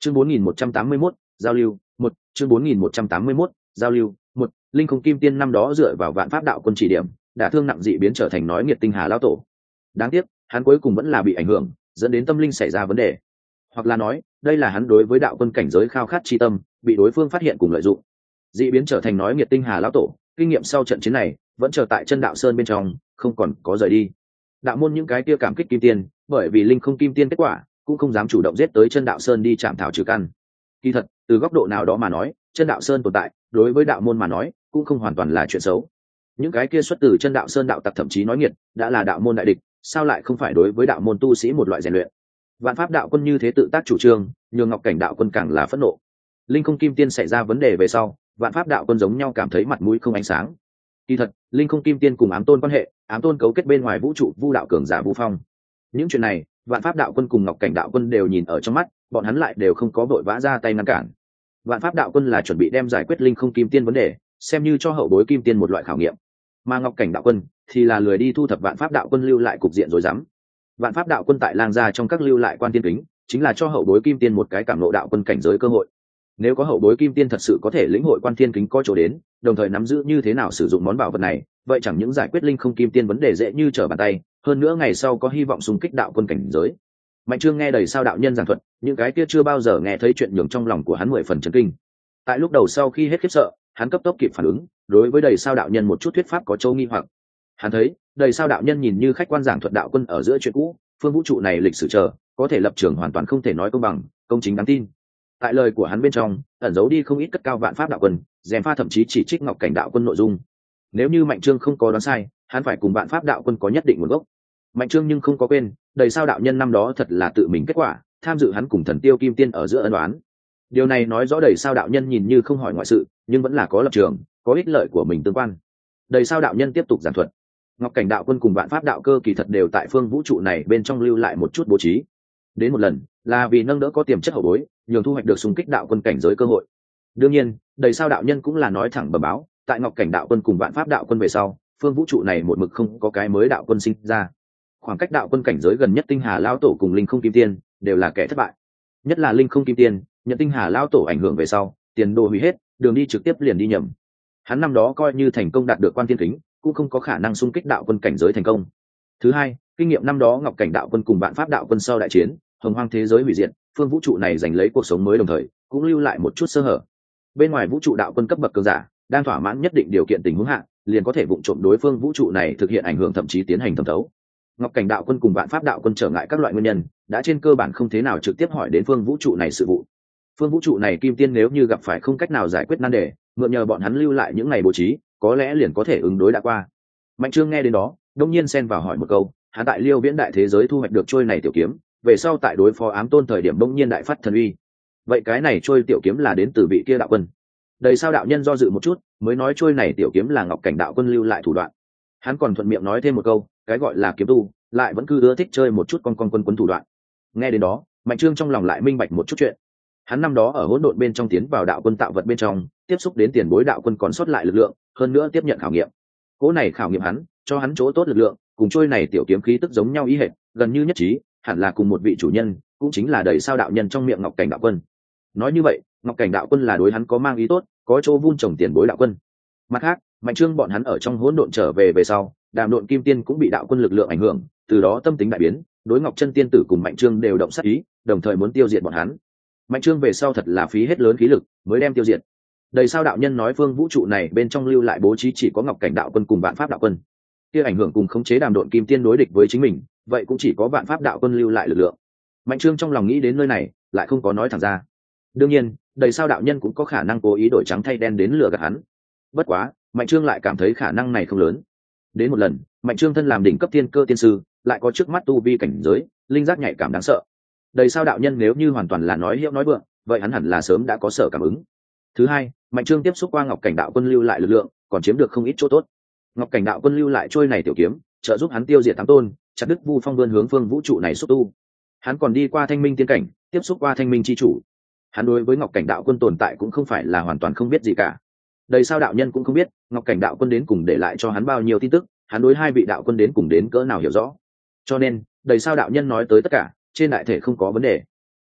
Chương 4181, giao lưu, 1, chương 4181, giao lưu, 1, Linh Không Kim Tiên năm đó dựa vào Vạn Pháp Đạo Quân chỉ điểm, đã thương nặng dị biến trở thành nói nghiệt tinh hà lão tổ. Đáng tiếc, hắn cuối cùng vẫn là bị ảnh hưởng, dẫn đến tâm linh xảy ra vấn đề. Hoặc là nói, đây là hắn đối với đạo quân cảnh giới khao khát chi tâm, bị đối phương phát hiện cùng lợi dụng. Dị biến trở thành nói nghiệt tinh hà lão tổ, kinh nghiệm sau trận chiến này, vẫn chờ tại chân đạo sơn bên trong, không còn có rời đi. Đạo môn những cái kia cảm kích kim tiên, bởi vì Linh Không Kim Tiên kết quả, cũng không dám chủ động giết tới chân đạo sơn đi chạm thảo trừ căn. Kỳ thật, từ góc độ nào đó mà nói, chân đạo sơn tồn tại, đối với đạo môn mà nói, cũng không hoàn toàn là chuyện xấu. Những cái kia xuất từ chân đạo sơn đạo tặc thậm chí nói nghiệt, đã là đạo môn đại địch, sao lại không phải đối với đạo môn tu sĩ một loại rèn luyện. Vạn Pháp Đạo Quân như thế tự tác chủ trương, nhường Ngọc Cảnh Đạo Quân càng là phẫn nộ. Linh Không Kim Tiên xảy ra vấn đề về sau, Vạn Pháp Đạo Quân giống nhau cảm thấy mặt mũi không ánh sáng. Kỳ thật, Linh Không Kim Tiên cùng Ám Tôn quan hệ, Ám Tôn cấu kết bên ngoài vũ trụ Vu đạo cường giả Vu Phong. Những chuyện này, Vạn Pháp Đạo Quân cùng Ngọc Cảnh Đạo Quân đều nhìn ở trong mắt, bọn hắn lại đều không có vội vã ra tay ngăn cản. Vạn Pháp Đạo Quân là chuẩn bị đem giải quyết Linh Không Kim Tiên vấn đề, xem như cho hậu bối Kim Tiên một loại khảo nghiệm. Mà Ngọc Cảnh Đạo Quân thì là lười đi thu thập Vạn Pháp Đạo Quân lưu lại cục diện rối rắm. Vạn Pháp Đạo Quân tại Lang Gia trong các lưu lại quan tiên kính, chính là cho hậu bối Kim Tiên một cái cảm ngộ đạo quân cảnh giới cơ hội. Nếu có hậu bối Kim Tiên thật sự có thể lĩnh hội quan tiên kính có chỗ đến, đồng thời nắm giữ như thế nào sử dụng món bảo vật này, vậy chẳng những giải quyết Linh Không Kim Tiên vấn đề dễ như trở bàn tay, hơn nữa ngày sau có hy vọng xung kích đạo quân cảnh giới. Mạnh Trương nghe đầy sao đạo nhân giảng thuật, những cái kia chưa bao giờ nghe thấy chuyện nhường trong lòng của hắn 10 phần chấn kinh. Tại lúc đầu sau khi hết khiếp sợ, hắn cấp tốc kịp phản ứng, đối với đầy sao đạo nhân một chút thuyết pháp có châu nghi hoặc. Hắn thấy, đầy sao đạo nhân nhìn như khách quan giảng thuật đạo quân ở giữa chuyện cũ, phương vũ trụ này lịch sử chờ, có thể lập trường hoàn toàn không thể nói công bằng, công chính đáng tin. Tại lời của hắn bên trong, ẩn giấu đi không ít cất cao Vạn Pháp Đạo Quân, dèm pha thậm chí chỉ trích Ngọc Cảnh Đạo Quân nội dung. Nếu như Mạnh Trương không có đoán sai, hắn phải cùng Vạn Pháp Đạo Quân có nhất định nguồn gốc. Mạnh Trương nhưng không có quên, đầy sao đạo nhân năm đó thật là tự mình kết quả, tham dự hắn cùng Thần Tiêu Kim Tiên ở giữa ân oán. Điều này nói rõ đầy sao đạo nhân nhìn như không hỏi ngoại sự, nhưng vẫn là có lập trường, có ích lợi của mình tương quan. Đầy sao đạo nhân tiếp tục giảng thuật, Ngọc Cảnh Đạo Quân cùng Vạn Pháp Đạo Cơ kỳ thật đều tại phương vũ trụ này bên trong lưu lại một chút bố trí. Đến một lần, là vì nâng đỡ có tiềm chất hậu bối, nhường thu hoạch được xung kích đạo quân cảnh giới cơ hội. Đương nhiên, đầy sao đạo nhân cũng là nói thẳng bẩm báo, tại Ngọc Cảnh Đạo Quân cùng Vạn Pháp Đạo Quân về sau, phương vũ trụ này một mực không có cái mới đạo quân sinh ra. Khoảng cách đạo quân cảnh giới gần nhất Tinh Hà lão tổ cùng Linh Không Kim Tiên đều là kẻ thất bại. Nhất là Linh Không Kim Tiên, nhận Tinh Hà lão tổ ảnh hưởng về sau, tiền đồ hủy hết, đường đi trực tiếp liền đi nhầm. Hắn năm đó coi như thành công đạt được quan thiên kính, cũng không có khả năng xung kích đạo quân cảnh giới thành công. Thứ hai, kinh nghiệm năm đó Ngọc Cảnh Đạo Quân cùng Vạn Pháp Đạo Quân sau đại chiến, hồng hoang thế giới hủy diệt, phương vũ trụ này giành lấy cuộc sống mới đồng thời cũng lưu lại một chút sơ hở. Bên ngoài vũ trụ đạo quân cấp bậc cường giả đang thỏa mãn nhất định điều kiện tình huống hạ, liền có thể vụng trộm đối phương vũ trụ này thực hiện ảnh hưởng thậm chí tiến hành thẩm thấu. Ngọc Cảnh Đạo Quân cùng Vạn Pháp Đạo Quân trở ngại các loại nguyên nhân, đã trên cơ bản không thế nào trực tiếp hỏi đến phương vũ trụ này sự vụ. Phương vũ trụ này Kim Tiên nếu như gặp phải không cách nào giải quyết nan đề, mượn nhờ bọn hắn lưu lại những ngày bố trí, có lẽ liền có thể ứng đối đã qua. Mạnh Trương nghe đến đó, đông nhiên xen vào hỏi một câu, hắn tại Liêu Viễn đại thế giới thu hoạch được trôi này tiểu kiếm, về sau tại đối phó Ám Tôn thời điểm đông nhiên đại phát thần uy. Vậy cái này trôi tiểu kiếm là đến từ vị kia đạo quân? Đầy sao đạo nhân do dự một chút, mới nói trôi này tiểu kiếm là Ngọc Cảnh Đạo Quân lưu lại thủ đoạn. Hắn còn thuận miệng nói thêm một câu, cái gọi là kiếm tu, lại vẫn cứ ưa thích chơi một chút con quân thủ đoạn. Nghe đến đó, Mạnh Trương trong lòng lại minh bạch một chút chuyện. Hắn năm đó ở hỗn độn bên trong tiến vào đạo quân tạo vật bên trong, tiếp xúc đến tiền bối đạo quân còn sót lại lực lượng, hơn nữa tiếp nhận khảo nghiệm. Cố này khảo nghiệm hắn, cho hắn chỗ tốt lực lượng, cùng trôi này tiểu kiếm khí tức giống nhau ý hệt, gần như nhất trí, hẳn là cùng một vị chủ nhân, cũng chính là đầy sao đạo nhân trong miệng Ngọc Cảnh Đạo Quân. Nói như vậy, Ngọc Cảnh Đạo Quân là đối hắn có mang ý tốt, có chỗ vun trồng tiền bối đạo quân. Mặt khác, Mạnh Trương bọn hắn ở trong hỗn độn trở về về sau, Đàm Độn Kim Tiên cũng bị đạo quân lực lượng ảnh hưởng, từ đó tâm tính đại biến, đối Ngọc Chân Tiên tử cùng Mạnh Trương đều động sát ý, đồng thời muốn tiêu diệt bọn hắn. Mạnh Trương về sau thật là phí hết lớn khí lực mới đem tiêu diệt. Đầy sao đạo nhân nói phương vũ trụ này bên trong lưu lại bố trí chỉ có Ngọc Cảnh Đạo Quân cùng Vạn Pháp Đạo Quân. Kia ảnh hưởng cùng khống chế Đàm Độn Kim Tiên đối địch với chính mình, vậy cũng chỉ có Vạn Pháp Đạo Quân lưu lại lực lượng. Mạnh Trương trong lòng nghĩ đến nơi này, lại không có nói thẳng ra. Đương nhiên, đầy sao đạo nhân cũng có khả năng cố ý đổi trắng thay đen đến lừa gạt hắn. Bất quá, Mạnh Trương lại cảm thấy khả năng này không lớn. Đến một lần, Mạnh Trương thân làm đỉnh cấp tiên cơ tiên sư, lại có trước mắt tu vi cảnh giới, linh giác nhạy cảm đáng sợ. Đầy sao đạo nhân nếu như hoàn toàn là nói hiệu nói vượng, vậy hắn hẳn là sớm đã có sở cảm ứng. Thứ hai, Mạnh Trương tiếp xúc qua Ngọc Cảnh Đạo Quân lưu lại lực lượng, còn chiếm được không ít chỗ tốt. Ngọc Cảnh Đạo Quân lưu lại trôi này tiểu kiếm, trợ giúp hắn tiêu diệt Tám Tôn, chặt đứt Vu Phong vươn hướng phương vũ trụ này xúc tu. Hắn còn đi qua Thanh Minh tiên cảnh, tiếp xúc qua Thanh Minh chi chủ. Hắn đối với Ngọc Cảnh Đạo Quân tồn tại cũng không phải là hoàn toàn không biết gì cả. Đầy sao đạo nhân cũng không biết Ngọc Cảnh Đạo Quân đến cùng để lại cho hắn bao nhiêu tin tức, hắn đối hai vị đạo quân đến cùng đến cỡ nào hiểu rõ. Cho nên, đầy sao đạo nhân nói tới tất cả, trên đại thể không có vấn đề.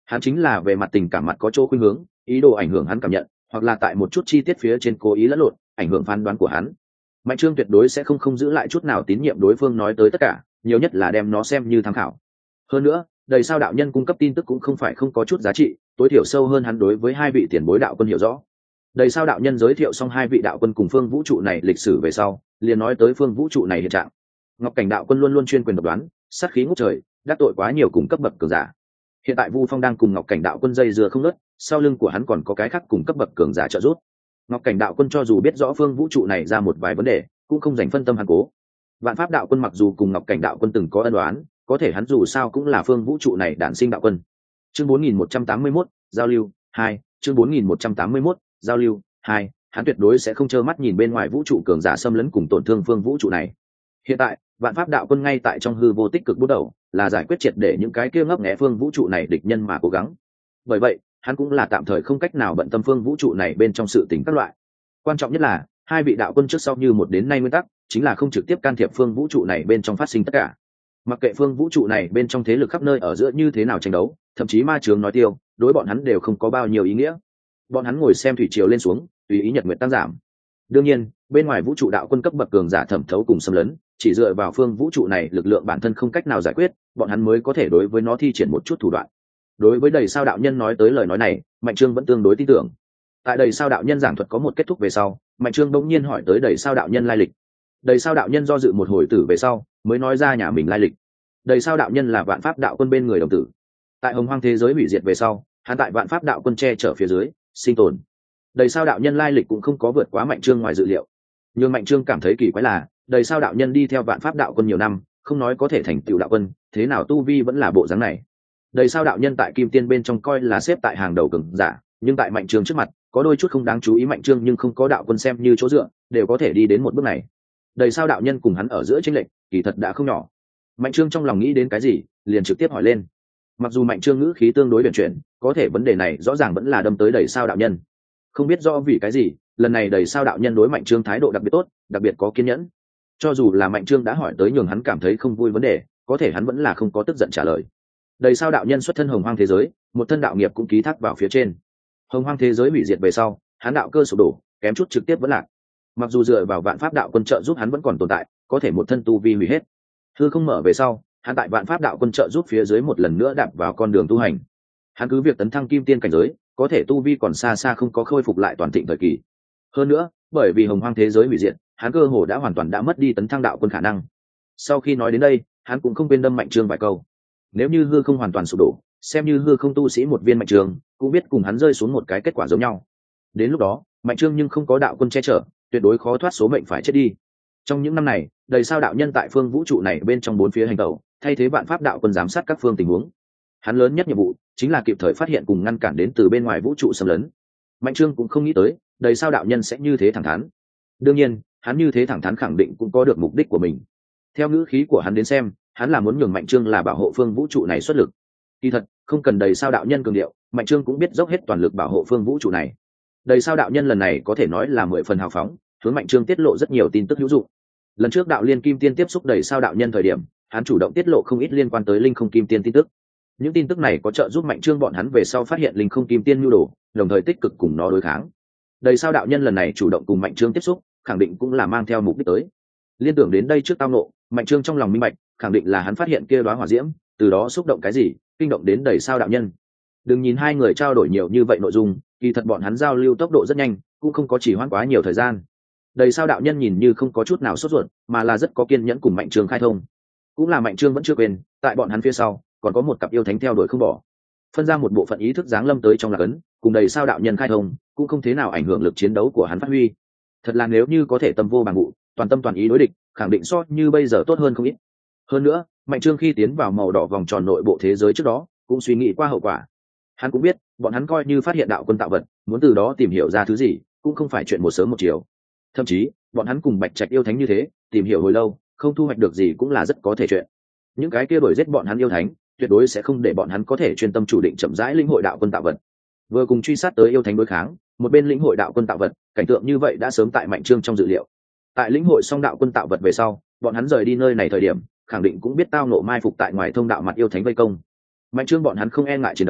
hắn chính là về mặt tình cảm mặt có chỗ khuynh hướng, ý đồ ảnh hưởng hắn cảm nhận, hoặc là tại một chút chi tiết phía trên cố ý lẫn lộn, ảnh hưởng phán đoán của hắn. Mạnh Trương tuyệt đối sẽ không giữ lại chút nào tín nhiệm đối phương nói tới tất cả, nhiều nhất là đem nó xem như tham khảo. Hơn nữa, đầy sao đạo nhân cung cấp tin tức cũng không phải không có chút giá trị, tối thiểu sâu hơn hắn đối với hai vị tiền bối đạo quân hiểu rõ. Đầy sao đạo nhân giới thiệu xong hai vị đạo quân cùng phương vũ trụ này lịch sử về sau, liền nói tới phương vũ trụ này hiện trạng. Ngọc Cảnh đạo quân luôn luôn chuyên quyền độc đoán, sát khí ngút trời, đắc tội quá nhiều cùng cấp bậc cường giả. Hiện tại Vu Phong đang cùng Ngọc Cảnh đạo quân dây dưa không ngớt, sau lưng của hắn còn có cái khác cùng cấp bậc cường giả trợ giúp. Ngọc Cảnh đạo quân cho dù biết rõ phương vũ trụ này ra một vài vấn đề, cũng không dành phân tâm hắn cố. Vạn Pháp đạo quân mặc dù cùng Ngọc Cảnh đạo quân từng có ân oán, có thể hắn dù sao cũng là phương vũ trụ này đản sinh đạo quân. Chương 4181, giao lưu 2, chương 4181, giao lưu 2, hắn tuyệt đối sẽ không trơ mắt nhìn bên ngoài vũ trụ cường giả xâm lấn cùng tổn thương phương vũ trụ này. Hiện tại, Vạn Pháp đạo quân ngay tại trong hư vô tích cực bút đầu, là giải quyết triệt để những cái kia ngấp nghé phương vũ trụ này địch nhân mà cố gắng. Bởi vậy, hắn cũng là tạm thời không cách nào bận tâm phương vũ trụ này bên trong sự tình các loại. Quan trọng nhất là, hai vị đạo quân trước sau như một đến nay nguyên tắc, chính là không trực tiếp can thiệp phương vũ trụ này bên trong phát sinh tất cả. Mặc kệ phương vũ trụ này bên trong thế lực khắp nơi ở giữa như thế nào tranh đấu, thậm chí ma chướng nói tiêu, đối bọn hắn đều không có bao nhiêu ý nghĩa. Bọn hắn ngồi xem thủy triều lên xuống, tùy ý nhật nguyệt tăng giảm. Đương nhiên, bên ngoài vũ trụ đạo quân cấp bậc cường giả thẩm thấu cùng xâm lấn, chỉ dựa vào phương vũ trụ này lực lượng bản thân không cách nào giải quyết, bọn hắn mới có thể đối với nó thi triển một chút thủ đoạn. Đối với đầy sao đạo nhân nói tới lời nói này, Mạnh Trương vẫn tương đối tin tưởng. Tại đầy sao đạo nhân giảng thuật có một kết thúc về sau, Mạnh Trương bỗng nhiên hỏi tới đầy sao đạo nhân lai lịch. Đầy sao đạo nhân do dự một hồi tử về sau, mới nói ra nhà mình lai lịch. Đầy sao đạo nhân là Vạn Pháp đạo quân bên người đồng tử. Tại hồng hoang thế giới hủy diệt về sau, hắn tại Vạn Pháp đạo quân che chở phía dưới sinh tồn. Đầy sao đạo nhân lai lịch cũng không có vượt quá Mạnh Trương ngoài dự liệu. Nhưng Mạnh Trương cảm thấy kỳ quái là, đầy sao đạo nhân đi theo Vạn Pháp đạo quân nhiều năm, không nói có thể thành tựu đạo quân, thế nào tu vi vẫn là bộ dáng này. Đầy sao đạo nhân tại Kim Tiên bên trong coi là xếp tại hàng đầu cường giả, nhưng tại Mạnh Trương trước mặt, có đôi chút không đáng chú ý. Mạnh Trương nhưng không có đạo quân xem như chỗ dựa, đều có thể đi đến một bước này. Đầy sao đạo nhân cùng hắn ở giữa chênh lệch, kỳ thật đã không nhỏ. Mạnh Trương trong lòng nghĩ đến cái gì, liền trực tiếp hỏi lên. Mặc dù Mạnh Trương ngữ khí tương đối huyền chuyển, có thể vấn đề này rõ ràng vẫn là đâm tới đầy sao đạo nhân. Không biết rõ vì cái gì, lần này đầy sao đạo nhân đối Mạnh Trương thái độ đặc biệt tốt, đặc biệt có kiên nhẫn. Cho dù là Mạnh Trương đã hỏi tới nhường hắn cảm thấy không vui vấn đề, có thể hắn vẫn là không có tức giận trả lời. Đầy sao đạo nhân xuất thân hồng hoang thế giới, một thân đạo nghiệp cũng ký thác vào phía trên. Hồng hoang thế giới hủy diệt về sau, hắn đạo cơ sụp đổ, kém chút trực tiếp vẫn lạc. Mặc dù dựa vào Vạn Pháp đạo quân trợ giúp hắn vẫn còn tồn tại, có thể một thân tu vi hủy hết. Hư không mở về sau, hắn tại Vạn Pháp đạo quân trợ giúp phía dưới một lần nữa đạp vào con đường tu hành. Hắn cứ việc tấn thăng kim tiên cảnh giới, có thể tu vi còn xa xa không có khôi phục lại toàn thịnh thời kỳ. Hơn nữa, bởi vì hồng hoang thế giới hủy diệt, hắn cơ hồ đã hoàn toàn đã mất đi tấn thăng đạo quân khả năng. Sau khi nói đến đây, hắn cũng không quên đâm Mạnh Trương vài câu. Nếu như hư không hoàn toàn sụp đổ, xem như hư không tu sĩ một viên Mạnh Trương, cũng biết cùng hắn rơi xuống một cái kết quả giống nhau. Đến lúc đó, Mạnh Trương nhưng không có đạo quân che chở, tuyệt đối khó thoát số mệnh phải chết đi. Trong những năm này, đầy sao đạo nhân tại phương vũ trụ này bên trong bốn phía hành tẩu, thay thế Vạn Pháp đạo quân giám sát các phương tình huống. Hắn lớn nhất nhiệm vụ chính là kịp thời phát hiện cùng ngăn cản đến từ bên ngoài vũ trụ xâm lấn. Mạnh Trương cũng không nghĩ tới, đầy sao đạo nhân sẽ như thế thẳng thắn. Đương nhiên, hắn như thế thẳng thắn khẳng định cũng có được mục đích của mình. Theo ngữ khí của hắn đến xem, hắn là muốn nhường Mạnh Trương là bảo hộ phương vũ trụ này xuất lực. Kỳ thật, không cần đầy sao đạo nhân cường điệu, Mạnh Trương cũng biết dốc hết toàn lực bảo hộ phương vũ trụ này. Đầy sao đạo nhân lần này có thể nói là 10 phần hào phóng, hướng Mạnh Trương tiết lộ rất nhiều tin tức hữu dụng. Lần trước đạo liên kim tiên tiếp xúc đầy sao đạo nhân thời điểm, hắn chủ động tiết lộ không ít liên quan tới linh không kim tiên tin tức. Những tin tức này có trợ giúp Mạnh Trương bọn hắn về sau phát hiện linh không kim tiên nhu đồ, đồng thời tích cực cùng nó đối kháng. Đầy sao đạo nhân lần này chủ động cùng Mạnh Trương tiếp xúc, khẳng định cũng là mang theo mục đích tới. Liên tưởng đến đây trước tao nộ, Mạnh Trương trong lòng minh bạch, khẳng định là hắn phát hiện kia đóa hỏa diễm, từ đó xúc động cái gì, kinh động đến đầy sao đạo nhân. Đừng nhìn hai người trao đổi nhiều như vậy nội dung, kỳ thật bọn hắn giao lưu tốc độ rất nhanh, cũng không có chỉ hoãn quá nhiều thời gian. Đầy sao đạo nhân nhìn như không có chút nào sốt ruột, mà là rất có kiên nhẫn cùng Mạnh Trương khai thông. Cũng là Mạnh Trương vẫn chưa quên, tại bọn hắn phía sau còn có một cặp yêu thánh theo đuổi không bỏ. Phân ra một bộ phận ý thức giáng lâm tới trong lạc ấn, cùng đầy sao đạo nhân khai thông, cũng không thế nào ảnh hưởng lực chiến đấu của hắn phát huy. Thật là nếu như có thể tâm vô bằng ngụ, toàn tâm toàn ý đối địch, khẳng định so như bây giờ tốt hơn không ít. Hơn nữa, Mạnh Trương khi tiến vào màu đỏ vòng tròn nội bộ thế giới trước đó, cũng suy nghĩ qua hậu quả. Hắn cũng biết, bọn hắn coi như phát hiện đạo quân tạo vật, muốn từ đó tìm hiểu ra thứ gì, cũng không phải chuyện một sớm một chiều. Thậm chí, bọn hắn cùng Bạch Trạch yêu thánh như thế, tìm hiểu hồi lâu, không thu hoạch được gì cũng là rất có thể chuyện. Những cái kia đuổi giết bọn hắn yêu thánh, tuyệt đối sẽ không để bọn hắn có thể chuyên tâm chủ định chậm rãi linh hội đạo quân tạo vật. Vừa cùng truy sát tới yêu thánh đối kháng, một bên lĩnh hội đạo quân tạo vật, cảnh tượng như vậy đã sớm tại Mạnh Trương trong dự liệu. Tại lĩnh hội xong đạo quân tạo vật về sau, bọn hắn rời đi nơi này thời điểm, khẳng định cũng biết tao nộ mai phục tại ngoài thông đạo mặt yêu thánh vây công. Mạnh Trương bọn hắn không e ngại chiến đấu,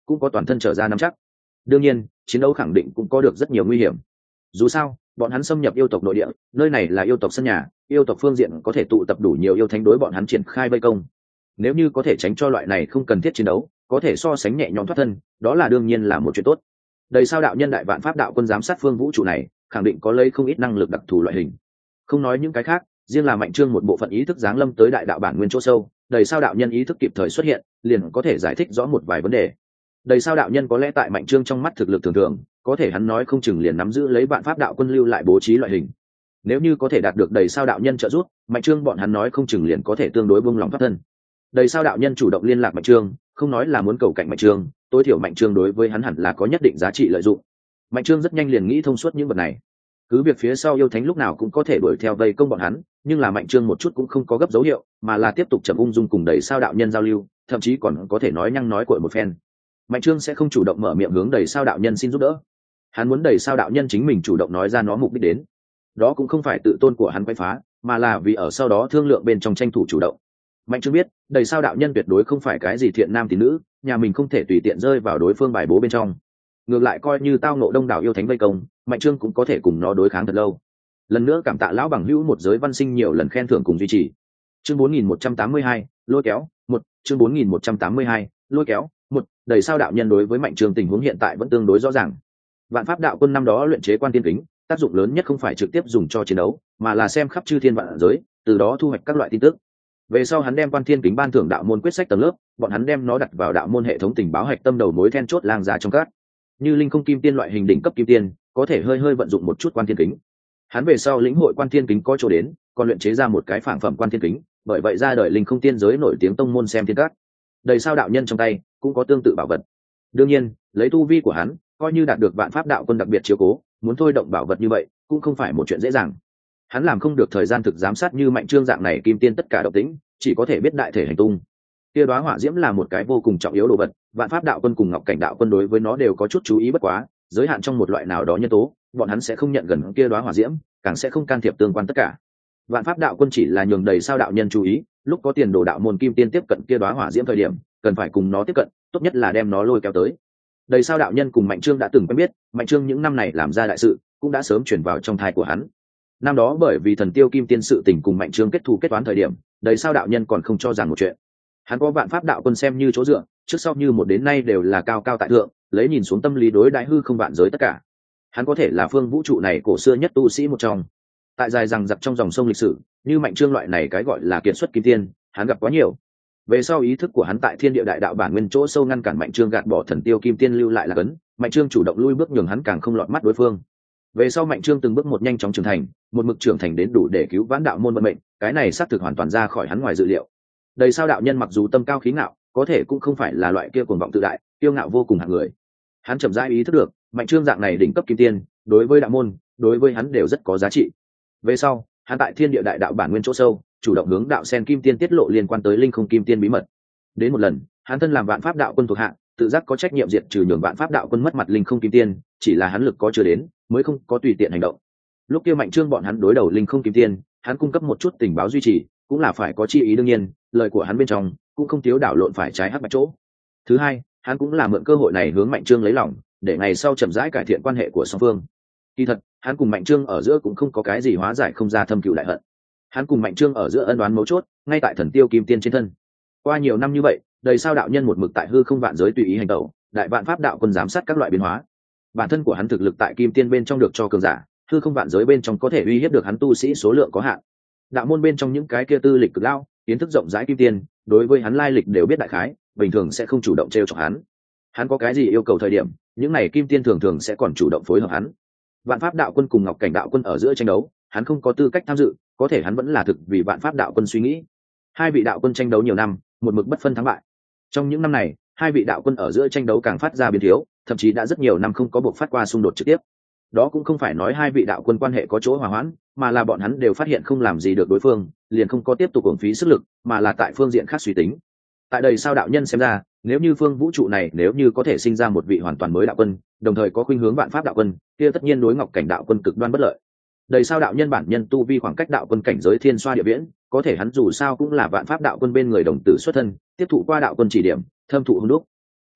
cũng có toàn thân trở ra nắm chắc. Đương nhiên chiến đấu khẳng định cũng có được rất nhiều nguy hiểm. Dù sao bọn hắn xâm nhập yêu tộc nội địa, nơi này là yêu tộc sân nhà, yêu tộc phương diện có thể tụ tập đủ nhiều yêu thánh đối bọn hắn triển khai vây công. Nếu như có thể tránh cho loại này không cần thiết chiến đấu, có thể so sánh nhẹ nhõm thoát thân, đó là đương nhiên là một chuyện tốt. Đầy sao đạo nhân đại vạn pháp đạo quân giám sát phương vũ trụ này khẳng định có lấy không ít năng lực đặc thù loại hình. Không nói những cái khác, riêng là Mạnh Trương một bộ phận ý thức giáng lâm tới đại đạo bản nguyên chỗ sâu, đầy sao đạo nhân ý thức kịp thời xuất hiện, liền có thể giải thích rõ một vài vấn đề. Đầy sao đạo nhân có lẽ tại Mạnh Trương trong mắt thực lực thường thường, có thể hắn nói không chừng liền nắm giữ lấy vạn pháp đạo quân lưu lại bố trí loại hình. Nếu như có thể đạt được đầy sao đạo nhân trợ giúp, Mạnh Trương bọn hắn nói không chừng liền có thể tương đối buông lòng thoát thân. Đầy sao đạo nhân chủ động liên lạc Mạnh Trương, không nói là muốn cầu cạnh Mạnh Trương, tối thiểu Mạnh Trương đối với hắn hẳn là có nhất định giá trị lợi dụng. Mạnh Trương rất nhanh liền nghĩ thông suốt những vật này. Cứ việc phía sau yêu thánh lúc nào cũng có thể đuổi theo vây công bọn hắn, nhưng là Mạnh Trương một chút cũng không có gấp dấu hiệu, mà là tiếp tục chậm ung dung cùng đầy sao đạo nhân giao lưu, thậm chí còn có thể nói nhăng nói cuội một phen. Mạnh Trương sẽ không chủ động mở miệng hướng đầy sao đạo nhân xin giúp đỡ. Hắn muốn đầy sao đạo nhân chính mình chủ động nói ra nó mục đích đến. Đó cũng không phải tự tôn của hắn quấy phá, mà là vì ở sau đó thương lượng bên trong tranh thủ chủ động. Mạnh Trương biết đầy sao đạo nhân tuyệt đối không phải cái gì thiện nam tín nữ, nhà mình không thể tùy tiện rơi vào đối phương bài bố bên trong. Ngược lại coi như tao nộ đông đảo yêu thánh vây công, Mạnh Trương cũng có thể cùng nó đối kháng thật lâu. Lần nữa cảm tạ lão bằng hữu một giới văn sinh nhiều lần khen thưởng cùng duy trì. Chương 4182, lôi kéo, 1, chương 4182, lôi kéo, 1, đầy sao đạo nhân đối với Mạnh Trương tình huống hiện tại vẫn tương đối rõ ràng. Vạn pháp đạo quân năm đó luyện chế quan tiên kính, tác dụng lớn nhất không phải trực tiếp dùng cho chiến đấu, mà là xem khắp chư thiên vạn giới, từ đó thu hoạch các loại tin tức. Về sau hắn đem quan thiên kính ban thưởng đạo môn quyết sách tầng lớp, bọn hắn đem nó đặt vào đạo môn hệ thống tình báo hạch tâm đầu mối then chốt lang ra trong các. Như linh không kim tiên loại hình đỉnh cấp kim tiên, có thể hơi vận dụng một chút quan thiên kính. Hắn về sau lĩnh hội quan thiên kính có chỗ đến, còn luyện chế ra một cái phản phẩm quan thiên kính, bởi vậy ra đời linh không tiên giới nổi tiếng tông môn xem thiên các. Đầy sao đạo nhân trong tay cũng có tương tự bảo vật. Đương nhiên, lấy tu vi của hắn, coi như đạt được vạn pháp đạo quân đặc biệt chiếu cố, muốn thôi động bảo vật như vậy cũng không phải một chuyện dễ dàng. Hắn làm không được thời gian thực giám sát như Mạnh Trương dạng này kim tiên tất cả động tĩnh, chỉ có thể biết đại thể hành tung. Kia đóa hỏa diễm là một cái vô cùng trọng yếu đồ vật, vạn pháp đạo quân cùng ngọc cảnh đạo quân đối với nó đều có chút chú ý bất quá, giới hạn trong một loại nào đó nhân tố, bọn hắn sẽ không nhận gần kia đóa hỏa diễm, càng sẽ không can thiệp tương quan tất cả. Vạn pháp đạo quân chỉ là nhường đầy sao đạo nhân chú ý, lúc có tiền đồ đạo môn kim tiên tiếp cận kia đóa hỏa diễm thời điểm, cần phải cùng nó tiếp cận, tốt nhất là đem nó lôi kéo tới. Đầy sao đạo nhân cùng Mạnh Trương đã từng quen biết, Mạnh Trương những năm này làm ra đại sự, cũng đã sớm chuyển vào trong thai của hắn. Năm đó bởi vì thần tiêu kim tiên sự tình cùng Mạnh Trương kết thù kết toán thời điểm, đầy sao đạo nhân còn không cho rằng một chuyện. Hắn có vạn pháp đạo quân xem như chỗ dựa, trước sau như một đến nay đều là cao cao tại thượng, lấy nhìn xuống tâm lý đối đại hư không vạn giới tất cả. Hắn có thể là phương vũ trụ này cổ xưa nhất tu sĩ một trong. Tại dài rằng giặc trong dòng sông lịch sử, như Mạnh Trương loại này cái gọi là kiệt xuất kim tiên, hắn gặp quá nhiều. Về sau ý thức của hắn tại thiên địa đại đạo bản nguyên chỗ sâu ngăn cản Mạnh Trương gạt bỏ thần tiêu kim tiên lưu lại là cấn, Mạnh Trương chủ động lui bước nhường hắn càng không lọt mắt đối phương. Về sau Mạnh Trương từng bước một nhanh chóng trưởng thành, một mực trưởng thành đến đủ để cứu vãn đạo môn vận mệnh, cái này xác thực hoàn toàn ra khỏi hắn ngoài dự liệu. Đầy sao đạo nhân mặc dù tâm cao khí ngạo, có thể cũng không phải là loại kia cuồng vọng tự đại, kiêu ngạo vô cùng hạng người. Hắn chậm rãi ý thức được, Mạnh Trương dạng này đỉnh cấp kim tiên, đối với đạo môn, đối với hắn đều rất có giá trị. Về sau, hắn tại thiên địa đại đạo bản nguyên chỗ sâu, chủ động hướng đạo sen kim tiên tiết lộ liên quan tới linh không kim tiên bí mật. Đến một lần, hắn thân làm vạn pháp đạo quân thuộc hạ, tự giác có trách nhiệm diệt trừ nhường vạn pháp đạo quân mất mặt linh không kim tiên, chỉ là hắn lực có chưa đến, mới không có tùy tiện hành động. Lúc kia Mạnh Trương bọn hắn đối đầu linh không kim tiên, hắn cung cấp một chút tình báo duy trì, cũng là phải có chi ý đương nhiên, lời của hắn bên trong cũng không thiếu đảo lộn phải trái hắc bạch chỗ. Thứ hai, hắn cũng là mượn cơ hội này hướng Mạnh Trương lấy lòng, để ngày sau chậm rãi cải thiện quan hệ của song phương. Kỳ thật, hắn cùng Mạnh Trương ở giữa cũng không có cái gì hóa giải không ra thâm cừu đại hận. Hắn cùng Mạnh Trương ở giữa ân oán mấu chốt, ngay tại thần tiêu kim tiên trên thân. Qua nhiều năm như vậy, đầy sao đạo nhân một mực tại hư không vạn giới tùy ý hành động, đại vạn pháp đạo quân giám sát các loại biến hóa. Bản thân của hắn thực lực tại kim tiên bên trong được cho cường giả, hư không vạn giới bên trong có thể uy hiếp được hắn tu sĩ số lượng có hạn. Đạo môn bên trong những cái kia tư lịch cực lao, kiến thức rộng rãi kim tiên, đối với hắn lai lịch đều biết đại khái, bình thường sẽ không chủ động trêu chọc hắn. Hắn có cái gì yêu cầu thời điểm, những này kim tiên thường thường sẽ còn chủ động phối hợp hắn. Vạn pháp đạo quân cùng ngọc cảnh đạo quân ở giữa tranh đấu, hắn không có tư cách tham dự, có thể hắn vẫn là thực vì vạn pháp đạo quân suy nghĩ. Hai vị đạo quân tranh đấu nhiều năm, một mực bất phân thắng bại. Trong những năm này, hai vị đạo quân ở giữa tranh đấu càng phát ra biến thiếu, thậm chí đã rất nhiều năm không có buộc phát qua xung đột trực tiếp. Đó cũng không phải nói hai vị đạo quân quan hệ có chỗ hòa hoãn, mà là bọn hắn đều phát hiện không làm gì được đối phương, liền không có tiếp tục uổng phí sức lực, mà là tại phương diện khác suy tính. Tại đây sao đạo nhân xem ra, nếu như phương vũ trụ này nếu như có thể sinh ra một vị hoàn toàn mới đạo quân, đồng thời có khuynh hướng vạn pháp đạo quân, kia tất nhiên đối ngọc cảnh đạo quân cực đoan bất lợi. Đầy sao đạo nhân bản nhân tu vi khoảng cách đạo quân cảnh giới thiên xoa địa viễn, có thể hắn dù sao cũng là vạn pháp đạo quân bên người đồng tử xuất thân, tiếp thụ qua đạo quân chỉ điểm, thâm thụ hung đúc.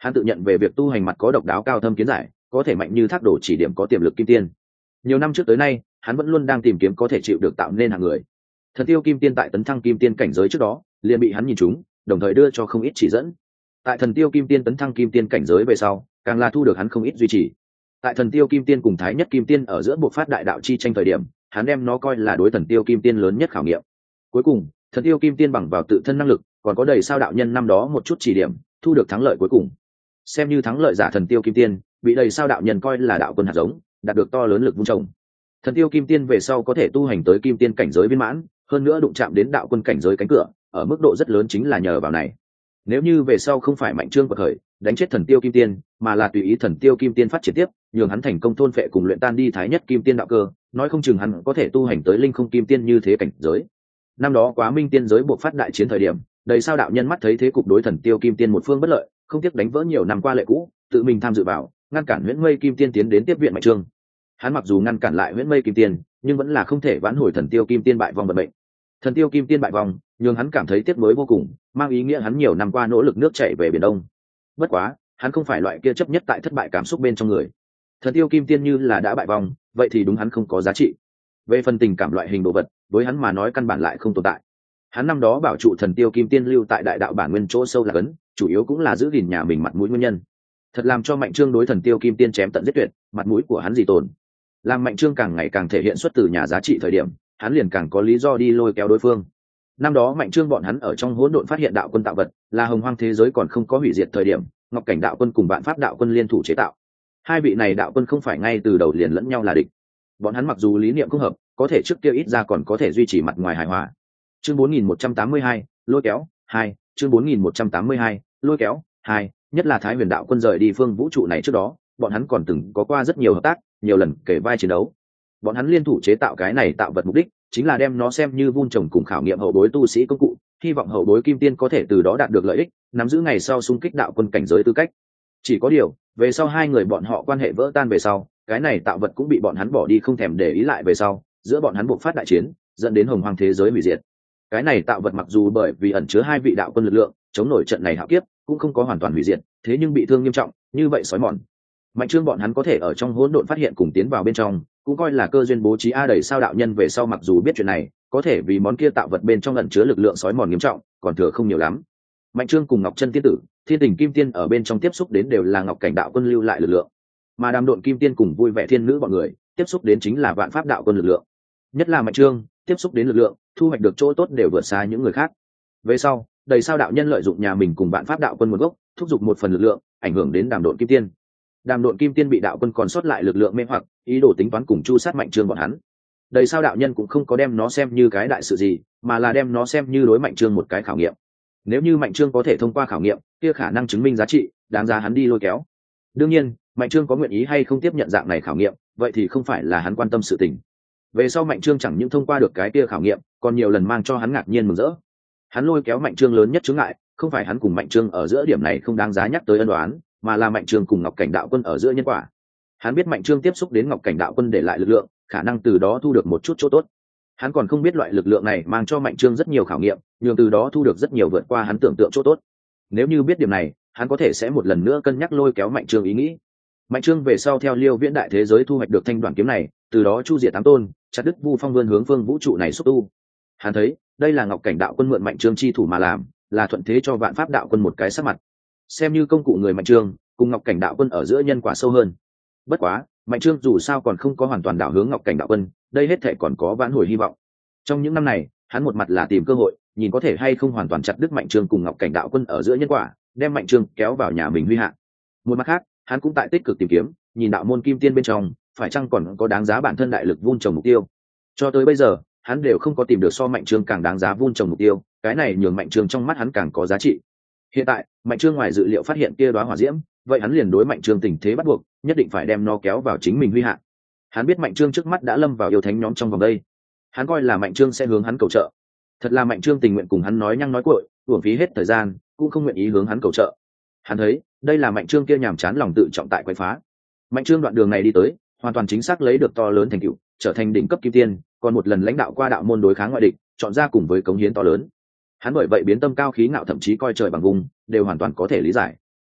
Hắn tự nhận về việc tu hành mặt có độc đáo cao thâm kiến giải, có thể mạnh như thác đổ chỉ điểm có tiềm lực kim tiên. Nhiều năm trước tới nay, hắn vẫn luôn đang tìm kiếm có thể chịu được tạo nên hạng người. Thần tiêu kim tiên tại tấn thăng kim tiên cảnh giới trước đó liền bị hắn nhìn trúng, đồng thời đưa cho không ít chỉ dẫn. Tại thần tiêu kim tiên tấn thăng kim tiên cảnh giới về sau, càng là thu được hắn không ít duy trì. Tại thần tiêu kim tiên cùng thái nhất kim tiên ở giữa buộc phát đại đạo chi tranh thời điểm, hắn đem nó coi là đối thần tiêu kim tiên lớn nhất khảo nghiệm. Cuối cùng, thần tiêu kim tiên bằng vào tự thân năng lực, còn có đầy sao đạo nhân năm đó một chút chỉ điểm, thu được thắng lợi cuối cùng. Xem như thắng lợi giả thần tiêu kim tiên, bị đầy sao đạo nhân coi là đạo quân hạt giống, đạt được to lớn lực vun trồng. Thần tiêu kim tiên về sau có thể tu hành tới kim tiên cảnh giới viên mãn, hơn nữa đụng chạm đến đạo quân cảnh giới cánh cửa, ở mức độ rất lớn chính là nhờ vào này. Nếu như về sau không phải Mạnh Trương quật khởi đánh chết thần tiêu kim tiên, mà là tùy ý thần tiêu kim tiên phát triển tiếp, nhường hắn thành công thôn phệ cùng luyện tan đi thái nhất kim tiên đạo cơ, nói không chừng hắn có thể tu hành tới linh không kim tiên như thế cảnh giới. Năm đó Quá Minh tiên giới buộc phát đại chiến thời điểm, đầy sao đạo nhân mắt thấy thế cục đối thần tiêu kim tiên một phương bất lợi, không tiếc đánh vỡ nhiều năm qua lệ cũ, tự mình tham dự vào, ngăn cản Huyễn Mây kim tiên tiến đến tiếp viện Mạnh Trương. Hắn mặc dù ngăn cản lại Huyễn Mây kim tiên, nhưng vẫn là không thể vãn hồi thần tiêu kim tiên bại vong vận mệnh. Thần tiêu kim tiên bại vong, nhường hắn cảm thấy tiếc nuối vô cùng, mang ý nghĩa hắn nhiều năm qua nỗ lực nước chảy về biển đông. Bất quá, hắn không phải loại kia chấp nhất tại thất bại cảm xúc bên trong người. Thần tiêu kim tiên như là đã bại vong, vậy thì đúng hắn không có giá trị. Về phần tình cảm loại hình đồ vật, với hắn mà nói căn bản lại không tồn tại. Hắn năm đó bảo trụ thần tiêu kim tiên lưu tại đại đạo bản nguyên chỗ sâu là cấn, chủ yếu cũng là giữ gìn nhà mình mặt mũi nguyên nhân. Thật làm cho Mạnh Trương đối thần tiêu kim tiên chém tận giết tuyệt, mặt mũi của hắn gì tồn. Làm Mạnh Trương càng ngày càng thể hiện xuất từ nhà giá trị thời điểm, hắn liền càng có lý do đi lôi kéo đối phương. Năm đó Mạnh Trương bọn hắn ở trong hỗn độn phát hiện đạo quân tạo vật, là hồng hoang thế giới còn không có hủy diệt thời điểm, Ngọc Cảnh đạo quân cùng Vạn Pháp đạo quân liên thủ chế tạo. Hai vị này đạo quân không phải ngay từ đầu liền lẫn nhau là địch. Bọn hắn mặc dù lý niệm không hợp, có thể trước kia ít ra còn có thể duy trì mặt ngoài hài hòa. Chương 4182, lôi kéo 2, chương 4182, lôi kéo 2, nhất là Thái Huyền đạo quân rời đi phương vũ trụ này trước đó, bọn hắn còn từng có qua rất nhiều hợp tác, nhiều lần kể vai chiến đấu. Bọn hắn liên thủ chế tạo cái này tạo vật mục đích chính là đem nó xem như vun trồng cùng khảo nghiệm hậu bối tu sĩ công cụ, hy vọng hậu bối kim tiên có thể từ đó đạt được lợi ích, nắm giữ ngày sau xung kích đạo quân cảnh giới tư cách. Chỉ có điều, về sau hai người bọn họ quan hệ vỡ tan về sau, cái này tạo vật cũng bị bọn hắn bỏ đi không thèm để ý lại về sau, giữa bọn hắn buộc phát đại chiến, dẫn đến hồng hoang thế giới hủy diệt. Cái này tạo vật mặc dù bởi vì ẩn chứa hai vị đạo quân lực lượng, chống nổi trận này hạo kiếp, cũng không có hoàn toàn hủy diệt, thế nhưng bị thương nghiêm trọng, như vậy sói mòn. Mạnh Trương bọn hắn có thể ở trong hỗn độn phát hiện cùng tiến vào bên trong, cũng coi là cơ duyên bố trí đầy sao đạo nhân về sau mặc dù biết chuyện này, có thể vì món kia tạo vật bên trong ẩn chứa lực lượng sói mòn nghiêm trọng, còn thừa không nhiều lắm. Mạnh Trương cùng Ngọc Chân tiên tử, Thiên Tình kim tiên ở bên trong tiếp xúc đến đều là Ngọc Cảnh đạo quân lưu lại lực lượng, mà Đàm Độn kim tiên cùng Vui Vẻ thiên nữ bọn người tiếp xúc đến chính là Vạn Pháp đạo quân lực lượng. Nhất là Mạnh Trương tiếp xúc đến lực lượng, thu hoạch được chỗ tốt đều vượt xa những người khác. Về sau, đầy sao đạo nhân lợi dụng nhà mình cùng Vạn Pháp đạo quân nguồn gốc, thúc giục một phần lực lượng, ảnh hưởng đến Đàm Độn kim tiên. Đàm Độn kim tiên bị đạo quân còn sót lại lực lượng mê hoặc, ý đồ tính toán cùng chu sát Mạnh Trương bọn hắn. Đầy sao đạo nhân cũng không có đem nó xem như cái đại sự gì, mà là đem nó xem như đối Mạnh Trương một cái khảo nghiệm. Nếu như Mạnh Trương có thể thông qua khảo nghiệm, kia khả năng chứng minh giá trị, đáng ra hắn đi lôi kéo. Đương nhiên, Mạnh Trương có nguyện ý hay không tiếp nhận dạng này khảo nghiệm, vậy thì không phải là hắn quan tâm sự tình. Về sau Mạnh Trương chẳng những thông qua được cái kia khảo nghiệm, còn nhiều lần mang cho hắn ngạc nhiên mừng rỡ. Hắn lôi kéo Mạnh Trương lớn nhất chướng ngại, không phải hắn cùng Mạnh Trương ở giữa điểm này không đáng giá nhắc tới ân đoán, mà là Mạnh Trương cùng Ngọc Cảnh đạo quân ở giữa nhân quả. Hắn biết Mạnh Trương tiếp xúc đến Ngọc Cảnh đạo quân để lại lực lượng, khả năng từ đó thu được một chút chỗ tốt. Hắn còn không biết loại lực lượng này mang cho Mạnh Trương rất nhiều khảo nghiệm, nhưng từ đó thu được rất nhiều vượt qua hắn tưởng tượng chỗ tốt. Nếu như biết điểm này, hắn có thể sẽ một lần nữa cân nhắc lôi kéo Mạnh Trương ý nghĩ. Mạnh Trương về sau theo Liêu Viễn đại thế giới thu hoạch được thanh đoàn kiếm này, từ đó chu diệt tám tôn, chặt đứt Vu Phong vươn hướng phương vũ trụ này xúc tu. Hắn thấy, đây là Ngọc Cảnh đạo quân mượn Mạnh Trương chi thủ mà làm, là thuận thế cho Vạn Pháp đạo quân một cái sắc mặt. Xem như công cụ người Mạnh Trương, cùng Ngọc Cảnh đạo quân ở giữa nhân quả sâu hơn. Bất quá, Mạnh Trương dù sao còn không có hoàn toàn đảo hướng Ngọc Cảnh đạo quân, đây hết thể còn có vãn hồi hy vọng. Trong những năm này, hắn một mặt là tìm cơ hội, nhìn có thể hay không hoàn toàn chặt đứt Mạnh Trương cùng Ngọc Cảnh đạo quân ở giữa nhân quả, đem Mạnh Trương kéo vào nhà mình huy hạ. Một mặt khác, hắn cũng tại tích cực tìm kiếm, nhìn đạo môn kim tiên bên trong, phải chăng còn có đáng giá bản thân đại lực vun trồng mục tiêu. Cho tới bây giờ, hắn đều không có tìm được so Mạnh Trương càng đáng giá vun trồng mục tiêu, cái này nhường Mạnh Trương trong mắt hắn càng có giá trị. Hiện tại, Mạnh Trương ngoài dự liệu phát hiện kia đóa hỏa diễm, vậy hắn liền đối Mạnh Trương tình thế bắt buộc, nhất định phải đem nó kéo vào chính mình huy hạ. Hắn biết Mạnh Trương trước mắt đã lâm vào yêu thánh nhóm trong vòng đây, hắn coi là Mạnh Trương sẽ hướng hắn cầu trợ. Thật là Mạnh Trương tình nguyện cùng hắn nói nhăng nói cuội, uổng phí hết thời gian, cũng không nguyện ý hướng hắn cầu trợ. Hắn thấy, đây là Mạnh Trương kia nhàm chán lòng tự trọng tại quấy phá. Mạnh Trương đoạn đường này đi tới, hoàn toàn chính xác lấy được to lớn thành tựu, trở thành đỉnh cấp kim tiên, còn một lần lãnh đạo qua đạo môn đối kháng ngoại địch, chọn ra cùng với cống hiến to lớn. Hắn bởi vậy biến tâm cao khí ngạo, thậm chí coi trời bằng vùng, đều hoàn toàn có thể lý giải.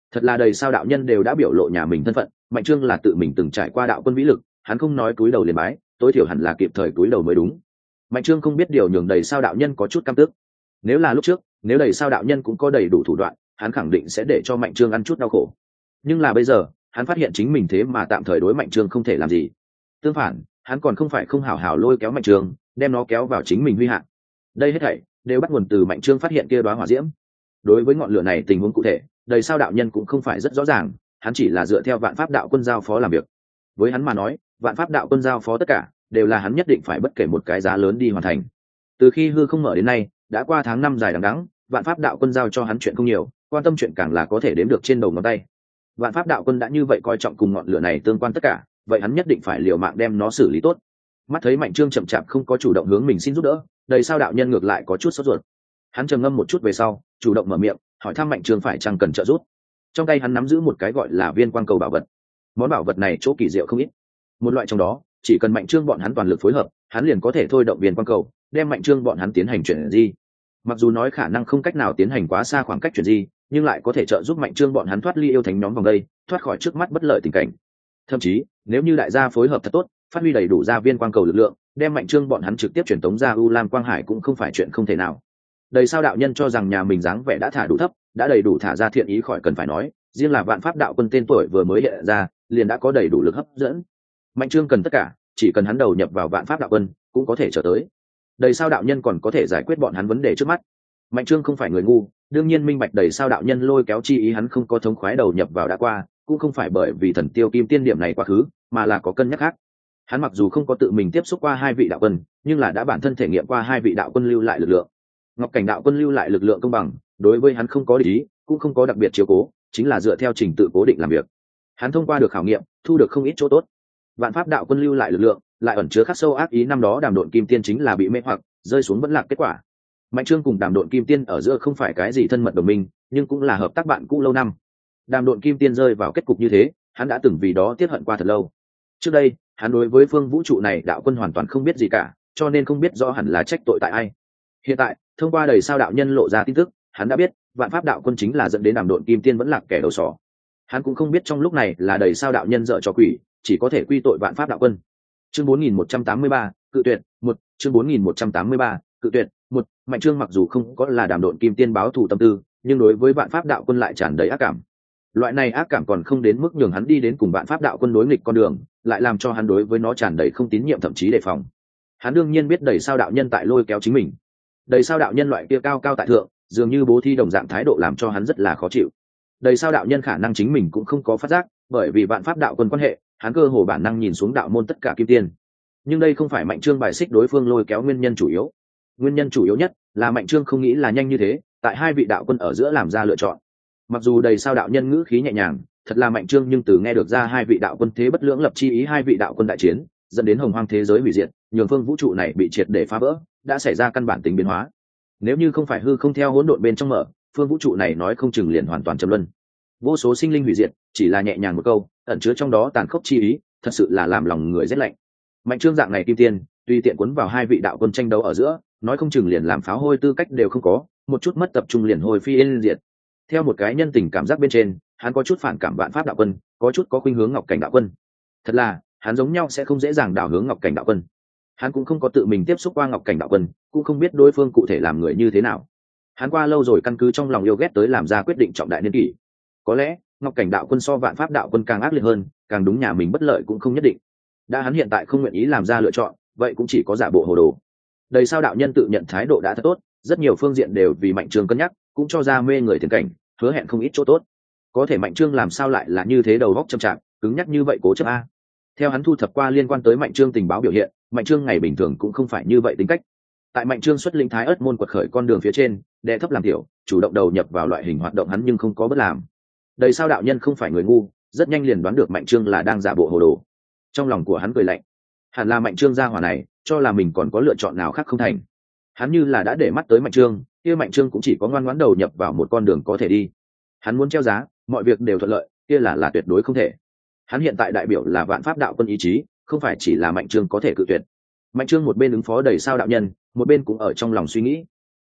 Thật là đầy sao đạo nhân đều đã biểu lộ nhà mình thân phận, Mạnh Trương là tự mình từng trải qua đạo quân vĩ lực, hắn không nói cúi đầu liền bái, tối thiểu hẳn là kịp thời cúi đầu mới đúng. Mạnh Trương không biết điều nhường đầy sao đạo nhân có chút căm tức. Nếu là lúc trước, nếu đầy sao đạo nhân cũng có đầy đủ thủ đoạn, hắn khẳng định sẽ để cho Mạnh Trương ăn chút đau khổ. Nhưng là bây giờ, hắn phát hiện chính mình thế mà tạm thời đối Mạnh Trương không thể làm gì. Tương phản, hắn còn không phải không hảo hảo lôi kéo Mạnh Trương, đem nó kéo vào chính mình huy hạn. Đây hết thảy đều bắt nguồn từ Mạnh Trương phát hiện kia đóa hỏa diễm. Đối với ngọn lửa này tình huống cụ thể, đầy sao đạo nhân cũng không phải rất rõ ràng, hắn chỉ là dựa theo vạn pháp đạo quân giao phó làm việc. Với hắn mà nói, vạn pháp đạo quân giao phó tất cả đều là hắn nhất định phải bất kể một cái giá lớn đi hoàn thành. Từ khi hư không mở đến nay, đã qua tháng 5 dài đằng đẵng, vạn pháp đạo quân giao cho hắn chuyện không nhiều, quan tâm chuyện càng là có thể đếm được trên đầu ngón tay. Vạn pháp đạo quân đã như vậy coi trọng cùng ngọn lửa này tương quan tất cả, vậy hắn nhất định phải liều mạng đem nó xử lý tốt. Mắt thấy Mạnh Trương chậm chạp không có chủ động hướng mình xin giúp đỡ, đầy sao đạo nhân ngược lại có chút sốt ruột. Hắn trầm ngâm một chút về sau, chủ động mở miệng hỏi thăm Mạnh Trương phải chăng cần trợ giúp. Trong tay hắn nắm giữ một cái gọi là viên quang cầu bảo vật. Món bảo vật này chỗ kỳ diệu không ít. Một loại trong đó, chỉ cần Mạnh Trương bọn hắn toàn lực phối hợp, hắn liền có thể thôi động viên quang cầu, đem Mạnh Trương bọn hắn tiến hành chuyển di. Mặc dù nói khả năng không cách nào tiến hành quá xa khoảng cách chuyển di, nhưng lại có thể trợ giúp Mạnh Trương bọn hắn thoát ly yêu thánh nhóm vòng đây, thoát khỏi trước mắt bất lợi tình cảnh. Thậm chí, nếu như đại gia phối hợp thật tốt, phát huy đầy đủ ra viên quang cầu lực lượng, đem Mạnh Trương bọn hắn trực tiếp truyền tống ra U Lam Quang Hải cũng không phải chuyện không thể nào. Đầy sao đạo nhân cho rằng nhà mình dáng vẻ đã thả đủ thấp, đã đầy đủ thả ra thiện ý khỏi cần phải nói, riêng là vạn pháp đạo quân tên tuổi vừa mới hiện ra, liền đã có đầy đủ lực hấp dẫn. Mạnh Trương cần tất cả, chỉ cần hắn đầu nhập vào vạn pháp đạo quân, cũng có thể trở tới. Đầy sao đạo nhân còn có thể giải quyết bọn hắn vấn đề trước mắt. Mạnh Trương không phải người ngu, đương nhiên minh bạch đầy sao đạo nhân lôi kéo chi ý hắn không có thống khoái đầu nhập vào đã qua, cũng không phải bởi vì thần tiêu kim tiên điểm này quá khứ, mà là có cân nhắc khác. Hắn mặc dù không có tự mình tiếp xúc qua hai vị đạo quân, nhưng là đã bản thân thể nghiệm qua hai vị đạo quân lưu lại lực lượng. Ngọc Cảnh đạo quân lưu lại lực lượng công bằng, đối với hắn không có lý, cũng không có đặc biệt chiếu cố, chính là dựa theo trình tự cố định làm việc. Hắn thông qua được khảo nghiệm, thu được không ít chỗ tốt. Vạn pháp đạo quân lưu lại lực lượng, lại ẩn chứa khắc sâu ác ý, năm đó Đàm Độn Kim Tiên chính là bị mê hoặc, rơi xuống vẫn lạc kết quả. Mạnh Trương cùng Đàm Độn Kim Tiên ở giữa không phải cái gì thân mật đồng minh, nhưng cũng là hợp tác bạn cũ lâu năm. Đàm Độn Kim Tiên rơi vào kết cục như thế, hắn đã từng vì đó tiếc hận qua thật lâu. Trước đây, hắn đối với phương vũ trụ này đạo quân hoàn toàn không biết gì cả, cho nên không biết rõ hẳn là trách tội tại ai. Hiện tại, thông qua đầy sao đạo nhân lộ ra tin tức, hắn đã biết, vạn pháp đạo quân chính là dẫn đến Đàm Độn Kim Tiên vẫn lạc kẻ đầu sỏ. Hắn cũng không biết trong lúc này là đầy sao đạo nhân dợ cho quỷ, chỉ có thể quy tội vạn pháp đạo quân. Chương 4183, cự tuyệt, 1, chương 4183, cự tuyệt, 1, Mạnh Trương mặc dù không có là Đàm Độn Kim Tiên báo thù tâm tư, nhưng đối với vạn pháp đạo quân lại tràn đầy ác cảm. Loại này ác cảm còn không đến mức nhường hắn đi đến cùng vạn pháp đạo quân đối nghịch con đường, lại làm cho hắn đối với nó tràn đầy không tín nhiệm thậm chí đề phòng. Hắn đương nhiên biết đầy sao đạo nhân tại lôi kéo chính mình. Đầy sao đạo nhân loại kia cao cao tại thượng, dường như bố thí đồng dạng thái độ làm cho hắn rất là khó chịu. Đầy sao đạo nhân khả năng chính mình cũng không có phát giác, bởi vì vạn pháp đạo quân quan hệ, hắn cơ hồ bản năng nhìn xuống đạo môn tất cả kim tiên. Nhưng đây không phải Mạnh Trương bài xích đối phương lôi kéo nguyên nhân chủ yếu. Nguyên nhân chủ yếu nhất là Mạnh Trương không nghĩ là nhanh như thế, tại hai vị đạo quân ở giữa làm ra lựa chọn. Mặc dù đầy sao đạo nhân ngữ khí nhẹ nhàng, thật là Mạnh Trương nhưng từ nghe được ra hai vị đạo quân thế bất lưỡng lập chi ý, hai vị đạo quân đại chiến, dẫn đến hồng hoang thế giới hủy diệt, nhường phương vũ trụ này bị triệt để phá vỡ, đã xảy ra căn bản tính biến hóa. Nếu như không phải hư không theo hỗn độn bên trong mở, phương vũ trụ này nói không chừng liền hoàn toàn trầm luân. Vô số sinh linh hủy diệt, chỉ là nhẹ nhàng một câu, ẩn chứa trong đó tàn khốc chi ý, thật sự là làm lòng người rét lạnh. Mạnh Trương dạng này kim tiên, tùy tiện cuốn vào hai vị đạo quân tranh đấu ở giữa, nói không chừng liền làm pháo hôi tư cách đều không có, một chút mất tập trung liền hồi phi yên diệt. Theo một cái nhân tình cảm giác bên trên, hắn có chút phản cảm vạn pháp đạo quân, có chút có khuynh hướng Ngọc Cảnh đạo quân. Thật là, hắn giống nhau sẽ không dễ dàng đảo hướng Ngọc Cảnh đạo quân. Hắn cũng không có tự mình tiếp xúc qua Ngọc Cảnh đạo quân, cũng không biết đối phương cụ thể làm người như thế nào. Hắn qua lâu rồi căn cứ trong lòng yêu ghét tới làm ra quyết định trọng đại niên kỷ. Có lẽ Ngọc Cảnh đạo quân so vạn pháp đạo quân càng ác liệt hơn, càng đúng nhà mình bất lợi cũng không nhất định. Đã hắn hiện tại không nguyện ý làm ra lựa chọn, vậy cũng chỉ có giả bộ hồ đồ. Đầy sao đạo nhân tự nhận thái độ đã thật tốt, rất nhiều phương diện đều vì Mạnh Trương cân nhắc, cũng cho ra mê người tiền cảnh, hứa hẹn không ít chỗ tốt. Có thể Mạnh Trương làm sao lại là như thế đầu góc châm chạc, cứng nhắc như vậy cố chấp a. Theo hắn thu thập qua liên quan tới Mạnh Trương tình báo biểu hiện, Mạnh Trương ngày bình thường cũng không phải như vậy tính cách. Tại Mạnh Trương xuất linh thái ớt môn quật khởi con đường phía trên, đệ thấp làm tiểu, chủ động đầu nhập vào loại hình hoạt động hắn nhưng không có bất làm. Đầy sao đạo nhân không phải người ngu, rất nhanh liền đoán được Mạnh Trương là đang giả bộ hồ đồ. Trong lòng của hắn cười lạnh, hẳn là Mạnh Trương gia hỏa này cho là mình còn có lựa chọn nào khác không thành. Hắn như là đã để mắt tới Mạnh Trương, kia Mạnh Trương cũng chỉ có ngoan ngoãn đầu nhập vào một con đường có thể đi. Hắn muốn treo giá, mọi việc đều thuận lợi, kia là tuyệt đối không thể. Hắn hiện tại đại biểu là vạn pháp đạo quân ý chí, không phải chỉ là Mạnh Trương có thể cự tuyệt. Mạnh Trương một bên ứng phó đầy sao đạo nhân, một bên cũng ở trong lòng suy nghĩ.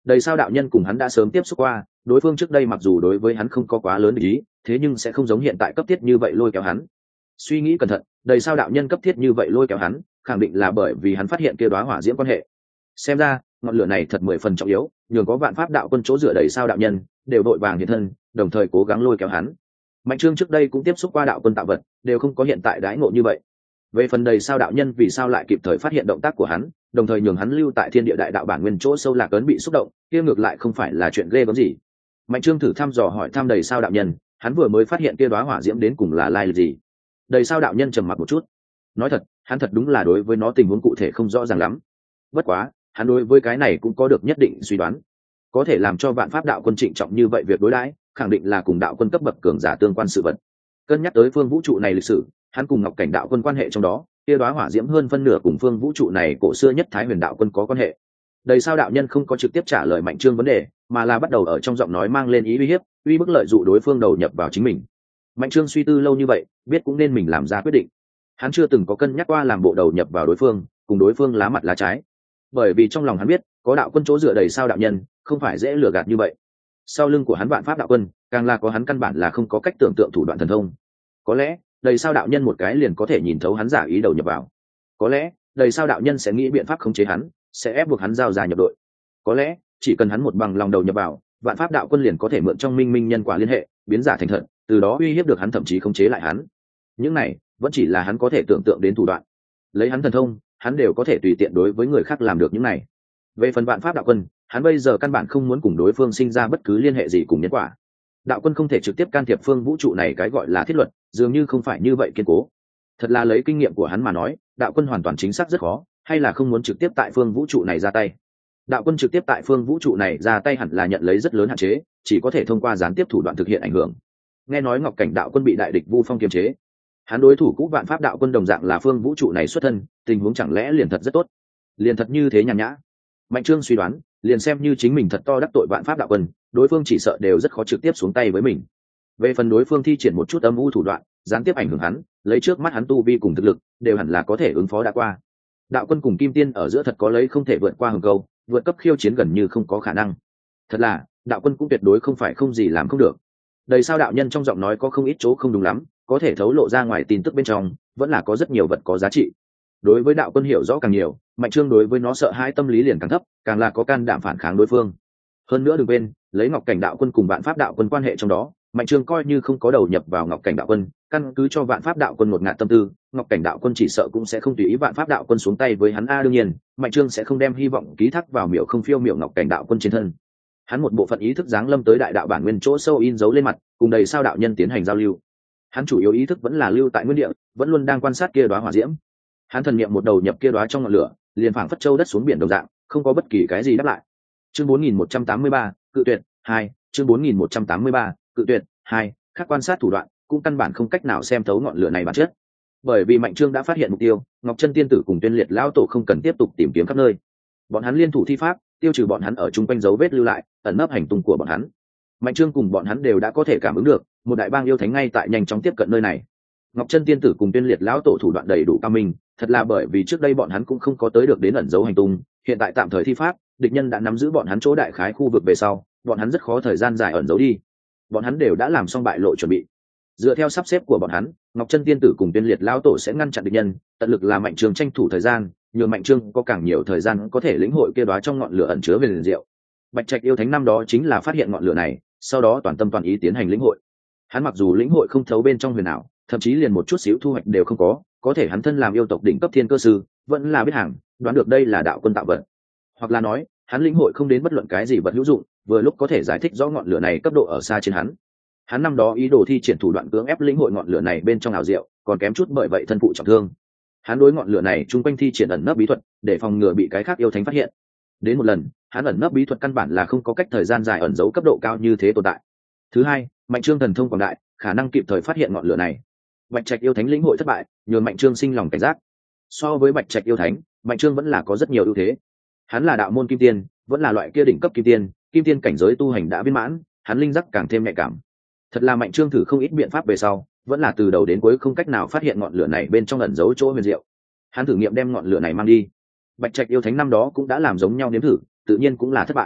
Đầy sao đạo nhân cùng hắn đã sớm tiếp xúc qua, đối phương trước đây mặc dù đối với hắn không có quá lớn ý, thế nhưng sẽ không giống hiện tại cấp thiết như vậy lôi kéo hắn. Suy nghĩ cẩn thận, đầy sao đạo nhân cấp thiết như vậy lôi kéo hắn, khẳng định là bởi vì hắn phát hiện kia đóa hỏa diễm quan hệ. Xem ra, ngọn lửa này thật 10 phần trọng yếu, nhường có vạn pháp đạo quân chỗ dựa đầy sao đạo nhân, đều đội vàng hiện thân, đồng thời cố gắng lôi kéo hắn. Mạnh Trương trước đây cũng tiếp xúc qua đạo quân tạo vật, đều không có hiện tại đãi ngộ như vậy. Về phần đầy sao đạo nhân vì sao lại kịp thời phát hiện động tác của hắn, đồng thời nhường hắn lưu tại thiên địa đại đạo bản nguyên chỗ sâu lạc ấn bị xúc động, kia ngược lại không phải là chuyện ghê gớm gì. Mạnh Trương thử thăm dò hỏi thăm đầy sao đạo nhân, hắn vừa mới phát hiện kia đóa hỏa diễm đến cùng là lai lịch gì. Đầy sao đạo nhân trầm mặc một chút, nói thật, hắn thật đúng là đối với nó tình huống cụ thể không rõ ràng lắm. Bất quá, hắn đối với cái này cũng có được nhất định suy đoán. Có thể làm cho vạn pháp đạo quân trịnh trọng như vậy việc đối đãi, khẳng định là cùng đạo quân cấp bậc cường giả tương quan sự vật. Cân nhắc tới phương vũ trụ này lịch sử, hắn cùng Ngọc Cảnh đạo quân quan hệ trong đó, kia đóa hỏa diễm hơn phân nửa cùng phương vũ trụ này cổ xưa nhất Thái Huyền đạo quân có quan hệ. Đầy sao đạo nhân không có trực tiếp trả lời Mạnh Trương vấn đề, mà là bắt đầu ở trong giọng nói mang lên ý uy hiếp, uy bức lợi dụ đối phương đầu nhập vào chính mình. Mạnh Trương suy tư lâu như vậy, biết cũng nên mình làm ra quyết định. Hắn chưa từng có cân nhắc qua làm bộ đầu nhập vào đối phương, cùng đối phương lá mặt lá trái. Bởi vì trong lòng hắn biết, có đạo quân chỗ dựa đầy sao đạo nhân, không phải dễ lừa gạt như vậy. Sau lưng của hắn vạn pháp đạo quân, càng là có hắn căn bản là không có cách tưởng tượng thủ đoạn thần thông. Có lẽ, đầy sao đạo nhân một cái liền có thể nhìn thấu hắn giả ý đầu nhập vào. Có lẽ, đầy sao đạo nhân sẽ nghĩ biện pháp khống chế hắn, sẽ ép buộc hắn giao ra nhập đội. Có lẽ, chỉ cần hắn một bằng lòng đầu nhập vào, vạn pháp đạo quân liền có thể mượn trong minh minh nhân quả liên hệ, biến giả thành thật, từ đó uy hiếp được hắn, thậm chí khống chế lại hắn. Những này vẫn chỉ là hắn có thể tưởng tượng đến thủ đoạn. Lấy hắn thần thông, hắn đều có thể tùy tiện đối với người khác làm được những này. Về phần vạn pháp đạo quân, hắn bây giờ căn bản không muốn cùng đối phương sinh ra bất cứ liên hệ gì cùng nhân quả. Đạo quân không thể trực tiếp can thiệp phương vũ trụ này, cái gọi là thiết luật dường như không phải như vậy kiên cố. Thật là lấy kinh nghiệm của hắn mà nói, đạo quân hoàn toàn chính xác rất khó, hay là không muốn trực tiếp tại phương vũ trụ này ra tay. Đạo quân trực tiếp tại phương vũ trụ này ra tay hẳn là nhận lấy rất lớn hạn chế, chỉ có thể thông qua gián tiếp thủ đoạn thực hiện ảnh hưởng. Nghe nói Ngọc Cảnh đạo quân bị đại địch Vu Phong kiềm chế, hắn đối thủ cũ vạn pháp đạo quân đồng dạng là phương vũ trụ này xuất thân, tình huống chẳng lẽ liền thật rất tốt, liền thật như thế nhàn nhã. Mạnh Trương suy đoán, liền xem như chính mình thật to đắc tội vạn pháp đạo quân, đối phương chỉ sợ đều rất khó trực tiếp xuống tay với mình. Về phần đối phương thi triển một chút âm u thủ đoạn, gián tiếp ảnh hưởng hắn, lấy trước mắt hắn tu vi cùng thực lực, đều hẳn là có thể ứng phó đã qua. Đạo quân cùng kim tiên ở giữa thật có lấy không thể vượt qua hừng câu, vượt cấp khiêu chiến gần như không có khả năng. Thật là, đạo quân cũng tuyệt đối không phải không gì làm không được. Đầy sao đạo nhân trong giọng nói có không ít chỗ không đúng lắm, có thể thấu lộ ra ngoài tin tức bên trong, vẫn là có rất nhiều vật có giá trị. Đối với đạo quân hiểu rõ càng nhiều, Mạnh Trương đối với nó sợ hãi tâm lý liền càng thấp, càng là có can đảm phản kháng đối phương. Hơn nữa đừng quên, lấy Ngọc Cảnh đạo quân cùng vạn pháp đạo quân quan hệ trong đó, Mạnh Trương coi như không có đầu nhập vào Ngọc Cảnh đạo quân, căn cứ cho vạn pháp đạo quân một ngạt tâm tư, Ngọc Cảnh đạo quân chỉ sợ cũng sẽ không tùy ý vạn pháp đạo quân xuống tay với hắn. Đương nhiên, Mạnh Trương sẽ không đem hy vọng ký thác vào miểu không phiêu miểu Ngọc Cảnh đạo quân trên thân. Hắn một bộ phận ý thức giáng lâm tới đại đạo bản nguyên chỗ sâu in dấu lên mặt, cùng đầy sao đạo nhân tiến hành giao lưu. Hắn chủ yếu ý thức vẫn là lưu tại nguyên địa, vẫn luôn đang quan sát kia đóa hỏa diễm. Hắn thần niệm một đầu nhập kia đóa trong ngọn lửa, liền phảng phất châu đất xuống biển đồng dạng, không có bất kỳ cái gì đáp lại. Chương 4183, cự tuyệt 2, chương 4183, cự tuyệt 2, các quan sát thủ đoạn cũng căn bản không cách nào xem thấu ngọn lửa này bản chất. Bởi vì Mạnh Trương đã phát hiện mục tiêu, Ngọc Chân tiên tử cùng Tuyên Liệt lão tổ không cần tiếp tục tìm kiếm khắp nơi. Bọn hắn liên thủ thi pháp, tiêu trừ bọn hắn ở chung quanh dấu vết lưu lại, ẩn nấp hành tung của bọn hắn. Mạnh Trương cùng bọn hắn đều đã có thể cảm ứng được, một đại bang yêu thánh ngay tại nhanh chóng tiếp cận nơi này. Ngọc Chân tiên tử cùng Tuyên Liệt lão tổ thủ đoạn đầy đủ cao minh, thật là bởi vì trước đây bọn hắn cũng không có tới được đến ẩn dấu hành tung, hiện tại tạm thời thi pháp, địch nhân đã nắm giữ bọn hắn chỗ đại khái khu vực về sau, bọn hắn rất khó thời gian dài ẩn giấu đi. Bọn hắn đều đã làm xong bại lộ chuẩn bị. Dựa theo sắp xếp của bọn hắn, Ngọc Chân tiên tử cùng Tuyên Liệt lão tổ sẽ ngăn chặn địch nhân, tận lực là Mạnh Trương tranh thủ thời gian, nhờ Mạnh Trương có càng nhiều thời gian có thể lĩnh hội kia đóa trong ngọn lửa ẩn chứa về liền diệu. Bạch Trạch yêu thánh năm đó chính là phát hiện ngọn lửa này, sau đó toàn tâm toàn ý tiến hành lĩnh hội. Hắn mặc dù lĩnh hội không thấu bên trong huyền ảo, thậm chí liền một chút xíu thu hoạch đều không có thể hắn thân làm yêu tộc đỉnh cấp thiên cơ sư, vẫn là biết hàng, đoán được đây là đạo quân tạo vật. Hoặc là nói, hắn lĩnh hội không đến bất luận cái gì vật hữu dụng, vừa lúc có thể giải thích rõ ngọn lửa này cấp độ ở xa trên hắn. Hắn năm đó ý đồ thi triển thủ đoạn cưỡng ép lĩnh hội ngọn lửa này bên trong ảo diệu, còn kém chút bởi vậy thân phụ trọng thương. Hắn đối ngọn lửa này chung quanh thi triển ẩn nấp bí thuật, để phòng ngừa bị cái khác yêu thánh phát hiện. Đến một lần, hắn ẩn nấp bí thuật căn bản là không có cách thời gian dài ẩn giấu cấp độ cao như thế tồn tại. Thứ hai, Mạnh Trương thần thông quảng đại, khả năng kịp thời phát hiện ngọn lửa này. Bạch Trạch yêu thánh lĩnh hội thất bại, nhường Mạnh Trương sinh lòng cảnh giác. So với Bạch Trạch yêu thánh, Mạnh Trương vẫn là có rất nhiều ưu thế. Hắn là đạo môn kim tiên, vẫn là loại kia đỉnh cấp kim tiên cảnh giới tu hành đã viên mãn, hắn linh giác càng thêm nhạy cảm. Thật là Mạnh Trương thử không ít biện pháp về sau, vẫn là từ đầu đến cuối không cách nào phát hiện ngọn lửa này bên trong ẩn giấu chỗ huyền diệu. Hắn thử nghiệm đem ngọn lửa này mang đi. Bạch Trạch yêu thánh năm đó cũng đã làm giống nhau nếm thử, tự nhiên cũng là thất bại.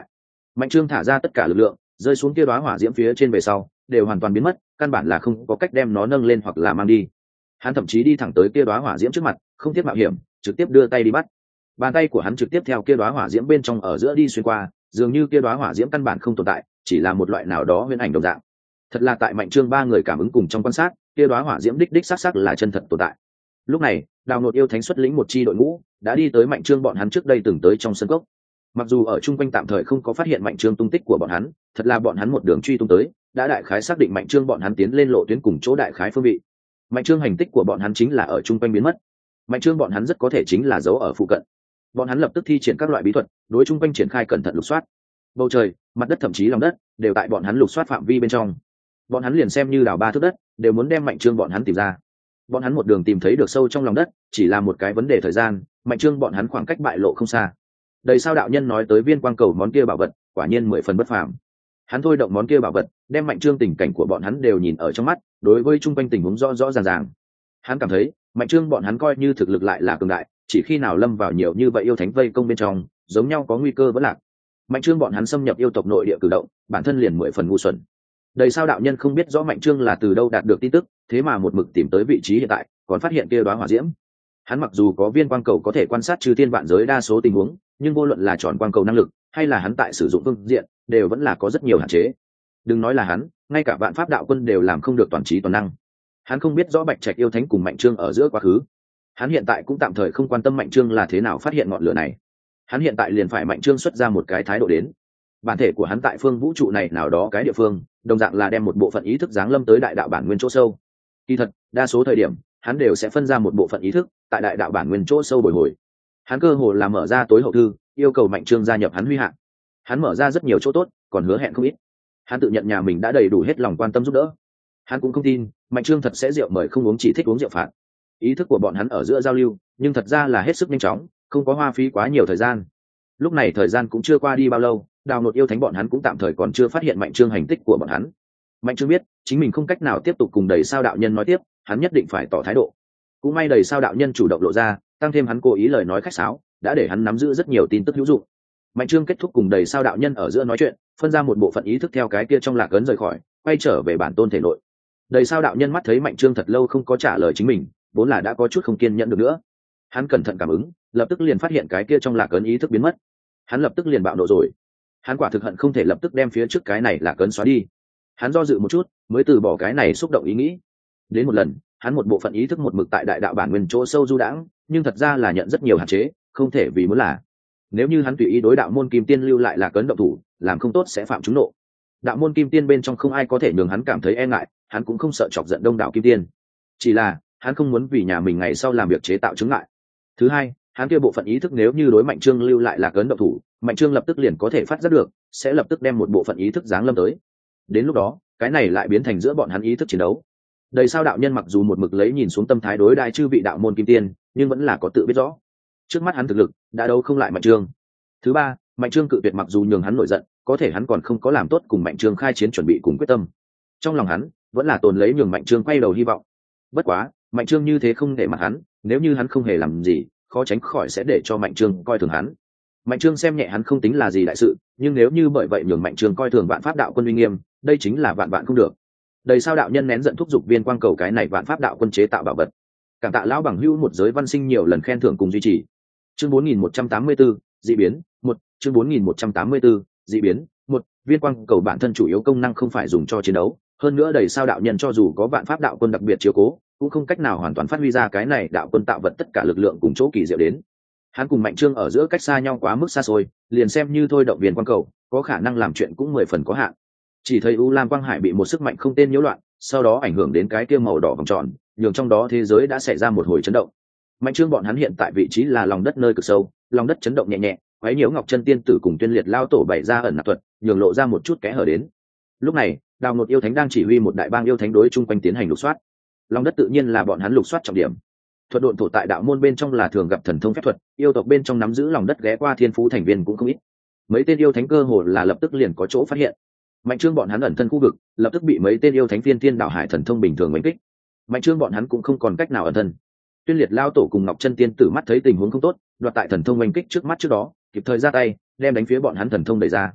Mạnh Trương thả ra tất cả lực lượng, rơi xuống kia đóa hỏa diễm phía trên về sau đều hoàn toàn biến mất, căn bản là không có cách đem nó nâng lên hoặc là mang đi. Hắn thậm chí đi thẳng tới kia đóa hỏa diễm trước mặt, không tiếc mạo hiểm, trực tiếp đưa tay đi bắt. Bàn tay của hắn trực tiếp theo kia đóa hỏa diễm bên trong ở giữa đi xuyên qua, dường như kia đóa hỏa diễm căn bản không tồn tại, chỉ là một loại nào đó huyền ảnh đồng dạng. Thật là tại Mạnh Trương ba người cảm ứng cùng trong quan sát, kia đóa hỏa diễm đích xác xác là chân thật tồn tại. Lúc này, Đào Nột yêu thánh xuất lĩnh một chi đội ngũ, đã đi tới Mạnh Trương bọn hắn trước đây từng tới trong sân cốc. Mặc dù ở chung quanh tạm thời không có phát hiện Mạnh Trương tung tích của bọn hắn, thật là bọn hắn một đường truy tung tới, đã đại khái xác định Mạnh Trương bọn hắn tiến lên lộ tuyến cùng chỗ đại khái phương vị. Mạnh Trương hành tích của bọn hắn chính là ở chung quanh biến mất. Mạnh Trương bọn hắn rất có thể chính là giấu ở phụ cận. Bọn hắn lập tức thi triển các loại bí thuật, đối chung quanh triển khai cẩn thận lục soát. Bầu trời, mặt đất thậm chí lòng đất, đều tại bọn hắn lục soát phạm vi bên trong. Bọn hắn liền xem như đào 3 thước đất, đều muốn đem Mạnh Trương bọn hắn tìm ra. Bọn hắn một đường tìm thấy được sâu trong lòng đất, chỉ là một cái vấn đề thời gian, Mạnh Trương bọn hắn khoảng cách bại lộ không xa. Đầy Sao đạo nhân nói tới viên quang cầu món kia bảo vật, quả nhiên 10 phần bất phàm. Hắn thôi động món kia bảo vật, đem Mạnh Trương tình cảnh của bọn hắn đều nhìn ở trong mắt, đối với chung quanh tình huống rõ rõ ràng ràng. Hắn cảm thấy, Mạnh Trương bọn hắn coi như thực lực lại là cường đại, chỉ khi nào lâm vào nhiều như vậy yêu thánh vây công bên trong, giống nhau có nguy cơ vẫn lạc. Mạnh Trương bọn hắn xâm nhập yêu tộc nội địa cử động, bản thân liền 10 phần ngu xuẩn. Đầy Sao đạo nhân không biết rõ Mạnh Trương là từ đâu đạt được tin tức, thế mà một mực tìm tới vị trí hiện tại, còn phát hiện kia đóa hỏa diễm. Hắn mặc dù có viên quang cầu có thể quan sát trừ thiên vạn giới đa số tình huống, nhưng vô luận là chọn quang cầu năng lực, hay là hắn tại sử dụng phương diện, đều vẫn là có rất nhiều hạn chế. Đừng nói là hắn, ngay cả Vạn Pháp đạo quân đều làm không được toàn trí toàn năng. Hắn không biết rõ Bạch Trạch yêu thánh cùng Mạnh Trương ở giữa quá khứ. Hắn hiện tại cũng tạm thời không quan tâm Mạnh Trương là thế nào phát hiện ngọn lửa này. Hắn hiện tại liền phải Mạnh Trương xuất ra một cái thái độ đến. Bản thể của hắn tại phương vũ trụ này nào đó cái địa phương, đồng dạng là đem một bộ phận ý thức giáng lâm tới đại đạo bản nguyên chỗ sâu. Kỳ thật, đa số thời điểm, hắn đều sẽ phân ra một bộ phận ý thức tại đại đạo bản nguyên chỗ sâu bồi hồi. Hắn cơ hồ là mở ra tối hậu thư, yêu cầu Mạnh Trương gia nhập hắn huy hạng. Hắn mở ra rất nhiều chỗ tốt, còn hứa hẹn không ít. Hắn tự nhận nhà mình đã đầy đủ hết lòng quan tâm giúp đỡ. Hắn cũng không tin Mạnh Trương thật sẽ rượu mời không uống, chỉ thích uống rượu phạt. Ý thức của bọn hắn ở giữa giao lưu, nhưng thật ra là hết sức nhanh chóng, không có hoa phí quá nhiều thời gian. Lúc này thời gian cũng chưa qua đi bao lâu, Đào Nột yêu thánh bọn hắn cũng tạm thời còn chưa phát hiện Mạnh Trương hành tích của bọn hắn. Mạnh Trương biết chính mình không cách nào tiếp tục cùng Đầy Sao đạo nhân nói tiếp, hắn nhất định phải tỏ thái độ. Cũng may Đầy Sao đạo nhân chủ động lộ ra, tăng thêm hắn cố ý lời nói khách sáo, đã để hắn nắm giữ rất nhiều tin tức hữu dụng. Mạnh Trương kết thúc cùng Đầy Sao đạo nhân ở giữa nói chuyện, phân ra một bộ phận ý thức theo cái kia trong lạc ấn rời khỏi, quay trở về bản tôn thể nội. Đầy Sao đạo nhân mắt thấy Mạnh Trương thật lâu không có trả lời chính mình, vốn là đã có chút không kiên nhẫn được nữa. Hắn cẩn thận cảm ứng, lập tức liền phát hiện cái kia trong lạc ấn ý thức biến mất. Hắn lập tức liền bạo nộ rồi. Hắn quả thực hận không thể lập tức đem phía trước cái này lạc ấn xóa đi. Hắn do dự một chút, mới từ bỏ cái này xúc động ý nghĩ. Đến một lần, hắn một bộ phận ý thức một mực tại đại đạo bản nguyên chỗ sâu du đãng, nhưng thật ra là nhận rất nhiều hạn chế, không thể vì muốn là. Nếu như hắn tùy ý đối đạo môn kim tiên lưu lại lạc ấn động thủ, làm không tốt sẽ phạm chúng nộ. Đạo môn kim tiên bên trong không ai có thể nhường hắn cảm thấy e ngại, hắn cũng không sợ chọc giận đông đảo kim tiên. Chỉ là, hắn không muốn vì nhà mình ngày sau làm việc chế tạo chứng ngại. Thứ hai, hắn kia bộ phận ý thức nếu như đối Mạnh Trương lưu lại lạc ấn động thủ, Mạnh Trương lập tức liền có thể phát giác được, sẽ lập tức đem một bộ phận ý thức giáng lâm tới. Đến lúc đó, cái này lại biến thành giữa bọn hắn ý thức chiến đấu. Đầy Sao đạo nhân mặc dù một mực lấy nhìn xuống tâm thái đối đại chư vị đạo môn kim tiên, nhưng vẫn là có tự biết rõ. Trước mắt hắn thực lực đã đấu không lại Mạnh Trương. Thứ ba, Mạnh Trương cự tuyệt mặc dù nhường hắn nổi giận, có thể hắn còn không có làm tốt cùng Mạnh Trương khai chiến chuẩn bị cùng quyết tâm. Trong lòng hắn vẫn là tồn lấy nhường Mạnh Trương quay đầu hy vọng. Bất quá, Mạnh Trương như thế không để mặt hắn, nếu như hắn không hề làm gì, khó tránh khỏi sẽ để cho Mạnh Trương coi thường hắn. Mạnh Trương xem nhẹ hắn không tính là gì đại sự, nhưng nếu như bởi vậy nhường Mạnh Trương coi thường Vạn Pháp đạo quân uy nghiêm, đây chính là vạn vạn không được. Đầy Sao đạo nhân nén giận thúc giục viên quang cầu cái này Vạn Pháp đạo quân chế tạo bảo vật. Cảm tạ lão bằng hữu một giới văn sinh nhiều lần khen thưởng cùng duy trì. Chương 4184, dị biến, 1, chương 4184, dị biến, 1, viên quang cầu bản thân chủ yếu công năng không phải dùng cho chiến đấu, hơn nữa Đầy Sao đạo nhân cho dù có Vạn Pháp đạo quân đặc biệt chiếu cố, cũng không cách nào hoàn toàn phát huy ra cái này đạo quân tạo vật tất cả lực lượng cùng chỗ kỳ diệu đến. Hắn cùng Mạnh Trương ở giữa cách xa nhau quá mức xa xôi, liền xem như thôi động viên quang cầu, có khả năng làm chuyện cũng 10 phần có hạn. Chỉ thấy U Lam quang hải bị một sức mạnh không tên nhiễu loạn, sau đó ảnh hưởng đến cái kia màu đỏ vòng tròn, nhường trong đó thế giới đã xảy ra một hồi chấn động. Mạnh Trương bọn hắn hiện tại vị trí là lòng đất nơi cực sâu, lòng đất chấn động nhẹ nhẹ, quấy nhiễu Ngọc Chân Tiên tử cùng Tuyên Liệt lao tổ bày ra ẩn nạp thuật, nhường lộ ra một chút kẽ hở đến. Lúc này, Đào Nột yêu thánh đang chỉ huy một đại bang yêu thánh đối chung quanh tiến hành lục soát. Lòng đất tự nhiên là bọn hắn lục soát trọng điểm. Thuật độn thổ tại đạo môn bên trong là thường gặp thần thông phép thuật, yêu tộc bên trong nắm giữ lòng đất ghé qua thiên phú thành viên cũng không ít. Mấy tên yêu thánh cơ hồ là lập tức liền có chỗ phát hiện. Mạnh Trương bọn hắn ẩn thân khu vực, lập tức bị mấy tên yêu thánh tiên tiên đạo hải thần thông bình thường đánh kích. Mạnh Trương bọn hắn cũng không còn cách nào ẩn thân. Tuyên Liệt lao tổ cùng Ngọc Chân Tiên tử mắt thấy tình huống không tốt, đoạt tại thần thông đánh kích trước mắt trước đó, kịp thời ra tay, đem đánh phía bọn hắn thần thông đẩy ra.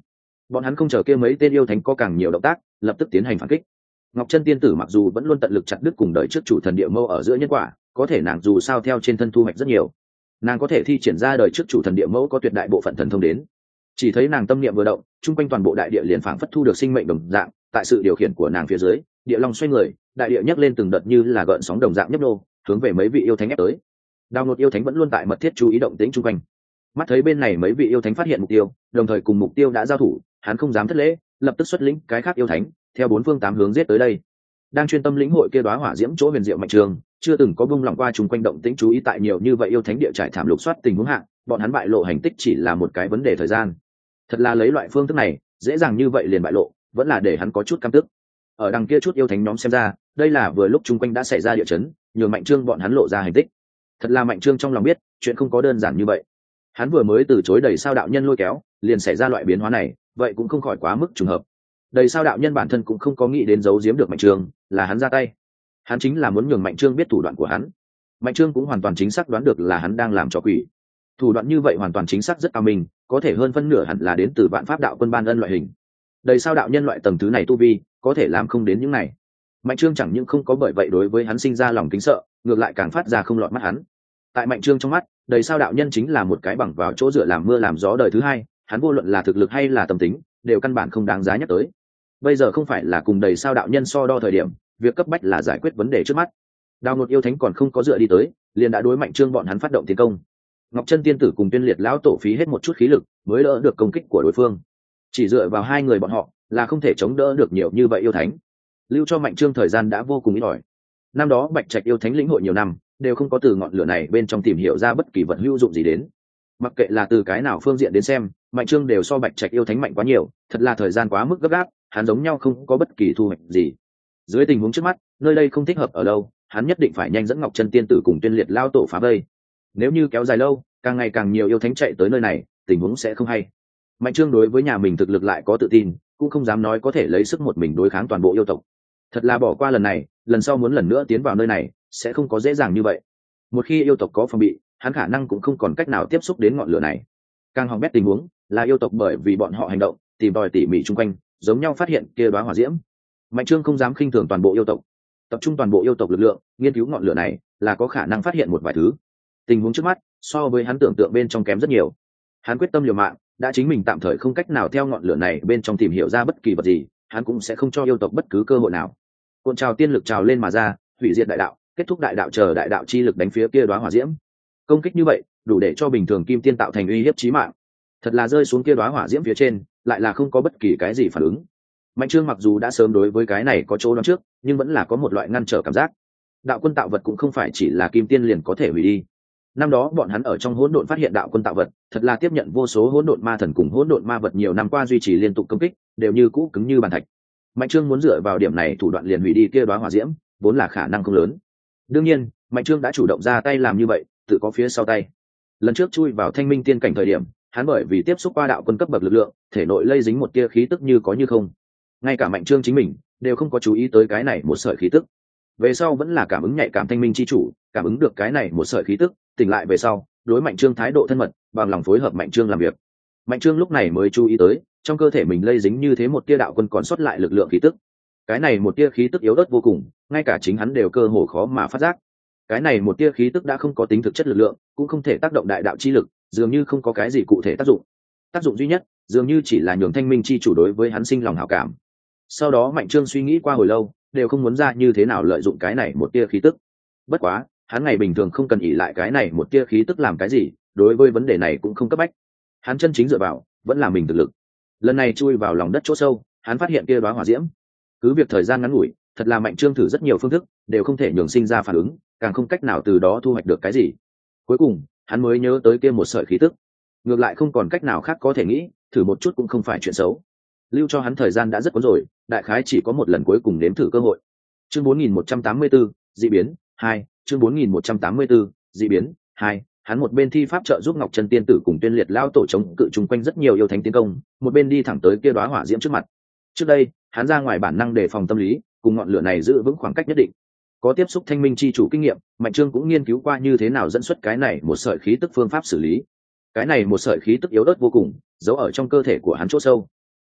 Bọn hắn không chờ kia mấy tên yêu thánh có càng nhiều động tác, lập tức tiến hành phản kích. Ngọc Chân tiên tử mặc dù vẫn luôn tận lực chặt đứt cùng đời trước chủ thần địa mâu ở giữa nhân quả, có thể nàng dù sao theo trên thân thu hoạch rất nhiều, nàng có thể thi triển ra đời trước chủ thần địa mâu có tuyệt đại bộ phận thần thông đến. Chỉ thấy nàng tâm niệm vừa động, trung quanh toàn bộ đại địa liền phảng phất thu được sinh mệnh đồng dạng, tại sự điều khiển của nàng phía dưới, địa long xoay người, đại địa nhấc lên từng đợt như là gợn sóng đồng dạng nhấp nô, hướng về mấy vị yêu thánh ép tới. Đào Ngột yêu thánh vẫn luôn tại mật thiết chú ý động tĩnh trung quanh. Mắt thấy bên này mấy vị yêu thánh phát hiện mục tiêu, đồng thời cùng mục tiêu đã giao thủ, hắn không dám thất lễ, lập tức xuất lĩnh cái khác yêu thánh, theo bốn phương tám hướng giết tới đây. Đang chuyên tâm lĩnh hội kia đóa hỏa diễm chỗ huyền diệu Mạnh Trương, chưa từng có bung lòng qua chung quanh động tĩnh chú ý tại nhiều như vậy yêu thánh địa trải thảm lục soát tình huống hạng, bọn hắn bại lộ hành tích chỉ là một cái vấn đề thời gian. Thật là lấy loại phương thức này, dễ dàng như vậy liền bại lộ, vẫn là để hắn có chút căm tức. Ở đằng kia chút yêu thánh nhóm xem ra, đây là vừa lúc chung quanh đã xảy ra địa chấn, nhường Mạnh Trương bọn hắn lộ ra hành tích. Thật là Mạnh Trương trong lòng biết, chuyện không có đơn giản như vậy. Hắn vừa mới từ chối Đầy Sao đạo nhân lôi kéo, liền xảy ra loại biến hóa này, vậy cũng không khỏi quá mức trùng hợp. Đầy Sao đạo nhân bản thân cũng không có nghĩ đến giấu giếm được Mạnh Trương, là hắn ra tay. Hắn chính là muốn nhường Mạnh Trương biết thủ đoạn của hắn. Mạnh Trương cũng hoàn toàn chính xác đoán được là hắn đang làm trò quỷ. Thủ đoạn như vậy hoàn toàn chính xác rất cao minh, có thể hơn phân nửa hẳn là đến từ Vạn Pháp đạo quân ban ân loại hình. Đầy Sao đạo nhân loại tầng thứ này tu vi, có thể làm không đến những này. Mạnh Trương chẳng những không có bởi vậy đối với hắn sinh ra lòng kính sợ, ngược lại càng phát ra không lọt mắt hắn. Tại Mạnh Trương trong mắt, Đầy Sao đạo nhân chính là một cái bằng vào chỗ dựa làm mưa làm gió đời thứ hai, hắn vô luận là thực lực hay là tâm tính, đều căn bản không đáng giá nhắc tới. Bây giờ không phải là cùng Đầy Sao đạo nhân so đo thời điểm, việc cấp bách là giải quyết vấn đề trước mắt. Đào Ngột yêu thánh còn không có dựa đi tới, liền đã đối Mạnh Trương bọn hắn phát động tiến công. Ngọc Chân tiên tử cùng Tuyên Liệt lão tổ phí hết một chút khí lực, mới đỡ được công kích của đối phương. Chỉ dựa vào hai người bọn họ, là không thể chống đỡ được nhiều như vậy yêu thánh. Lưu cho Mạnh Trương thời gian đã vô cùng ít ỏi. Năm đó Bạch Trạch yêu thánh lĩnh hội nhiều năm, đều không có từ ngọn lửa này bên trong tìm hiểu ra bất kỳ vật hữu dụng gì đến. Mặc kệ là từ cái nào phương diện đến xem, Mạnh Trương đều so Bạch Trạch yêu thánh mạnh quá nhiều, thật là thời gian quá mức gấp gáp, hắn giống nhau không có bất kỳ thu hoạch gì. Dưới tình huống trước mắt, nơi đây không thích hợp ở đâu, hắn nhất định phải nhanh dẫn Ngọc Chân tiên tử cùng Tuyên Liệt lao tổ phá vây. Nếu như kéo dài lâu, càng ngày càng nhiều yêu thánh chạy tới nơi này, tình huống sẽ không hay. Mạnh Trương đối với nhà mình thực lực lại có tự tin, cũng không dám nói có thể lấy sức một mình đối kháng toàn bộ yêu tộc. Thật là bỏ qua lần này, lần sau muốn lần nữa tiến vào nơi này, sẽ không có dễ dàng như vậy. Một khi yêu tộc có phòng bị, hắn khả năng cũng không còn cách nào tiếp xúc đến ngọn lửa này. Càng hỏng bét tình huống là yêu tộc bởi vì bọn họ hành động, tìm tòi tỉ mỉ chung quanh, giống nhau phát hiện kia đóa hỏa diễm. Mạnh Trương không dám khinh thường toàn bộ yêu tộc, tập trung toàn bộ yêu tộc lực lượng, nghiên cứu ngọn lửa này, là có khả năng phát hiện một vài thứ. Tình huống trước mắt, so với hắn tưởng tượng bên trong kém rất nhiều. Hắn quyết tâm liều mạng, đã chính mình tạm thời không cách nào theo ngọn lửa này bên trong tìm hiểu ra bất kỳ vật gì, hắn cũng sẽ không cho yêu tộc bất cứ cơ hội nào. Cuộn trào tiên lực trào lên mà ra, hủy diệt đại đạo, kết thúc đại đạo, chờ đại đạo chi lực đánh phía kia đóa hỏa diễm. Công kích như vậy, đủ để cho bình thường kim tiên tạo thành uy hiếp chí mạng. Thật là rơi xuống kia đóa hỏa diễm phía trên, lại là không có bất kỳ cái gì phản ứng. Mạnh Trương mặc dù đã sớm đối với cái này có chỗ đoán trước, nhưng vẫn là có một loại ngăn trở cảm giác. Đạo quân tạo vật cũng không phải chỉ là kim tiên liền có thể hủy đi. Năm đó bọn hắn ở trong hỗn độn phát hiện đạo quân tạo vật, thật là tiếp nhận vô số hỗn độn ma thần cùng hỗn độn ma vật nhiều năm qua duy trì liên tục công kích, đều như cũ cứng như bàn thạch. Mạnh Trương muốn dựa vào điểm này thủ đoạn liền hủy đi kia đóa hỏa diễm, vốn là khả năng không lớn. Đương nhiên, Mạnh Trương đã chủ động ra tay làm như vậy, tự có phía sau tay. Lần trước chui vào Thanh Minh tiên cảnh thời điểm, hắn bởi vì tiếp xúc qua đạo quân cấp bậc lực lượng, thể nội lây dính một tia khí tức như có như không. Ngay cả Mạnh Trương chính mình đều không có chú ý tới cái này một sợi khí tức. Về sau vẫn là cảm ứng nhạy cảm Thanh Minh chi chủ, cảm ứng được cái này một sợi khí tức, tỉnh lại về sau, đối Mạnh Trương thái độ thân mật, bằng lòng phối hợp Mạnh Trương làm việc. Mạnh Trương lúc này mới chú ý tới, trong cơ thể mình lây dính như thế một tia đạo quân còn sót lại lực lượng khí tức. Cái này một tia khí tức yếu ớt vô cùng, ngay cả chính hắn đều cơ hồ khó mà phát giác. Cái này một tia khí tức đã không có tính thực chất lực lượng, cũng không thể tác động đại đạo chi lực, dường như không có cái gì cụ thể tác dụng. Tác dụng duy nhất, dường như chỉ là nhường Thanh Minh chi chủ đối với hắn sinh lòng hảo cảm. Sau đó Mạnh Trương suy nghĩ qua hồi lâu, đều không muốn ra như thế nào lợi dụng cái này một tia khí tức. Bất quá, hắn ngày bình thường không cần ỷ lại cái này một tia khí tức làm cái gì, đối với vấn đề này cũng không cấp bách. Hắn chân chính dựa vào vẫn là mình thực lực. Lần này chui vào lòng đất chỗ sâu, hắn phát hiện kia đóa hỏa diễm. Cứ việc thời gian ngắn ngủi, thật là Mạnh Trương thử rất nhiều phương thức, đều không thể nhường sinh ra phản ứng, càng không cách nào từ đó thu hoạch được cái gì. Cuối cùng, hắn mới nhớ tới kia một sợi khí tức. Ngược lại không còn cách nào khác có thể nghĩ, thử một chút cũng không phải chuyện xấu. Lưu cho hắn thời gian đã rất cuốn rồi, đại khái chỉ có một lần cuối cùng nếm thử cơ hội. Chương 4184, dị biến 2, chương 4184, dị biến 2. Hắn một bên thi pháp trợ giúp Ngọc Chân tiên tử cùng Tuyên Liệt lao tổ chống cự chung quanh rất nhiều yêu thánh tiến công, một bên đi thẳng tới kia đóa hỏa diễm trước mặt. Trước đây, hắn ra ngoài bản năng đề phòng tâm lý, cùng ngọn lửa này giữ vững khoảng cách nhất định. Có tiếp xúc Thanh Minh chi chủ kinh nghiệm, Mạnh Trương cũng nghiên cứu qua như thế nào dẫn xuất cái này một sợi khí tức phương pháp xử lý. Cái này một sợi khí tức yếu ớt vô cùng, giấu ở trong cơ thể của hắn chỗ sâu.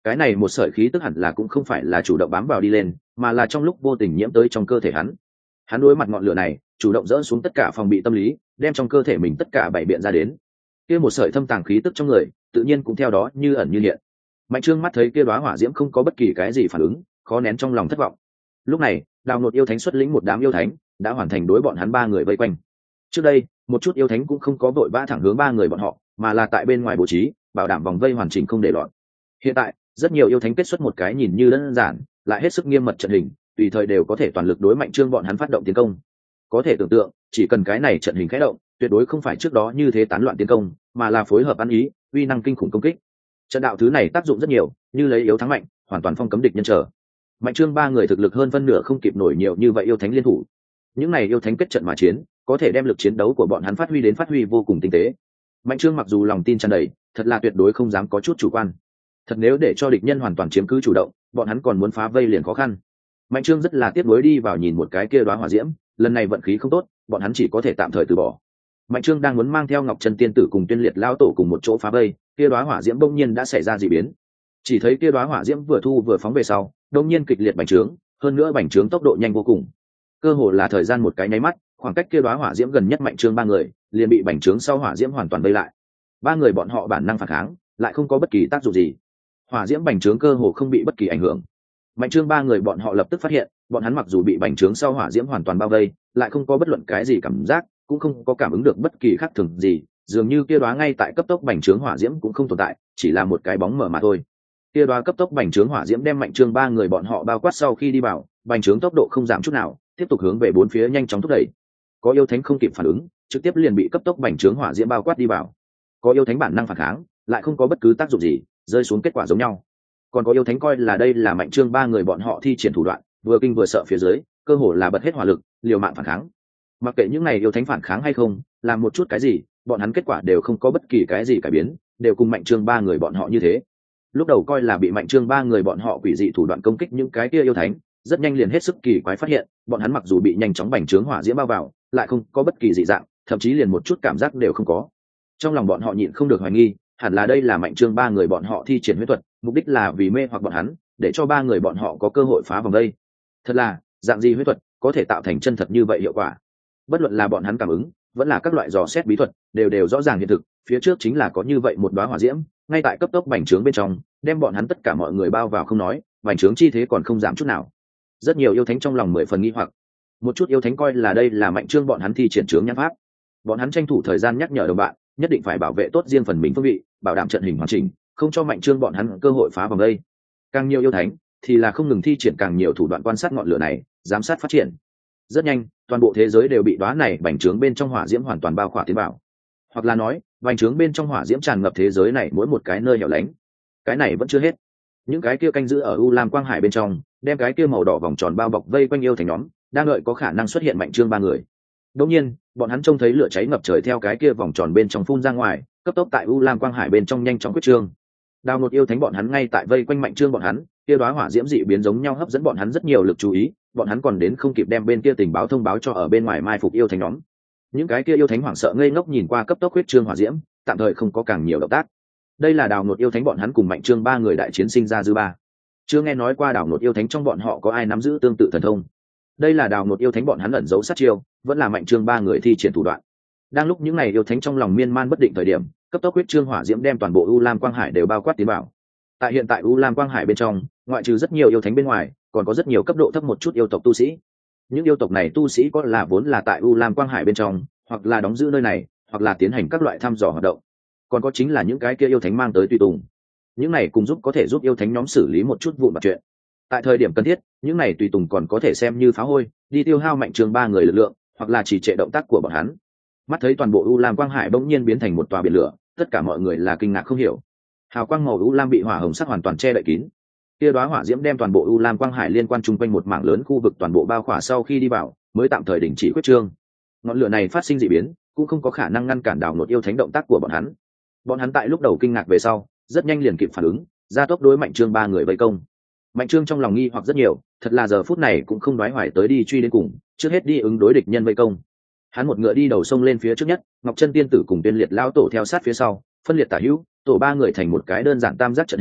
cái này một sợi khí tức hẳn là cũng không phải là chủ động bám vào đi lên, mà là trong lúc vô tình nhiễm tới trong cơ thể hắn đối mặt ngọn lửa này chủ động dỡ xuống tất cả phòng bị tâm lý, đem trong cơ thể mình tất cả bày biện ra đến. Kia một sợi thâm tàng khí tức trong người tự nhiên cũng theo đó như ẩn như hiện. Mạnh Trương mắt thấy kia đóa hỏa diễm không có bất kỳ cái gì phản ứng, khó nén trong lòng thất vọng. Lúc này Đào Nột yêu thánh xuất lĩnh một đám yêu thánh đã hoàn thành đối bọn hắn ba người vây quanh. Trước đây một chút yêu thánh cũng không có vội vã thẳng hướng ba người bọn họ, mà là tại bên ngoài bố trí bảo đảm vòng vây hoàn chỉnh không để loạn. Hiện tại rất nhiều yêu thánh kết xuất một cái nhìn như đơn giản lại hết sức nghiêm mật trận hình, tùy thời đều có thể toàn lực đối Mạnh Trương bọn hắn phát động tiến công. Có thể tưởng tượng chỉ cần cái này trận hình khẽ động, tuyệt đối không phải trước đó như thế tán loạn tiến công, mà là phối hợp ăn ý, uy năng kinh khủng công kích. Trận đạo thứ này tác dụng rất nhiều, như lấy yếu thắng mạnh, hoàn toàn phong cấm địch nhân trở. Mạnh Trương ba người thực lực hơn phân nửa không kịp nổi nhiều như vậy yêu thánh liên thủ. Những này yêu thánh kết trận mà chiến, có thể đem lực chiến đấu của bọn hắn phát huy vô cùng tinh tế. Mạnh Trương mặc dù lòng tin tràn đầy, thật là tuyệt đối không dám có chút chủ quan. Thật nếu để cho địch nhân hoàn toàn chiếm cứ chủ động, bọn hắn còn muốn phá vây liền khó khăn. Mạnh Trương rất là tiếc nuối đi vào nhìn một cái kia đóa hỏa diễm, lần này vận khí không tốt, bọn hắn chỉ có thể tạm thời từ bỏ. Mạnh Trương đang muốn mang theo Ngọc Chân tiên tử cùng Tuyên Liệt lão tổ cùng một chỗ phá vây, kia đóa hỏa diễm bỗng nhiên đã xảy ra dị biến. Chỉ thấy kia đóa hỏa diễm vừa thu vừa phóng về sau, đột nhiên kịch liệt bành trướng, hơn nữa bành trướng tốc độ nhanh vô cùng. Cơ hồ là thời gian một cái nháy mắt, khoảng cách kia đóa hỏa diễm gần nhất Mạnh Trương ba người, liền bị bành trướng sau hỏa diễm hoàn toàn vây lại. Ba người bọn họ bản năng phản kháng, lại không có bất kỳ tác dụng gì. Hỏa diễm bành trướng cơ hồ không bị bất kỳ ảnh hưởng. Mạnh Trương ba người bọn họ lập tức phát hiện, bọn hắn mặc dù bị bành trướng sau hỏa diễm hoàn toàn bao vây, lại không có bất luận cái gì cảm giác, cũng không có cảm ứng được bất kỳ khác thường gì, dường như kia đóa ngay tại cấp tốc bành trướng hỏa diễm cũng không tồn tại, chỉ là một cái bóng mờ mà thôi. Kia đóa cấp tốc bành trướng hỏa diễm đem Mạnh Trương ba người bọn họ bao quát sau khi đi vào, bành trướng tốc độ không giảm chút nào, tiếp tục hướng về bốn phía nhanh chóng thúc đẩy. Có yêu thánh không kịp phản ứng, trực tiếp liền bị cấp tốc bành trướng hỏa diễm bao quát đi vào. Có yêu thánh bản năng phản kháng, lại không có bất cứ tác dụng gì, rơi xuống kết quả giống nhau. Còn có yêu thánh coi là đây là Mạnh Trương ba người bọn họ thi triển thủ đoạn, vừa kinh vừa sợ phía dưới, cơ hồ là bật hết hỏa lực, liều mạng phản kháng. Mặc kệ những này yêu thánh phản kháng hay không, làm một chút cái gì, bọn hắn kết quả đều không có bất kỳ cái gì cải biến, đều cùng Mạnh Trương ba người bọn họ như thế. Lúc đầu coi là bị Mạnh Trương ba người bọn họ quỷ dị thủ đoạn công kích những cái kia yêu thánh, rất nhanh liền hết sức kỳ quái phát hiện, bọn hắn mặc dù bị nhanh chóng bành trướng hỏa diễm bao vào, lại không có bất kỳ dị dạng, thậm chí liền một chút cảm giác đều không có. Trong lòng bọn họ nhịn không được hoài nghi, hẳn là đây là Mạnh Trương ba người bọn họ thi triển huyết thuật, mục đích là vì mê hoặc bọn hắn, để cho ba người bọn họ có cơ hội phá vòng đây. Thật là, dạng gì huyết thuật có thể tạo thành chân thật như vậy hiệu quả? Bất luận là bọn hắn cảm ứng, vẫn là các loại dò xét bí thuật, đều rõ ràng hiện thực, phía trước chính là có như vậy một đóa hỏa diễm, ngay tại cấp tốc bành trướng bên trong, đem bọn hắn tất cả mọi người bao vào không nói, bành trướng chi thế còn không giảm chút nào. Rất nhiều yêu thánh trong lòng mười phần nghi hoặc. Một chút yêu thánh coi là đây là Mạnh Trương bọn hắn thi triển trướng nhãn pháp. Bọn hắn tranh thủ thời gian nhắc nhở đồng bạn, nhất định phải bảo vệ tốt riêng phần mình phương vị, bảo đảm trận hình hoàn chỉnh, không cho Mạnh Trương bọn hắn cơ hội phá vòng đây. Càng nhiều yêu thánh thì là không ngừng thi triển càng nhiều thủ đoạn quan sát ngọn lửa này, giám sát phát triển. Rất nhanh, toàn bộ thế giới đều bị đóa này bành trướng bên trong hỏa diễm hoàn toàn bao khỏa tiến vào. Hoặc là nói, bành trướng bên trong hỏa diễm tràn ngập thế giới này mỗi một cái nơi hẻo lánh. Cái này vẫn chưa hết. Những cái kia canh giữ ở U Lam Quang Hải bên trong, đem cái kia màu đỏ vòng tròn bao bọc vây quanh yêu thành nhóm, đang đợi có khả năng xuất hiện Mạnh Trương ba người. Đột nhiên, bọn hắn trông thấy lửa cháy ngập trời theo cái kia vòng tròn bên trong phun ra ngoài, cấp tốc tại U Lam Quang Hải bên trong nhanh chóng quyết trương. Đào Nột yêu thánh bọn hắn ngay tại vây quanh Mạnh Trương bọn hắn, kia đóa hỏa diễm dị biến giống nhau hấp dẫn bọn hắn rất nhiều lực chú ý, bọn hắn còn đến không kịp đem bên kia tình báo thông báo cho ở bên ngoài mai phục yêu thánh nhóm. Những cái kia yêu thánh hoảng sợ ngây ngốc nhìn qua cấp tốc huyết trương hỏa diễm, tạm thời không có càng nhiều động tác. Đây là Đào Nột yêu thánh bọn hắn cùng Mạnh Trương ba người đại chiến sinh ra dư ba. Chưa nghe nói qua Đào Nột yêu thánh trong bọn họ có ai nắm giữ tương tự thần thông. Đây là Đào Nột yêu thánh bọn hắn ẩn giấu sát chiêu, vẫn là Mạnh Trương ba người thi triển thủ đoạn. Đang lúc những này yêu thánh trong lòng miên man bất định thời điểm, cấp tốc huyết trương hỏa diễm đem toàn bộ U Lam Quang Hải đều bao quát tiến vào. Tại hiện tại U Lam Quang Hải bên trong, ngoại trừ rất nhiều yêu thánh bên ngoài, còn có rất nhiều cấp độ thấp một chút yêu tộc tu sĩ. Những yêu tộc này tu sĩ có là vốn là tại U Lam Quang Hải bên trong, hoặc là đóng giữ nơi này, hoặc là tiến hành các loại thăm dò hoạt động. Còn có chính là những cái kia yêu thánh mang tới tùy tùng. Những này cùng có thể giúp yêu thánh nhóm xử lý một chút vụn vặt chuyện. Tại thời điểm cần thiết, những này tùy tùng còn có thể xem như phá hôi, đi tiêu hao Mạnh Trương ba người lực lượng, hoặc là chỉ trệ động tác của bọn hắn. Mắt thấy toàn bộ U Lam Quang Hải bỗng nhiên biến thành một tòa biển lửa, tất cả mọi người là kinh ngạc không hiểu. Hào quang màu U Lam bị hỏa hồng sắc hoàn toàn che đậy kín. Kia đóa hỏa diễm đem toàn bộ U Lam Quang Hải liên quan chung quanh một mảng lớn khu vực toàn bộ bao khỏa sau khi đi vào, mới tạm thời đình chỉ quyết trương. Ngọn lửa này phát sinh dị biến, cũng không có khả năng ngăn cản Đào Nột yêu thánh động tác của bọn hắn. Bọn hắn tại lúc đầu kinh ngạc về sau, rất nhanh liền kịp phản ứng, ra tốc đối Mạnh Trương ba người vây công. Mạnh Trương trong lòng nghi hoặc rất nhiều, thật là giờ phút này cũng không đoái hoài tới đi truy đến cùng, trước hết đi ứng đối địch nhân vây công. Hắn một ngựa đi đầu sông lên phía trước nhất, Ngọc Chân tiên tử cùng Tuyên Liệt lão tổ theo sát phía sau, phân liệt tả hữu, tổ ba người thành một cái đơn giản tam giác trận hình,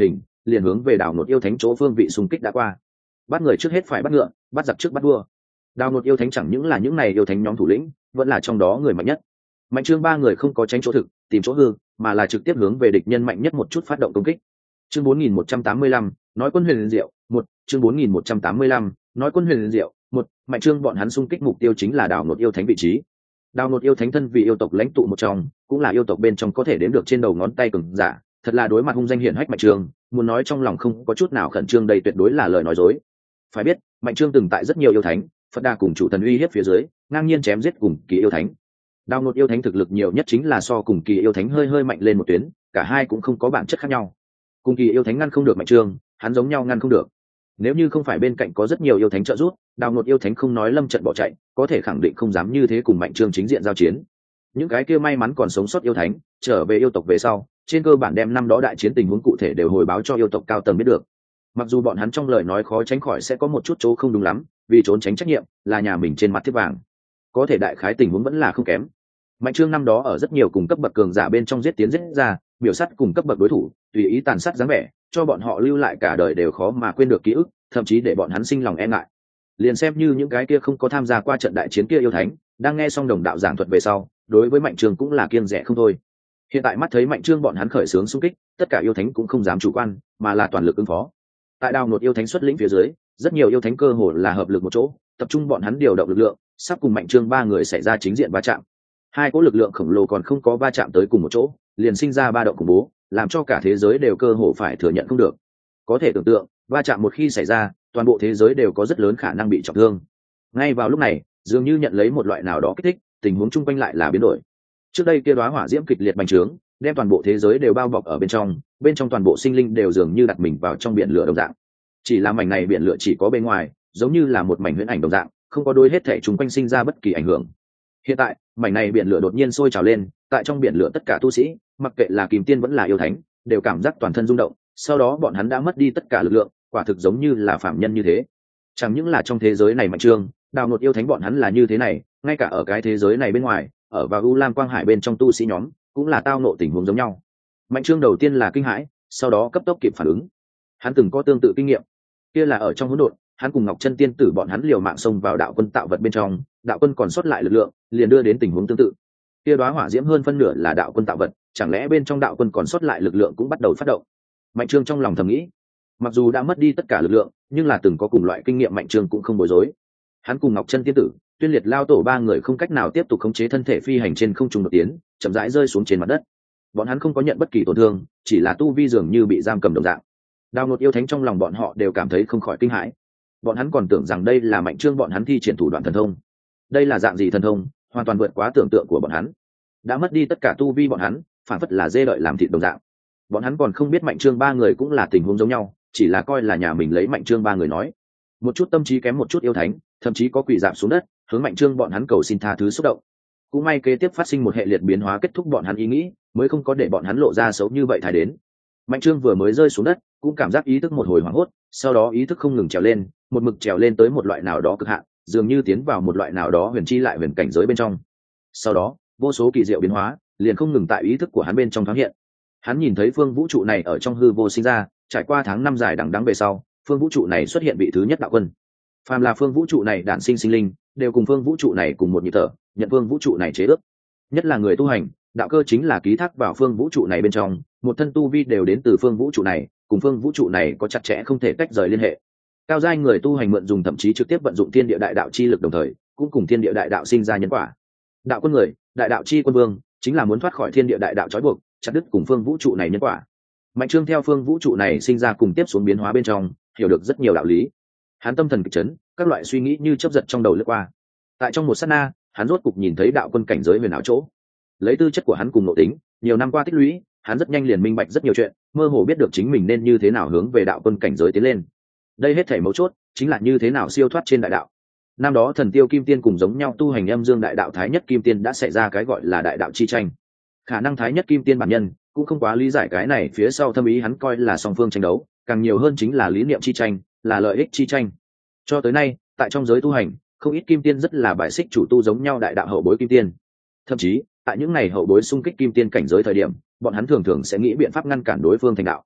liền hướng về đào nột yêu thánh chỗ phương vị xung kích đã qua. Bắt người trước hết phải bắt ngựa, bắt giặc trước bắt vua. Đào nột yêu thánh chẳng những là những này yêu thánh nhóm thủ lĩnh, vẫn là trong đó người mạnh nhất. Mạnh Trương ba người không có tránh chỗ thực, tìm chỗ hư, mà là trực tiếp hướng về địch nhân mạnh nhất một chút phát động công kích. Chương 4185, nói quân huyền diệu, 1, chương 4185, nói quân huyền diệu, 1, Mạnh Trương bọn hắn xung kích mục tiêu chính là đào nột yêu thánh vị trí. Đào nột yêu thánh thân vì yêu tộc lãnh tụ một trong, cũng là yêu tộc bên trong có thể đếm được trên đầu ngón tay cường giả, thật là đối mặt hung danh hiển hách Mạnh Trương, muốn nói trong lòng không có chút nào khẩn trương đây tuyệt đối là lời nói dối. Phải biết, Mạnh Trương từng tại rất nhiều yêu thánh, Phật Đà cùng chủ thần uy hiếp phía dưới, ngang nhiên chém giết cùng kỳ yêu thánh. Đào nột yêu thánh thực lực nhiều nhất chính là so cùng kỳ yêu thánh hơi mạnh lên một tuyến, cả hai cũng không có bản chất khác nhau. Cùng kỳ yêu thánh ngăn không được Mạnh Trương, hắn giống nhau ngăn không được. Nếu như không phải bên cạnh có rất nhiều yêu thánh trợ giúp, đào nột yêu thánh không nói lâm trận bỏ chạy, có thể khẳng định không dám như thế cùng Mạnh Trương chính diện giao chiến. Những cái kia may mắn còn sống sót yêu thánh trở về yêu tộc về sau, trên cơ bản đem năm đó đại chiến tình huống cụ thể đều hồi báo cho yêu tộc cao tầng biết được. Mặc dù bọn hắn trong lời nói khó tránh khỏi sẽ có một chút chỗ không đúng lắm, vì trốn tránh trách nhiệm là nhà mình trên mặt thiết vàng, có thể đại khái tình huống vẫn là không kém. Mạnh Trương năm đó ở rất nhiều cùng cấp bậc cường giả bên trong giết tiến giết ra, biểu sát cùng cấp bậc đối thủ, tùy ý tàn sát dáng vẻ, cho bọn họ lưu lại cả đời đều khó mà quên được ký ức, thậm chí để bọn hắn sinh lòng e ngại. Liền xem như những cái kia không có tham gia qua trận đại chiến kia yêu thánh, đang nghe xong đồng đạo giảng thuật về sau, đối với Mạnh Trương cũng là kiêng dè không thôi. Hiện tại mắt thấy Mạnh Trương bọn hắn khởi xướng xung kích, tất cả yêu thánh cũng không dám chủ quan, mà là toàn lực ứng phó. Tại đào nột yêu thánh xuất lĩnh phía dưới, rất nhiều yêu thánh cơ hồ là hợp lực một chỗ, tập trung bọn hắn điều động lực lượng, sắp cùng Mạnh Trương ba người xảy ra chính diện va chạm. Hai cỗ lực lượng khổng lồ còn không có va chạm tới cùng một chỗ, liền sinh ra ba động khủng bố, làm cho cả thế giới đều cơ hồ phải thừa nhận không được. Có thể tưởng tượng, va chạm một khi xảy ra, toàn bộ thế giới đều có rất lớn khả năng bị trọng thương. Ngay vào lúc này, dường như nhận lấy một loại nào đó kích thích, tình huống chung quanh lại là biến đổi. Trước đây kia đóa hỏa diễm kịch liệt bành trướng, đem toàn bộ thế giới đều bao bọc ở bên trong toàn bộ sinh linh đều dường như đặt mình vào trong biển lửa đồng dạng. Chỉ là mảnh này biển lửa chỉ có bên ngoài, giống như là một mảnh huyễn ảnh đồng dạng, không có đối hết thảy chúng quanh sinh ra bất kỳ ảnh hưởng. Hiện tại, mảnh này biển lửa đột nhiên sôi trào lên, tại trong biển lửa tất cả tu sĩ, mặc kệ là Kìm Tiên vẫn là yêu thánh, đều cảm giác toàn thân rung động, sau đó bọn hắn đã mất đi tất cả lực lượng, quả thực giống như là phạm nhân như thế. Chẳng những là trong thế giới này Mạnh Trương, đào nột yêu thánh bọn hắn là như thế này, ngay cả ở cái thế giới này bên ngoài, ở vào U Lam Quang Hải bên trong tu sĩ nhóm, cũng là tao nộ tình huống giống nhau. Mạnh Trương đầu tiên là kinh hãi, sau đó cấp tốc kịp phản ứng. Hắn từng có tương tự kinh nghiệm, kia là ở trong hỗn độn, hắn cùng Ngọc Chân Tiên tử bọn hắn liều mạng xông vào đạo quân tạo vật bên trong, đạo quân còn sót lại lực lượng, liền đưa đến tình huống tương tự. Kia đóa hỏa diễm hơn phân nửa là đạo quân tạo vật, chẳng lẽ bên trong đạo quân còn sót lại lực lượng cũng bắt đầu phát động? Mạnh Trương trong lòng thầm nghĩ, mặc dù đã mất đi tất cả lực lượng, nhưng là từng có cùng loại kinh nghiệm Mạnh Trương cũng không bối rối. Hắn cùng Ngọc Chân Tiên tử, Tuyên Liệt lao tổ ba người không cách nào tiếp tục khống chế thân thể phi hành trên không trung một tiến, chậm rãi rơi xuống trên mặt đất. Bọn hắn không có nhận bất kỳ tổn thương, chỉ là tu vi dường như bị giam cầm đồng dạng. Đào nột yêu thánh trong lòng bọn họ đều cảm thấy không khỏi kinh hãi. Bọn hắn còn tưởng rằng đây là Mạnh Trương bọn hắn thi triển thủ đoạn thần thông. Đây là dạng gì thần thông, hoàn toàn vượt quá tưởng tượng của bọn hắn. Đã mất đi tất cả tu vi bọn hắn, phản phất là dê đợi làm thịt đồng dạng. Bọn hắn còn không biết Mạnh Trương ba người cũng là tình huống giống nhau, chỉ là coi là nhà mình lấy Mạnh Trương ba người nói. Một chút tâm trí kém một chút yêu thánh, thậm chí có quỳ rạp xuống đất, hướng Mạnh Trương bọn hắn cầu xin tha thứ xúc động. Cũng may kế tiếp phát sinh một hệ liệt biến hóa kết thúc bọn hắn ý nghĩ, mới không có để bọn hắn lộ ra xấu như vậy thái đến. Mạnh Trương vừa mới rơi xuống đất, cũng cảm giác ý thức một hồi hoảng hốt, sau đó ý thức không ngừng trèo lên, một mực trèo lên tới một loại nào đó cực hạn, dường như tiến vào một loại nào đó huyền chi lại huyền cảnh giới bên trong. Sau đó, vô số kỳ diệu biến hóa liền không ngừng tại ý thức của hắn bên trong thoáng hiện. Hắn nhìn thấy phương vũ trụ này ở trong hư vô sinh ra, trải qua tháng năm dài đằng đẵng về sau, phương vũ trụ này xuất hiện vị thứ nhất đạo quân. Phàm là phương vũ trụ này đản sinh sinh linh, đều cùng phương vũ trụ này cùng một nhịp thở, nhận phương vũ trụ này chế ước. Nhất là người tu hành, đạo cơ chính là ký thác vào phương vũ trụ này bên trong, một thân tu vi đều đến từ phương vũ trụ này, cùng phương vũ trụ này có chặt chẽ không thể tách rời liên hệ. Cao giai người tu hành mượn dùng thậm chí trực tiếp vận dụng thiên địa đại đạo chi lực đồng thời, cũng cùng thiên địa đại đạo sinh ra nhân quả. Đạo quân người, đại đạo chi quân vương, chính là muốn thoát khỏi thiên địa đại đạo trói buộc, chặt đứt cùng phương vũ trụ này nhân quả. Mạnh Trương theo phương vũ trụ này sinh ra cùng tiếp xuống biến hóa bên trong, hiểu được rất nhiều đạo lý. Hắn tâm thần kịch chấn, các loại suy nghĩ như chớp giật trong đầu lướt qua. Tại trong một sát na, hắn rốt cục nhìn thấy đạo quân cảnh giới huyền ảo chỗ. Lấy tư chất của hắn cùng nội tính, nhiều năm qua tích lũy, hắn rất nhanh liền minh bạch rất nhiều chuyện, mơ hồ biết được chính mình nên như thế nào hướng về đạo quân cảnh giới tiến lên. Đây hết thảy mấu chốt chính là như thế nào siêu thoát trên đại đạo. Năm đó Thần Tiêu Kim Tiên cùng giống nhau tu hành âm dương đại đạo Thái Nhất Kim Tiên đã xảy ra cái gọi là đại đạo chi tranh. Khả năng Thái Nhất Kim Tiên bản nhân cũng không quá lý giải cái này, phía sau thâm ý hắn coi là song phương tranh đấu, càng nhiều hơn chính là lý niệm chi tranh, là lợi ích chi tranh. Cho tới nay, tại trong giới tu hành, không ít kim tiên rất là bài xích chủ tu giống nhau đại đạo hậu bối kim tiên. Thậm chí, tại những ngày hậu bối xung kích kim tiên cảnh giới thời điểm, bọn hắn thường thường sẽ nghĩ biện pháp ngăn cản đối phương thành đạo.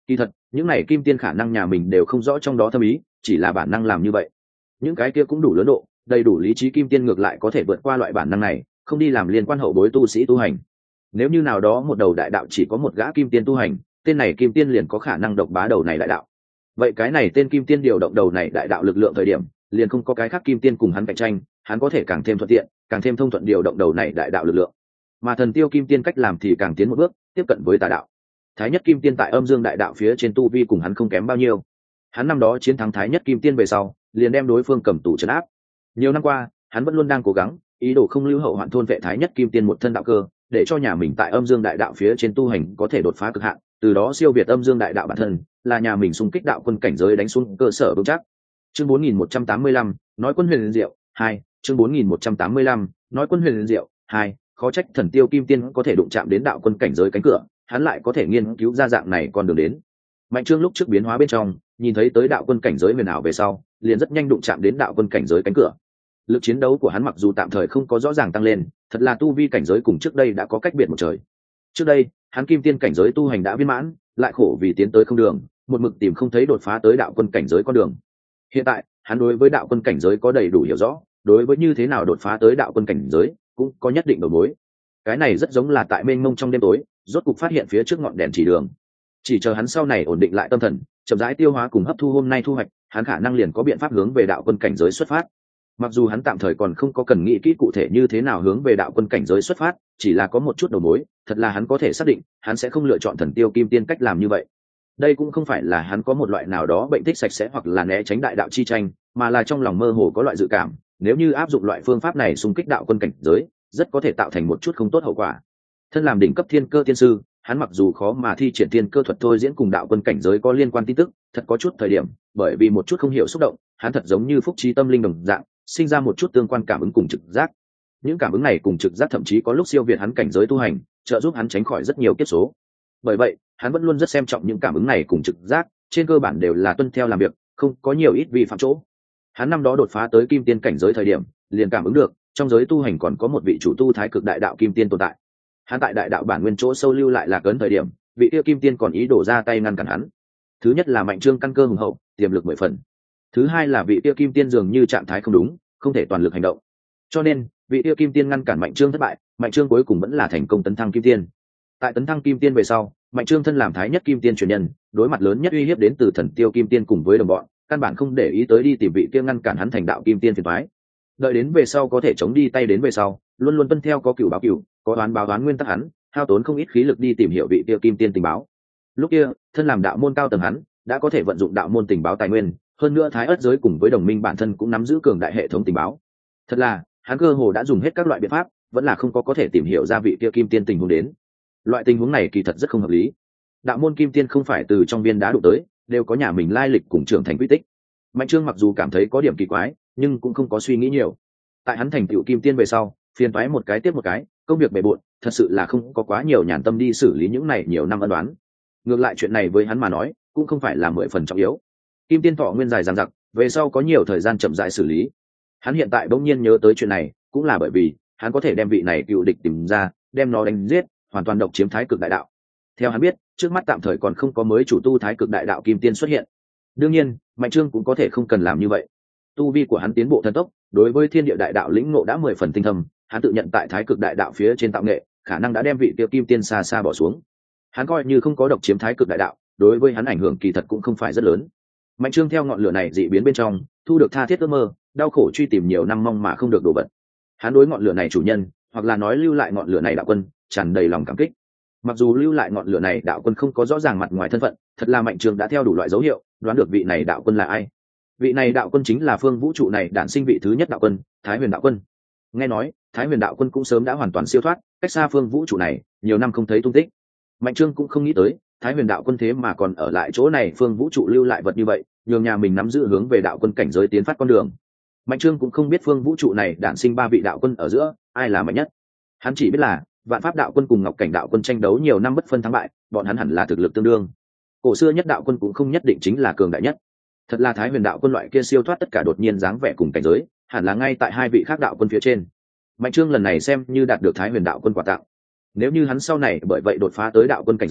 Kỳ thật những này kim tiên khả năng nhà mình đều không rõ trong đó thâm ý, chỉ là bản năng làm như vậy. Những cái kia cũng đủ lớn độ, đầy đủ lý trí kim tiên ngược lại có thể vượt qua loại bản năng này, không đi làm liên quan hậu bối tu sĩ tu hành. Nếu như nào đó một đầu đại đạo chỉ có một gã kim tiên tu hành, tên này kim tiên liền có khả năng độc bá đầu này đại đạo. Vậy cái này tên kim tiên điều động đầu này đại đạo lực lượng thời điểm, liền không có cái khác kim tiên cùng hắn cạnh tranh, hắn có thể càng thêm thuận tiện, càng thêm thông thuận điều động đầu này đại đạo lực lượng. Mà thần tiêu kim tiên cách làm thì càng tiến một bước, tiếp cận với tà đạo. Thái nhất kim tiên tại âm dương đại đạo phía trên tu vi cùng hắn không kém bao nhiêu. Hắn năm đó chiến thắng thái nhất kim tiên về sau, liền đem đối phương cầm tù trấn áp. Nhiều năm qua, hắn vẫn luôn đang cố gắng, ý đồ không lưu hậu hoạn thôn vệ thái nhất kim tiên một thân đạo cơ, để cho nhà mình tại âm dương đại đạo phía trên tu hành có thể đột phá cực hạn, từ đó siêu việt âm dương đại đạo bản thân, là nhà mình xung kích đạo quân cảnh giới đánh xuống cơ sở vững chắc. Chương 4185, nói quân huyền diệu 2, chương 4185, nói quân huyền diệu 2, khó trách thần tiêu kim tiên có thể đụng chạm đến đạo quân cảnh giới cánh cửa, hắn lại có thể nghiên cứu ra dạng này con đường đến. Mạnh Trương lúc trước biến hóa bên trong, nhìn thấy tới đạo quân cảnh giới huyền ảo về sau, liền rất nhanh đụng chạm đến đạo quân cảnh giới cánh cửa. Lực chiến đấu của hắn mặc dù tạm thời không có rõ ràng tăng lên, thật là tu vi cảnh giới cùng trước đây đã có cách biệt một trời. Trước đây, hắn kim tiên cảnh giới tu hành đã viên mãn, lại khổ vì tiến tới không đường, một mực tìm không thấy đột phá tới đạo quân cảnh giới con đường. Hiện tại, hắn đối với đạo quân cảnh giới có đầy đủ hiểu rõ, đối với như thế nào đột phá tới đạo quân cảnh giới, cũng có nhất định đầu mối. Cái này rất giống là tại mênh mông trong đêm tối, rốt cục phát hiện phía trước ngọn đèn chỉ đường. Chỉ chờ hắn sau này ổn định lại tâm thần, chậm rãi tiêu hóa cùng hấp thu hôm nay thu hoạch, hắn khả năng liền có biện pháp hướng về đạo quân cảnh giới xuất phát. Mặc dù hắn tạm thời còn không có cần nghĩ kỹ cụ thể như thế nào hướng về đạo quân cảnh giới xuất phát, chỉ là có một chút đầu mối, thật là hắn có thể xác định, hắn sẽ không lựa chọn thần tiêu kim tiên cách làm như vậy. Đây cũng không phải là hắn có một loại nào đó bệnh thích sạch sẽ hoặc là né tránh đại đạo chi tranh, mà là trong lòng mơ hồ có loại dự cảm, nếu như áp dụng loại phương pháp này xung kích đạo quân cảnh giới, rất có thể tạo thành một chút không tốt hậu quả. Thân làm đỉnh cấp thiên cơ tiên sư, hắn mặc dù khó mà thi triển thiên cơ thuật thôi diễn cùng đạo quân cảnh giới có liên quan tin tức, thật có chút thời điểm, bởi vì một chút không hiểu xúc động, hắn thật giống như phúc trí tâm linh đồng dạng, sinh ra một chút tương quan cảm ứng cùng trực giác. Những cảm ứng này cùng trực giác thậm chí có lúc siêu việt hắn cảnh giới tu hành, trợ giúp hắn tránh khỏi rất nhiều kiếp số. Bởi vậy, hắn vẫn luôn rất xem trọng những cảm ứng này cùng trực giác, trên cơ bản đều là tuân theo làm việc, không có nhiều ít vi phạm chỗ. Hắn năm đó đột phá tới kim tiên cảnh giới thời điểm, liền cảm ứng được, trong giới tu hành còn có một vị chủ tu thái cực đại đạo kim tiên tồn tại. Hắn tại đại đạo bản nguyên chỗ sâu lưu lại lạc ấn thời điểm, vị tiêu kim tiên còn ý đổ ra tay ngăn cản hắn. Thứ nhất là Mạnh Trương căn cơ hùng hậu, tiềm lực 10 phần. Thứ hai là vị tiêu kim tiên dường như trạng thái không đúng, không thể toàn lực hành động. Cho nên, vị tiêu kim tiên ngăn cản Mạnh Trương thất bại, Mạnh Trương cuối cùng vẫn là thành công tấn thăng kim tiên. Tại tấn thăng kim tiên về sau, Mạnh Trương thân làm thái nhất kim tiên truyền nhân, đối mặt lớn nhất uy hiếp đến từ thần tiêu kim tiên cùng với đồng bọn, căn bản không để ý tới đi tìm vị kia ngăn cản hắn thành đạo kim tiên phiền toái. Đợi đến về sau có thể chống đi tay đến về sau, luôn luôn tuân theo có cửu báo cửu, có đoán báo đoán nguyên tắc hắn, hao tốn không ít khí lực đi tìm hiểu vị kia kim tiên tình báo. Lúc kia, thân làm đạo môn cao tầng hắn, đã có thể vận dụng đạo môn tình báo tài nguyên, hơn nữa thái ớt giới cùng với đồng minh bản thân cũng nắm giữ cường đại hệ thống tình báo. Thật là, hắn cơ hồ đã dùng hết các loại biện pháp, vẫn là không có thể tìm hiểu ra vị kia kim tiên tình huống đến. Loại tình huống này kỳ thật rất không hợp lý. Đạo môn kim tiên không phải từ trong viên đá đụng tới, đều có nhà mình lai lịch cùng trưởng thành quy tích. Mạnh Trương mặc dù cảm thấy có điểm kỳ quái, nhưng cũng không có suy nghĩ nhiều. Tại hắn thành tựu kim tiên về sau, phiền toái một cái tiếp một cái, công việc bề bộn, thật sự là không có quá nhiều nhàn tâm đi xử lý những này nhiều năm ân đoán. Ngược lại chuyện này với hắn mà nói, cũng không phải là 10 phần trọng yếu. Kim tiên thọ nguyên dài dằng dặc, về sau có nhiều thời gian chậm rãi xử lý. Hắn hiện tại bỗng nhiên nhớ tới chuyện này, cũng là bởi vì hắn có thể đem vị này cựu địch tìm ra, đem nó đánh giết, hoàn toàn độc chiếm thái cực đại đạo. Theo hắn biết, trước mắt tạm thời còn không có mới chủ tu thái cực đại đạo kim tiên xuất hiện. Đương nhiên, Mạnh Trương cũng có thể không cần làm như vậy. Tu vi của hắn tiến bộ thần tốc, đối với thiên địa đại đạo lĩnh ngộ đã 10 phần tinh thâm, hắn tự nhận tại thái cực đại đạo phía trên tạo nghệ, khả năng đã đem vị tiêu kim tiên xa xa bỏ xuống. Hắn coi như không có độc chiếm thái cực đại đạo, đối với hắn ảnh hưởng kỳ thật cũng không phải rất lớn. Mạnh Trương theo ngọn lửa này dị biến bên trong, thu được tha thiết ước mơ, đau khổ truy tìm nhiều năm mong mà không được đồ vật. Hắn đối ngọn lửa này chủ nhân, hoặc là nói lưu lại ngọn lửa này đạo quân, tràn đầy lòng cảm kích. Mặc dù lưu lại ngọn lửa này đạo quân không có rõ ràng mặt ngoài thân phận, thật là Mạnh Trương đã theo đủ loại dấu hiệu, đoán được vị này đạo quân là ai. Vị này đạo quân chính là phương vũ trụ này đản sinh vị thứ nhất đạo quân, Thái Huyền đạo quân. Nghe nói, Thái Huyền đạo quân cũng sớm đã hoàn toàn siêu thoát, cách xa phương vũ trụ này, nhiều năm không thấy tung tích. Mạnh Trương cũng không nghĩ tới, Thái Huyền đạo quân thế mà còn ở lại chỗ này, phương vũ trụ lưu lại vật như vậy, nhường nhà mình nắm giữ hướng về đạo quân cảnh giới tiến phát con đường. Mạnh Trương cũng không biết phương vũ trụ này đản sinh 3 vị đạo quân ở giữa, ai là mạnh nhất. Hắn chỉ biết là Vạn Pháp đạo quân cùng Ngọc Cảnh đạo quân tranh đấu nhiều năm bất phân thắng bại, bọn hắn hẳn là thực lực tương đương. Cổ xưa nhất đạo quân cũng không nhất định chính là cường đại nhất. Thật là Thái Huyền đạo quân loại kia siêu thoát tất cả đột nhiên dáng vẻ cùng cảnh giới, hẳn là ngay tại 2 vị khác đạo quân phía trên. Mạnh Trương lần này xem như đạt được Thái Huyền đạo quân quà tặng. Nếu như hắn sau này bởi vậy đột phá tới đạo quân cảnh giới,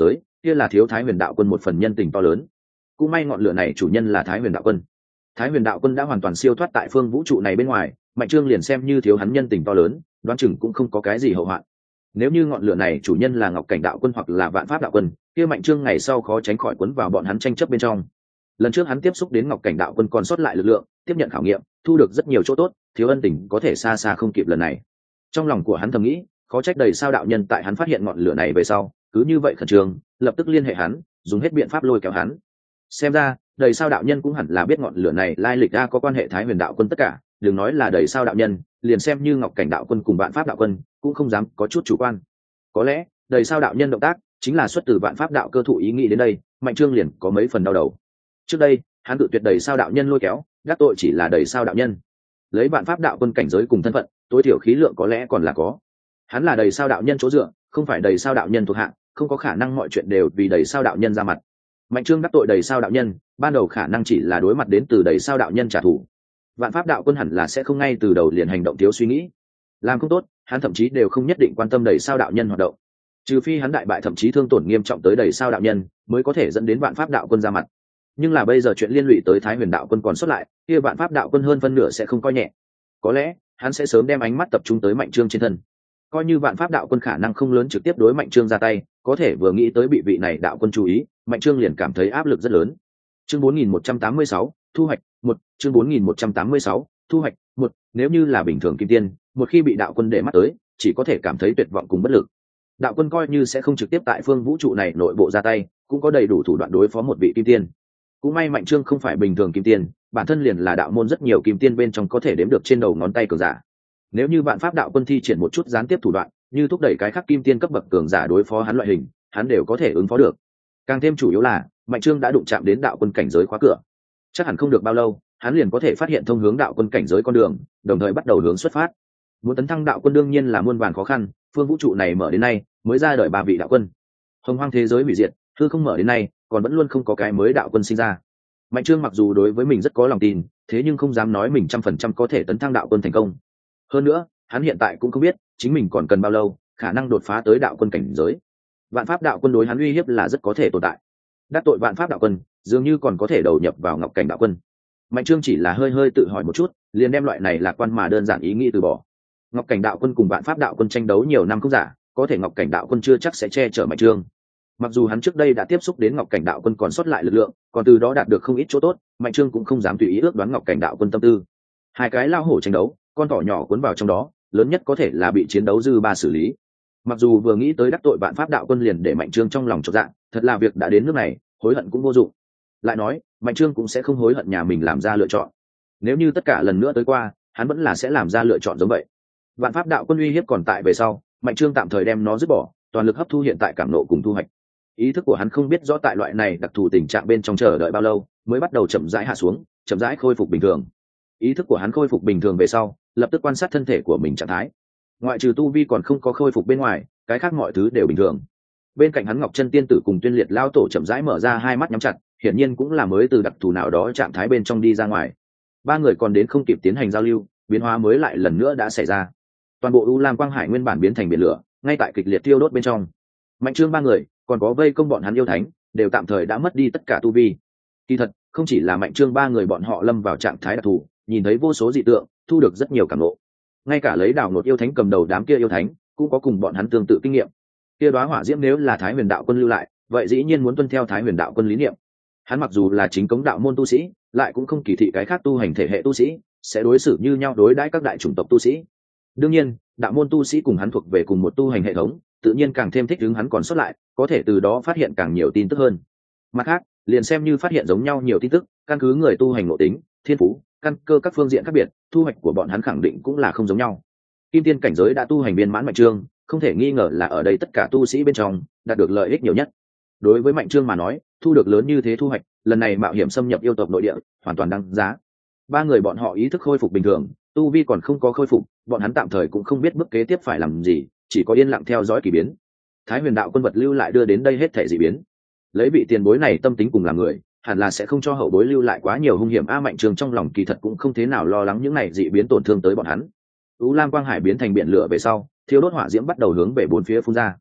kia là thiếu Thái Huyền đạo quân một phần nhân tình to lớn. Cũng may ngọn lửa này chủ nhân là Thái Huyền đạo quân. Thái Huyền đạo quân đã hoàn toàn siêu thoát tại phương vũ trụ này bên ngoài, Mạnh Trương liền xem như thiếu hắn nhân tình to lớn, đoán chừng cũng không có cái gì hậu hoạn. Nếu như ngọn lửa này chủ nhân là Ngọc Cảnh đạo quân hoặc là Vạn Pháp đạo quân, kia Mạnh Trương ngày sau khó tránh khỏi cuốn vào bọn hắn tranh chấp bên trong. Lần trước hắn tiếp xúc đến Ngọc Cảnh đạo quân còn sót lại lực lượng, tiếp nhận khảo nghiệm, thu được rất nhiều chỗ tốt, thiếu ân tình có thể xa xa không kịp lần này. Trong lòng của hắn thầm nghĩ, khó trách Đầy Sao đạo nhân tại hắn phát hiện ngọn lửa này về sau, cứ như vậy khẩn trương, lập tức liên hệ hắn, dùng hết biện pháp lôi kéo hắn. Xem ra, Đầy Sao đạo nhân cũng hẳn là biết ngọn lửa này lai lịch ra có quan hệ Thái Huyền đạo quân tất cả, đừng nói là Đầy Sao đạo nhân, liền xem như Ngọc Cảnh đạo quân cùng Vạn Pháp đạo quân, cũng không dám có chút chủ quan. Có lẽ, Đầy Sao đạo nhân động tác chính là xuất từ Vạn Pháp đạo cơ thụ ý nghĩ đến đây, Mạnh Trương liền có mấy phần đau đầu. Trước đây, hắn tự tuyệt Đầy Sao đạo nhân lôi kéo, đắc tội chỉ là Đầy Sao đạo nhân. Lấy Vạn Pháp đạo quân cảnh giới cùng thân phận, tối thiểu khí lượng có lẽ còn là có. Hắn là Đầy Sao đạo nhân chỗ dựa, không phải Đầy Sao đạo nhân thuộc hạ, không có khả năng mọi chuyện đều vì Đầy Sao đạo nhân ra mặt. Mạnh Trương đắc tội Đầy Sao đạo nhân, ban đầu khả năng chỉ là đối mặt đến từ Đầy Sao đạo nhân trả thù. Vạn Pháp đạo quân hẳn là sẽ không ngay từ đầu liền hành động thiếu suy nghĩ. Làm không tốt, hắn thậm chí đều không nhất định quan tâm Đầy Sao đạo nhân hoạt động. Trừ phi hắn đại bại thậm chí thương tổn nghiêm trọng tới Đầy Sao đạo nhân, mới có thể dẫn đến Vạn Pháp đạo quân ra mặt. Nhưng là bây giờ chuyện liên lụy tới Thái Huyền đạo quân còn sót lại, kia Vạn Pháp đạo quân hơn phân nửa sẽ không coi nhẹ. Có lẽ, hắn sẽ sớm đem ánh mắt tập trung tới Mạnh Trương trên thân. Coi như Vạn Pháp đạo quân khả năng không lớn trực tiếp đối Mạnh Trương ra tay, có thể vừa nghĩ tới bị vị này đạo quân chú ý, Mạnh Trương liền cảm thấy áp lực rất lớn. Chương 4186, thu hoạch 1, chương 4186, thu hoạch 1, nếu như là bình thường kim tiên, một khi bị đạo quân để mắt tới, chỉ có thể cảm thấy tuyệt vọng cùng bất lực. Đạo quân coi như sẽ không trực tiếp tại phương vũ trụ này nội bộ ra tay, cũng có đầy đủ thủ đoạn đối phó một vị kim tiên. Cũng may Mạnh Trương không phải bình thường kim tiên, bản thân liền là đạo môn rất nhiều kim tiên bên trong có thể đếm được trên đầu ngón tay cường giả. Nếu như Vạn Pháp đạo quân thi triển một chút gián tiếp thủ đoạn, như thúc đẩy cái khác kim tiên cấp bậc cường giả đối phó hắn loại hình, hắn đều có thể ứng phó được. Càng thêm chủ yếu là, Mạnh Trương đã đụng chạm đến đạo quân cảnh giới khóa cửa. Chắc hẳn không được bao lâu, hắn liền có thể phát hiện thông hướng đạo quân cảnh giới con đường, đồng thời bắt đầu hướng xuất phát. Muốn tấn thăng đạo quân đương nhiên là muôn vàn khó khăn, phương vũ trụ này mở đến nay, mới ra đời 3 vị đạo quân. Hồng hoang thế giới hủy diệt, hư không mở đến nay, còn vẫn luôn không có cái mới đạo quân sinh ra. Mạnh Trương mặc dù đối với mình rất có lòng tin, thế nhưng không dám nói mình 100% có thể tấn thăng đạo quân thành công. Hơn nữa, hắn hiện tại cũng không biết chính mình còn cần bao lâu khả năng đột phá tới đạo quân cảnh giới. Vạn Pháp đạo quân đối hắn uy hiếp là rất có thể tồn tại. Đắc tội Vạn Pháp đạo quân, dường như còn có thể đầu nhập vào Ngọc Cảnh đạo quân. Mạnh Trương chỉ là hơi hơi tự hỏi một chút, liền đem loại này lạc quan mà đơn giản ý nghĩ từ bỏ. Ngọc Cảnh đạo quân cùng Vạn Pháp đạo quân tranh đấu nhiều năm không giả, có thể Ngọc Cảnh đạo quân chưa chắc sẽ che chở Mạnh Trương. Mặc dù hắn trước đây đã tiếp xúc đến Ngọc Cảnh đạo quân còn sót lại lực lượng, còn từ đó đạt được không ít chỗ tốt, Mạnh Trương cũng không dám tùy ý ước đoán Ngọc Cảnh đạo quân tâm tư. Hai cái lao hổ tranh đấu, con thỏ nhỏ cuốn vào trong đó, lớn nhất có thể là bị chiến đấu dư ba xử lý. Mặc dù vừa nghĩ tới đắc tội Vạn Pháp đạo quân liền để Mạnh Trương trong lòng chột dạ, thật là việc đã đến nước này, hối hận cũng vô dụng. Lại nói, Mạnh Trương cũng sẽ không hối hận nhà mình làm ra lựa chọn. Nếu như tất cả lần nữa tới qua, hắn vẫn là sẽ làm ra lựa chọn giống vậy. Vạn Pháp đạo quân uy hiếp còn tại về sau, Mạnh Trương tạm thời đem nó dứt bỏ, toàn lực hấp thu hiện tại cảm nộ cùng thu hoạch. Ý thức của hắn không biết rõ tại loại này đặc thù tình trạng bên trong chờ đợi bao lâu, mới bắt đầu chậm rãi hạ xuống, chậm rãi khôi phục bình thường. Ý thức của hắn khôi phục bình thường về sau, lập tức quan sát thân thể của mình trạng thái. Ngoại trừ tu vi còn không có khôi phục bên ngoài, cái khác mọi thứ đều bình thường. Bên cạnh hắn Ngọc Chân tiên tử cùng Tuyên Liệt lao tổ chậm rãi mở ra hai mắt nhắm chặt, hiển nhiên cũng là mới từ đặc thù nào đó trạng thái bên trong đi ra ngoài. Ba người còn đến không kịp tiến hành giao lưu, biến hóa mới lại lần nữa đã xảy ra. Toàn bộ U Lam Quang Hải nguyên bản biến thành biển lửa, ngay tại kịch liệt thiêu đốt bên trong. Mạnh Trương ba người, còn có vây công bọn hắn yêu thánh, đều tạm thời đã mất đi tất cả tu vi. Kỳ thật, không chỉ là Mạnh Trương ba người bọn họ lâm vào trạng thái đặc thù, nhìn thấy vô số dị tượng, thu được rất nhiều cảm ngộ. Ngay cả lấy Đào Nột yêu thánh cầm đầu đám kia yêu thánh, cũng có cùng bọn hắn tương tự kinh nghiệm. Kia đóa hỏa diễm nếu là Thái Huyền đạo quân lưu lại, vậy dĩ nhiên muốn tuân theo Thái Huyền đạo quân lý niệm. Hắn mặc dù là chính cống đạo môn tu sĩ, lại cũng không kỳ thị cái khác tu hành thể hệ tu sĩ, sẽ đối xử như nhau đối đãi các đại chủng tộc tu sĩ. Đương nhiên, đạo môn tu sĩ cùng hắn thuộc về cùng một tu hành hệ thống, tự nhiên càng thêm thích ứng hắn còn sót lại, có thể từ đó phát hiện càng nhiều tin tức hơn. Mặt khác, liền xem như phát hiện giống nhau nhiều tin tức, căn cứ người tu hành ngộ tính, thiên phú, căn cơ các phương diện khác biệt, thu hoạch của bọn hắn khẳng định cũng là không giống nhau. Kim tiên cảnh giới đã tu hành viên mãn Mạnh Trương, không thể nghi ngờ là ở đây tất cả tu sĩ bên trong đạt được lợi ích nhiều nhất. Đối với Mạnh Trương mà nói, thu được lớn như thế thu hoạch, lần này mạo hiểm xâm nhập yêu tộc nội địa, hoàn toàn đáng giá. Ba người bọn họ ý thức khôi phục bình thường, tu vi còn không có khôi phục, bọn hắn tạm thời cũng không biết bước kế tiếp phải làm gì, chỉ có yên lặng theo dõi kỳ biến. Thái Huyền đạo quân vật lưu lại đưa đến đây hết thảy dị biến. Lấy vị tiền bối này tâm tính cùng làm người, hẳn là sẽ không cho hậu bối lưu lại quá nhiều hung hiểm. Mạnh Trương trong lòng kỳ thật cũng không thế nào lo lắng những này dị biến tổn thương tới bọn hắn. U Lam Quang Hải biến thành biển lửa về sau, thiêu đốt hỏa diễm bắt đầu hướng về bốn phía phun ra.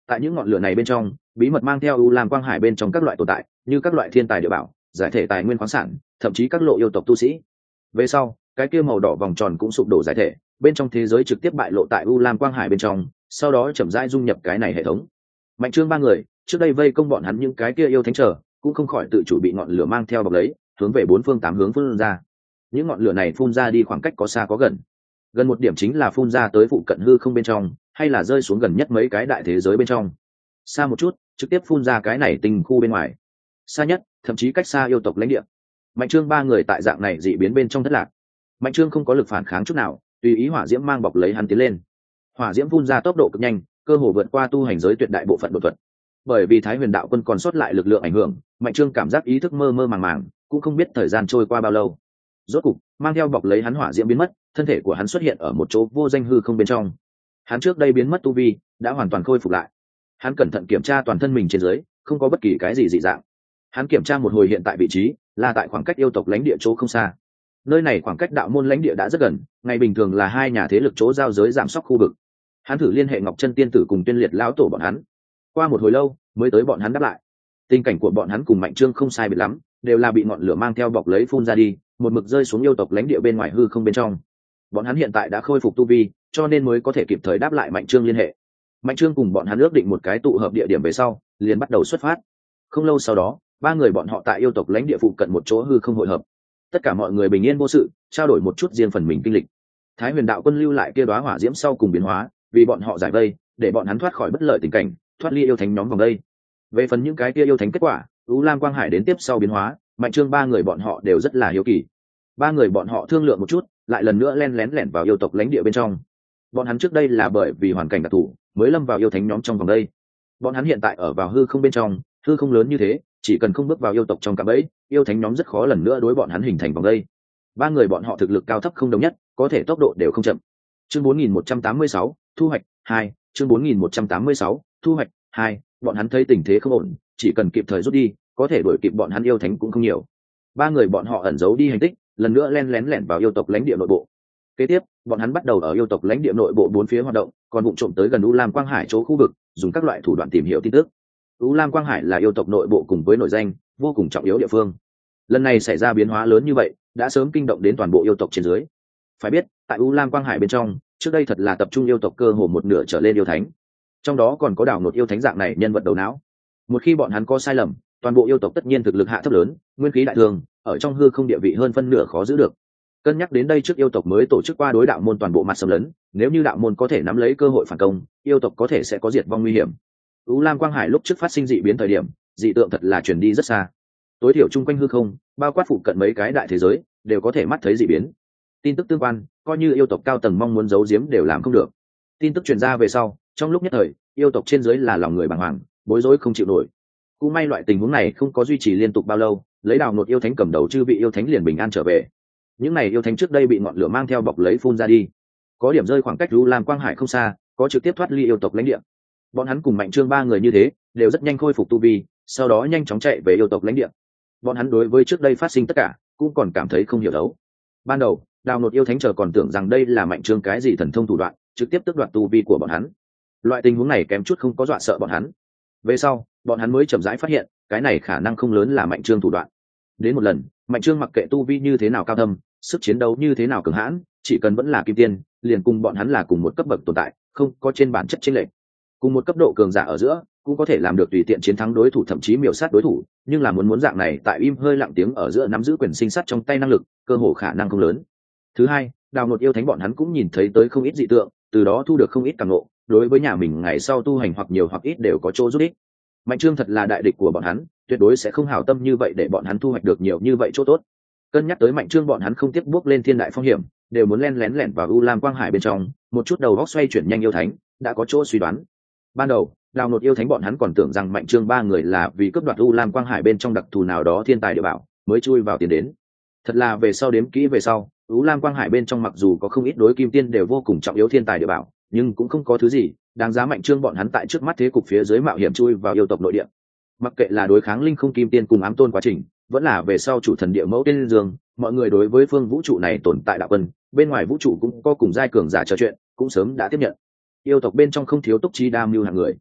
Tại những ngọn lửa này bên trong bí mật mang theo u lam quang hải bên trong các loại tồn tại như các loại thiên tài địa bảo, giải thể tài nguyên khoáng sản, thậm chí các lộ yêu tộc tu sĩ. Về sau cái kia màu đỏ vòng tròn cũng sụp đổ giải thể, bên trong thế giới trực tiếp bại lộ tại u lam quang hải bên trong, sau đó chậm rãi dung nhập cái này hệ thống. Mạnh Trương ba người trước đây vây công bọn hắn những cái kia yêu thánh trở cũng không khỏi tự chủ bị ngọn lửa mang theo bọc lấy, hướng về bốn phương tám hướng phun ra. Những ngọn lửa này phun ra đi khoảng cách có xa có gần, gần một điểm chính là phun ra tới phụ cận hư không bên trong, hay là rơi xuống gần nhất mấy cái đại thế giới bên trong. Xa một chút trực tiếp phun ra cái này tinh khu bên ngoài, xa nhất thậm chí cách xa yêu tộc lãnh địa. Mạnh Trương ba người tại dạng này dị biến bên trong thất lạc. Mạnh Trương không có lực phản kháng chút nào, tùy ý hỏa diễm mang bọc lấy hắn tiến lên. Hỏa diễm phun ra tốc độ cực nhanh, cơ hồ vượt qua tu hành giới tuyệt đại bộ phận đột thuật. Bởi vì Thái Huyền đạo quân còn sót lại lực lượng ảnh hưởng, Mạnh Trương cảm giác ý thức mơ mơ màng màng, cũng không biết thời gian trôi qua bao lâu. Rốt cục mang theo bọc lấy hắn hỏa diễm biến mất, thân thể của hắn xuất hiện ở một chỗ vô danh hư không bên trong. Hắn trước đây biến mất tu vi đã hoàn toàn khôi phục lại. Hắn cẩn thận kiểm tra toàn thân mình trên dưới, không có bất kỳ cái gì dị dạng. Hắn kiểm tra một hồi hiện tại vị trí là tại khoảng cách yêu tộc lãnh địa chỗ không xa. Nơi này khoảng cách đạo môn lãnh địa đã rất gần, ngày bình thường là hai nhà thế lực chỗ giao giới giảm sóc khu vực. Hắn thử liên hệ Ngọc Chân tiên tử cùng Tuyên Liệt lão tổ bọn hắn, qua một hồi lâu mới tới bọn hắn đáp lại. Tình cảnh của bọn hắn cùng Mạnh Trương không sai biệt lắm, đều là bị ngọn lửa mang theo bọc lấy phun ra đi, một mực rơi xuống yêu tộc lãnh địa bên ngoài hư không bên trong. Bọn hắn hiện tại đã khôi phục tu vi, cho nên mới có thể kịp thời đáp lại Mạnh Trương liên hệ. Mạnh Trương cùng bọn hắn ước định một cái tụ hợp địa điểm về sau, liền bắt đầu xuất phát. Không lâu sau đó, ba người bọn họ tại yêu tộc lãnh địa phụ cận một chỗ hư không hội hợp. Tất cả mọi người bình yên vô sự, trao đổi một chút riêng phần mình kinh lịch. Thái Huyền đạo quân lưu lại kia đóa hỏa diễm sau cùng biến hóa, vì bọn họ giải vây, để bọn hắn thoát khỏi bất lợi tình cảnh, thoát ly yêu thánh nhóm vòng đây. Về phần những cái kia yêu thánh kết quả, U Lam Quang Hải đến tiếp sau biến hóa, Mạnh Trương ba người bọn họ đều rất là hiếu kỳ. Ba người bọn họ thương lượng một chút, lại lần nữa len lén lẻn vào yêu tộc lãnh địa bên trong. Bọn hắn trước đây là bởi vì hoàn cảnh đặc thù mới lâm vào yêu thánh nhóm trong vòng đây. Bọn hắn hiện tại ở vào hư không bên trong, hư không lớn như thế, chỉ cần không bước vào yêu tộc trong cạm bẫy, yêu thánh nhóm rất khó lần nữa đối bọn hắn hình thành vòng đây. Ba người bọn họ thực lực cao thấp không đồng nhất, có thể tốc độ đều không chậm. Chương 4186, thu hoạch 2, chương 4186, thu hoạch 2, bọn hắn thấy tình thế không ổn, chỉ cần kịp thời rút đi, có thể đuổi kịp bọn hắn yêu thánh cũng không nhiều. Ba người bọn họ ẩn giấu đi hành tích, lần nữa len lén lẻn vào yêu tộc lãnh địa nội bộ. Kế tiếp, bọn hắn bắt đầu ở yêu tộc lãnh địa nội bộ bốn phía hoạt động, còn vụng trộm tới gần U Lam Quang Hải chỗ khu vực, dùng các loại thủ đoạn tìm hiểu tin tức. U Lam Quang Hải là yêu tộc nội bộ cùng với nội danh vô cùng trọng yếu địa phương. Lần này xảy ra biến hóa lớn như vậy, đã sớm kinh động đến toàn bộ yêu tộc trên dưới. Phải biết, tại U Lam Quang Hải bên trong, trước đây thật là tập trung yêu tộc cơ hồ một nửa trở lên yêu thánh. Trong đó còn có đảo nột yêu thánh dạng này nhân vật đầu não. Một khi bọn hắn có sai lầm, toàn bộ yêu tộc tất nhiên thực lực hạ thấp lớn, nguyên khí đại thường, ở trong hư không địa vị hơn phân nửa khó giữ được. Cân nhắc đến đây trước yêu tộc mới tổ chức qua đối đạo môn toàn bộ mặt xâm lấn, nếu như đạo môn có thể nắm lấy cơ hội phản công, yêu tộc có thể sẽ có diệt vong nguy hiểm. U Lam Quang Hải lúc trước phát sinh dị biến thời điểm, dị tượng thật là truyền đi rất xa. Tối thiểu chung quanh hư không, bao quát phụ cận mấy cái đại thế giới, đều có thể mắt thấy dị biến. Tin tức tương quan, coi như yêu tộc cao tầng mong muốn giấu giếm đều làm không được. Tin tức truyền ra về sau, trong lúc nhất thời, yêu tộc trên dưới là lòng người bàng hoàng, bối rối không chịu nổi. Cũng may loại tình huống này không có duy trì liên tục bao lâu, lấy đào nột yêu thánh cầm đầu chư vị yêu thánh liền bình an trở về. Những này yêu thánh trước đây bị ngọn lửa mang theo bọc lấy phun ra đi, có điểm rơi khoảng cách U Lam Quang Hải không xa, có trực tiếp thoát ly yêu tộc lãnh địa. Bọn hắn cùng Mạnh Trương ba người như thế, đều rất nhanh khôi phục tu vi, sau đó nhanh chóng chạy về yêu tộc lãnh địa. Bọn hắn đối với trước đây phát sinh tất cả, cũng còn cảm thấy không hiểu đấu. Ban đầu, đào nột yêu thánh chờ còn tưởng rằng đây là Mạnh Trương cái gì thần thông thủ đoạn, trực tiếp tước đoạt tu vi của bọn hắn. Loại tình huống này kém chút không có dọa sợ bọn hắn. Về sau, bọn hắn mới chậm rãi phát hiện, cái này khả năng không lớn là Mạnh Trương thủ đoạn. Đến một lần, Mạnh Trương mặc kệ tu vi như thế nào cao thâm, sức chiến đấu như thế nào cường hãn, chỉ cần vẫn là kim tiên, liền cùng bọn hắn là cùng một cấp bậc tồn tại, không có trên bản chất chênh lệch. Cùng một cấp độ cường giả ở giữa, cũng có thể làm được tùy tiện chiến thắng đối thủ, thậm chí miểu sát đối thủ, nhưng là muốn dạng này tại im hơi lặng tiếng ở giữa nắm giữ quyền sinh sát trong tay năng lực, cơ hồ khả năng không lớn. Thứ hai, đào nột yêu thánh bọn hắn cũng nhìn thấy tới không ít dị tượng, từ đó thu được không ít cảm ngộ, đối với nhà mình ngày sau tu hành hoặc nhiều hoặc ít đều có chỗ giúp ích. Mạnh Trương thật là đại địch của bọn hắn, tuyệt đối sẽ không hảo tâm như vậy để bọn hắn thu hoạch được nhiều như vậy chỗ tốt. Cân nhắc tới Mạnh Trương bọn hắn không tiếc bước lên thiên đại phong hiểm, đều muốn len lén lẻn vào U Lam Quang Hải bên trong, một chút đầu góc xoay chuyển nhanh yêu thánh, đã có chỗ suy đoán. Ban đầu, đào nột yêu thánh bọn hắn còn tưởng rằng Mạnh Trương ba người là vì cướp đoạt U Lam Quang Hải bên trong đặc thù nào đó thiên tài địa bảo, mới chui vào tiền đến. Thật là về sau đếm kỹ về sau, U Lam Quang Hải bên trong mặc dù có không ít đối kim tiên đều vô cùng trọng yếu thiên tài địa bảo, nhưng cũng không có thứ gì đáng giá Mạnh Trương bọn hắn tại trước mắt thế cục phía dưới mạo hiểm chui vào yêu tộc nội địa. Mặc kệ là đối kháng linh không kim tiên cùng ám tôn quá trình, vẫn là về sau chủ thần địa mẫu tên dương, mọi người đối với phương vũ trụ này tồn tại đạo quân, bên ngoài vũ trụ cũng có cùng giai cường giả trò chuyện, cũng sớm đã tiếp nhận. Yêu tộc bên trong không thiếu túc trí đam mưu hạng người.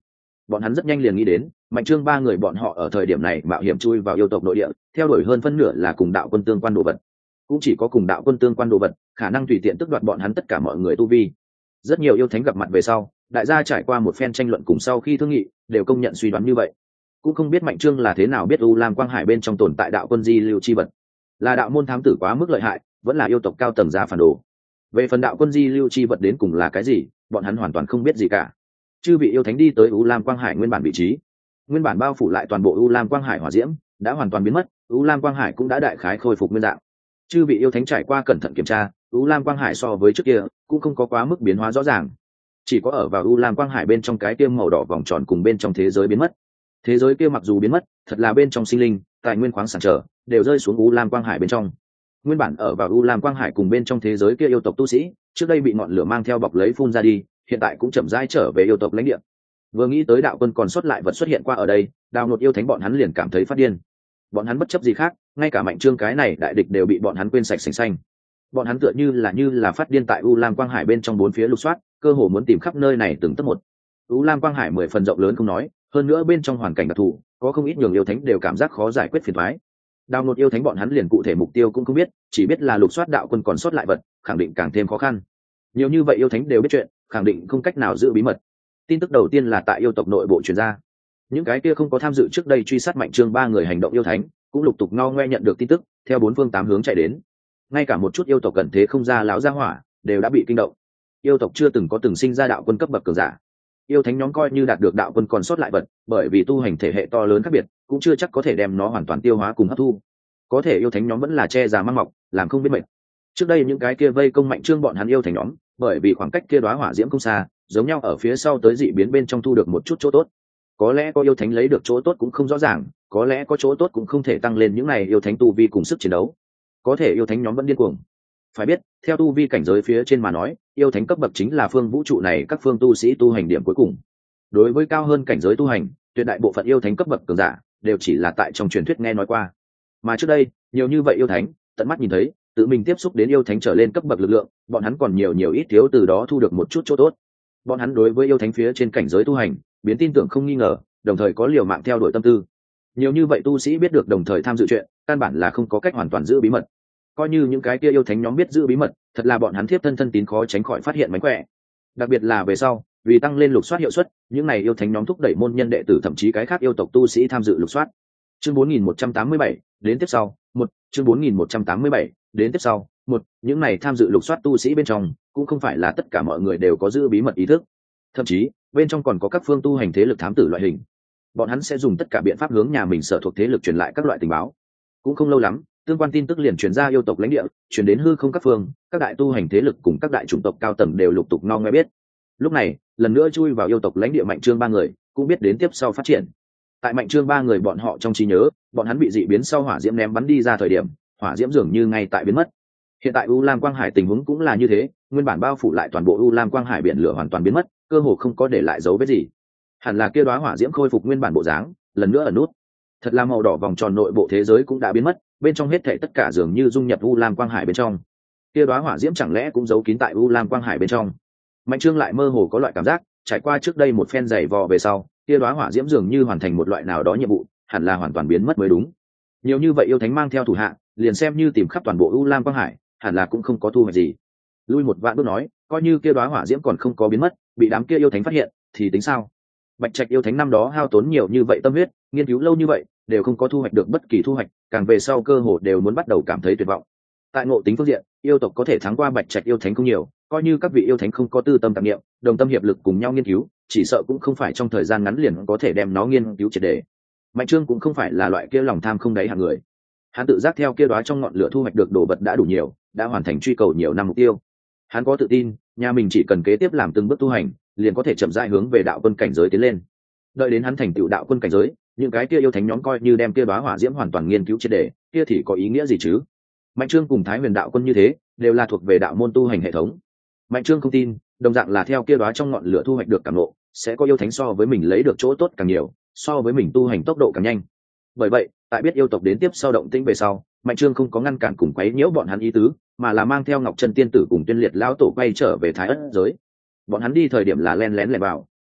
Bọn hắn rất nhanh liền nghĩ đến Mạnh Trương ba người bọn họ ở thời điểm này mạo hiểm chui vào yêu tộc nội địa, theo đuổi hơn phân nửa là cùng đạo quân tương quan đồ vật. Cũng chỉ có cùng đạo quân tương quan đồ vật khả năng tùy tiện tước đoạt bọn hắn tất cả mọi người tu vi. Rất nhiều yêu thánh gặp mặt về sau, đại gia trải qua một phen tranh luận cùng sau khi thương nghị đều công nhận suy đoán như vậy. Cũng không biết Mạnh Trương là thế nào biết U Lam Quang Hải bên trong tồn tại đạo quân di lưu chi vật, là đạo môn thám tử quá mức lợi hại, vẫn là yêu tộc cao tầng ra phản đồ. Về phần đạo quân di lưu chi vật đến cùng là cái gì, bọn hắn hoàn toàn không biết gì cả. Chư vị yêu thánh đi tới U Lam Quang Hải nguyên bản vị trí, nguyên bản bao phủ lại toàn bộ U Lam Quang Hải hỏa diễm đã hoàn toàn biến mất, U Lam Quang Hải cũng đã đại khái khôi phục nguyên dạng. Chư vị yêu thánh trải qua cẩn thận kiểm tra, U Lam Quang Hải so với trước kia cũng không có quá mức biến hóa rõ ràng, chỉ có ở vào U Lam Quang Hải bên trong cái tiêm màu đỏ vòng tròn cùng bên trong thế giới biến mất. Thế giới kia mặc dù biến mất, thật là bên trong sinh linh, tài nguyên khoáng sản trở đều rơi xuống U Lam Quang Hải bên trong. Nguyên bản ở vào U Lam Quang Hải cùng bên trong thế giới kia yêu tộc tu sĩ, trước đây bị ngọn lửa mang theo bọc lấy phun ra đi, hiện tại cũng chậm rãi trở về yêu tộc lãnh địa. Vừa nghĩ tới đạo quân còn sót lại vật xuất hiện qua ở đây, Đào Nột yêu thánh bọn hắn liền cảm thấy phát điên. Bọn hắn bất chấp gì khác, ngay cả Mạnh Trương cái này đại địch đều bị bọn hắn quên sạch sành xanh. Bọn hắn tựa như là phát điên tại U Lam Quang Hải bên trong bốn phía lục soát, cơ hồ muốn tìm khắp nơi này từng tấc một. U Lam Quang Hải 10 phần rộng lớn không nói, hơn nữa bên trong hoàn cảnh đặc thù, có không ít nhường yêu thánh đều cảm giác khó giải quyết phiền toái. Đào Nột yêu thánh bọn hắn liền cụ thể mục tiêu cũng không biết, chỉ biết là lục soát đạo quân còn sót lại vật, khẳng định càng thêm khó khăn. Nhiều như vậy yêu thánh đều biết chuyện, khẳng định không cách nào giữ bí mật. Tin tức đầu tiên là tại yêu tộc nội bộ truyền ra. Những cái kia không có tham dự trước đây truy sát Mạnh Trương ba người hành động yêu thánh, cũng lục tục ngao ngoe nhận được tin tức, theo bốn phương tám hướng chạy đến. Ngay cả một chút yêu tộc gần thế không ra láo ra hỏa, đều đã bị kinh động. Yêu tộc chưa từng có từng sinh ra đạo quân cấp bậc cường giả. Yêu thánh nhóm coi như đạt được đạo quân còn sót lại vật, bởi vì tu hành thể hệ to lớn khác biệt, cũng chưa chắc có thể đem nó hoàn toàn tiêu hóa cùng hấp thu. Có thể yêu thánh nhóm vẫn là che già mang mọc, làm không biết mệt. Trước đây những cái kia vây công Mạnh Trương bọn hắn yêu thánh nhóm, bởi vì khoảng cách kia đóa hỏa diễm không xa, giống nhau ở phía sau tới dị biến bên trong thu được một chút chỗ tốt. Có lẽ có yêu thánh lấy được chỗ tốt cũng không rõ ràng, có lẽ có chỗ tốt cũng không thể tăng lên những này yêu thánh tu vi cùng sức chiến đấu. Có thể yêu thánh nhóm vẫn điên cuồng. Phải biết, theo tu vi cảnh giới phía trên mà nói, yêu thánh cấp bậc chính là phương vũ trụ này các phương tu sĩ tu hành điểm cuối cùng. Đối với cao hơn cảnh giới tu hành, tuyệt đại bộ phận yêu thánh cấp bậc cường giả đều chỉ là tại trong truyền thuyết nghe nói qua. Mà trước đây, nhiều như vậy yêu thánh, tận mắt nhìn thấy, tự mình tiếp xúc đến yêu thánh trở lên cấp bậc lực lượng, bọn hắn còn nhiều ít thiếu từ đó thu được một chút chỗ tốt. Bọn hắn đối với yêu thánh phía trên cảnh giới tu hành, biến tin tưởng không nghi ngờ, đồng thời có liều mạng theo đuổi tâm tư. Nhiều như vậy tu sĩ biết được đồng thời tham dự chuyện, căn bản là không có cách hoàn toàn giữ bí mật. Coi như những cái kia yêu thánh nhóm biết giữ bí mật, thật là bọn hắn thiếp thân tín khó tránh khỏi phát hiện mánh khỏe. Đặc biệt là về sau, vì tăng lên lục soát hiệu suất, những này yêu thánh nhóm thúc đẩy môn nhân đệ tử thậm chí cái khác yêu tộc tu sĩ tham dự lục soát. Chương 4187, đến tiếp sau, chương 4187, đến tiếp sau, những này tham dự lục soát tu sĩ bên trong, cũng không phải là tất cả mọi người đều có giữ bí mật ý thức. Thậm chí, bên trong còn có các phương tu hành thế lực thám tử loại hình. Bọn hắn sẽ dùng tất cả biện pháp hướng nhà mình sở thuộc thế lực truyền lại các loại tình báo. Cũng không lâu lắm, tương quan tin tức liền truyền ra yêu tộc lãnh địa, truyền đến hư không các phương, các đại tu hành thế lực cùng các đại chủng tộc cao tầng đều lục tục no nghe biết. Lúc này, lần nữa chui vào yêu tộc lãnh địa Mạnh Trương ba người, cũng biết đến tiếp sau phát triển. Tại Mạnh Trương ba người bọn họ trong trí nhớ, bọn hắn bị dị biến sau hỏa diễm ném bắn đi ra thời điểm, hỏa diễm dường như ngay tại biến mất. Hiện tại U Lam Quang Hải tình huống cũng là như thế, nguyên bản bao phủ lại toàn bộ U Lam Quang Hải biển lửa hoàn toàn biến mất, cơ hồ không có để lại dấu vết gì. Hẳn là kia đóa hỏa diễm khôi phục nguyên bản bộ dáng, lần nữa ở nút. Thật là màu đỏ vòng tròn nội bộ thế giới cũng đã biến mất, bên trong hết thảy tất cả dường như dung nhập U Lam Quang Hải bên trong. Kia đóa hỏa diễm chẳng lẽ cũng giấu kín tại U Lam Quang Hải bên trong? Mạnh Trương lại mơ hồ có loại cảm giác, trải qua trước đây một phen giày vò về sau, kia đóa hỏa diễm dường như hoàn thành một loại nào đó nhiệm vụ, hẳn là hoàn toàn biến mất mới đúng. Nhiều như vậy yêu thánh mang theo thủ hạ, liền xem như tìm khắp toàn bộ U Lam Quang Hải, hẳn là cũng không có thu hoạch gì. Lui một vạn bước nói, coi như kia đóa hỏa diễm còn không có biến mất, bị đám kia yêu thánh phát hiện, thì tính sao? Bạch Trạch yêu thánh năm đó hao tốn nhiều như vậy tâm huyết, nghiên cứu lâu như vậy, đều không có thu hoạch được bất kỳ thu hoạch, càng về sau cơ hồ đều muốn bắt đầu cảm thấy tuyệt vọng. Tại ngộ tính phương diện, yêu tộc có thể thắng qua Bạch Trạch yêu thánh không nhiều, coi như các vị yêu thánh không có tư tâm tạp niệm, đồng tâm hiệp lực cùng nhau nghiên cứu, chỉ sợ cũng không phải trong thời gian ngắn liền có thể đem nó nghiên cứu triệt để. Mạnh Trương cũng không phải là loại kia lòng tham không đáy hạng người. Hắn tự giác theo kia đóa trong ngọn lửa thu hoạch được đồ vật đã đủ nhiều, đã hoàn thành truy cầu nhiều năm mục tiêu. Hắn có tự tin, nhà mình chỉ cần kế tiếp làm từng bước tu hành, liền có thể chậm rãi hướng về đạo quân cảnh giới tiến lên. Đợi đến hắn thành tựu đạo quân cảnh giới, những cái kia yêu thánh nhóm coi như đem kia đóa hỏa diễm hoàn toàn nghiên cứu triệt để, kia thì có ý nghĩa gì chứ? Mạnh Trương cùng Thái Huyền đạo quân như thế, đều là thuộc về đạo môn tu hành hệ thống. Mạnh Trương không tin, đồng dạng là theo kia đóa trong ngọn lửa thu hoạch được cảm ngộ, sẽ có yêu thánh so với mình lấy được chỗ tốt càng nhiều, so với mình tu hành tốc độ càng nhanh. Bởi vậy, tại biết yêu tộc đến tiếp sau động tĩnh về sau, Mạnh Trương không có ngăn cản cùng quấy nhiễu bọn hắn ý tứ, mà là mang theo Ngọc Chân tiên tử cùng Tuyên Liệt lão tổ quay trở về Thái Ất giới. Bọn hắn đi thời điểm là len lén lẻn vào,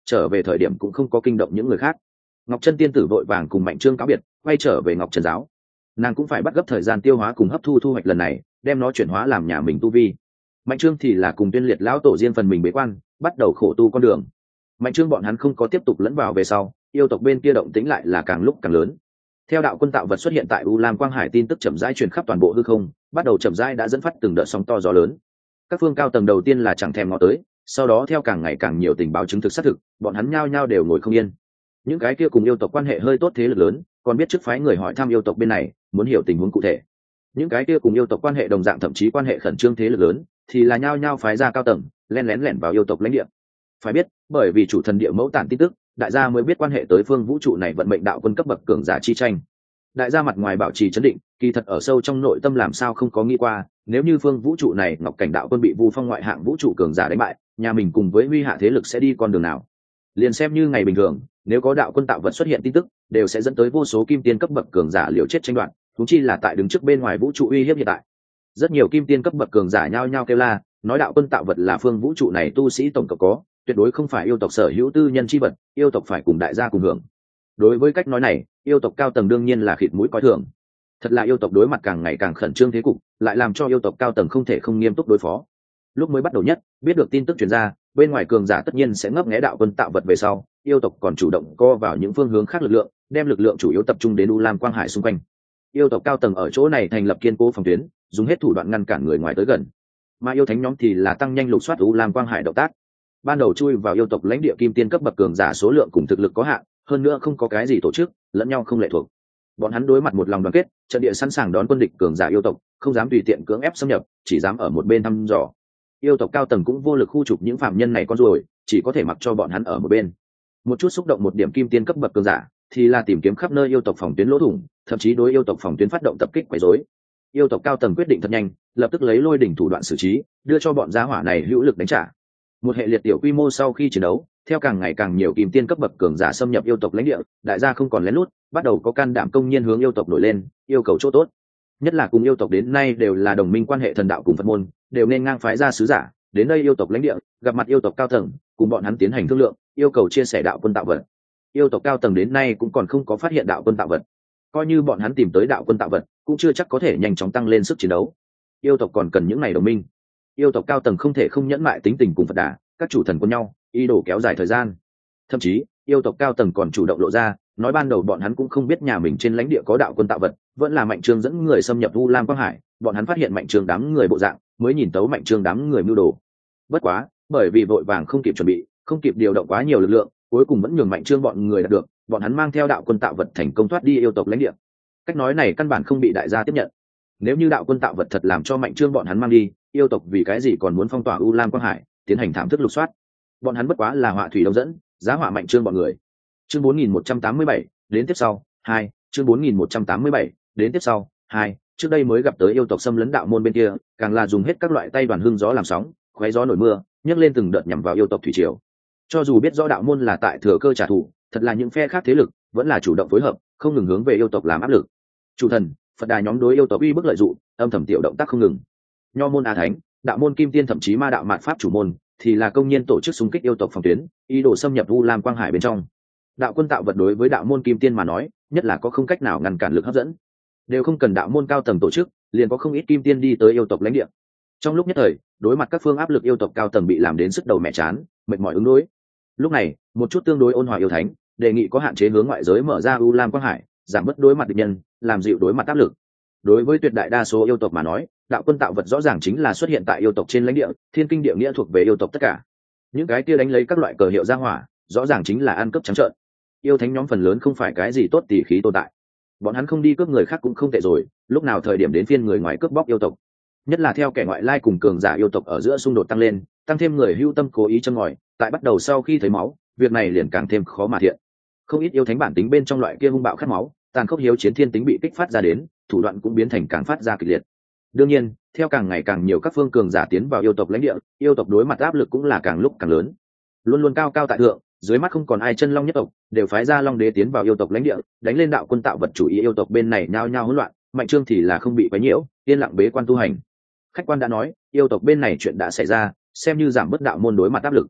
trở về thời điểm cũng không có kinh động những người khác. Ngọc Chân tiên tử vội vàng cùng Mạnh Trương cáo biệt, quay trở về Ngọc Trần giáo. Nàng cũng phải bắt gấp thời gian tiêu hóa cùng hấp thu thu hoạch lần này, đem nó chuyển hóa làm nhà mình tu vi. Mạnh Trương thì là cùng Tuyên Liệt lão tổ riêng phần mình bế quan, bắt đầu khổ tu con đường. Mạnh Trương bọn hắn không có tiếp tục lẫn vào về sau, yêu tộc bên kia động tĩnh lại là càng lúc càng lớn. Theo đạo quân tạo vật xuất hiện tại U Lam Quang Hải, tin tức chậm rãi truyền khắp toàn bộ hư không, bắt đầu chậm rãi đã dẫn phát từng đợt sóng to gió lớn. Các phương cao tầng đầu tiên là chẳng thèm ngó tới, sau đó theo càng ngày càng nhiều tình báo chứng thực xác thực, bọn hắn nhao nhao đều ngồi không yên. Những cái kia cùng yêu tộc quan hệ hơi tốt thế lực lớn, còn biết trước phái người hỏi thăm yêu tộc bên này, muốn hiểu tình huống cụ thể. Những cái kia cùng yêu tộc quan hệ đồng dạng thậm chí quan hệ khẩn trương thế lực lớn, thì là nhao nhao phái ra cao tầng, lén lẻn vào yêu tộc lãnh địa. Phải biết, bởi vì chủ thần địa mẫu tản tin tức, đại gia mới biết quan hệ tới phương vũ trụ này vận mệnh đạo quân cấp bậc cường giả chi tranh. Đại gia mặt ngoài bảo trì trấn định, kỳ thật ở sâu trong nội tâm làm sao không có nghĩ qua, nếu như phương vũ trụ này ngọc cảnh đạo quân bị vu phong ngoại hạng vũ trụ cường giả đánh bại, nhà mình cùng với huy hạ thế lực sẽ đi con đường nào. Liền xem như ngày bình thường, nếu có đạo quân tạo vật xuất hiện tin tức, đều sẽ dẫn tới vô số kim tiên cấp bậc cường giả liều chết tranh đoạt, huống chi là tại đứng trước bên ngoài vũ trụ uy hiếp hiện tại. Rất nhiều kim tiên cấp bậc cường giả nhao nhao kêu la, nói đạo quân tạo vật là phương vũ trụ này tu sĩ tổng cộng có, tuyệt đối không phải yêu tộc sở hữu tư nhân chi vật, yêu tộc phải cùng đại gia cùng hưởng. Đối với cách nói này, yêu tộc cao tầng đương nhiên là khịt mũi coi thường. Thật là yêu tộc đối mặt càng ngày càng khẩn trương thế cục, lại làm cho yêu tộc cao tầng không thể không nghiêm túc đối phó. Lúc mới bắt đầu nhất, biết được tin tức truyền ra, bên ngoài cường giả tất nhiên sẽ ngấp nghé đạo quân tạo vật về sau, yêu tộc còn chủ động co vào những phương hướng khác lực lượng, đem lực lượng chủ yếu tập trung đến U Lam Quang Hải xung quanh. Yêu tộc cao tầng ở chỗ này thành lập kiên cố phòng tuyến, dùng hết thủ đoạn ngăn cản người ngoài tới gần. Mà yêu thánh nhóm thì là tăng nhanh lục soát U Lam Quang Hải động tác. Ban đầu chui vào yêu tộc lãnh địa kim tiên cấp bậc cường giả số lượng cùng thực lực có hạn, hơn nữa không có cái gì tổ chức, lẫn nhau không lệ thuộc. Bọn hắn đối mặt một lòng đoàn kết, trận địa sẵn sàng đón quân địch cường giả yêu tộc, không dám tùy tiện cưỡng ép xâm nhập, chỉ dám ở một bên thăm dò. Yêu tộc cao tầng cũng vô lực khu trục những phạm nhân này con ruồi, chỉ có thể mặc cho bọn hắn ở một bên. Một chút xúc động một điểm kim tiên cấp bậc cường giả, thì là tìm kiếm khắp nơi yêu tộc phòng tuyến lỗ thủng, thậm chí đối yêu tộc phòng tuyến phát động tập kích quấy rối. Yêu tộc cao tầng quyết định thật nhanh, lập tức lấy lôi đỉnh thủ đoạn xử trí, đưa cho bọn gia hỏa này hữu lực đánh trả. Một hệ liệt tiểu quy mô sau khi chiến đấu, theo càng ngày càng nhiều kim tiên cấp bậc cường giả xâm nhập yêu tộc lãnh địa, đại gia không còn lén lút, bắt đầu có can đảm công nhiên hướng yêu tộc nổi lên, yêu cầu chỗ tốt. Nhất là cùng yêu tộc đến nay đều là đồng minh quan hệ thần đạo cùng Phật môn, đều nên ngang phái ra sứ giả đến đây yêu tộc lãnh địa, gặp mặt yêu tộc cao tầng, cùng bọn hắn tiến hành thương lượng, yêu cầu chia sẻ đạo quân tạo vật. Yêu tộc cao tầng đến nay cũng còn không có phát hiện đạo quân tạo vật, coi như bọn hắn tìm tới đạo quân tạo vật, cũng chưa chắc có thể nhanh chóng tăng lên sức chiến đấu. Yêu tộc còn cần những này đồng minh. Yêu tộc cao tầng không thể không nhẫn mại tính tình cùng Phật đà, các chủ thần quân nhau, ý đồ kéo dài thời gian. Thậm chí, yêu tộc cao tầng còn chủ động lộ ra, nói ban đầu bọn hắn cũng không biết nhà mình trên lãnh địa có đạo quân tạo vật, vẫn là Mạnh Trương dẫn người xâm nhập U Lam Quang Hải, bọn hắn phát hiện Mạnh Trương đám người bộ dạng, mới nhìn tấu Mạnh Trương đám người mưu đồ. Bất quá, bởi vì vội vàng không kịp chuẩn bị, không kịp điều động quá nhiều lực lượng, cuối cùng vẫn nhường Mạnh Trương bọn người đạt được, bọn hắn mang theo đạo quân tạo vật thành công thoát đi yêu tộc lãnh địa. Cách nói này căn bản không bị đại gia tiếp nhận. Nếu như đạo quân tạo vật thật làm cho Mạnh Trương bọn hắn mang đi, yêu tộc vì cái gì còn muốn phong tỏa U Lam Quang Hải, tiến hành thảm thức lục soát? Bọn hắn bất quá là họa thủy đông dẫn, giá họa Mạnh Trương bọn người. Chương 4187, đến tiếp sau, 2, chương 4187, đến tiếp sau, 2, trước đây mới gặp tới yêu tộc xâm lấn đạo môn bên kia, càng là dùng hết các loại tay đoàn hương gió làm sóng, khoé gió nổi mưa, nhấc lên từng đợt nhằm vào yêu tộc thủy triều. Cho dù biết rõ đạo môn là tại thừa cơ trả thù, thật là những phe khác thế lực vẫn là chủ động phối hợp, không ngừng hướng về yêu tộc làm áp lực. Chủ thần, Phật đà nhóm đối yêu tộc uy bức lợi dụng, âm thầm tiểu động tác không ngừng. Nho môn a thánh, đạo môn kim tiên thậm chí ma đạo mạt pháp chủ môn, thì là công nhân tổ chức xung kích yêu tộc phòng tuyến, ý đồ xâm nhập U Lam Quang Hải bên trong. Đạo quân tạo vật đối với đạo môn kim tiên mà nói, nhất là có không cách nào ngăn cản lực hấp dẫn, đều không cần đạo môn cao tầng tổ chức, liền có không ít kim tiên đi tới yêu tộc lãnh địa. Trong lúc nhất thời, đối mặt các phương áp lực, yêu tộc cao tầng bị làm đến sức đầu mẹ chán, mệt mỏi ứng đối. Lúc này, một chút tương đối ôn hòa yêu thánh đề nghị có hạn chế hướng ngoại giới mở ra U Lam Quang Hải, giảm bớt đối mặt địch nhân, làm dịu đối mặt áp lực. Đối với tuyệt đại đa số yêu tộc mà nói, đạo quân tạo vật rõ ràng chính là xuất hiện tại yêu tộc trên lãnh địa, thiên kinh địa nghĩa thuộc về yêu tộc tất cả. Những cái kia đánh lấy các loại cờ hiệu ra hỏa, rõ ràng chính là ăn cướp trắng trợn. Yêu thánh nhóm phần lớn không phải cái gì tốt tỉ khí tồn tại, bọn hắn không đi cướp người khác cũng không tệ rồi, lúc nào thời điểm đến phiên người ngoài cướp bóc yêu tộc. Nhất là theo kẻ ngoại lai cùng cường giả yêu tộc ở giữa xung đột tăng lên, tăng thêm người hưu tâm cố ý châm ngòi, tại bắt đầu sau khi thấy máu, việc này liền càng thêm khó mà thiện. Không ít yêu thánh bản tính bên trong loại kia hung bạo khát máu, tàn khốc hiếu chiến thiên tính bị kích phát ra đến, thủ đoạn cũng biến thành càng phát ra kịch liệt. Đương nhiên, theo càng ngày càng nhiều các phương cường giả tiến vào yêu tộc lãnh địa, yêu tộc đối mặt áp lực cũng là càng lúc càng lớn. Luôn luôn cao cao tại thượng, dưới mắt không còn ai chân long nhất tộc, đều phái ra long đế tiến vào yêu tộc lãnh địa, đánh lên đạo quân tạo vật chủ ý, yêu tộc bên này nhao nhao hỗn loạn, Mạnh Trương thì là không bị quấy nhiễu, yên lặng bế quan tu hành. Khách quan đã nói, yêu tộc bên này chuyện đã xảy ra, xem như giảm bớt đạo môn đối mặt áp lực.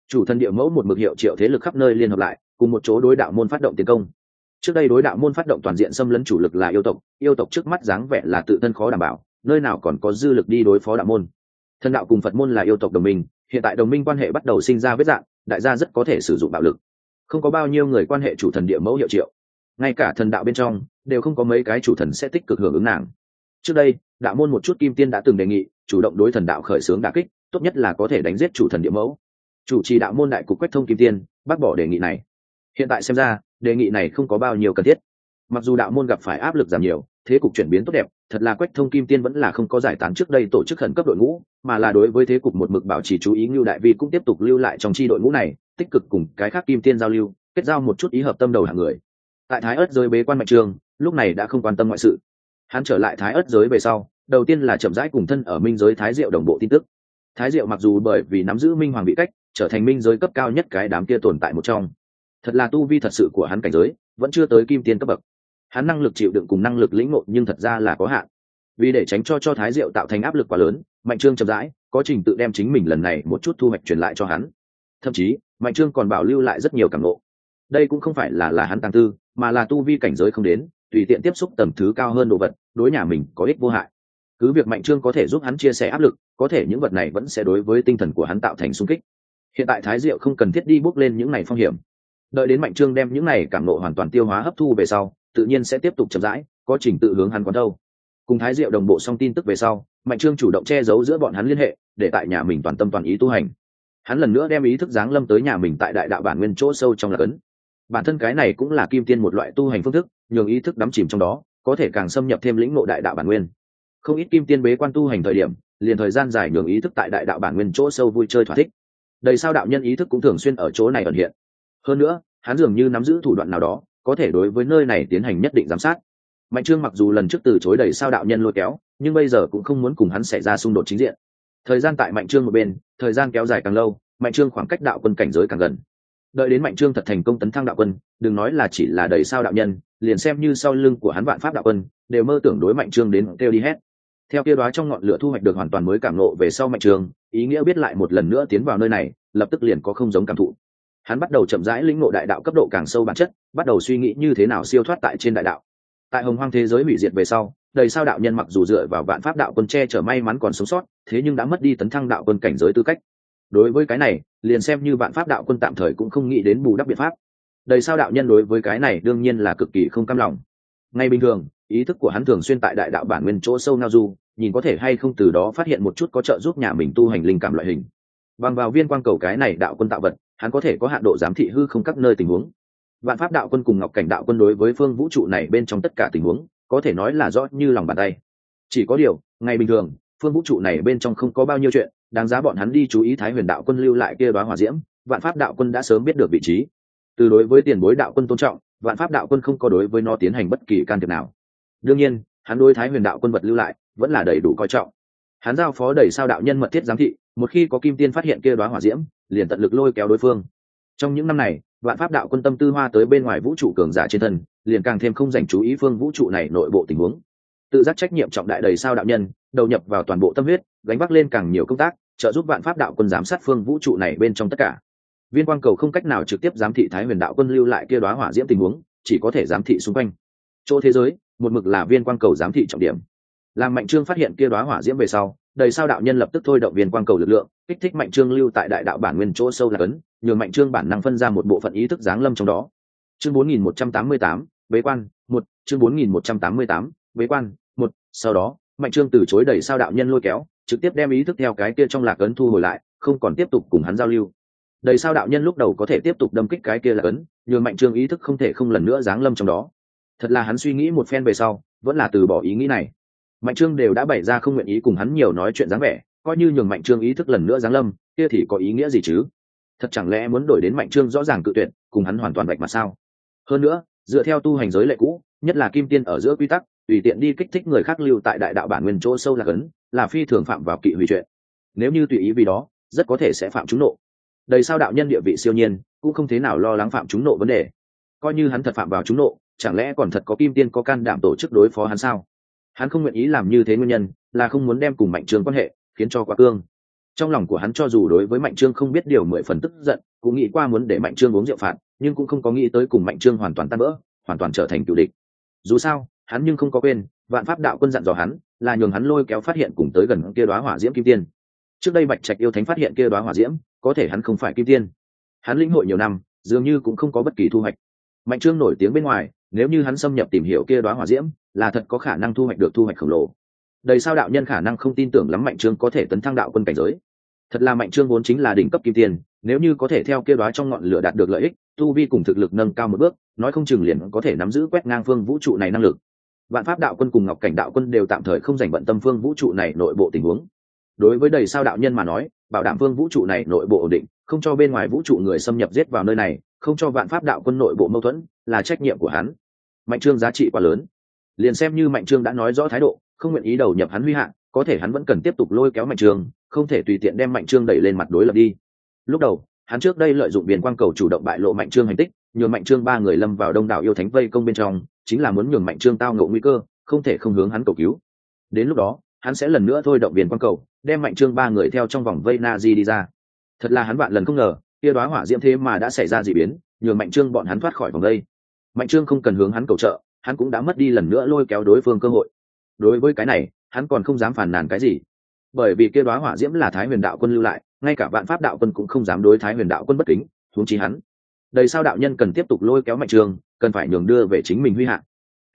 Chủ thần địa mẫu một mực hiệu triệu thế lực khắp nơi liên hợp lại, cùng một chỗ đối đạo môn phát động tiến công. Trước đây đối đạo môn phát động toàn diện xâm lấn chủ lực là yêu tộc trước mắt dáng vẻ là tự thân khó đảm bảo, nơi nào còn có dư lực đi đối phó đạo môn. Thần đạo cùng Phật môn là yêu tộc đồng minh, hiện tại đồng minh quan hệ bắt đầu sinh ra vết rạn, đại gia rất có thể sử dụng bạo lực. Không có bao nhiêu người quan hệ chủ thần địa mẫu hiệu triệu, ngay cả thần đạo bên trong đều không có mấy cái chủ thần sẽ tích cực hưởng ứng nàng. Trước đây đạo môn một chút kim tiên đã từng đề nghị chủ động đối thần đạo khởi xướng đả kích, tốt nhất là có thể đánh giết chủ thần địa mẫu. Chủ trì đạo môn đại cục Quách Thông kim tiên bác bỏ đề nghị này. Hiện tại xem ra đề nghị này không có bao nhiêu cần thiết. Mặc dù đạo môn gặp phải áp lực giảm nhiều, thế cục chuyển biến tốt đẹp, thật là Quách Thông kim tiên vẫn là không có giải tán trước đây tổ chức khẩn cấp đội ngũ, mà là đối với thế cục một mực bảo trì chú ý. Ngưu Đại Vi cũng tiếp tục lưu lại trong chi đội ngũ này, tích cực cùng cái khác kim tiên giao lưu, kết giao một chút ý hợp tâm đầu hạng người. Tại Thái Ức giới bế quan Mạnh Trương lúc này đã không quan tâm ngoại sự. Hắn trở lại Thái Ức giới về sau, đầu tiên là chậm rãi cùng thân ở minh giới Thái Diệu đồng bộ tin tức. Thái Diệu mặc dù bởi vì nắm giữ minh hoàng bị cách, trở thành minh giới cấp cao nhất cái đám kia tồn tại một trong, thật là tu vi thật sự của hắn cảnh giới vẫn chưa tới kim tiên cấp bậc. Hắn năng lực chịu đựng cùng năng lực lĩnh ngộ nhưng thật ra là có hạn. Vì để tránh cho Thái Diệu tạo thành áp lực quá lớn, Mạnh Trương chậm rãi có trình tự đem chính mình lần này một chút thu hoạch truyền lại cho hắn. Thậm chí Mạnh Trương còn bảo lưu lại rất nhiều cảm ngộ. Đây cũng không phải là hắn tăng tư, mà là tu vi cảnh giới không đến, tùy tiện tiếp xúc tầm thứ cao hơn đồ vật, đối nhà mình có ích vô hại. Cứ việc Mạnh Trương có thể giúp hắn chia sẻ áp lực, có thể những vật này vẫn sẽ đối với tinh thần của hắn tạo thành xung kích. Hiện tại Thái Diệu không cần thiết đi bước lên những này phong hiểm. Đợi đến Mạnh Trương đem những này cảm ngộ hoàn toàn tiêu hóa hấp thu về sau, tự nhiên sẽ tiếp tục chậm rãi có trình tự hướng hắn quán đâu. Cùng Thái Diệu đồng bộ xong tin tức về sau, Mạnh Trương chủ động che giấu giữa bọn hắn liên hệ, để tại nhà mình toàn tâm toàn ý tu hành. Hắn lần nữa đem ý thức giáng lâm tới nhà mình tại đại đạo bản nguyên chỗ sâu trong lạc ấn. Bản thân cái này cũng là kim tiên một loại tu hành phương thức, nhường ý thức đắm chìm trong đó, có thể càng xâm nhập thêm lĩnh ngộ đại đạo bản nguyên. Không ít kim tiên bế quan tu hành thời điểm, liền thời gian dài nhường ý thức tại đại đạo bản nguyên chỗ sâu vui chơi thỏa thích. Đầy sao đạo nhân ý thức cũng thường xuyên ở chỗ này ẩn hiện. Hơn nữa, hắn dường như nắm giữ thủ đoạn nào đó, có thể đối với nơi này tiến hành nhất định giám sát. Mạnh Trương mặc dù lần trước từ chối đầy sao đạo nhân lôi kéo, nhưng bây giờ cũng không muốn cùng hắn xảy ra xung đột chính diện. Thời gian tại Mạnh Trương một bên, thời gian kéo dài càng lâu, Mạnh Trương khoảng cách đạo quân cảnh giới càng gần. Đợi đến Mạnh Trương thật thành công tấn thăng đạo quân, đừng nói là chỉ là đầy sao đạo nhân, liền xem như sau lưng của hắn vạn pháp đạo quân, đều mơ tưởng đối Mạnh Trương đến kêu đi hét. Theo kia đóa trong ngọn lửa thu hoạch được hoàn toàn mới cảm ngộ về sau Mạnh Trương, ý nghĩa biết lại một lần nữa tiến vào nơi này, lập tức liền có không giống cảm thụ. Hắn bắt đầu chậm rãi lĩnh ngộ đại đạo cấp độ càng sâu bản chất, bắt đầu suy nghĩ như thế nào siêu thoát tại trên đại đạo. Tại hồng hoang thế giới hủy diệt về sau, đầy sao đạo nhân mặc dù dựa vào vạn pháp đạo quân che chở may mắn còn sống sót, thế nhưng đã mất đi tấn thăng đạo quân cảnh giới tư cách. Đối với cái này, liền xem như vạn pháp đạo quân tạm thời cũng không nghĩ đến bù đắp biện pháp. Đầy sao đạo nhân đối với cái này đương nhiên là cực kỳ không cam lòng. Ngay bình thường, ý thức của hắn thường xuyên tại đại đạo bản nguyên chỗ sâu ngao du, nhìn có thể hay không từ đó phát hiện một chút có trợ giúp nhà mình tu hành linh cảm loại hình. Bằng vào viên quang cầu cái này đạo quân tạo vật, hắn có thể có hạn độ giám thị hư không các nơi tình huống. Vạn pháp đạo quân cùng ngọc cảnh đạo quân đối với phương vũ trụ này bên trong tất cả tình huống, có thể nói là rõ như lòng bàn tay. Chỉ có điều, ngày bình thường, phương vũ trụ này bên trong không có bao nhiêu chuyện đáng giá bọn hắn đi chú ý. Thái Huyền đạo quân lưu lại kia đóa hỏa diễm, vạn pháp đạo quân đã sớm biết được vị trí. Từ đối với tiền bối đạo quân tôn trọng, vạn pháp đạo quân không có đối với nó tiến hành bất kỳ can thiệp nào. Đương nhiên, hắn đối Thái Huyền đạo quân vật lưu lại vẫn là đầy đủ coi trọng. Hắn giao phó đầy sao đạo nhân mật thiết giám thị, một khi có kim tiên phát hiện kia đóa hỏa diễm, liền tận lực lôi kéo đối phương. Trong những năm này, vạn pháp đạo quân tâm tư hoa tới bên ngoài vũ trụ cường giả trên thân, liền càng thêm không dành chú ý phương vũ trụ này nội bộ tình huống. Tự giác trách nhiệm trọng đại đầy sao đạo nhân, đầu nhập vào toàn bộ tâm huyết, gánh vác lên càng nhiều công tác, trợ giúp vạn pháp đạo quân giám sát phương vũ trụ này bên trong tất cả. Viên quang cầu không cách nào trực tiếp giám thị Thái Huyền đạo quân lưu lại kia đóa hỏa diễm tình huống, chỉ có thể giám thị xung quanh. Chỗ thế giới, một mực là viên quang cầu giám thị trọng điểm. Làm Mạnh Trương phát hiện kia đóa hỏa diễm về sau, đầy sao đạo nhân lập tức thôi động viên quang cầu lực lượng, kích thích Mạnh Trương lưu tại đại đạo bản nguyên chỗ sâu là cấn, nhường Mạnh Trương bản năng phân ra một bộ phận ý thức giáng lâm trong đó. Chương 4188, bế quan 1, chương 4188, bế quan 1. Sau đó, Mạnh Trương từ chối đầy sao đạo nhân lôi kéo, trực tiếp đem ý thức theo cái kia trong lạc ấn thu hồi lại, không còn tiếp tục cùng hắn giao lưu. Đầy sao đạo nhân lúc đầu có thể tiếp tục đâm kích cái kia lạc ấn, nhường Mạnh Trương ý thức không thể không lần nữa giáng lâm trong đó. Thật là hắn suy nghĩ một phen về sau, vẫn là từ bỏ ý nghĩ này. Mạnh Trương đều đã bày ra không nguyện ý cùng hắn nhiều nói chuyện dáng vẻ, coi như nhường Mạnh Trương ý thức lần nữa giáng lâm, kia thì có ý nghĩa gì chứ? Thật chẳng lẽ muốn đổi đến Mạnh Trương rõ ràng cự tuyệt, cùng hắn hoàn toàn vạch mặt sao? Hơn nữa, dựa theo tu hành giới lệ cũ, nhất là kim tiên ở giữa quy tắc, tùy tiện đi kích thích người khác lưu tại đại đạo bản nguyên chỗ sâu lạc ấn, là phi thường phạm vào kỵ hủy chuyện. Nếu như tùy ý vì đó, rất có thể sẽ phạm trúng nộ. Đầy sao đạo nhân địa vị siêu nhiên, cũng không thế nào lo lắng phạm trúng nộ vấn đề. Coi như hắn thật phạm vào trúng nộ, chẳng lẽ còn thật có kim tiên có can đảm tổ chức đối phó hắn sao? Hắn không nguyện ý làm như thế nguyên nhân là không muốn đem cùng Mạnh Trương quan hệ khiến cho quá cương. Trong lòng của hắn cho dù đối với Mạnh Trương không biết điều 10 phần tức giận, cũng nghĩ qua muốn để Mạnh Trương uống rượu phạt, nhưng cũng không có nghĩ tới cùng Mạnh Trương hoàn toàn tan vỡ, hoàn toàn trở thành cựu địch. Dù sao, hắn nhưng không có quên, Vạn Pháp Đạo Quân dặn dò hắn, là nhường hắn lôi kéo phát hiện cùng tới gần kia đóa hỏa diễm kim tiên. Trước đây Bạch Trạch yêu thánh phát hiện kia đóa hỏa diễm, có thể hắn không phải kim tiên. Hắn lĩnh hội nhiều năm, dường như cũng không có bất kỳ thu hoạch. Mạnh Trương nổi tiếng bên ngoài, nếu như hắn xâm nhập tìm hiểu kia đóa hỏa diễm, là thật có khả năng thu hoạch được thu hoạch khổng lồ. Đầy sao đạo nhân khả năng không tin tưởng lắm Mạnh Trương có thể tấn thăng đạo quân cảnh giới. Thật là Mạnh Trương vốn chính là đỉnh cấp kim tiên, nếu như có thể theo kia đóa trong ngọn lửa đạt được lợi ích, tu vi cùng thực lực nâng cao một bước, nói không chừng liền có thể nắm giữ quét ngang phương vũ trụ này năng lực. Vạn Pháp Đạo Quân cùng Ngọc Cảnh Đạo Quân đều tạm thời không dành bận tâm phương vũ trụ này nội bộ tình huống. Đối với Đầy sao đạo nhân mà nói, bảo đảm phương vũ trụ này nội bộ ổn định, không cho bên ngoài vũ trụ người xâm nhập giết vào nơi này, không cho Vạn Pháp Đạo Quân nội bộ mâu thuẫn, là trách nhiệm của hắn. Mạnh Trương giá trị quá lớn, liền xem như Mạnh Trương đã nói rõ thái độ, không nguyện ý đầu nhập hắn huy hạng, có thể hắn vẫn cần tiếp tục lôi kéo Mạnh Trương, không thể tùy tiện đem Mạnh Trương đẩy lên mặt đối lập đi. Lúc đầu, hắn trước đây lợi dụng biển quang cầu chủ động bại lộ Mạnh Trương hành tích, nhường Mạnh Trương ba người lâm vào đông đảo yêu thánh vây công bên trong, chính là muốn nhường Mạnh Trương tao ngộ nguy cơ, không thể không hướng hắn cầu cứu. Đến lúc đó, hắn sẽ lần nữa thôi động biển quang cầu, đem Mạnh Trương ba người theo trong vòng vây Nazi đi ra. Thật là hắn vạn lần không ngờ, kia đóa hỏa diễm thế mà đã xảy ra dị biến, nhường Mạnh Trương bọn hắn thoát khỏi vòng vây. Mạnh Trương không cần hướng hắn cầu trợ, hắn cũng đã mất đi lần nữa lôi kéo đối phương cơ hội. Đối với cái này, hắn còn không dám phàn nàn cái gì, bởi vì kia đóa hỏa diễm là Thái Huyền Đạo Quân lưu lại, ngay cả Vạn Pháp Đạo Quân cũng không dám đối Thái Huyền Đạo Quân bất kính, huống chi hắn. Đầy sao đạo nhân cần tiếp tục lôi kéo Mạnh Trương, cần phải nhường đưa về chính mình huy hạng.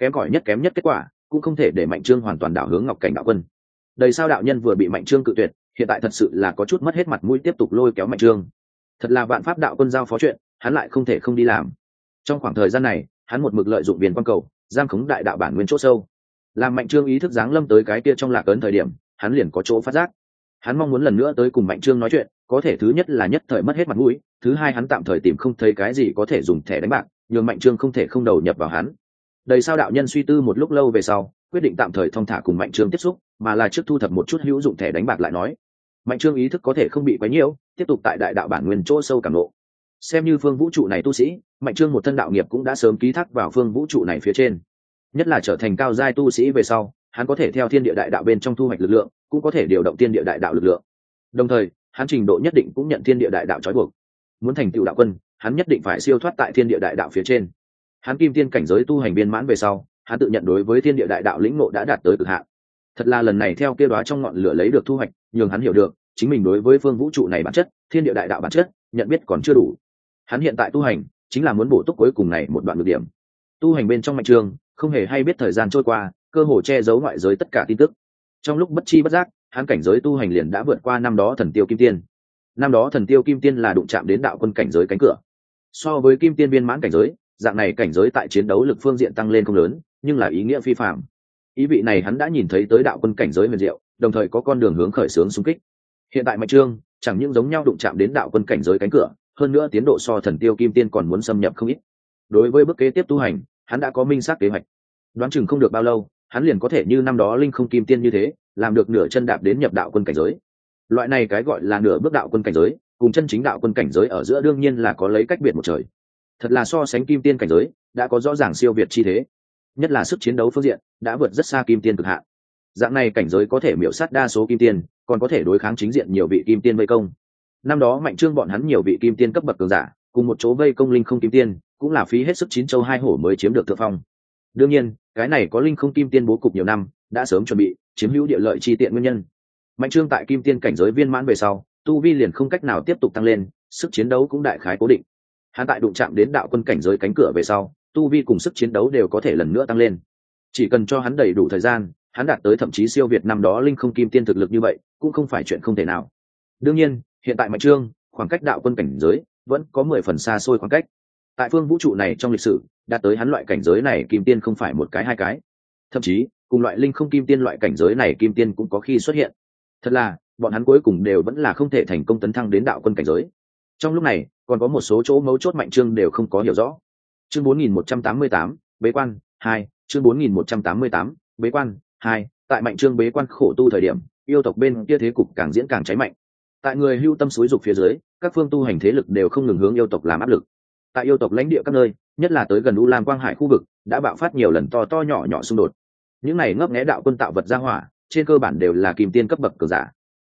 Kém nhất kết quả, cũng không thể để Mạnh Trương hoàn toàn đảo hướng Ngọc Cảnh Đạo Quân. Đầy sao đạo nhân vừa bị Mạnh Trương cự tuyệt, hiện tại thật sự là có chút mất hết mặt mũi tiếp tục lôi kéo Mạnh Trương. Thật là Vạn Pháp Đạo Quân giao phó chuyện, hắn lại không thể không đi làm. Trong khoảng thời gian này, hắn một mực lợi dụng biển quang cầu, giam khống đại đạo bản nguyên chỗ sâu. Làm Mạnh Trương ý thức giáng lâm tới cái kia trong lạc ấn thời điểm, hắn liền có chỗ phát giác. Hắn mong muốn lần nữa tới cùng Mạnh Trương nói chuyện, có thể thứ nhất là nhất thời mất hết mặt mũi, thứ hai hắn tạm thời tìm không thấy cái gì có thể dùng thẻ đánh bạc, nhường Mạnh Trương không thể không đầu nhập vào hắn. Đầy sao đạo nhân suy tư một lúc lâu về sau, quyết định tạm thời thong thả cùng Mạnh Trương tiếp xúc, mà là trước thu thập một chút hữu dụng thẻ đánh bạc lại nói. Mạnh Trương ý thức có thể không bị quấy nhiễu, tiếp tục tại đại đạo bản nguyên chỗ sâu cảm ngộ. Xem như phương vũ trụ này tu sĩ, Mạnh Trương một thân đạo nghiệp cũng đã sớm ký thác vào phương vũ trụ này phía trên. Nhất là trở thành cao giai tu sĩ về sau, hắn có thể theo thiên địa đại đạo bên trong thu hoạch lực lượng, cũng có thể điều động thiên địa đại đạo lực lượng. Đồng thời, hắn trình độ nhất định cũng nhận thiên địa đại đạo trói buộc. Muốn thành tựu đạo quân, hắn nhất định phải siêu thoát tại thiên địa đại đạo phía trên. Hắn kim tiên cảnh giới tu hành viên mãn về sau, hắn tự nhận đối với thiên địa đại đạo lĩnh ngộ đã đạt tới cực hạn. Thật là lần này theo kia đóa trong ngọn lửa lấy được thu hoạch, nhường hắn hiểu được, chính mình đối với phương vũ trụ này bản chất, thiên địa đại đạo bản chất, nhận biết còn chưa đủ. Hắn hiện tại tu hành, chính là muốn bổ túc cuối cùng này một đoạn nhược điểm. Tu hành bên trong Mạnh Trương, không hề hay biết thời gian trôi qua, cơ hồ che giấu ngoại giới tất cả tin tức. Trong lúc bất chi bất giác, hắn cảnh giới tu hành liền đã vượt qua năm đó thần tiêu kim tiên. Năm đó thần tiêu kim tiên là đụng chạm đến đạo quân cảnh giới cánh cửa. So với kim tiên viên mãn cảnh giới, dạng này cảnh giới tại chiến đấu lực phương diện tăng lên không lớn, nhưng là ý nghĩa phi phàm. Ý vị này hắn đã nhìn thấy tới đạo quân cảnh giới huyền diệu, đồng thời có con đường hướng khởi xướng xung kích. Hiện tại Mạnh Trương chẳng những giống nhau đụng chạm đến đạo quân cảnh giới cánh cửa, hơn nữa tiến độ so thần tiêu kim tiên còn muốn xâm nhập không ít. Đối với bước kế tiếp tu hành, hắn đã có minh xác kế hoạch. Đoán chừng không được bao lâu, hắn liền có thể như năm đó linh không kim tiên như thế, làm được nửa chân đạp đến nhập đạo quân cảnh giới. Loại này cái gọi là nửa bước đạo quân cảnh giới, cùng chân chính đạo quân cảnh giới ở giữa đương nhiên là có lấy cách biệt một trời. Thật là so sánh kim tiên cảnh giới, đã có rõ ràng siêu việt chi thế. Nhất là sức chiến đấu phương diện, đã vượt rất xa kim tiên cực hạn. Dạng này cảnh giới có thể miểu sát đa số kim tiên, còn có thể đối kháng chính diện nhiều vị kim tiên vây công. Năm đó Mạnh Trương bọn hắn nhiều vị kim tiên cấp bậc cường giả, cùng một chỗ vây công linh không kim tiên, cũng là phí hết sức chín châu hai hổ mới chiếm được thượng phong. Đương nhiên, cái này có linh không kim tiên bố cục nhiều năm, đã sớm chuẩn bị, chiếm hữu địa lợi chi tiện nguyên nhân. Mạnh Trương tại kim tiên cảnh giới viên mãn về sau, tu vi liền không cách nào tiếp tục tăng lên, sức chiến đấu cũng đại khái cố định. Hắn tại đụng chạm đến đạo quân cảnh giới cánh cửa về sau, tu vi cùng sức chiến đấu đều có thể lần nữa tăng lên. Chỉ cần cho hắn đầy đủ thời gian, hắn đạt tới thậm chí siêu việt năm đó linh không kim tiên thực lực như vậy, cũng không phải chuyện không thể nào. Đương nhiên, hiện tại Mạnh Trương, khoảng cách đạo quân cảnh giới vẫn có 10 phần xa xôi khoảng cách. Tại phương vũ trụ này trong lịch sử, đạt tới hắn loại cảnh giới này kim tiên không phải một cái hai cái. Thậm chí, cùng loại linh không kim tiên loại cảnh giới này kim tiên cũng có khi xuất hiện. Thật là, bọn hắn cuối cùng đều vẫn là không thể thành công tấn thăng đến đạo quân cảnh giới. Trong lúc này, còn có một số chỗ mấu chốt Mạnh Trương đều không có hiểu rõ. Chương 4188, bế quan 2, chương 4188, bế quan 2, tại Mạnh Trương bế quan khổ tu thời điểm, yêu tộc bên kia thế cục càng diễn càng cháy mạnh. Tại người hưu tâm xúi dục phía dưới, các phương tu hành thế lực đều không ngừng hướng yêu tộc làm áp lực. Tại yêu tộc lãnh địa các nơi, nhất là tới gần U Lam Quang Hải khu vực, đã bạo phát nhiều lần to nhỏ xung đột. Những này ngấp nghé đạo quân tạo vật ra hỏa, trên cơ bản đều là kim tiên cấp bậc cường giả.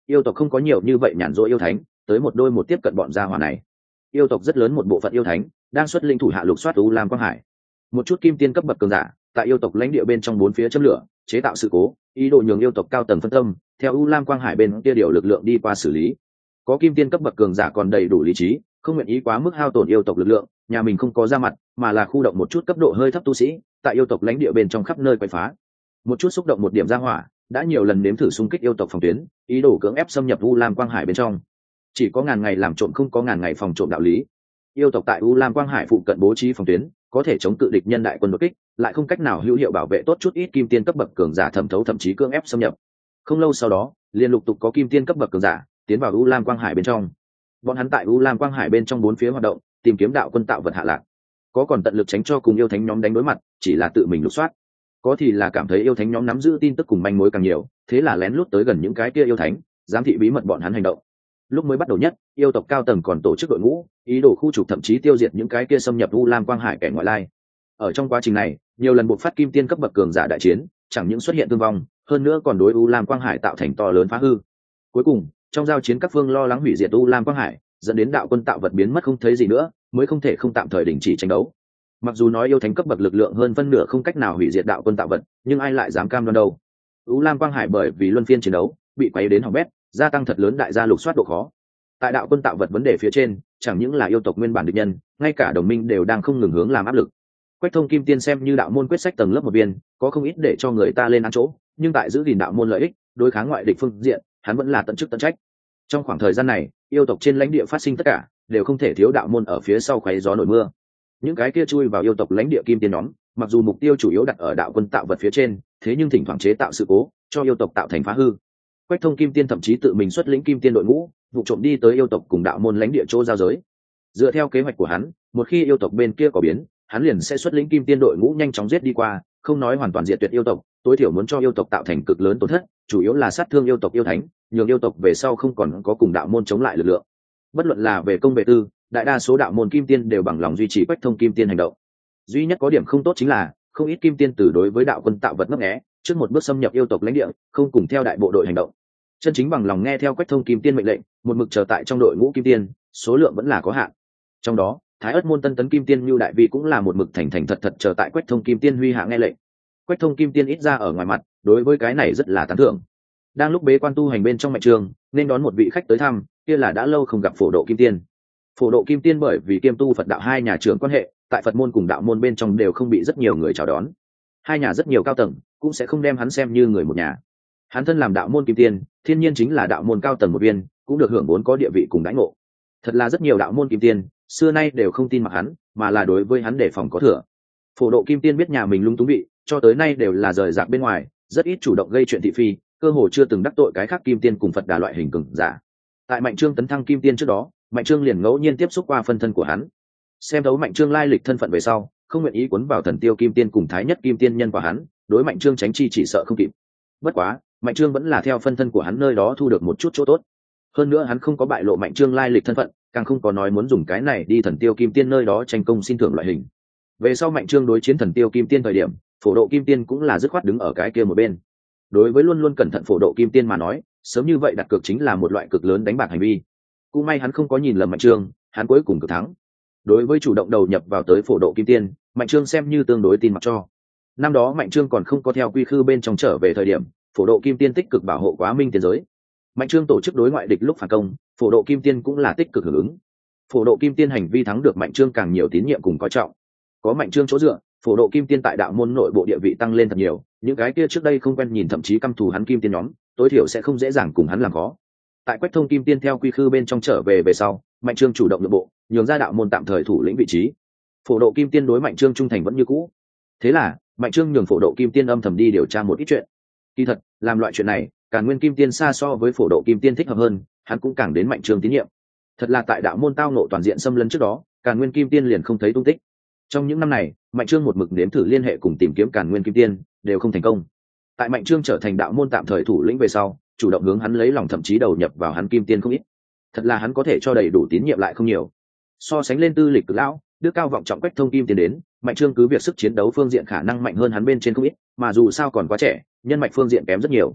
Yêu tộc không có nhiều như vậy nhàn rỗi yêu thánh, tới một đôi một tiếp cận bọn gia hỏa này. Yêu tộc rất lớn một bộ phận yêu thánh đang xuất linh thủ hạ lục soát U Lam Quang Hải. Một chút kim tiên cấp bậc cường giả tại yêu tộc lãnh địa bên trong bốn phía châm lửa, chế tạo sự cố, ý đồ nhường yêu tộc cao tầng phân tâm, theo U Lam Quang Hải bên kia điều lực lượng đi qua xử lý. Có kim tiên cấp bậc cường giả còn đầy đủ lý trí, không nguyện ý quá mức hao tổn yêu tộc lực lượng, nhà mình không có ra mặt, mà là khu động một chút cấp độ hơi thấp tu sĩ, tại yêu tộc lãnh địa bên trong khắp nơi quậy phá. Một chút xúc động một điểm ra hỏa, đã nhiều lần nếm thử xung kích yêu tộc phòng tuyến, ý đồ cưỡng ép xâm nhập U Lam Quang Hải bên trong. Chỉ có ngàn ngày làm trộm không có ngàn ngày phòng trộm đạo lý. Yêu tộc tại U Lam Quang Hải phụ cận bố trí phòng tuyến, có thể chống cự địch nhân đại quân đột kích, lại không cách nào hữu hiệu bảo vệ tốt chút ít kim tiên cấp bậc cường giả thẩm thấu thậm chí cưỡng ép xâm nhập. Không lâu sau đó, liên lục tục có kim tiên cấp bậc cường giả tiến vào U Lam Quang Hải bên trong. Bọn hắn tại U Lam Quang Hải bên trong bốn phía hoạt động, tìm kiếm đạo quân tạo vật hạ lạc. Có còn tận lực tránh cho cùng yêu thánh nhóm đánh đối mặt, chỉ là tự mình lục soát. Có thì là cảm thấy yêu thánh nhóm nắm giữ tin tức cùng manh mối càng nhiều, thế là lén lút tới gần những cái kia yêu thánh, giám thị bí mật bọn hắn hành động. Lúc mới bắt đầu nhất, yêu tộc cao tầng còn tổ chức đội ngũ, ý đồ khu trục thậm chí tiêu diệt những cái kia xâm nhập U Lam Quang Hải kẻ ngoại lai. Ở trong quá trình này, nhiều lần buộc phát kim tiên cấp bậc cường giả đại chiến, chẳng những xuất hiện thương vong, hơn nữa còn đối U Lam Quang Hải tạo thành to lớn phá hư. Cuối cùng, trong giao chiến các phương lo lắng hủy diệt U Lam Quang Hải, dẫn đến đạo quân tạo vật biến mất không thấy gì nữa, mới không thể không tạm thời đình chỉ tranh đấu. Mặc dù nói yêu thánh cấp bậc lực lượng hơn phân nửa không cách nào hủy diệt đạo quân tạo vật, nhưng ai lại dám cam đoan đâu? U Lam Quang Hải bởi vì luân phiên chiến đấu, bị quấy đến hỏng bét, gia tăng thật lớn đại gia lục soát độ khó. Tại đạo quân tạo vật vấn đề phía trên, chẳng những là yêu tộc nguyên bản địch nhân, ngay cả đồng minh đều đang không ngừng hướng làm áp lực. Quách Thông Kim Tiên xem như đạo môn quyết sách tầng lớp một viên, có không ít để cho người ta lên án chỗ, nhưng tại giữ gìn đạo môn lợi ích, đối kháng ngoại địch phương diện, hắn vẫn là tận chức tận trách. Trong khoảng thời gian này, yêu tộc trên lãnh địa phát sinh tất cả, đều không thể thiếu đạo môn ở phía sau khoé gió nổi mưa. Những cái kia chui vào yêu tộc lãnh địa kim tiên nhóm, mặc dù mục tiêu chủ yếu đặt ở đạo quân tạo vật phía trên, thế nhưng thỉnh thoảng chế tạo sự cố, cho yêu tộc tạo thành phá hư. Quách Thông Kim Tiên thậm chí tự mình xuất lĩnh kim tiên đội ngũ, vụ trộm đi tới yêu tộc cùng đạo môn lãnh địa chỗ giao giới. Dựa theo kế hoạch của hắn, một khi yêu tộc bên kia có biến, hắn liền sẽ xuất lĩnh kim tiên đội ngũ nhanh chóng giết đi qua, không nói hoàn toàn diệt tuyệt yêu tộc, tối thiểu muốn cho yêu tộc tạo thành cực lớn tổn thất, chủ yếu là sát thương yêu tộc yêu thánh, nhường yêu tộc về sau không còn có cùng đạo môn chống lại lực lượng. Bất luận là về công về tư, đại đa số đạo môn kim tiên đều bằng lòng duy trì Quách Thông Kim Tiên hành động. Duy nhất có điểm không tốt chính là không ít kim tiên từ đối với đạo quân tạo vật ngấp nghé, trước một bước xâm nhập yêu tộc lãnh địa, không cùng theo đại bộ đội hành động. Chân chính bằng lòng nghe theo Quách Thông Kim Tiên mệnh lệnh, một mực chờ tại trong đội ngũ kim tiên, số lượng vẫn là có hạn. Trong đó, Thái Ức môn Tân Tấn Kim Tiên Nưu Đại Vi cũng là một mực thành thành thật thật chờ tại Quách Thông Kim Tiên huy hạ nghe lệnh. Quách Thông Kim Tiên ít ra ở ngoài mặt, đối với cái này rất là tán thưởng. Đang lúc bế quan tu hành bên trong Mạnh Trương, nên đón một vị khách tới thăm, kia là đã lâu không gặp Phổ Độ Kim Tiên. Phổ Độ Kim Tiên bởi vì kiêm tu Phật đạo hai nhà trưởng quan hệ, tại Phật môn cùng đạo môn bên trong đều không bị rất nhiều người chào đón. Hai nhà rất nhiều cao tầng cũng sẽ không đem hắn xem như người một nhà. Hắn thân làm đạo môn kim tiên, thiên nhiên chính là đạo môn cao tầng một viên, cũng được hưởng vốn có địa vị cùng đãi ngộ. Thật là rất nhiều đạo môn kim tiên xưa nay đều không tin mặc hắn, mà là đối với hắn đề phòng có thừa. Phổ Độ Kim Tiên biết nhà mình lung túng bị, cho tới nay đều là rời rạc bên ngoài, rất ít chủ động gây chuyện thị phi, cơ hồ chưa từng đắc tội cái khác kim tiên cùng Phật đà loại hình cường giả. Tại Mạnh Trương tấn thăng kim tiên trước đó, Mạnh Trương liền ngẫu nhiên tiếp xúc qua phân thân của hắn, xem thấu Mạnh Trương lai lịch thân phận về sau, không nguyện ý cuốn vào Thần Tiêu Kim Tiên cùng Thái Nhất Kim Tiên nhân của hắn, đối Mạnh Trương tránh chi chỉ sợ không kịp. Bất quá, Mạnh Trương vẫn là theo phân thân của hắn nơi đó thu được một chút chỗ tốt. Hơn nữa hắn không có bại lộ Mạnh Trương lai lịch thân phận, càng không có nói muốn dùng cái này đi Thần Tiêu Kim Tiên nơi đó tranh công xin thưởng loại hình. Về sau Mạnh Trương đối chiến Thần Tiêu Kim Tiên thời điểm, Phổ Độ Kim Tiên cũng là dứt khoát đứng ở cái kia một bên. Đối với luôn luôn cẩn thận Phổ Độ Kim Tiên mà nói, sớm như vậy đặt cược chính là một loại cực lớn đánh bạc hành vi. Cũng may hắn không có nhìn lầm Mạnh Trương, hắn cuối cùng cực thắng. Đối với chủ động đầu nhập vào tới Phổ Độ Kim Tiên, Mạnh Trương xem như tương đối tin mặc cho. Năm đó Mạnh Trương còn không có theo quy khư bên trong trở về thời điểm, Phổ Độ Kim Tiên tích cực bảo hộ Quá Minh tiên giới. Mạnh Trương tổ chức đối ngoại địch lúc phản công, Phổ Độ Kim Tiên cũng là tích cực hưởng ứng. Phổ Độ Kim Tiên hành vi thắng được Mạnh Trương càng nhiều tín nhiệm cùng coi trọng. Có Mạnh Trương chỗ dựa, Phổ Độ Kim Tiên tại đạo môn nội bộ địa vị tăng lên thật nhiều, những cái kia trước đây không quen nhìn thậm chí căm thù hắn kim tiên nhóm, tối thiểu sẽ không dễ dàng cùng hắn làm khó. Tại Quách Thông Kim Tiên theo quy khư bên trong trở về sau, Mạnh Trương chủ động nhượng bộ, nhường ra đạo môn tạm thời thủ lĩnh vị trí. Phổ Độ Kim Tiên đối Mạnh Trương trung thành vẫn như cũ. Thế là, Mạnh Trương nhường Phổ Độ Kim Tiên âm thầm đi điều tra một ít chuyện. Kỳ thật, làm loại chuyện này, Càn Nguyên Kim Tiên xa so với Phổ Độ Kim Tiên thích hợp hơn, hắn cũng càng đến Mạnh Trương tín nhiệm. Thật là tại đạo môn tao nộ toàn diện xâm lấn trước đó, Càn Nguyên Kim Tiên liền không thấy tung tích. Trong những năm này, Mạnh Trương một mực nếm thử liên hệ cùng tìm kiếm Càn Nguyên Kim Tiên, đều không thành công. Tại Mạnh Trương trở thành đạo môn tạm thời thủ lĩnh về sau, chủ động hướng hắn lấy lòng thậm chí đầu nhập vào hắn kim tiên không ít. Thật là hắn có thể cho đầy đủ tín nhiệm lại không nhiều. So sánh lên tư lịch cực lão, đức cao vọng trọng Quách Thông Kim Tiên đến, Mạnh Trương cứ việc sức chiến đấu phương diện khả năng mạnh hơn hắn bên trên không ít, mà dù sao còn quá trẻ, nhân mạch phương diện kém rất nhiều.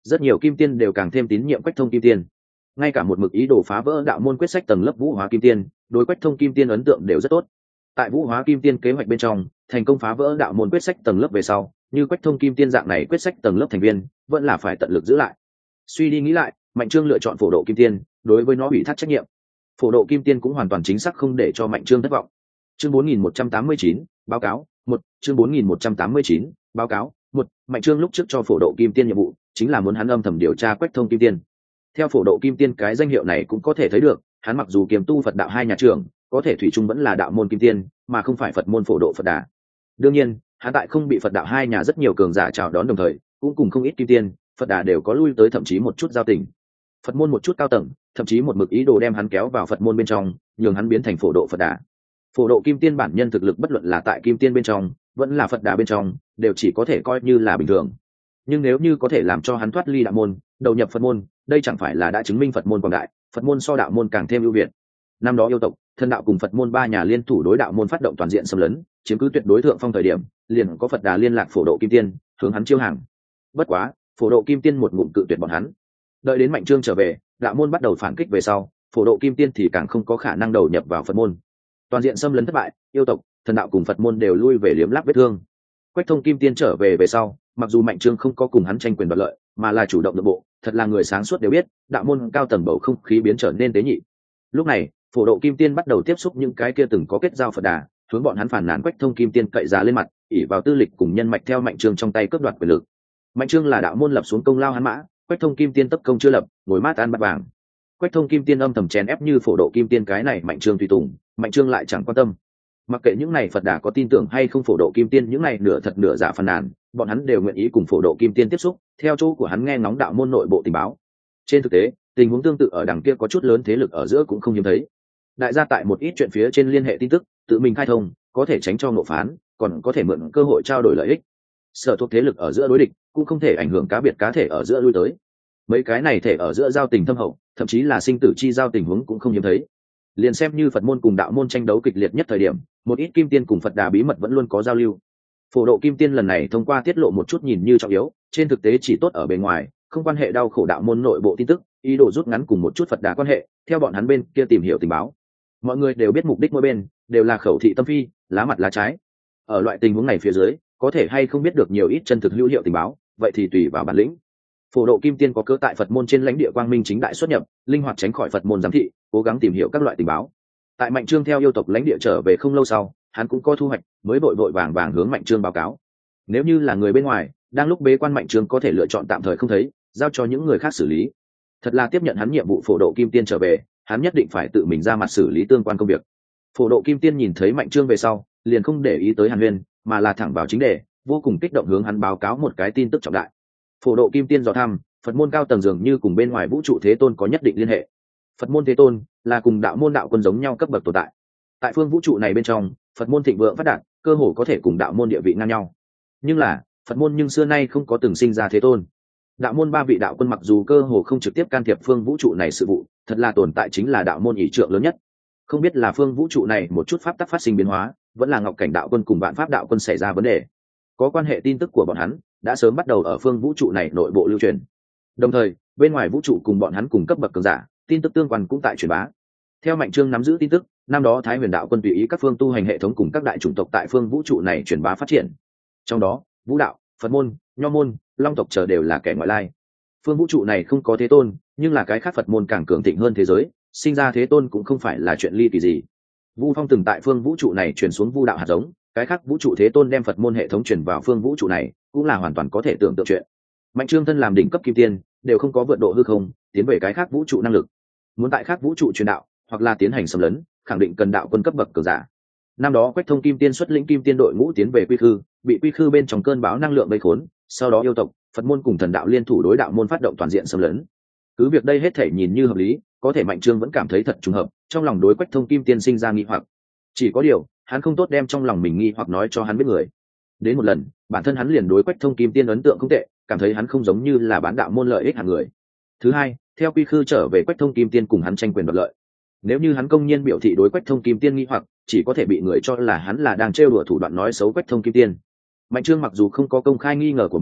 rất nhiều kim tiên đều càng thêm tín nhiệm Quách Thông kim tiên. Ngay cả một mực ý đồ phá vỡ đạo môn quyết sách tầng lớp Vũ Hóa kim tiên, đối Quách Thông kim tiên ấn tượng đều rất tốt. Tại Vũ Hóa kim tiên kế hoạch bên trong, thành công phá vỡ đạo môn quyết sách tầng lớp về sau, như Quách Thông kim tiên dạng này quyết sách tầng lớp thành viên, vẫn là phải tận lực giữ lại. Suy đi nghĩ lại, Mạnh Trương lựa chọn Phổ Độ kim tiên, đối với nó ủy thác trách nhiệm. Phổ Độ kim tiên cũng hoàn toàn chính xác không để cho Mạnh Trương thất vọng. Chương 4189, báo cáo 1, chương 4189, báo cáo 1, Mạnh Trương lúc trước cho Phổ Độ kim tiên nhiệm vụ, chính là muốn hắn âm thầm điều tra Quách Thông kim tiên. Theo Phổ Độ kim tiên cái danh hiệu này cũng có thể thấy được, hắn mặc dù kiêm tu Phật đạo hai nhà trường, có thể thủy chung vẫn là đạo môn kim tiên, mà không phải Phật môn Phổ Độ Phật Đà. Đương nhiên, hắn tại không bị Phật đạo hai nhà rất nhiều cường giả chào đón đồng thời, cũng cùng không ít kim tiên, Phật Đà đều có lui tới thậm chí một chút giao tình. Phật môn một chút cao tầng, thậm chí một mực ý đồ đem hắn kéo vào Phật môn bên trong, nhường hắn biến thành Phổ Độ Phật Đà. Phổ Độ kim tiên bản nhân thực lực bất luận là tại kim tiên bên trong, vẫn là Phật Đà bên trong, đều chỉ có thể coi như là bình thường. Nhưng nếu như có thể làm cho hắn thoát ly đạo môn, đầu nhập Phật môn, đây chẳng phải là đã chứng minh Phật môn quảng đại, Phật môn so đạo môn càng thêm ưu việt. Năm đó yêu tộc, thần đạo cùng Phật môn ba nhà liên thủ đối đạo môn phát động toàn diện xâm lấn, chiếm cứ tuyệt đối thượng phong thời điểm, liền có Phật Đà liên lạc Phổ Độ kim tiên, hướng hắn chiêu hàng. Bất quá, Phổ Độ kim tiên một ngụm cự tuyệt bọn hắn. Đợi đến Mạnh Trương trở về, đạo môn bắt đầu phản kích về sau, Phổ Độ kim tiên thì càng không có khả năng đầu nhập vào Phật môn. Toàn diện xâm lấn thất bại, yêu tộc, thần đạo cùng Phật môn đều lui về liếm láp vết thương. Quách Thông kim tiên trở về về sau, mặc dù Mạnh Trương không có cùng hắn tranh quyền đoạt lợi, mà là chủ động nội bộ, thật là người sáng suốt đều biết, đạo môn cao tầng bầu không khí biến trở nên tế nhị. Lúc này, Phổ Độ kim tiên bắt đầu tiếp xúc những cái kia từng có kết giao Phật Đà, hướng bọn hắn phản nàn Quách Thông kim tiên cậy giá lên mặt, ỷ vào tư lịch cùng nhân mạch theo Mạnh Trương trong tay cướp đoạt quyền lực. Mạnh Trương là đạo môn lập xuống công lao hắn mã, Quách Thông kim tiên tất công chưa lập, ngồi mát ăn bát vàng. Quách Thông kim tiên âm thầm chèn ép như Phổ Độ kim tiên cái này Mạnh Trương tùy tùng, Mạnh Trương lại chẳng quan tâm. Mặc kệ những này Phật Đà có tin tưởng hay không Phổ Độ kim tiên những này nửa thật nửa giả phàn nàn, bọn hắn đều nguyện ý cùng Phổ Độ kim tiên tiếp xúc, theo chỗ của hắn nghe ngóng đạo môn nội bộ tình báo. Trên thực tế, tình huống tương tự ở đằng kia có chút lớn thế lực ở giữa cũng không hiếm thấy. Đại gia tại một ít chuyện phía trên liên hệ tin tức, tự mình khai thông, có thể tránh cho ngộ phán, còn có thể mượn cơ hội trao đổi lợi ích. Sở thuộc thế lực ở giữa đối địch, cũng không thể ảnh hưởng cá biệt cá thể ở giữa lui tới. Mấy cái này thể ở giữa giao tình thâm hậu, thậm chí là sinh tử chi giao tình huống cũng không hiếm thấy. Liền xem như Phật môn cùng đạo môn tranh đấu kịch liệt nhất thời điểm, một ít kim tiên cùng Phật Đà bí mật vẫn luôn có giao lưu. Phổ Độ kim tiên lần này thông qua tiết lộ một chút nhìn như trọng yếu, trên thực tế chỉ tốt ở bề ngoài, không quan hệ đau khổ đạo môn nội bộ tin tức, ý đồ rút ngắn cùng một chút Phật Đà quan hệ, theo bọn hắn bên kia tìm hiểu tình báo. Mọi người đều biết mục đích mỗi bên đều là khẩu thị tâm phi, lá mặt lá trái. Ở loại tình huống này phía dưới, có thể hay không biết được nhiều ít chân thực hữu hiệu tình báo, vậy thì tùy vào bản lĩnh. Phổ Độ kim tiên có cơ tại Phật môn trên lãnh địa quang minh chính đại xuất nhập, linh hoạt tránh khỏi Phật môn giám thị, cố gắng tìm hiểu các loại tình báo. Tại Mạnh Trương theo yêu tộc lãnh địa trở về không lâu sau, hắn cũng có thu hoạch, mới vội vội vàng vàng hướng Mạnh Trương báo cáo. Nếu như là người bên ngoài, đang lúc bế quan Mạnh Trương có thể lựa chọn tạm thời không thấy, giao cho những người khác xử lý. Thật là tiếp nhận hắn nhiệm vụ Phổ Độ kim tiên trở về, hắn nhất định phải tự mình ra mặt xử lý tương quan công việc. Phổ Độ kim tiên nhìn thấy Mạnh Trương về sau, liền không để ý tới Hàn Huyên, mà là thẳng vào chính đề, vô cùng kích động hướng hắn báo cáo một cái tin tức trọng đại. Phổ Độ kim tiên dò thăm, Phật môn cao tầng dường như cùng bên ngoài vũ trụ thế tôn có nhất định liên hệ. Phật môn thế tôn là cùng đạo môn đạo quân giống nhau cấp bậc tồn tại. Tại phương vũ trụ này bên trong, Phật môn thịnh vượng phát đạt, cơ hồ có thể cùng đạo môn địa vị ngang nhau. Nhưng là, Phật môn nhưng xưa nay không có từng sinh ra thế tôn. Đạo môn ba vị đạo quân mặc dù cơ hồ không trực tiếp can thiệp phương vũ trụ này sự vụ, thật là tồn tại chính là đạo môn ỷ trượng lớn nhất. Không biết là phương vũ trụ này một chút pháp tắc phát sinh biến hóa, vẫn là Ngọc Cảnh đạo quân cùng Vạn Pháp đạo quân xảy ra vấn đề. Có quan hệ tin tức của bọn hắn đã sớm bắt đầu ở phương vũ trụ này nội bộ lưu truyền. Đồng thời, bên ngoài vũ trụ cùng bọn hắn cùng cấp bậc cường giả, tin tức tương quan cũng tại truyền bá. Theo Mạnh Trương nắm giữ tin tức, năm đó Thái Huyền đạo quân tùy ý các phương tu hành hệ thống cùng các đại chủng tộc tại phương vũ trụ này truyền bá phát triển. Trong đó, Vũ đạo, Phật môn, Nho môn, Long tộc chờ đều là kẻ ngoại lai. Phương vũ trụ này không có thế tôn, nhưng là cái khác Phật môn càng cường thịnh hơn thế giới, sinh ra thế tôn cũng không phải là chuyện ly kỳ gì. Vu Phong từng tại phương vũ trụ này truyền xuống Vu đạo hạt giống, cái khác vũ trụ thế tôn đem Phật môn hệ thống truyền vào phương vũ trụ này, cũng là hoàn toàn có thể tưởng tượng chuyện. Mạnh Trương thân làm đỉnh cấp kim tiên, đều không có vượt độ hư không, tiến về cái khác vũ trụ năng lực. Muốn tại khác vũ trụ truyền đạo, hoặc là tiến hành xâm lấn, khẳng định cần đạo quân cấp bậc cường giả. Năm đó Quách Thông kim tiên xuất lĩnh kim tiên đội ngũ tiến về Quy Khư, bị Quy Khư bên trong cơn bão năng lượng vây khốn, sau đó yêu tộc, Phật môn cùng thần đạo liên thủ đối đạo môn phát động toàn diện xâm lấn. Cứ việc đây hết thể nhìn như hợp lý, có thể Mạnh Trương vẫn cảm thấy thật trùng hợp, trong lòng đối Quách Thông kim tiên sinh ra nghi hoặc. Chỉ có điều, hắn không tốt đem trong lòng mình nghi hoặc nói cho hắn biết người. Đến một lần, bản thân hắn liền đối Quách Thông kim tiên ấn tượng không tệ, cảm thấy hắn không giống như là bán đạo môn lợi ích hàng người. Thứ hai, theo Quy Khư trở về Quách Thông kim tiên cùng hắn tranh quyền đoạt lợi. Nếu như hắn công nhiên biểu thị đối Quách Thông kim tiên nghi hoặc, chỉ có thể bị người cho là hắn là đang trêu đùa thủ đoạn nói xấu Quách Thông kim tiên. Mạnh Trương mặc dù không có công khai nghi ngờ của mình,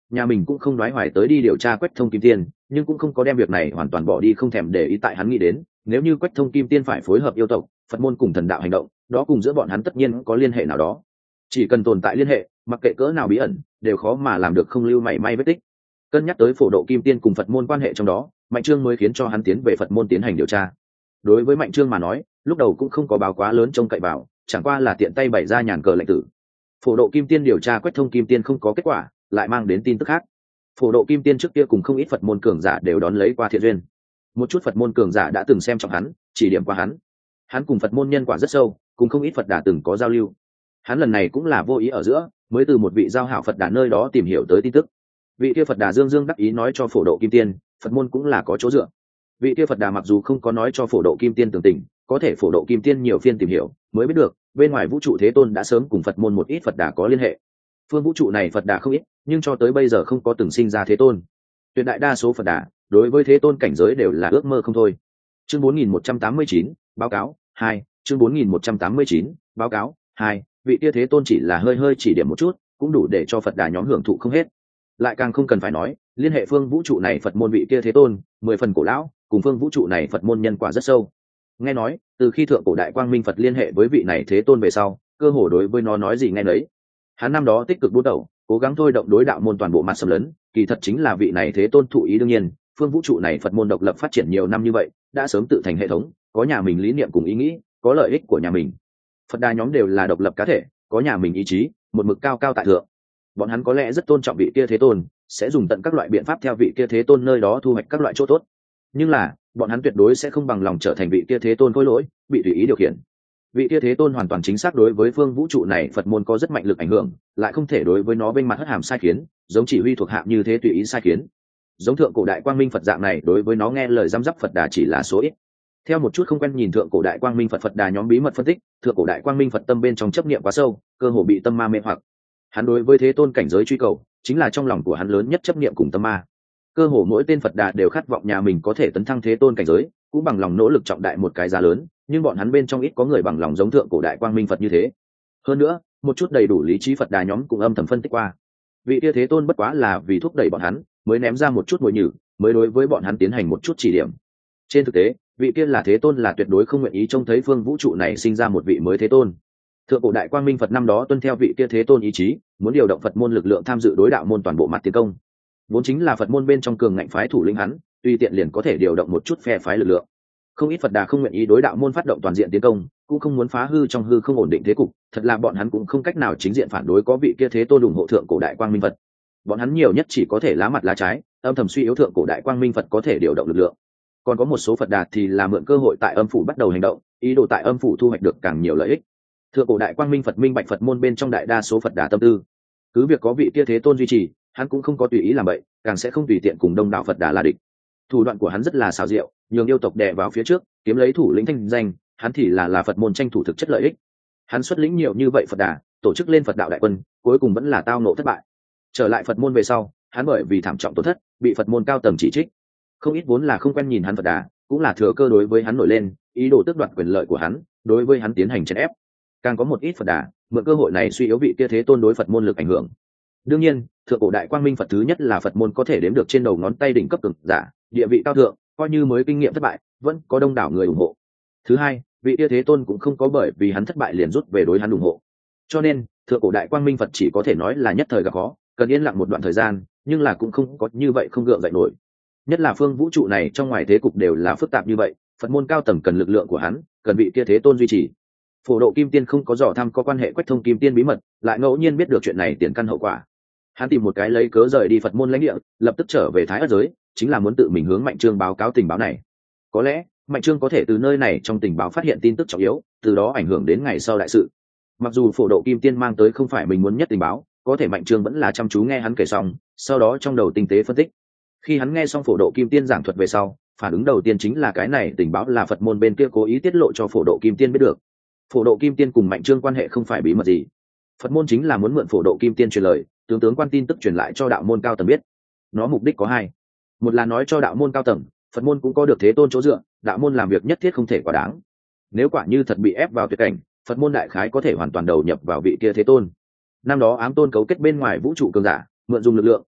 nhà mình cũng không nói hoài tới đi điều tra Quách Thông Kim Tiên, nhưng cũng không có đem việc này hoàn toàn bỏ đi không thèm để ý. Tại hắn nghĩ đến, nếu như Quách Thông Kim Tiên phải phối hợp yêu tộc, Phật môn cùng thần đạo hành động, đó cùng giữa bọn hắn tất nhiên có liên hệ nào đó. Chỉ cần tồn tại liên hệ, mặc kệ cỡ nào bí ẩn, đều khó mà làm được không lưu mảy may vết tích. Cân nhắc tới Phổ Độ Kim Tiên cùng Phật môn quan hệ trong đó, Mạnh Trương mới khiến cho hắn tiến về Phật môn tiến hành điều tra. Đối với Mạnh Trương mà nói, lúc đầu cũng không có báo quá lớn trông cậy vào, chẳng qua là tiện tay bày ra nhàn cờ lệnh tử. Phổ Độ Kim Tiên điều tra Quách Thông Kim Tiên không có kết quả, lại mang đến tin tức khác. Phổ Độ Kim Tiên trước kia cùng không ít Phật môn cường giả đều đón lấy qua thiện duyên. Một chút Phật môn cường giả đã từng xem trọng hắn, chỉ điểm qua hắn. Hắn cùng Phật môn nhân quả rất sâu, cùng không ít Phật đà từng có giao lưu. Hắn lần này cũng là vô ý ở giữa, mới từ một vị giao hảo Phật đà nơi đó tìm hiểu tới tin tức. Vị kia Phật đà dương dương đắc ý nói cho Phổ Độ Kim Tiên, Phật môn cũng là có chỗ dựa. Vị kia Phật đà mặc dù không có nói cho Phổ Độ Kim Tiên tường tình, có thể Phổ Độ Kim Tiên nhiều phiên tìm hiểu, mới biết được bên ngoài vũ trụ Thế Tôn đã sớm cùng Phật môn một ít Phật đà có liên hệ. Phương vũ trụ này Phật đà không ít, nhưng cho tới bây giờ không có từng sinh ra Thế Tôn. Tuyệt đại đa số Phật đà đối với Thế Tôn cảnh giới đều là ước mơ không thôi. Chương 4189, báo cáo 2, chương 4189, báo cáo 2, vị kia Thế Tôn chỉ là hơi hơi chỉ điểm một chút, cũng đủ để cho Phật đà nhóm hưởng thụ không hết. Lại càng không cần phải nói, liên hệ phương vũ trụ này Phật môn vị kia Thế Tôn, 10 phần cổ lão, cùng phương vũ trụ này Phật môn nhân quả rất sâu. Nghe nói, từ khi thượng cổ đại quang minh Phật liên hệ với vị này Thế Tôn về sau, cơ hồ đối với nó nói gì nghe nấy. Hắn năm đó tích cực bút đầu, cố gắng thôi động đối đạo môn toàn bộ mặt xâm lấn, kỳ thật chính là vị này Thế Tôn thụ ý. đương nhiên, phương vũ trụ này Phật môn độc lập phát triển nhiều năm như vậy, đã sớm tự thành hệ thống, có nhà mình lý niệm cùng ý nghĩ, có lợi ích của nhà mình. Phật đà nhóm đều là độc lập cá thể, có nhà mình ý chí, một mực cao cao tại thượng. Bọn hắn có lẽ rất tôn trọng vị kia Thế Tôn, sẽ dùng tận các loại biện pháp theo vị kia Thế Tôn nơi đó thu hoạch các loại chỗ tốt. Nhưng là, bọn hắn tuyệt đối sẽ không bằng lòng trở thành vị kia Thế Tôn khối lỗi, bị tùy ý điều khiển. Vị kia Thế Tôn hoàn toàn chính xác đối với phương vũ trụ này Phật môn có rất mạnh lực ảnh hưởng, lại không thể đối với nó bên mặt hất hàm sai khiến, giống chỉ huy thuộc hạ như thế tùy ý sai khiến. Giống thượng cổ đại quang minh Phật dạng này đối với nó nghe lời giám dắp Phật đà chỉ là số ít. Theo một chút không quen nhìn thượng cổ đại quang minh Phật đà nhóm bí mật phân tích, thượng cổ đại quang minh Phật tâm bên trong chấp niệm quá sâu, cơ hồ bị tâm ma mê hoặc. Hắn đối với Thế Tôn cảnh giới truy cầu, chính là trong lòng của hắn lớn nhất chấp niệm cùng tâm ma. Cơ hồ mỗi tên Phật đà đều khát vọng nhà mình có thể tấn thăng Thế Tôn cảnh giới, cũng bằng lòng nỗ lực trọng đại một cái giá lớn, nhưng bọn hắn bên trong ít có người bằng lòng giống thượng cổ đại quang minh Phật như thế. Hơn nữa, một chút đầy đủ lý trí Phật đà nhóm cũng âm thầm phân tích qua, vị kia Thế Tôn bất quá là vì thúc đẩy bọn hắn, mới ném ra một chút mồi nhử, mới đối với bọn hắn tiến hành một chút chỉ điểm. Trên thực tế, vị kia là Thế Tôn là tuyệt đối không nguyện ý trông thấy phương vũ trụ này sinh ra một vị mới Thế Tôn. Thượng cổ đại quang minh Phật năm đó tuân theo vị kia Thế Tôn ý chí, muốn điều động Phật môn lực lượng tham dự đối đạo môn toàn bộ mặt tiến công. Vốn chính là Phật môn bên trong cường ngạnh phái thủ lĩnh hắn, tùy tiện liền có thể điều động một chút phe phái lực lượng. Không ít Phật đà không nguyện ý đối đạo môn phát động toàn diện tiến công, cũng không muốn phá hư trong hư không ổn định thế cục, thật là bọn hắn cũng không cách nào chính diện phản đối có vị kia Thế Tôn ủng hộ thượng cổ đại quang minh Phật. Bọn hắn nhiều nhất chỉ có thể lá mặt lá trái, âm thầm suy yếu thượng cổ đại quang minh Phật có thể điều động lực lượng. Còn có một số Phật đà thì là mượn cơ hội tại âm phủ bắt đầu hành động, ý đồ tại âm phủ thu hoạch được càng nhiều lợi ích. Thượng cổ đại quang minh Phật minh bạch Phật môn bên trong đại đa số Phật đà tâm tư, cứ việc có vị kia Thế Tôn duy trì, hắn cũng không có tùy ý làm vậy, càng sẽ không tùy tiện cùng đông đảo Phật đà là địch. Thủ đoạn của hắn rất là xảo diệu, nhường yêu tộc đè vào phía trước, kiếm lấy thủ lĩnh thanh danh, hắn thì là Phật môn tranh thủ thực chất lợi ích. Hắn xuất lĩnh nhiều như vậy Phật đà, tổ chức lên Phật đạo đại quân, cuối cùng vẫn là tao ngộ thất bại. Trở lại Phật môn về sau, hắn bởi vì thảm trọng tổn thất, bị Phật môn cao tầng chỉ trích. Không ít vốn là không quen nhìn hắn Phật đà, cũng là thừa cơ đối với hắn nổi lên, ý đồ tước đoạt quyền lợi của hắn, đối với hắn tiến hành chèn ép. Càng có một ít Phật đà mượn cơ hội này suy yếu vị kia Thế Tôn đối Phật môn lực ảnh hưởng. Đương nhiên, thượng cổ đại quang minh Phật thứ nhất là Phật môn có thể đếm được trên đầu ngón tay đỉnh cấp cường giả, địa vị cao thượng, coi như mới kinh nghiệm thất bại, vẫn có đông đảo người ủng hộ. Thứ hai, vị kia Thế Tôn cũng không có bởi vì hắn thất bại liền rút về đối hắn ủng hộ. Cho nên, thượng cổ đại quang minh Phật chỉ có thể nói là nhất thời gặp khó, cần yên lặng một đoạn thời gian, nhưng là cũng không có như vậy không gượng dậy nổi. Nhất là phương vũ trụ này trong ngoài thế cục đều là phức tạp như vậy, Phật môn cao tầng cần lực lượng của hắn, cần vị kia Thế Tôn duy trì. Phổ Độ Kim Tiên không có dò thăm có quan hệ Quách Thông Kim Tiên bí mật, lại ngẫu nhiên biết được chuyện này tiền căn hậu quả. Hắn tìm một cái lấy cớ rời đi Phật môn lãnh địa, lập tức trở về Thái Ất giới, chính là muốn tự mình hướng Mạnh Trương báo cáo tình báo này. Có lẽ Mạnh Trương có thể từ nơi này trong tình báo phát hiện tin tức trọng yếu, từ đó ảnh hưởng đến ngày sau đại sự. Mặc dù Phổ Độ Kim Tiên mang tới không phải mình muốn nhất tình báo, có thể Mạnh Trương vẫn là chăm chú nghe hắn kể xong, sau đó trong đầu tinh tế phân tích. Khi hắn nghe xong Phổ Độ Kim Tiên giảng thuật về sau, phản ứng đầu tiên chính là cái này tình báo là Phật môn bên kia cố ý tiết lộ cho Phổ Độ Kim Tiên biết được. Phổ Độ Kim Tiên cùng Mạnh Trương quan hệ không phải bí mật gì, Phật môn chính là muốn mượn Phổ Độ Kim Tiên truyền lời, tướng quan tin tức truyền lại cho đạo môn cao tầng biết. Nó mục đích có hai, một là nói cho đạo môn cao tầng, Phật môn cũng có được Thế Tôn chỗ dựa, đạo môn làm việc nhất thiết không thể quá đáng. Nếu quả như thật bị ép vào tuyệt cảnh, Phật môn đại khái có thể hoàn toàn đầu nhập vào vị kia Thế Tôn. Năm đó Ám Tôn cấu kết bên ngoài vũ trụ cường giả, mượn dùng lực lượng,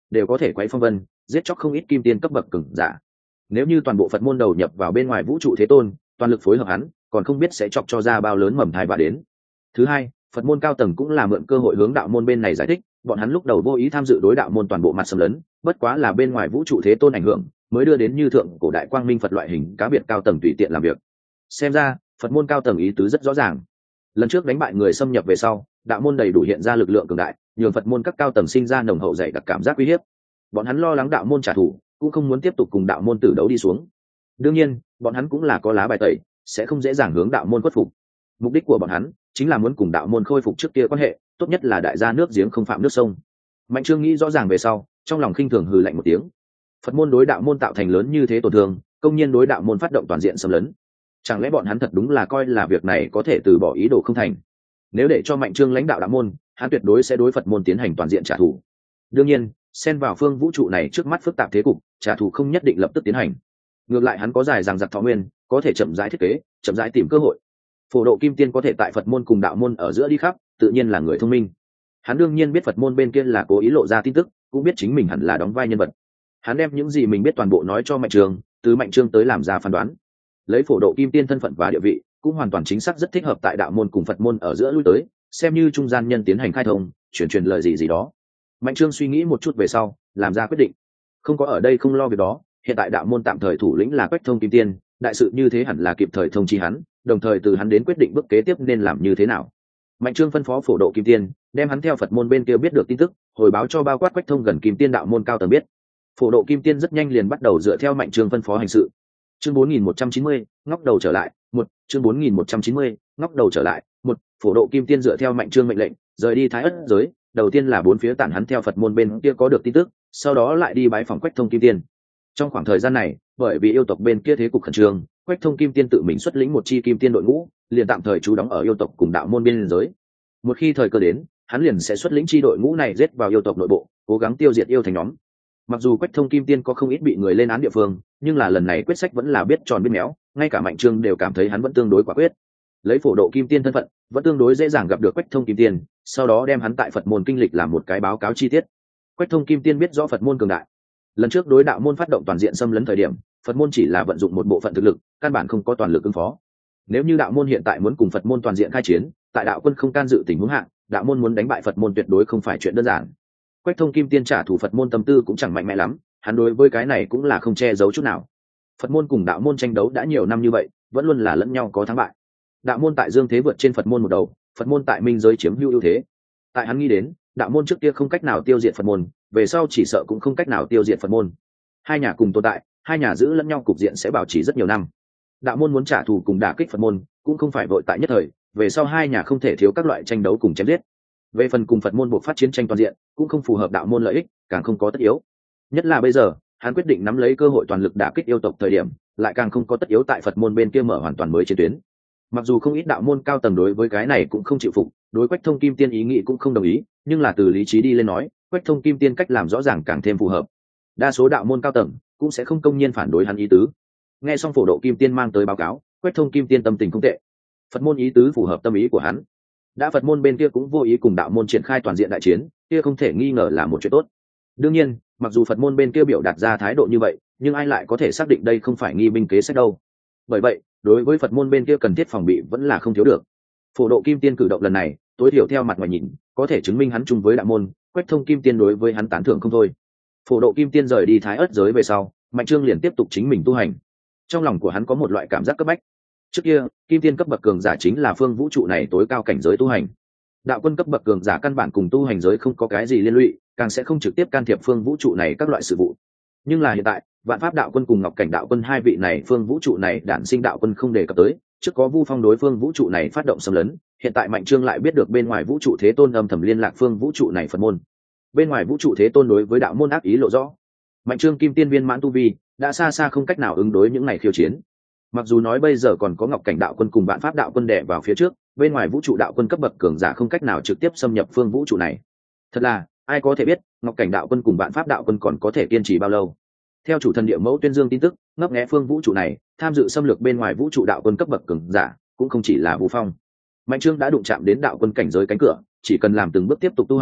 đều có thể quấy phong vân, giết chóc không ít kim tiên cấp bậc cường giả. Nếu như toàn bộ Phật môn đầu nhập vào bên ngoài vũ trụ thế tôn, toàn lực phối hợp hắn, còn không biết sẽ chọc cho ra bao lớn mầm thai vạ đến. Thứ hai, Phật môn cao tầng cũng là mượn cơ hội hướng đạo môn bên này giải thích, bọn hắn lúc đầu vô ý tham dự đối đạo môn toàn bộ mặt xâm lấn, bất quá là bên ngoài vũ trụ thế tôn ảnh hưởng, mới đưa đến như thượng cổ đại quang minh Phật loại hình cá biệt cao tầng tùy tiện làm việc. Xem ra, Phật môn cao tầng ý tứ rất rõ ràng. Lần trước đánh bại người xâm nhập về sau, đạo môn đầy đủ hiện ra lực lượng cường đại, nhường Phật môn các cao tầng sinh ra nồng hậu dày đặc cảm giác uy hiếp. Bọn hắn lo lắng đạo môn trả thù, cũng không muốn tiếp tục cùng đạo môn tử đấu đi xuống. Đương nhiên, bọn hắn cũng là có lá bài tẩy, sẽ không dễ dàng hướng đạo môn khuất phục. Mục đích của bọn hắn chính là muốn cùng đạo môn khôi phục trước kia quan hệ, tốt nhất là đại gia nước giếng không phạm nước sông. Mạnh Trương nghĩ rõ ràng về sau, trong lòng khinh thường hừ lạnh một tiếng. Phật môn đối đạo môn tạo thành lớn như thế tổn thương, công nhiên đối đạo môn phát động toàn diện xâm lấn. Chẳng lẽ bọn hắn thật đúng là coi là việc này có thể từ bỏ ý đồ không thành? Nếu để cho Mạnh Trương lãnh đạo đạo môn, hắn tuyệt đối sẽ đối Phật môn tiến hành toàn diện trả thù. Đương nhiên, xen vào phương vũ trụ này trước mắt phức tạp thế cục, trả thù không nhất định lập tức tiến hành. Ngược lại hắn có dài dằng dặc thọ nguyên, có thể chậm rãi thiết kế, chậm rãi tìm cơ hội. Phổ Độ Kim Tiên có thể tại Phật môn cùng đạo môn ở giữa đi khắp, tự nhiên là người thông minh. Hắn đương nhiên biết Phật môn bên kia là cố ý lộ ra tin tức, cũng biết chính mình hẳn là đóng vai nhân vật. Hắn đem những gì mình biết toàn bộ nói cho Mạnh Trương, từ Mạnh Trương tới làm ra phán đoán. Lấy Phổ Độ Kim Tiên thân phận và địa vị, cũng hoàn toàn chính xác rất thích hợp tại đạo môn cùng Phật môn ở giữa lui tới, xem như trung gian nhân tiến hành khai thông, truyền lời gì đó. Mạnh Trương suy nghĩ một chút về sau, làm ra quyết định. Không có ở đây không lo việc đó, hiện tại đạo môn tạm thời thủ lĩnh là Quách Thông Kim Tiên, đại sự như thế hẳn là kịp thời thông chi hắn, đồng thời từ hắn đến quyết định bước kế tiếp nên làm như thế nào. Mạnh Trương phân phó Phổ Độ Kim Tiên, đem hắn theo Phật môn bên kia biết được tin tức, hồi báo cho bao quát Quách Thông gần Kim Tiên đạo môn cao tầng biết. Phổ Độ Kim Tiên rất nhanh liền bắt đầu dựa theo Mạnh Trương phân phó hành sự. Chương 4190, ngóc đầu trở lại, chương 4190, ngóc đầu trở lại, Phổ Độ Kim Tiên dựa theo Mạnh Trương mệnh lệnh, rời đi Thái Ất giới, đầu tiên là bốn phía tản hắn theo Phật môn bên kia có được tin tức, sau đó lại đi bái phỏng Quách Thông Kim Tiên. Trong khoảng thời gian này, bởi vì yêu tộc bên kia thế cục khẩn trương, Quách Thông Kim Tiên tự mình xuất lĩnh một chi kim tiên đội ngũ, liền tạm thời trú đóng ở yêu tộc cùng đạo môn biên giới. Một khi thời cơ đến, hắn liền sẽ xuất lĩnh chi đội ngũ này giết vào yêu tộc nội bộ, cố gắng tiêu diệt yêu thành nhóm. Mặc dù Quách Thông Kim Tiên có không ít bị người lên án địa phương, nhưng là lần này quyết sách vẫn là biết tròn biết méo, ngay cả Mạnh Trương đều cảm thấy hắn vẫn tương đối quả quyết. Lấy Phổ Độ Kim Tiên thân phận, vẫn tương đối dễ dàng gặp được Quách Thông Kim Tiên, sau đó đem hắn tại Phật môn kinh lịch làm một cái báo cáo chi tiết. Quách Thông Kim Tiên biết rõ Phật môn cường đại. Lần trước đối đạo môn phát động toàn diện xâm lấn thời điểm, Phật môn chỉ là vận dụng một bộ phận thực lực, căn bản không có toàn lực ứng phó. Nếu như đạo môn hiện tại muốn cùng Phật môn toàn diện khai chiến, tại đạo quân không can dự tình huống hạn, đạo môn muốn đánh bại Phật môn tuyệt đối không phải chuyện đơn giản. Quách Thông Kim Tiên trả thù Phật môn tâm tư cũng chẳng mạnh mẽ lắm, hắn đối với cái này cũng là không che giấu chút nào. Phật môn cùng đạo môn tranh đấu đã nhiều năm như vậy, vẫn luôn là lẫn nhau có thắng bại. Đạo môn tại dương thế vượt trên Phật môn một đầu, Phật môn tại minh giới chiếm hữu ưu thế. Tại hắn nghĩ đến, đạo môn trước kia không cách nào tiêu diệt Phật môn, về sau chỉ sợ cũng không cách nào tiêu diệt Phật môn. Hai nhà cùng tồn tại, hai nhà giữ lẫn nhau cục diện sẽ bảo trì rất nhiều năm. Đạo môn muốn trả thù cùng đả kích Phật môn, cũng không phải vội tại nhất thời, về sau hai nhà không thể thiếu các loại tranh đấu cùng chém giết. Về phần cùng Phật môn buộc phát chiến tranh toàn diện, cũng không phù hợp đạo môn lợi ích, càng không có tất yếu. Nhất là bây giờ, hắn quyết định nắm lấy cơ hội toàn lực đả kích yêu tộc thời điểm, lại càng không có tất yếu tại Phật môn bên kia mở hoàn toàn mới chiến tuyến. Mặc dù không ít đạo môn cao tầng đối với cái này cũng không chịu phục, đối Quách Thông Kim Tiên ý nghĩ cũng không đồng ý, nhưng là từ lý trí đi lên nói, Quách Thông Kim Tiên cách làm rõ ràng càng thêm phù hợp. Đa số đạo môn cao tầng cũng sẽ không công nhiên phản đối hắn ý tứ. Nghe xong Phổ Độ Kim Tiên mang tới báo cáo, Quách Thông Kim Tiên tâm tình không tệ. Phật môn ý tứ phù hợp tâm ý của hắn. Đã Phật môn bên kia cũng vô ý cùng đạo môn triển khai toàn diện đại chiến, kia không thể nghi ngờ là một chuyện tốt. Đương nhiên, mặc dù Phật môn bên kia biểu đạt ra thái độ như vậy, nhưng ai lại có thể xác định đây không phải nghi binh kế sách đâu. Bởi vậy, đối với Phật môn bên kia cần thiết phòng bị vẫn là không thiếu được. Phổ Độ Kim Tiên cử động lần này, tối thiểu theo mặt ngoài nhìn, có thể chứng minh hắn chung với đạo môn, Quách Thông Kim Tiên đối với hắn tán thưởng không thôi. Phổ Độ Kim Tiên rời đi Thái Ất giới về sau, Mạnh Trương liền tiếp tục chính mình tu hành. Trong lòng của hắn có một loại cảm giác cấp bách. Trước kia, Kim Tiên cấp bậc cường giả chính là phương vũ trụ này tối cao cảnh giới tu hành. Đạo quân cấp bậc cường giả căn bản cùng tu hành giới không có cái gì liên lụy, càng sẽ không trực tiếp can thiệp phương vũ trụ này các loại sự vụ. Nhưng là hiện tại, Vạn Pháp đạo quân cùng Ngọc Cảnh đạo quân hai vị này phương vũ trụ này đản sinh đạo quân không đề cập tới, trước có Vu Phong đối phương vũ trụ này phát động xâm lấn, hiện tại Mạnh Trương lại biết được bên ngoài vũ trụ thế tôn âm thầm liên lạc phương vũ trụ này Phật môn. Bên ngoài vũ trụ thế tôn đối với đạo môn ác ý lộ rõ. Mạnh Trương Kim Tiên viên mãn tu vi, đã xa xa không cách nào ứng đối những này khiêu chiến. Mặc dù nói bây giờ còn có Ngọc Cảnh đạo quân cùng Vạn Pháp đạo quân đè vào phía trước, bên ngoài vũ trụ đạo quân cấp bậc cường giả không cách nào trực tiếp xâm nhập phương vũ trụ này. Thật là, ai có thể biết, Ngọc Cảnh đạo quân cùng Vạn Pháp đạo quân còn có thể kiên trì bao lâu. Theo chủ thần địa mẫu tuyên dương tin tức, ngấp nghé phương vũ trụ này, tham dự xâm lược bên ngoài vũ trụ đạo quân cấp bậc cường giả, cũng không chỉ là Vu Phong. Mạnh Trương đã đụng chạm đến đạo quân cảnh giới cánh cửa, chỉ cần làm từng bước tiếp tục tu hành,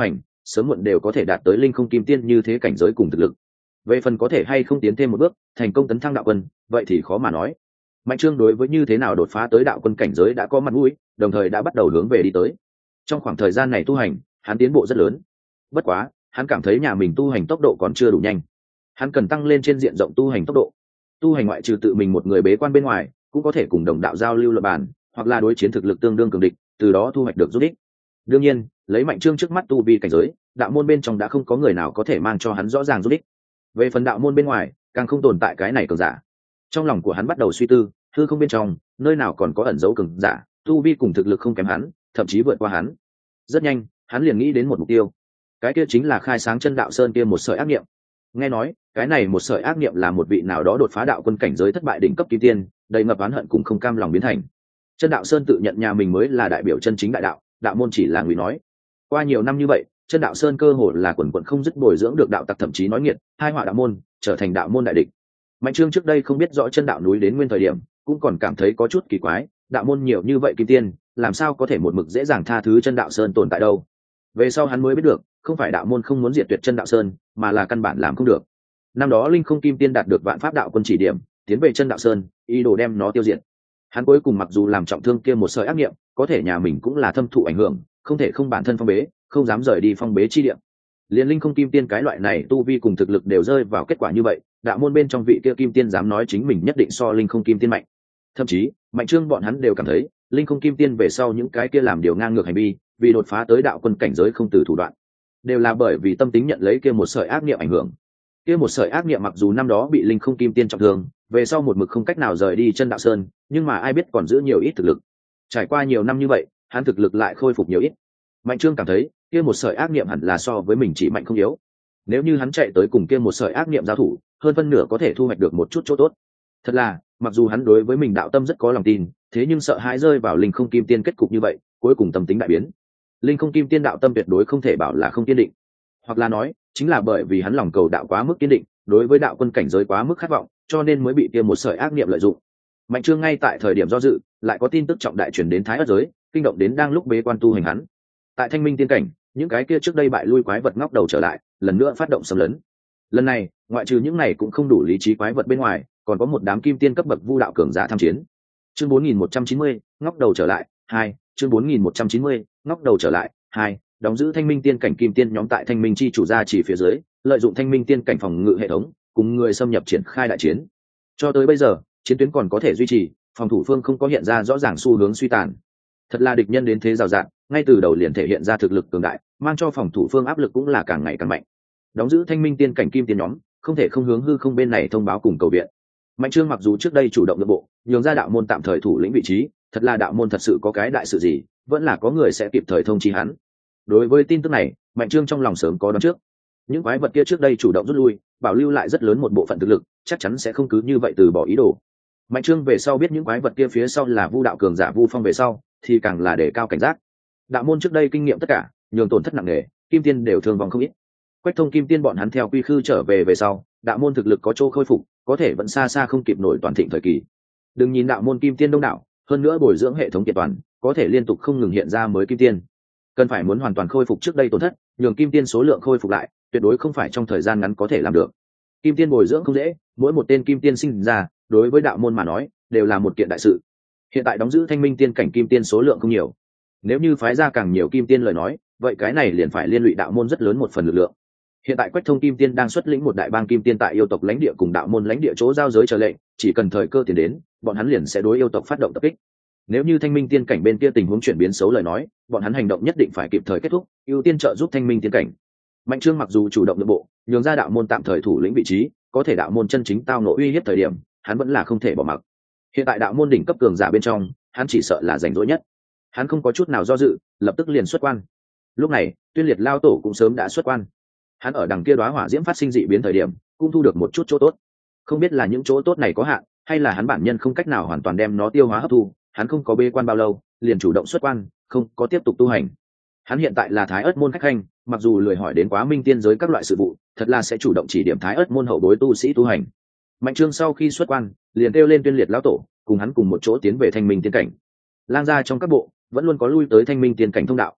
sớm muộn đều có thể đạt tới linh không kim tiên như thế cảnh giới cùng thực lực. Về phần có thể hay không tiến thêm một bước thành công tấn thăng đạo quân, vậy thì khó mà nói. Mạnh Trương đối với như thế nào đột phá tới đạo quân cảnh giới đã có mặt mũi, đồng thời đã bắt đầu hướng về đi tới. Trong khoảng thời gian này tu hành, hắn tiến bộ rất lớn. Bất quá, hắn cảm thấy nhà mình tu hành tốc độ còn chưa đủ nhanh. Hắn cần tăng lên trên diện rộng tu hành tốc độ. Tu hành ngoại trừ tự mình một người bế quan bên ngoài, cũng có thể cùng đồng đạo giao lưu luận bàn, hoặc là đối chiến thực lực tương đương cường địch, từ đó thu hoạch được rút ích. Đương nhiên, lấy Mạnh Trương trước mắt tu vi cảnh giới, đạo môn bên trong đã không có người nào có thể mang cho hắn rõ ràng rút ích. Về phần đạo môn bên ngoài, càng không tồn tại cái này cường giả. Trong lòng của hắn bắt đầu suy tư, hư không bên trong, nơi nào còn có ẩn dấu cường giả, tu vi cùng thực lực không kém hắn, thậm chí vượt qua hắn. Rất nhanh, hắn liền nghĩ đến một mục tiêu. Cái kia chính là khai sáng chân đạo sơn kia một sợi ác niệm. Nghe nói, cái này một sợi ác niệm là một vị nào đó đột phá đạo quân cảnh giới thất bại đỉnh cấp kim tiên, đầy ngập oán hận cùng không cam lòng biến thành. Chân đạo sơn tự nhận nhà mình mới là đại biểu chân chính đại đạo, đạo môn chỉ là ngụy nói. Qua nhiều năm như vậy, chân đạo sơn cơ hồ là quần quần không dứt bồi dưỡng được đạo tặc, thậm chí nói nghiệt, hai họa đạo môn, trở thành đạo môn đại địch. Mạnh Trương trước đây không biết rõ chân đạo núi đến nguyên thời điểm, cũng còn cảm thấy có chút kỳ quái, đạo môn nhiều như vậy kim tiên, làm sao có thể một mực dễ dàng tha thứ chân đạo sơn tồn tại đâu. Về sau hắn mới biết được, không phải đạo môn không muốn diệt tuyệt chân đạo sơn, mà là căn bản làm không được. Năm đó linh không kim tiên đạt được vạn pháp đạo quân chỉ điểm, tiến về chân đạo sơn, ý đồ đem nó tiêu diệt. Hắn cuối cùng mặc dù làm trọng thương kia một sợi ác niệm, có thể nhà mình cũng là thâm thụ ảnh hưởng, không thể không bản thân phong bế, không dám rời đi phong bế chi địa. Liên linh không kim tiên cái loại này tu vi cùng thực lực đều rơi vào kết quả như vậy, đạo môn bên trong vị kia kim tiên dám nói chính mình nhất định so linh không kim tiên mạnh. Thậm chí, Mạnh Trương bọn hắn đều cảm thấy, linh không kim tiên về sau những cái kia làm điều ngang ngược hành vi, vì đột phá tới đạo quân cảnh giới không từ thủ đoạn, đều là bởi vì tâm tính nhận lấy kia một sợi ác niệm ảnh hưởng. Kia một sợi ác niệm mặc dù năm đó bị linh không kim tiên trọng thương, về sau một mực không cách nào rời đi chân đạo sơn, nhưng mà ai biết còn giữ nhiều ít thực lực. Trải qua nhiều năm như vậy, hắn thực lực lại khôi phục nhiều ít. Mạnh Trương cảm thấy, kia một sợi ác niệm hẳn là so với mình chỉ mạnh không yếu. Nếu như hắn chạy tới cùng kia một sợi ác niệm giao thủ, hơn phân nửa có thể thu hoạch được một chút chỗ tốt. Thật là, mặc dù hắn đối với mình đạo tâm rất có lòng tin, thế nhưng sợ hãi rơi vào linh không kim tiên kết cục như vậy, cuối cùng tâm tính đại biến. Linh không kim tiên đạo tâm tuyệt đối không thể bảo là không kiên định, hoặc là nói, chính là bởi vì hắn lòng cầu đạo quá mức kiên định, đối với đạo quân cảnh giới quá mức khát vọng, cho nên mới bị kia một sợi ác niệm lợi dụng. Mạnh Trương ngay tại thời điểm do dự, lại có tin tức trọng đại truyền đến Thái Ất giới, kinh động đến đang lúc bế quan tu hành hắn. Tại Thanh Minh tiên cảnh, những cái kia trước đây bại lui quái vật ngóc đầu trở lại, lần nữa phát động xâm lấn. Lần này, ngoại trừ những này cũng không đủ lý trí quái vật bên ngoài, còn có một đám kim tiên cấp bậc vu đạo cường giả tham chiến. Chương 4190, ngóc đầu trở lại 2, chương 4190, ngóc đầu trở lại 2, đóng giữ Thanh Minh tiên cảnh kim tiên nhóm tại Thanh Minh chi chủ gia chỉ phía dưới, lợi dụng Thanh Minh tiên cảnh phòng ngự hệ thống, cùng người xâm nhập triển khai đại chiến. Cho tới bây giờ, chiến tuyến còn có thể duy trì, phòng thủ phương không có hiện ra rõ ràng xu hướng suy tàn. Thật là địch nhân đến thế rào rạt, ngay từ đầu liền thể hiện ra thực lực cường đại, mang cho phòng thủ phương áp lực cũng là càng ngày càng mạnh. Đóng giữ Thanh Minh tiên cảnh kim tiên nhóm, không thể không hướng hư không bên này thông báo cùng cầu viện. Mạnh Trương mặc dù trước đây chủ động nội bộ, nhường ra đạo môn tạm thời thủ lĩnh vị trí, thật là đạo môn thật sự có cái đại sự gì, vẫn là có người sẽ kịp thời thông chi hắn. Đối với tin tức này, Mạnh Trương trong lòng sớm có đoán trước. Những quái vật kia trước đây chủ động rút lui, bảo lưu lại rất lớn một bộ phận thực lực, chắc chắn sẽ không cứ như vậy từ bỏ ý đồ. Mạnh Trương về sau biết những quái vật kia phía sau là vu đạo cường giả Vu Phong về sau, thì càng là đề cao cảnh giác. Đạo môn trước đây kinh nghiệm tất cả, nhường tổn thất nặng nề, kim tiên đều thương vong không ít. Quách Thông kim tiên bọn hắn theo quy khư trở về về sau, đạo môn thực lực có chỗ khôi phục, có thể vẫn xa xa không kịp nổi toàn thịnh thời kỳ. Đừng nhìn đạo môn kim tiên đông đảo, hơn nữa bồi dưỡng hệ thống kiện toàn, có thể liên tục không ngừng hiện ra mới kim tiên. Cần phải muốn hoàn toàn khôi phục trước đây tổn thất, nhường kim tiên số lượng khôi phục lại, tuyệt đối không phải trong thời gian ngắn có thể làm được. Kim tiên bồi dưỡng không dễ, mỗi một tên kim tiên sinh ra, đối với đạo môn mà nói, đều là một kiện đại sự. Hiện tại đóng giữ Thanh Minh tiên cảnh kim tiên số lượng không nhiều. Nếu như phái ra càng nhiều kim tiên lời nói, vậy cái này liền phải liên lụy đạo môn rất lớn một phần lực lượng. Hiện tại Quách Thông kim tiên đang xuất lĩnh một đại bang kim tiên tại yêu tộc lãnh địa cùng đạo môn lãnh địa chỗ giao giới chờ lệnh, chỉ cần thời cơ tiền đến, bọn hắn liền sẽ đối yêu tộc phát động tập kích. Nếu như Thanh Minh tiên cảnh bên kia tình huống chuyển biến xấu lời nói, bọn hắn hành động nhất định phải kịp thời kết thúc, ưu tiên trợ giúp Thanh Minh tiên cảnh. Mạnh Trương mặc dù chủ động nội bộ, nhường ra đạo môn tạm thời thủ lĩnh vị trí, có thể đạo môn chân chính tao ngộ uy hiếp thời điểm, hắn vẫn là không thể bỏ mặc. Hiện tại đạo môn đỉnh cấp cường giả bên trong, hắn chỉ sợ là rảnh rỗi nhất. Hắn không có chút nào do dự, lập tức liền xuất quan. Lúc này, Tuyên Liệt lao tổ cũng sớm đã xuất quan. Hắn ở đằng kia đóa hỏa diễm phát sinh dị biến thời điểm, cũng thu được một chút chỗ tốt. Không biết là những chỗ tốt này có hạn, hay là hắn bản nhân không cách nào hoàn toàn đem nó tiêu hóa hấp thu, hắn không có bế quan bao lâu, liền chủ động xuất quan, không có tiếp tục tu hành. Hắn hiện tại là Thái Ất môn khách khanh, mặc dù lười hỏi đến Quá Minh tiên giới các loại sự vụ, thật là sẽ chủ động chỉ điểm Thái Ất môn hậu bối tu sĩ tu hành. Mạnh Trương sau khi xuất quan, liền kêu lên Tuyên Liệt lão tổ, cùng hắn cùng một chỗ tiến về Thanh Minh tiên cảnh. Lang gia trong các bộ, vẫn luôn có lui tới Thanh Minh tiên cảnh thông đạo.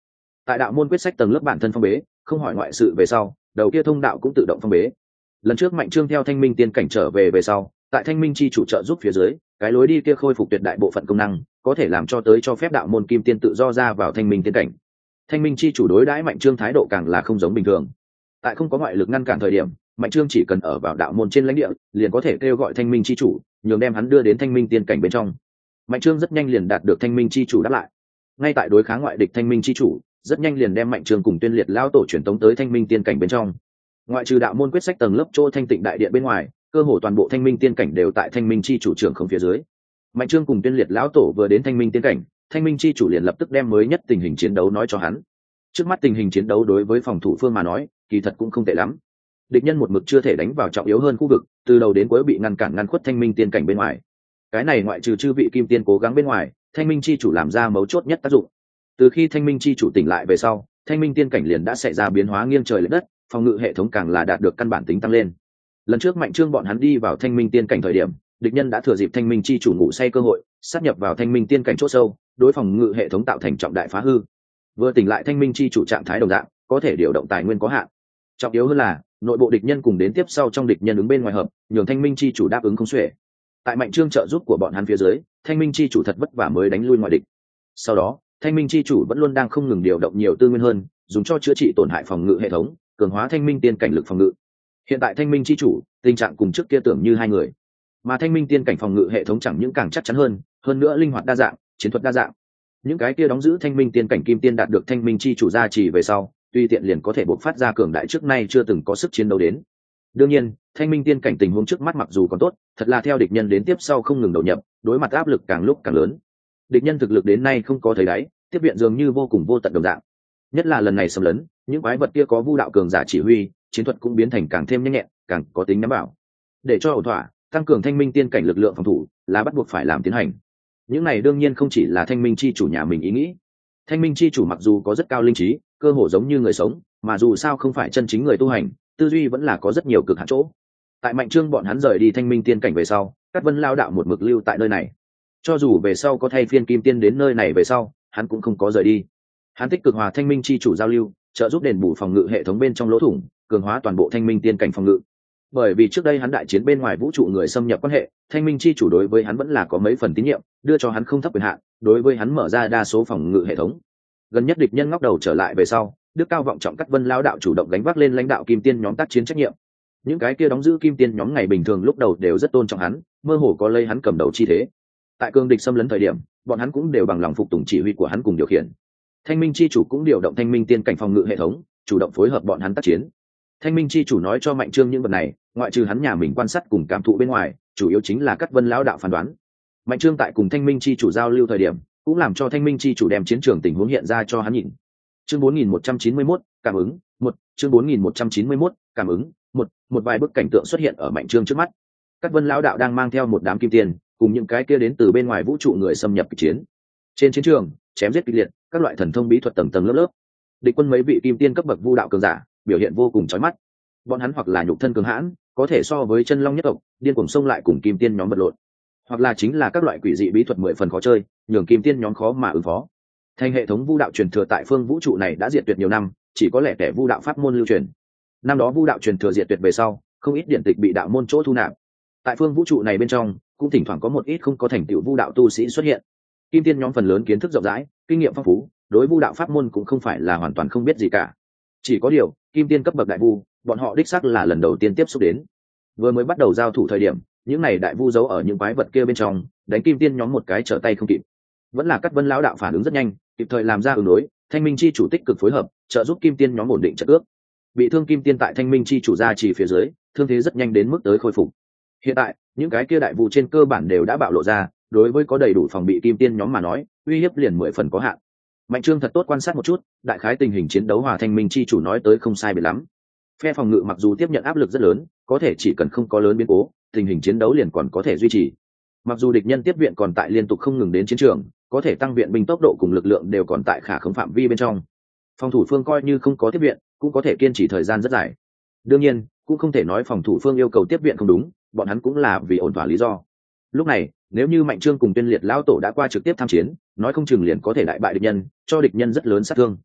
tại đạo môn quyết sách tầng lớp bản thân phong bế, không hỏi ngoại sự về sau, đầu kia thông đạo cũng tự động phong bế. Lần trước Mạnh Trương theo Thanh Minh tiên cảnh trở về sau, tại Thanh Minh chi chủ trợ giúp phía dưới, cái lối đi kia khôi phục tuyệt đại bộ phận công năng, có thể làm cho tới cho phép đạo môn kim tiên tự do ra vào Thanh Minh tiên cảnh. Thanh Minh chi chủ đối đãi Mạnh Trương thái độ càng là không giống bình thường. Tại không có ngoại lực ngăn cản thời điểm, Mạnh Trương chỉ cần ở vào đạo môn trên lãnh địa, liền có thể kêu gọi Thanh Minh chi chủ, nhường đem hắn đưa đến Thanh Minh tiên cảnh bên trong. Mạnh Trương rất nhanh liền đạt được Thanh Minh chi chủ đáp lại. Ngay tại đối kháng ngoại địch Thanh Minh chi chủ, rất nhanh liền đem Mạnh Trương cùng Tuyên Liệt lão tổ truyền tống tới Thanh Minh tiên cảnh bên trong. Ngoại trừ đạo môn quyết sách tầng lớp chỗ Thanh Tịnh đại điện bên ngoài, cơ hồ toàn bộ Thanh Minh tiên cảnh đều tại Thanh Minh chi chủ trưởng không phía dưới. Mạnh Trương cùng Tuyên Liệt lão tổ vừa đến Thanh Minh tiên cảnh, Thanh Minh chi chủ liền lập tức đem mới nhất tình hình chiến đấu nói cho hắn. Trước mắt tình hình chiến đấu đối với phòng thủ phương mà nói, kỳ thật cũng không tệ lắm. Địch nhân một mực chưa thể đánh vào trọng yếu hơn khu vực, từ đầu đến cuối bị ngăn khuất Thanh Minh tiên cảnh bên ngoài. Cái này ngoại trừ chư vị kim tiên cố gắng bên ngoài, Thanh Minh chi chủ làm ra mấu chốt nhất tác dụng. Từ khi Thanh Minh chi chủ tỉnh lại về sau, Thanh Minh tiên cảnh liền đã xảy ra biến hóa nghiêng trời lệch đất, phòng ngự hệ thống càng là đạt được căn bản tính tăng lên. Lần trước Mạnh Trương bọn hắn đi vào Thanh Minh tiên cảnh thời điểm, địch nhân đã thừa dịp Thanh Minh chi chủ ngủ say cơ hội, sát nhập vào Thanh Minh tiên cảnh chỗ sâu, đối phòng ngự hệ thống tạo thành trọng đại phá hư. Vừa tỉnh lại Thanh Minh chi chủ trạng thái đồng dạng, có thể điều động tài nguyên có hạn. Trọng yếu hơn là, nội bộ địch nhân cùng đến tiếp sau trong địch nhân ứng bên ngoài hợp, nhường Thanh Minh chi chủ đáp ứng không xuể. Tại Mạnh Trương trợ giúp của bọn hắn phía dưới, Thanh Minh chi chủ thật vất vả mới đánh lui ngoại địch. Sau đó, Thanh Minh chi chủ vẫn luôn đang không ngừng điều động nhiều tư nguyên hơn, dùng cho chữa trị tổn hại phòng ngự hệ thống, cường hóa Thanh Minh tiên cảnh lực phòng ngự. Hiện tại Thanh Minh chi chủ, tình trạng cùng trước kia tưởng như hai người. Mà Thanh Minh tiên cảnh phòng ngự hệ thống chẳng những càng chắc chắn hơn nữa linh hoạt đa dạng, chiến thuật đa dạng. Những cái kia đóng giữ Thanh Minh tiên cảnh kim tiên đạt được Thanh Minh chi chủ gia trì về sau, tuy tiện liền có thể bộc phát ra cường đại trước nay chưa từng có sức chiến đấu đến. Đương nhiên, Thanh Minh tiên cảnh tình huống trước mắt mặc dù còn tốt, thật là theo địch nhân đến tiếp sau không ngừng đầu nhập, đối mặt áp lực càng lúc càng lớn. Địch nhân thực lực đến nay không có thấy đáy, tiếp viện dường như vô cùng vô tận đồng dạng. Nhất là lần này xâm lấn, những quái vật kia có vu đạo cường giả chỉ huy, chiến thuật cũng biến thành càng thêm nhanh nhẹn, càng có tính nhắm bảo. Để cho ổn thỏa, tăng cường Thanh Minh tiên cảnh lực lượng phòng thủ là bắt buộc phải làm tiến hành. Những này đương nhiên không chỉ là Thanh Minh chi chủ nhà mình ý nghĩ. Thanh Minh chi chủ mặc dù có rất cao linh trí, cơ hồ giống như người sống, mà dù sao không phải chân chính người tu hành, tư duy vẫn là có rất nhiều cực hạn chỗ. Tại Mạnh Trương bọn hắn rời đi Thanh Minh tiên cảnh về sau, Cát Vân lao đạo một mực lưu tại nơi này. Cho dù về sau có thay phiên kim tiên đến nơi này về sau, hắn cũng không có rời đi. Hắn tích cực hòa Thanh Minh chi chủ giao lưu, trợ giúp đền bù phòng ngự hệ thống bên trong lỗ thủng, cường hóa toàn bộ Thanh Minh tiên cảnh phòng ngự. Bởi vì trước đây hắn đại chiến bên ngoài vũ trụ người xâm nhập quan hệ, Thanh Minh chi chủ đối với hắn vẫn là có mấy phần tín nhiệm, đưa cho hắn không thấp quyền hạn, đối với hắn mở ra đa số phòng ngự hệ thống. Gần nhất địch nhân ngóc đầu trở lại về sau, đức cao vọng trọng Cát Vân lao đạo chủ động gánh vác lên lãnh đạo kim tiên nhóm tác chiến trách nhiệm. Những cái kia đóng giữ kim tiên nhóm ngày bình thường lúc đầu đều rất tôn trọng hắn, mơ hồ có lấy hắn cầm đầu chi thế. Tại cương địch xâm lấn thời điểm, bọn hắn cũng đều bằng lòng phục tùng chỉ huy của hắn cùng điều khiển. Thanh Minh chi chủ cũng điều động Thanh Minh tiên cảnh phòng ngự hệ thống, chủ động phối hợp bọn hắn tác chiến. Thanh Minh chi chủ nói cho Mạnh Trương những vật này, ngoại trừ hắn nhà mình quan sát cùng cảm thụ bên ngoài, chủ yếu chính là Cát Vân lão đạo phán đoán. Mạnh Trương tại cùng Thanh Minh chi chủ giao lưu thời điểm, cũng làm cho Thanh Minh chi chủ đem chiến trường tình huống hiện ra cho hắn nhìn. Chương 4191, cảm ứng, chương 4191, cảm ứng, một vài bức cảnh tượng xuất hiện ở Mạnh Trương trước mắt. Cát Vân lão đạo đang mang theo một đám kim tiền, cùng những cái kia đến từ bên ngoài vũ trụ người xâm nhập kịch chiến. Trên chiến trường, chém giết kịch liệt, các loại thần thông bí thuật tầng tầng lớp lớp. Địch quân mấy vị kim tiên cấp bậc vu đạo cường giả, biểu hiện vô cùng chói mắt. Bọn hắn hoặc là nhục thân cường hãn, có thể so với chân long nhất tộc, điên cuồng xông lại cùng kim tiên nhóm vật lộn, hoặc là chính là các loại quỷ dị bí thuật 10 phần khó chơi, nhường kim tiên nhóm khó mà ứng phó. Thành hệ thống vu đạo truyền thừa tại phương vũ trụ này đã diệt tuyệt nhiều năm, chỉ có lẻ tẻ vu đạo pháp môn lưu truyền. Năm đó vu đạo truyền thừa diệt tuyệt về sau, không ít điển tịch bị đạo môn chỗ thu nạp. Tại phương vũ trụ này bên trong, cũng thỉnh thoảng có một ít không có thành tựu vu đạo tu sĩ xuất hiện. Kim tiên nhóm phần lớn kiến thức rộng rãi, kinh nghiệm phong phú, đối vu đạo pháp môn cũng không phải là hoàn toàn không biết gì cả. Chỉ có điều, kim tiên cấp bậc đại vu, bọn họ đích xác là lần đầu tiên tiếp xúc đến. Vừa mới bắt đầu giao thủ thời điểm, những này đại vu giấu ở những quái vật kia bên trong, đánh kim tiên nhóm một cái trở tay không kịp. Vẫn là Cát Vân lão đạo phản ứng rất nhanh, kịp thời làm ra ứng đối, Thanh Minh chi chủ tích cực phối hợp, trợ giúp kim tiên nhóm ổn định trận ước. Bị thương kim tiên tại Thanh Minh chi chủ gia trì phía dưới, thương thế rất nhanh đến mức tới khôi phục. Hiện tại, những cái kia đại vu trên cơ bản đều đã bạo lộ ra, đối với có đầy đủ phòng bị kim tiên nhóm mà nói, uy hiếp liền 10 phần có hạn. Mạnh Trương thật tốt quan sát một chút, đại khái tình hình chiến đấu hòa Thanh Minh chi chủ nói tới không sai biệt lắm. Phe phòng ngự mặc dù tiếp nhận áp lực rất lớn, có thể chỉ cần không có lớn biến cố, tình hình chiến đấu liền còn có thể duy trì. Mặc dù địch nhân tiếp viện còn tại liên tục không ngừng đến chiến trường, có thể tăng viện binh tốc độ cùng lực lượng đều còn tại khả khống phạm vi bên trong. Phòng thủ phương coi như không có tiếp viện, cũng có thể kiên trì thời gian rất dài. Đương nhiên, cũng không thể nói phòng thủ phương yêu cầu tiếp viện không đúng, bọn hắn cũng là vì ổn thỏa lý do. Lúc này, nếu như Mạnh Trương cùng Tuyên Liệt lão tổ đã qua trực tiếp tham chiến, nói không chừng liền có thể đại bại địch nhân, cho địch nhân rất lớn sát thương.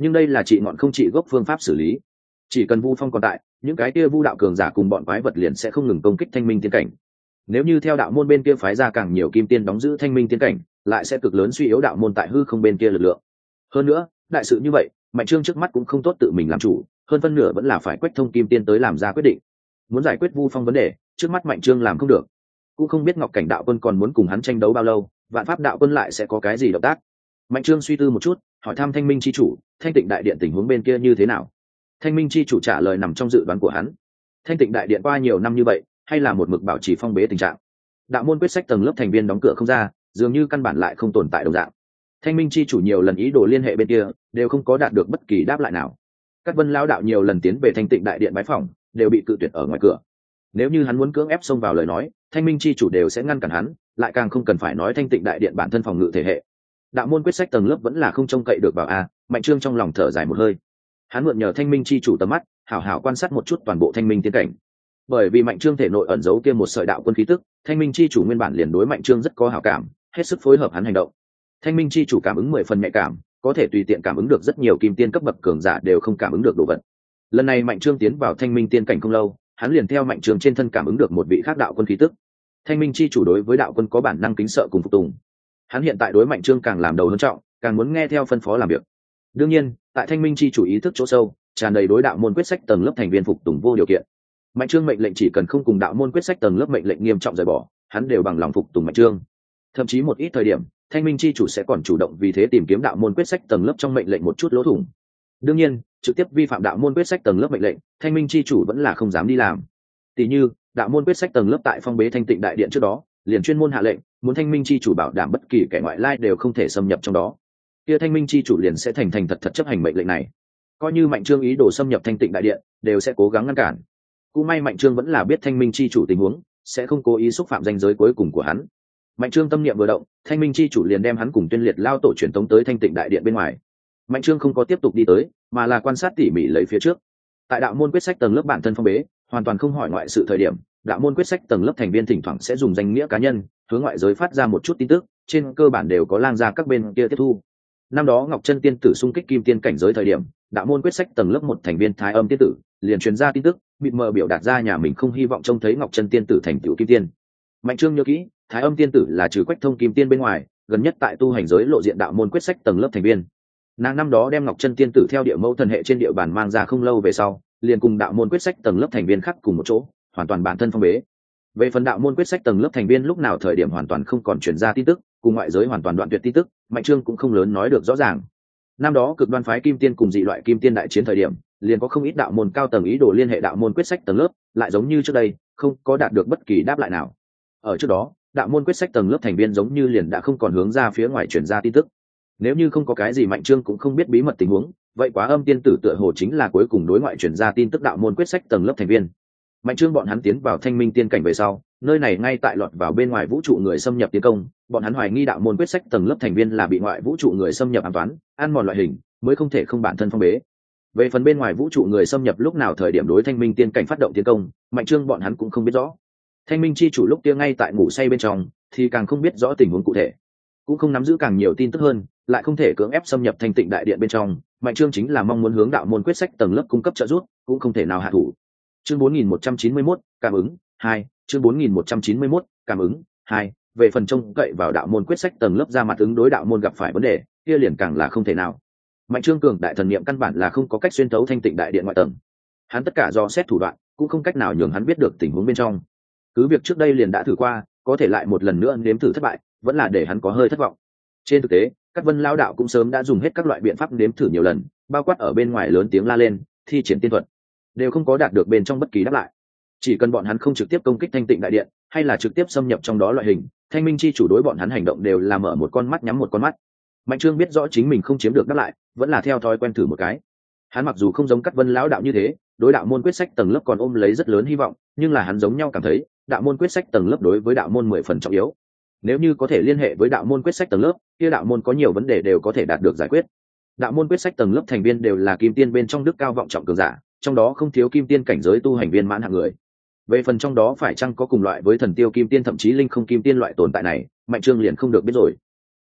nhưng đây là trị ngọn không trị gốc phương pháp xử lý. Chỉ cần Vu Phong còn tại, những cái kia vu đạo cường giả cùng bọn quái vật liền sẽ không ngừng công kích thanh minh tiên cảnh. Nếu như theo đạo môn bên kia phái ra càng nhiều kim tiên đóng giữ thanh minh tiên cảnh, lại sẽ cực lớn suy yếu đạo môn tại hư không bên kia lực lượng. Hơn nữa, đại sự như vậy, Mạnh Trương trước mắt cũng không tốt tự mình làm chủ, hơn phân nửa vẫn là phải Quách Thông kim tiên tới làm ra quyết định. Muốn giải quyết Vu Phong vấn đề, trước mắt Mạnh Trương làm không được. Cũng không biết Ngọc Cảnh đạo quân còn muốn cùng hắn tranh đấu bao lâu, Vạn Pháp đạo quân lại sẽ có cái gì động tác. Mạnh Trương suy tư một chút, hỏi thăm Thanh Minh chi chủ, Thanh Tịnh đại điện tình huống bên kia như thế nào. Thanh Minh chi chủ trả lời nằm trong dự đoán của hắn. Thanh Tịnh đại điện qua nhiều năm như vậy, hay là một mực bảo trì phong bế tình trạng. Đạo môn quyết sách tầng lớp thành viên đóng cửa không ra, dường như căn bản lại không tồn tại đồng dạng. Thanh Minh chi chủ nhiều lần ý đồ liên hệ bên kia, đều không có đạt được bất kỳ đáp lại nào. Các Vân lão đạo nhiều lần tiến về Thanh Tịnh đại điện bái phỏng, đều bị cự tuyệt ở ngoài cửa. Nếu như hắn muốn cưỡng ép xông vào lời nói, Thanh Minh chi chủ đều sẽ ngăn cản hắn, lại càng không cần phải nói Thanh Tịnh đại điện bản thân phòng ngự thể hệ. Đạo môn quyết sách tầng lớp vẫn là không trông cậy được vào a. Mạnh Trương trong lòng thở dài một hơi. Hắn mượn nhờ Thanh Minh chi chủ tầm mắt, hảo hảo quan sát một chút toàn bộ Thanh Minh tiên cảnh. Bởi vì Mạnh Trương thể nội ẩn giấu kia một sợi đạo quân khí tức, Thanh Minh chi chủ nguyên bản liền đối Mạnh Trương rất có hảo cảm, hết sức phối hợp hắn hành động. Thanh Minh chi chủ cảm ứng 10 phần nhạy cảm, có thể tùy tiện cảm ứng được rất nhiều kim tiên cấp bậc cường giả đều không cảm ứng được đồ vật. Lần này Mạnh Trương tiến vào Thanh Minh tiên cảnh không lâu, hắn liền theo Mạnh Trương trên thân cảm ứng được một vị khác đạo quân khí tức. Thanh Minh chi chủ đối với đạo quân có bản năng kính sợ cùng phục tùng. Hắn hiện tại đối Mạnh Trương càng làm đầu hơn trọng, càng muốn nghe theo phân phó làm việc. Đương nhiên, tại Thanh Minh chi chủ ý thức chỗ sâu, tràn đầy đối đạo môn quyết sách tầng lớp thành viên phục tùng vô điều kiện. Mạnh Trương mệnh lệnh chỉ cần không cùng đạo môn quyết sách tầng lớp mệnh lệnh nghiêm trọng rời bỏ, hắn đều bằng lòng phục tùng Mạnh Trương. Thậm chí một ít thời điểm, Thanh Minh chi chủ sẽ còn chủ động vì thế tìm kiếm đạo môn quyết sách tầng lớp trong mệnh lệnh một chút lỗ thủng. Đương nhiên, trực tiếp vi phạm đạo môn quyết sách tầng lớp mệnh lệnh, Thanh Minh chi chủ vẫn là không dám đi làm. Tỷ như, đạo môn quyết sách tầng lớp tại phong bế Thanh Tịnh đại điện trước đó, liền chuyên môn hạ lệnh, muốn Thanh Minh chi chủ bảo đảm bất kỳ kẻ ngoại lai đều không thể xâm nhập trong đó. Kia Thanh Minh chi chủ liền sẽ thành thành thật thật chấp hành mệnh lệnh này. Coi như Mạnh Trương ý đồ xâm nhập Thanh Tịnh đại điện, đều sẽ cố gắng ngăn cản. Cũng may Mạnh Trương vẫn là biết Thanh Minh chi chủ tình huống, sẽ không cố ý xúc phạm ranh giới cuối cùng của hắn. Mạnh Trương tâm niệm vừa động, Thanh Minh chi chủ liền đem hắn cùng Tuyên Liệt lao tổ truyền tống tới Thanh Tịnh đại điện bên ngoài. Mạnh Trương không có tiếp tục đi tới, mà là quan sát tỉ mỉ lấy phía trước. Tại đạo môn quyết sách tầng lớp bản thân phong bế, hoàn toàn không hỏi ngoại sự thời điểm, đạo môn quyết sách tầng lớp thành viên thỉnh thoảng sẽ dùng danh nghĩa cá nhân hướng ngoại giới phát ra một chút tin tức, trên cơ bản đều có lang ra các bên kia tiếp thu. Năm đó Ngọc Chân tiên tử xung kích kim tiên cảnh giới thời điểm, đạo môn quyết sách tầng lớp một thành viên Thái Âm tiên tử liền truyền ra tin tức, mịt mờ biểu đạt ra nhà mình không hy vọng trông thấy Ngọc Chân tiên tử thành tựu kim tiên. Mạnh Trương nhớ kỹ, Thái Âm tiên tử là trừ Quách Thông kim tiên bên ngoài, gần nhất tại tu hành giới lộ diện đạo môn quyết sách tầng lớp thành viên. Nàng năm đó đem Ngọc Chân tiên tử theo địa mẫu thần hệ trên địa bàn mang ra không lâu về sau, liền cùng đạo môn quyết sách tầng lớp thành viên khác cùng một chỗ, hoàn toàn bản thân phong bế. Về phần đạo môn quyết sách tầng lớp thành viên lúc nào thời điểm hoàn toàn không còn truyền ra tin tức, cùng ngoại giới hoàn toàn đoạn tuyệt tin tức, Mạnh Trương cũng không lớn nói được rõ ràng. Năm đó cực đoan phái kim tiên cùng dị loại kim tiên đại chiến thời điểm, liền có không ít đạo môn cao tầng ý đồ liên hệ đạo môn quyết sách tầng lớp, lại giống như trước đây, không có đạt được bất kỳ đáp lại nào. Ở trước đó, đạo môn quyết sách tầng lớp thành viên giống như liền đã không còn hướng ra phía ngoài truyền ra tin tức. Nếu như không có cái gì Mạnh Trương cũng không biết bí mật tình huống, vậy Quá Âm tiên tử tựa hồ chính là cuối cùng đối ngoại truyền ra tin tức đạo môn quyết sách tầng lớp thành viên. Mạnh Trương bọn hắn tiến vào Thanh Minh tiên cảnh về sau, nơi này ngay tại lọt vào bên ngoài vũ trụ người xâm nhập tiến công, bọn hắn hoài nghi đạo môn quyết sách tầng lớp thành viên là bị ngoại vũ trụ người xâm nhập ám toán, ăn mòn loại hình, mới không thể không bản thân phong bế. Về phần bên ngoài vũ trụ người xâm nhập lúc nào thời điểm đối Thanh Minh tiên cảnh phát động tiến công, Mạnh Trương bọn hắn cũng không biết rõ. Thanh Minh chi chủ lúc kia ngay tại ngủ say bên trong, thì càng không biết rõ tình huống cụ thể, cũng không nắm giữ càng nhiều tin tức hơn, lại không thể cưỡng ép xâm nhập Thanh Tịnh đại điện bên trong. Mạnh Trương chính là mong muốn hướng đạo môn quyết sách tầng lớp cung cấp trợ giúp, cũng không thể nào hạ thủ. Chương 4191, cảm ứng 2, chương 4191, cảm ứng 2, về phần trông cậy vào đạo môn quyết sách tầng lớp ra mặt ứng đối đạo môn gặp phải vấn đề, kia liền càng là không thể nào. Mạnh Trương cường đại thần niệm căn bản là không có cách xuyên thấu Thanh Tịnh đại điện ngoại tầng. Hắn tất cả do xét thủ đoạn, cũng không cách nào nhường hắn biết được tình huống bên trong. Cứ việc trước đây liền đã thử qua, có thể lại một lần nữa nếm thử thất bại, vẫn là để hắn có hơi thất vọng. Trên thực tế, các Vân lão đạo cũng sớm đã dùng hết các loại biện pháp nếm thử nhiều lần, bao quát ở bên ngoài lớn tiếng la lên, thi triển tiên thuật, đều không có đạt được bên trong bất kỳ đáp lại. Chỉ cần bọn hắn không trực tiếp công kích Thanh Tịnh đại điện, hay là trực tiếp xâm nhập trong đó loại hình, Thanh Minh chi chủ đối bọn hắn hành động đều là mở một con mắt nhắm một con mắt. Mạnh Trương biết rõ chính mình không chiếm được đáp lại, vẫn là theo thói quen thử một cái. Hắn mặc dù không giống các Vân lão đạo như thế, đối đạo môn quyết sách tầng lớp còn ôm lấy rất lớn hy vọng, nhưng là hắn giống nhau cảm thấy, đạo môn quyết sách tầng lớp đối với đạo môn 10 phần trọng yếu. Nếu như có thể liên hệ với đạo môn quyết sách tầng lớp, kia đạo môn có nhiều vấn đề đều có thể đạt được giải quyết. Đạo môn quyết sách tầng lớp thành viên đều là kim tiên bên trong đức cao vọng trọng cường giả, trong đó không thiếu kim tiên cảnh giới tu hành viên mãn hạng người. Về phần trong đó phải chăng có cùng loại với thần tiêu kim tiên thậm chí linh không kim tiên loại tồn tại này, Mạnh Trương liền không được biết rồi.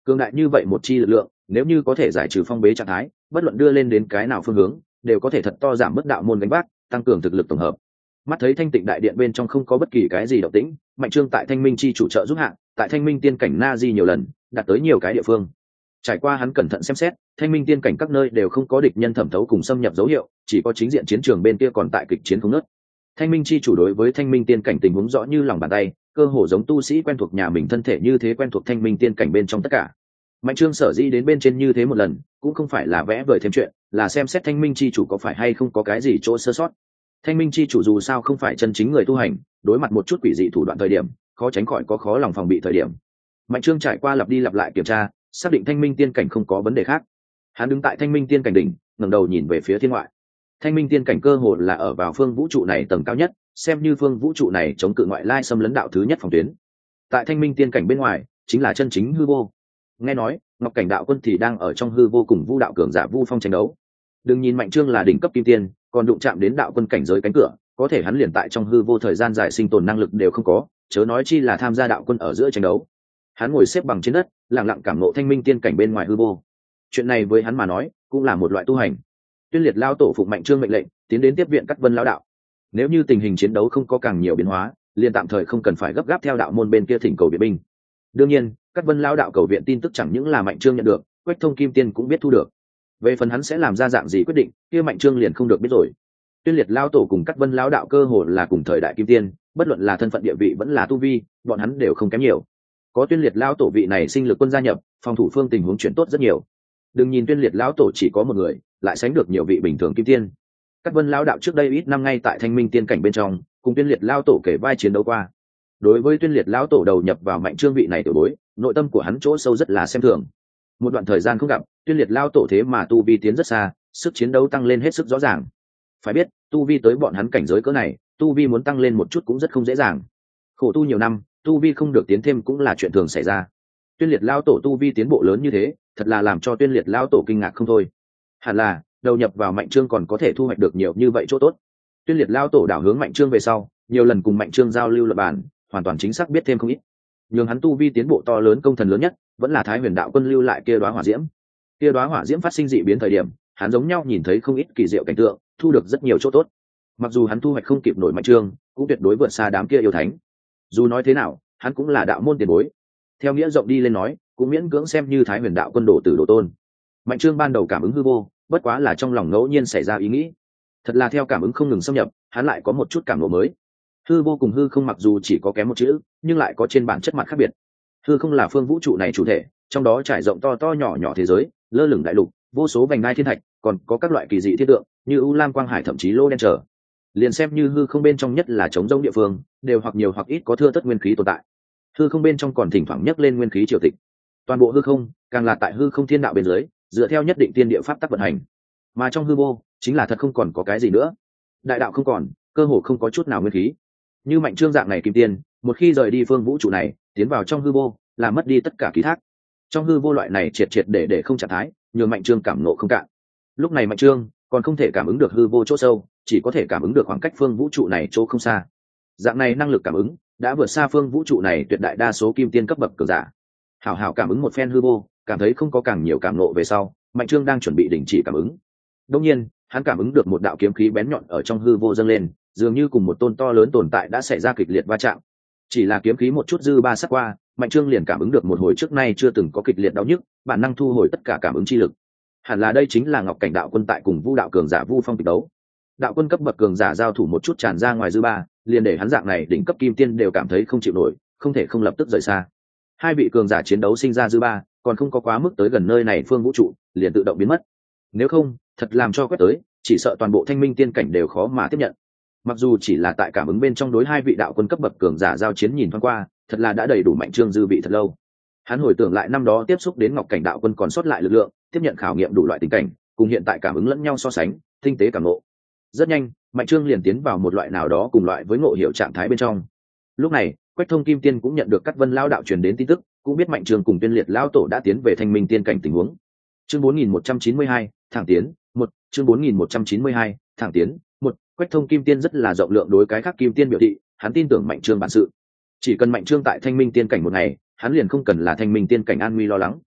Cường đại như vậy một chi lực lượng, nếu như có thể giải trừ phong bế trạng thái, bất luận đưa lên đến cái nào phương hướng, đều có thể thật to giảm bớt đạo môn gánh vác, tăng cường thực lực tổng hợp. Mắt thấy thanh tịnh đại điện bên trong không có bất kỳ cái gì động tĩnh, Mạnh Trương tại Thanh Minh chi chủ trợ giúp hạ, tại Thanh Minh tiên cảnh na di nhiều lần, đạt tới nhiều cái địa phương. Trải qua hắn cẩn thận xem xét, Thanh Minh tiên cảnh các nơi đều không có địch nhân thẩm thấu cùng xâm nhập dấu hiệu, chỉ có chính diện chiến trường bên kia còn tại kịch chiến không ngớt. Thanh Minh chi chủ đối với Thanh Minh tiên cảnh tình huống rõ như lòng bàn tay, cơ hồ giống tu sĩ quen thuộc nhà mình thân thể như thế quen thuộc Thanh Minh tiên cảnh bên trong tất cả. Mạnh Trương sở dĩ đến bên trên như thế một lần, cũng không phải là vẽ vời thêm chuyện, là xem xét Thanh Minh chi chủ có phải hay không có cái gì chỗ sơ sót. Thanh Minh chi chủ dù sao không phải chân chính người tu hành, đối mặt một chút quỷ dị thủ đoạn thời điểm, khó tránh khỏi có khó lòng phòng bị thời điểm. Mạnh Trương trải qua lặp đi lặp lại kiểm tra, xác định Thanh Minh tiên cảnh không có vấn đề khác. Hắn đứng tại Thanh Minh tiên cảnh đỉnh, ngẩng đầu nhìn về phía thiên ngoại. Thanh Minh tiên cảnh cơ hồ là ở vào phương vũ trụ này tầng cao nhất, xem như phương vũ trụ này chống cự ngoại lai xâm lấn đạo thứ nhất phòng tuyến. Tại Thanh Minh tiên cảnh bên ngoài, chính là chân chính hư vô. Nghe nói, Ngọc Cảnh đạo quân thì đang ở trong hư vô cùng Vu đạo cường giả Vu Phong tranh đấu. Đừng nhìn Mạnh Trương là đỉnh cấp kim tiên, còn đụng chạm đến đạo quân cảnh giới cánh cửa, có thể hắn liền tại trong hư vô thời gian dài sinh tồn năng lực đều không có, chớ nói chi là tham gia đạo quân ở giữa tranh đấu. Hắn ngồi xếp bằng trên đất, lặng lặng cảm ngộ Thanh Minh tiên cảnh bên ngoài hư vô. Chuyện này với hắn mà nói, cũng là một loại tu hành. Tuyên Liệt lao tổ phụng Mạnh Trương mệnh lệnh, tiến đến tiếp viện Cắt Vân lão đạo. Nếu như tình hình chiến đấu không có càng nhiều biến hóa, liền tạm thời không cần phải gấp gáp theo đạo môn bên kia thỉnh cầu viện binh. Đương nhiên, Cắt Vân lão đạo cầu viện tin tức chẳng những là Mạnh Trương nhận được, Quách Thông Kim Tiên cũng biết thu được. Về phần hắn sẽ làm ra dạng gì quyết định, kia Mạnh Trương liền không được biết rồi. Tuyên Liệt lao tổ cùng Cắt Vân lão đạo cơ hồ là cùng thời đại kim tiên, bất luận là thân phận địa vị vẫn là tu vi, bọn hắn đều không kém nhiều. Có Tuyên Liệt lao tổ vị này sinh lực quân gia nhập, phòng thủ phương tình huống chuyển tốt rất nhiều. Đừng nhìn Tuyên Liệt lão tổ chỉ có một người, lại sánh được nhiều vị bình thường kim tiên. Cắt Vân lão đạo trước đây ít năm ngay tại Thanh Minh tiên cảnh bên trong, cùng Tuyên Liệt lao tổ kể vai chiến đấu qua. Đối với Tuyên Liệt lão tổ đầu nhập vào Mạnh Trương vị này tiểu bối, nội tâm của hắn chỗ sâu rất là xem thường. Một đoạn thời gian không gặp, Tuyên Liệt lao tổ thế mà tu vi tiến rất xa, sức chiến đấu tăng lên hết sức rõ ràng. Phải biết, tu vi tới bọn hắn cảnh giới cỡ này, tu vi muốn tăng lên một chút cũng rất không dễ dàng. Khổ tu nhiều năm, tu vi không được tiến thêm cũng là chuyện thường xảy ra. Tuyên Liệt lao tổ tu vi tiến bộ lớn như thế, thật là làm cho Tuyên Liệt lao tổ kinh ngạc không thôi. Hẳn là đầu nhập vào Mạnh Trương còn có thể thu hoạch được nhiều như vậy chỗ tốt. Tuyên Liệt lao tổ đảo hướng Mạnh Trương về sau, nhiều lần cùng Mạnh Trương giao lưu luận bàn, hoàn toàn chính xác biết thêm không ít. Nhưng hắn tu vi tiến bộ to lớn, công thần lớn nhất vẫn là Thái Huyền đạo quân lưu lại kia đóa hỏa diễm. Kia đóa hỏa diễm phát sinh dị biến thời điểm, hắn giống nhau nhìn thấy không ít kỳ diệu cảnh tượng, thu được rất nhiều chỗ tốt. Mặc dù hắn thu hoạch không kịp nổi Mạnh Trương, cũng tuyệt đối vượt xa đám kia yêu thánh. Dù nói thế nào, hắn cũng là đạo môn tiền bối. Theo nghĩa rộng đi lên nói, cũng miễn cưỡng xem như Thái Huyền đạo quân đồ tử đồ tôn. Mạnh Trương ban đầu cảm ứng hư vô, bất quá là trong lòng ngẫu nhiên xảy ra ý nghĩ. Thật là theo cảm ứng không ngừng xâm nhập, hắn lại có một chút cảm ngộ mới. Hư vô cùng hư không mặc dù chỉ có kém một chữ, nhưng lại có trên bản chất mặt khác biệt. Hư không là phương vũ trụ này chủ thể, trong đó trải rộng to to nhỏ nhỏ thế giới, lơ lửng đại lục, vô số vành đai thiên thạch, còn có các loại kỳ dị thiên tượng như u lam quang hải, thậm chí lô đen trở. Liền xem như hư không bên trong nhất là trống rỗng địa phương, đều hoặc nhiều hoặc ít có thưa thất nguyên khí tồn tại. Hư không bên trong còn thỉnh thoảng nhấc lên nguyên khí triều tịch. Toàn bộ hư không, càng là tại hư không thiên đạo bên dưới, dựa theo nhất định tiên địa pháp tắc vận hành. Mà trong hư vô, chính là thật không còn có cái gì nữa. Đại đạo không còn, cơ hồ không có chút nào nguyên khí. Như Mạnh Trương dạng này kim tiên, một khi rời đi phương vũ trụ này, tiến vào trong hư vô, là mất đi tất cả ký thác. Trong hư vô loại này triệt triệt để không trạng thái, nhường Mạnh Trương cảm ngộ không cạn. Lúc này Mạnh Trương còn không thể cảm ứng được hư vô chỗ sâu, chỉ có thể cảm ứng được khoảng cách phương vũ trụ này chỗ không xa. Dạng này năng lực cảm ứng đã vượt xa phương vũ trụ này tuyệt đại đa số kim tiên cấp bậc cường giả. Hảo hảo cảm ứng một phen hư vô, cảm thấy không có càng nhiều cảm ngộ về sau, Mạnh Trương đang chuẩn bị đình chỉ cảm ứng. Đương nhiên, hắn cảm ứng được một đạo kiếm khí bén nhọn ở trong hư vô dâng lên, dường như cùng một tôn to lớn tồn tại đã xảy ra kịch liệt va chạm. Chỉ là kiếm khí một chút dư ba sắc qua, Mạnh Trương liền cảm ứng được một hồi trước nay chưa từng có kịch liệt đau nhức, bản năng thu hồi tất cả cảm ứng chi lực. Hẳn là đây chính là Ngọc Cảnh đạo quân tại cùng Vu đạo cường giả Vu Phong kịch đấu. Đạo quân cấp bậc cường giả giao thủ một chút tràn ra ngoài dư ba, liền để hắn dạng này đỉnh cấp kim tiên đều cảm thấy không chịu nổi, không thể không lập tức rời xa. Hai vị cường giả chiến đấu sinh ra dư ba, còn không có quá mức tới gần nơi này phương vũ trụ, liền tự động biến mất. Nếu không, thật làm cho quét tới, chỉ sợ toàn bộ Thanh Minh tiên cảnh đều khó mà tiếp nhận. Mặc dù chỉ là tại cảm ứng bên trong đối hai vị đạo quân cấp bậc cường giả giao chiến nhìn thoáng qua, thật là đã đầy đủ Mạnh Trương dư vị thật lâu. Hắn hồi tưởng lại năm đó tiếp xúc đến Ngọc Cảnh đạo quân còn sót lại lực lượng, tiếp nhận khảo nghiệm đủ loại tình cảnh, cùng hiện tại cảm ứng lẫn nhau so sánh, tinh tế cảm ngộ. Rất nhanh, Mạnh Trương liền tiến vào một loại nào đó cùng loại với ngộ hiểu trạng thái bên trong. Lúc này, Quách Thông Kim Tiên cũng nhận được Cắt Vân lão đạo truyền đến tin tức, cũng biết Mạnh Trương cùng Tuyên Liệt lão tổ đã tiến về Thanh Minh tiên cảnh tình huống. Chương 4192, thẳng tiến, 1, chương 4192, thẳng tiến, 1, Quách Thông Kim Tiên rất là rộng lượng đối cái khác kim tiên biểu thị, hắn tin tưởng Mạnh Trương bản sự. Chỉ cần Mạnh Trương tại Thanh Minh tiên cảnh một ngày, hắn liền không cần là Thanh Minh tiên cảnh an nguy lo lắng.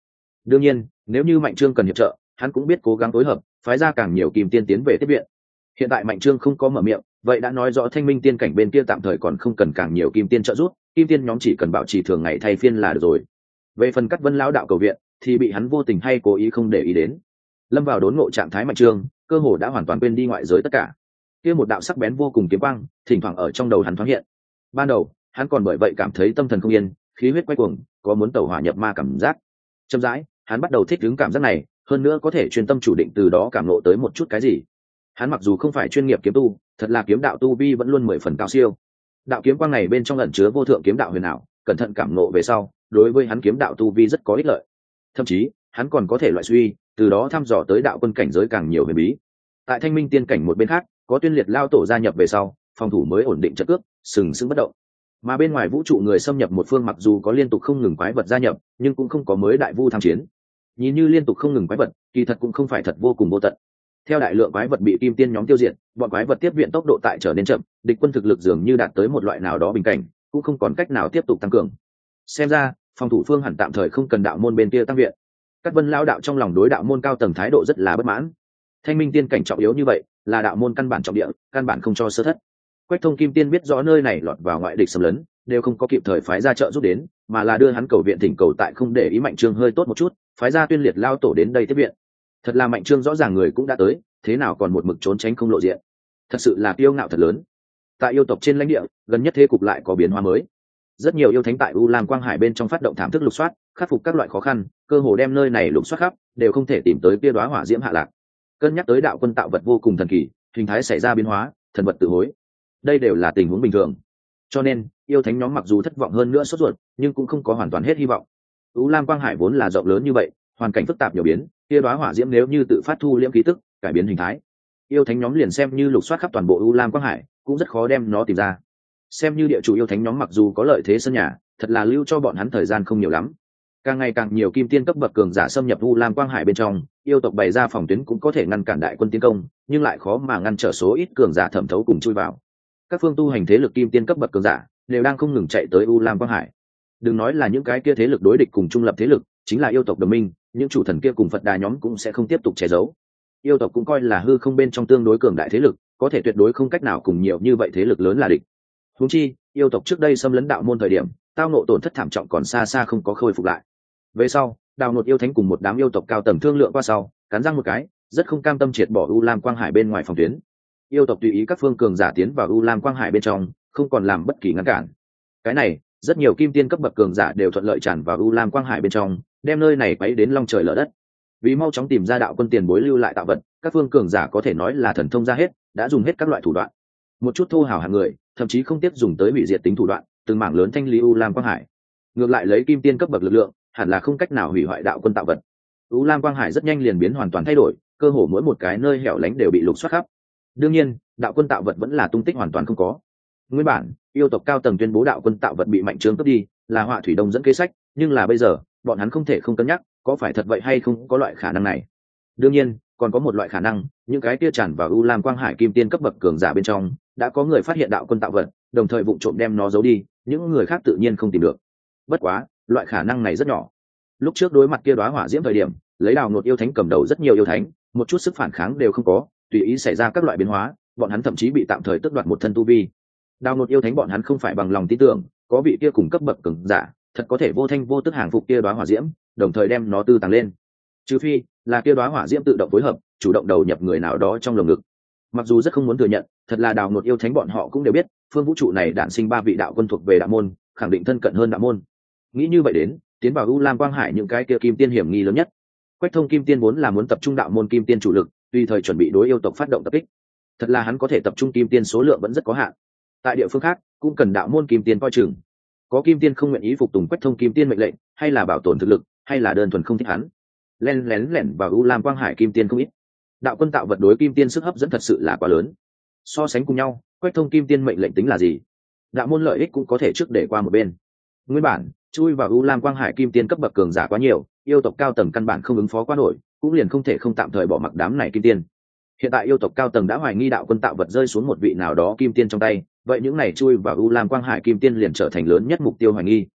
Đương nhiên nếu như Mạnh Trương cần hiệp trợ, hắn cũng biết cố gắng phối hợp, phái ra càng nhiều kim tiên tiến về tiếp viện. Hiện tại Mạnh Trương không có mở miệng, vậy đã nói rõ Thanh Minh tiên cảnh bên kia tạm thời còn không cần càng nhiều kim tiên trợ giúp, kim tiên nhóm chỉ cần bảo trì thường ngày thay phiên là được rồi. Về phần Cát Vân lão đạo cầu viện thì bị hắn vô tình hay cố ý không để ý đến. Lâm vào đốn ngộ trạng thái Mạnh Trương cơ hồ đã hoàn toàn quên đi ngoại giới tất cả. Kia một đạo sắc bén vô cùng kiếm quang thỉnh thoảng ở trong đầu hắn thoáng hiện. Ban đầu hắn còn bởi vậy cảm thấy tâm thần không yên, khí huyết quay cuồng, có muốn tẩu hỏa nhập ma cảm giác. Chậm rãi hắn bắt đầu thích ứng cảm giác này, hơn nữa có thể chuyên tâm chủ định từ đó cảm ngộ tới một chút cái gì. Hắn mặc dù không phải chuyên nghiệp kiếm tu, thật là kiếm đạo tu vi vẫn luôn 10 phần cao siêu. Đạo kiếm quang này bên trong ẩn chứa vô thượng kiếm đạo huyền ảo, cẩn thận cảm ngộ về sau, đối với hắn kiếm đạo tu vi rất có ích lợi. Thậm chí hắn còn có thể loại suy, từ đó thăm dò tới đạo quân cảnh giới càng nhiều huyền bí. Tại Thanh Minh tiên cảnh một bên khác, có Tuyên Liệt lao tổ gia nhập về sau, phòng thủ mới ổn định trận cước, sừng sững bất động. Mà bên ngoài vũ trụ người xâm nhập một phương mặc dù có liên tục không ngừng quái vật gia nhập, nhưng cũng không có mới đại vu tham chiến. Nhìn như liên tục không ngừng quái vật, kỳ thật cũng không phải thật vô cùng vô tận. Theo đại lượng quái vật bị kim tiên nhóm tiêu diệt, bọn quái vật tiếp viện tốc độ tại trở nên chậm, địch quân thực lực dường như đạt tới một loại nào đó bình cảnh, cũng không còn cách nào tiếp tục tăng cường. Xem ra phòng thủ phương hẳn tạm thời không cần đạo môn bên kia tăng viện. Cát Vân lão đạo trong lòng đối đạo môn cao tầng thái độ rất là bất mãn. Thanh Minh tiên cảnh trọng yếu như vậy, là đạo môn căn bản trọng địa, căn bản không cho sơ thất. Quách Thông Kim Tiên biết rõ nơi này lọt vào ngoại địch xâm lấn, đều không có kịp thời phái ra trợ giúp đến, mà là đưa hắn cầu viện thỉnh cầu tại không để ý Mạnh Trương hơi tốt một chút, phái ra Tuyên Liệt lao tổ đến đây tiếp viện. Thật là Mạnh Trương rõ ràng người cũng đã tới, thế nào còn một mực trốn tránh không lộ diện. Thật sự là kiêu ngạo thật lớn. Tại yêu tộc trên lãnh địa, gần nhất thế cục lại có biến hóa mới. Rất nhiều yêu thánh tại U Lam Quang Hải bên trong phát động thảm thức lục soát, khắc phục các loại khó khăn, cơ hồ đem nơi này lục soát khắp, đều không thể tìm tới kia đóa hỏa diễm hạ lạc. Cân nhắc tới đạo quân tạo vật vô cùng thần kỳ, hình thái xảy ra biến hóa, thần vật tự hối, đây đều là tình huống bình thường. Cho nên yêu thánh nhóm mặc dù thất vọng hơn nữa sốt ruột, nhưng cũng không có hoàn toàn hết hy vọng. U Lam Quang Hải vốn là rộng lớn như vậy, hoàn cảnh phức tạp nhiều biến, kia đóa hỏa diễm nếu như tự phát thu liễm khí tức, cải biến hình thái, yêu thánh nhóm liền xem như lục soát khắp toàn bộ U Lam Quang Hải, cũng rất khó đem nó tìm ra. Xem như địa chủ yêu thánh nhóm mặc dù có lợi thế sân nhà, thật là lưu cho bọn hắn thời gian không nhiều lắm. Càng ngày càng nhiều kim tiên cấp bậc cường giả xâm nhập U Lam Quang Hải bên trong, yêu tộc bày ra phòng tuyến cũng có thể ngăn cản đại quân tiến công, nhưng lại khó mà ngăn trở số ít cường giả thẩm thấu cùng chui vào. Các phương tu hành thế lực kim tiên cấp bậc cường giả đều đang không ngừng chạy tới U Lam Quang Hải. Đừng nói là những cái kia thế lực đối địch cùng trung lập thế lực, chính là yêu tộc đồng minh, những chủ thần kia cùng Phật Đà nhóm cũng sẽ không tiếp tục che giấu. Yêu tộc cũng coi là hư không bên trong tương đối cường đại thế lực, có thể tuyệt đối không cách nào cùng nhiều như vậy thế lực lớn là địch. Huống chi, yêu tộc trước đây xâm lấn đạo môn thời điểm, tao nộ tổn thất thảm trọng còn xa xa không có khôi phục lại. Về sau, Đào Nột yêu thánh cùng một đám yêu tộc cao tầng thương lượng qua sau, cắn răng một cái, rất không cam tâm triệt bỏ U Lam Quang Hải bên ngoài phòng tuyến. Yêu tộc tùy ý các phương cường giả tiến vào U Lam Quang Hải bên trong, không còn làm bất kỳ ngăn cản. Cái này, rất nhiều kim tiên cấp bậc cường giả đều thuận lợi tràn vào U Lam Quang Hải bên trong, đem nơi này quấy đến long trời lở đất. Vì mau chóng tìm ra đạo quân tiền bối lưu lại tạo vật, các phương cường giả có thể nói là thần thông ra hết, đã dùng hết các loại thủ đoạn. Một chút thô hào hạng người, thậm chí không tiếp dùng tới hủy diệt tính thủ đoạn, từng mảng lớn thanh lý U Lam Quang Hải. Ngược lại lấy kim tiên cấp bậc lực lượng, hẳn là không cách nào hủy hoại đạo quân tạo vật. U Lam Quang Hải rất nhanh liền biến hoàn toàn thay đổi, cơ hồ mỗi một cái nơi hẻo lánh đều bị lục soát khắp. Đương nhiên, đạo quân tạo vật vẫn là tung tích hoàn toàn không có. Nguyên bản, yêu tộc cao tầng tuyên bố đạo quân tạo vật bị Mạnh Trương cướp đi, là Họa Thủy Đông dẫn kế sách, nhưng là bây giờ, bọn hắn không thể không cân nhắc, có phải thật vậy hay không có loại khả năng này. Đương nhiên, còn có một loại khả năng, những cái kia tràn vào U Lam Quang Hải kim tiên cấp bậc cường giả bên trong, đã có người phát hiện đạo quân tạo vật, đồng thời vụng trộm đem nó giấu đi, những người khác tự nhiên không tìm được. Bất quá, loại khả năng này rất nhỏ. Lúc trước đối mặt kia đóa hỏa diễm thời điểm, lấy Đào Nột yêu thánh cầm đầu rất nhiều yêu thánh, một chút sức phản kháng đều không có, tùy ý xảy ra các loại biến hóa, bọn hắn thậm chí bị tạm thời tước đoạt một thân tu vi. Đào Nột yêu thánh bọn hắn không phải bằng lòng tin tưởng, có vị kia cùng cấp bậc cường giả, thật có thể vô thanh vô tức hàng phục kia đóa hỏa diễm, đồng thời đem nó tư tàng lên. Trừ phi là kia đóa hỏa diễm tự động phối hợp, chủ động đầu nhập người nào đó trong lồng ngực. Mặc dù rất không muốn thừa nhận, thật là Đào Nột yêu thánh bọn họ cũng đều biết, phương vũ trụ này đản sinh ba vị đạo quân thuộc về đạo môn, khẳng định thân cận hơn đạo môn. Nghĩ như vậy đến, tiến vào U Lam Quang Hải những cái kia kim tiên hiểm nghi lớn nhất. Quách Thông Kim Tiên vốn là muốn tập trung đạo môn kim tiên chủ lực, tùy thời chuẩn bị đối yêu tộc phát động tập kích. Thật là hắn có thể tập trung kim tiên số lượng vẫn rất có hạn. Tại địa phương khác, cũng cần đạo môn kim tiên coi chừng. Có kim tiên không nguyện ý phục tùng Quách Thông Kim Tiên mệnh lệnh, hay là bảo tồn thực lực, hay là đơn thuần không thích hắn. Lén lẻn vào U Lam Quang Hải kim tiên không ít. Đạo quân tạo vật đối kim tiên sức hấp dẫn thật sự là quá lớn. So sánh cùng nhau, Quách Thông Kim Tiên mệnh lệnh tính là gì? Đạo môn lợi ích cũng có thể trước để qua một bên. Nguyên bản, chui vào U Lam Quang Hải kim tiên cấp bậc cường giả quá nhiều, yêu tộc cao tầng căn bản không ứng phó quá nổi, cũng liền không thể không tạm thời bỏ mặc đám này kim tiên. Hiện tại yêu tộc cao tầng đã hoài nghi đạo quân tạo vật rơi xuống một vị nào đó kim tiên trong tay, vậy những này chui vào U Lam Quang Hải kim tiên liền trở thành lớn nhất mục tiêu hoài nghi.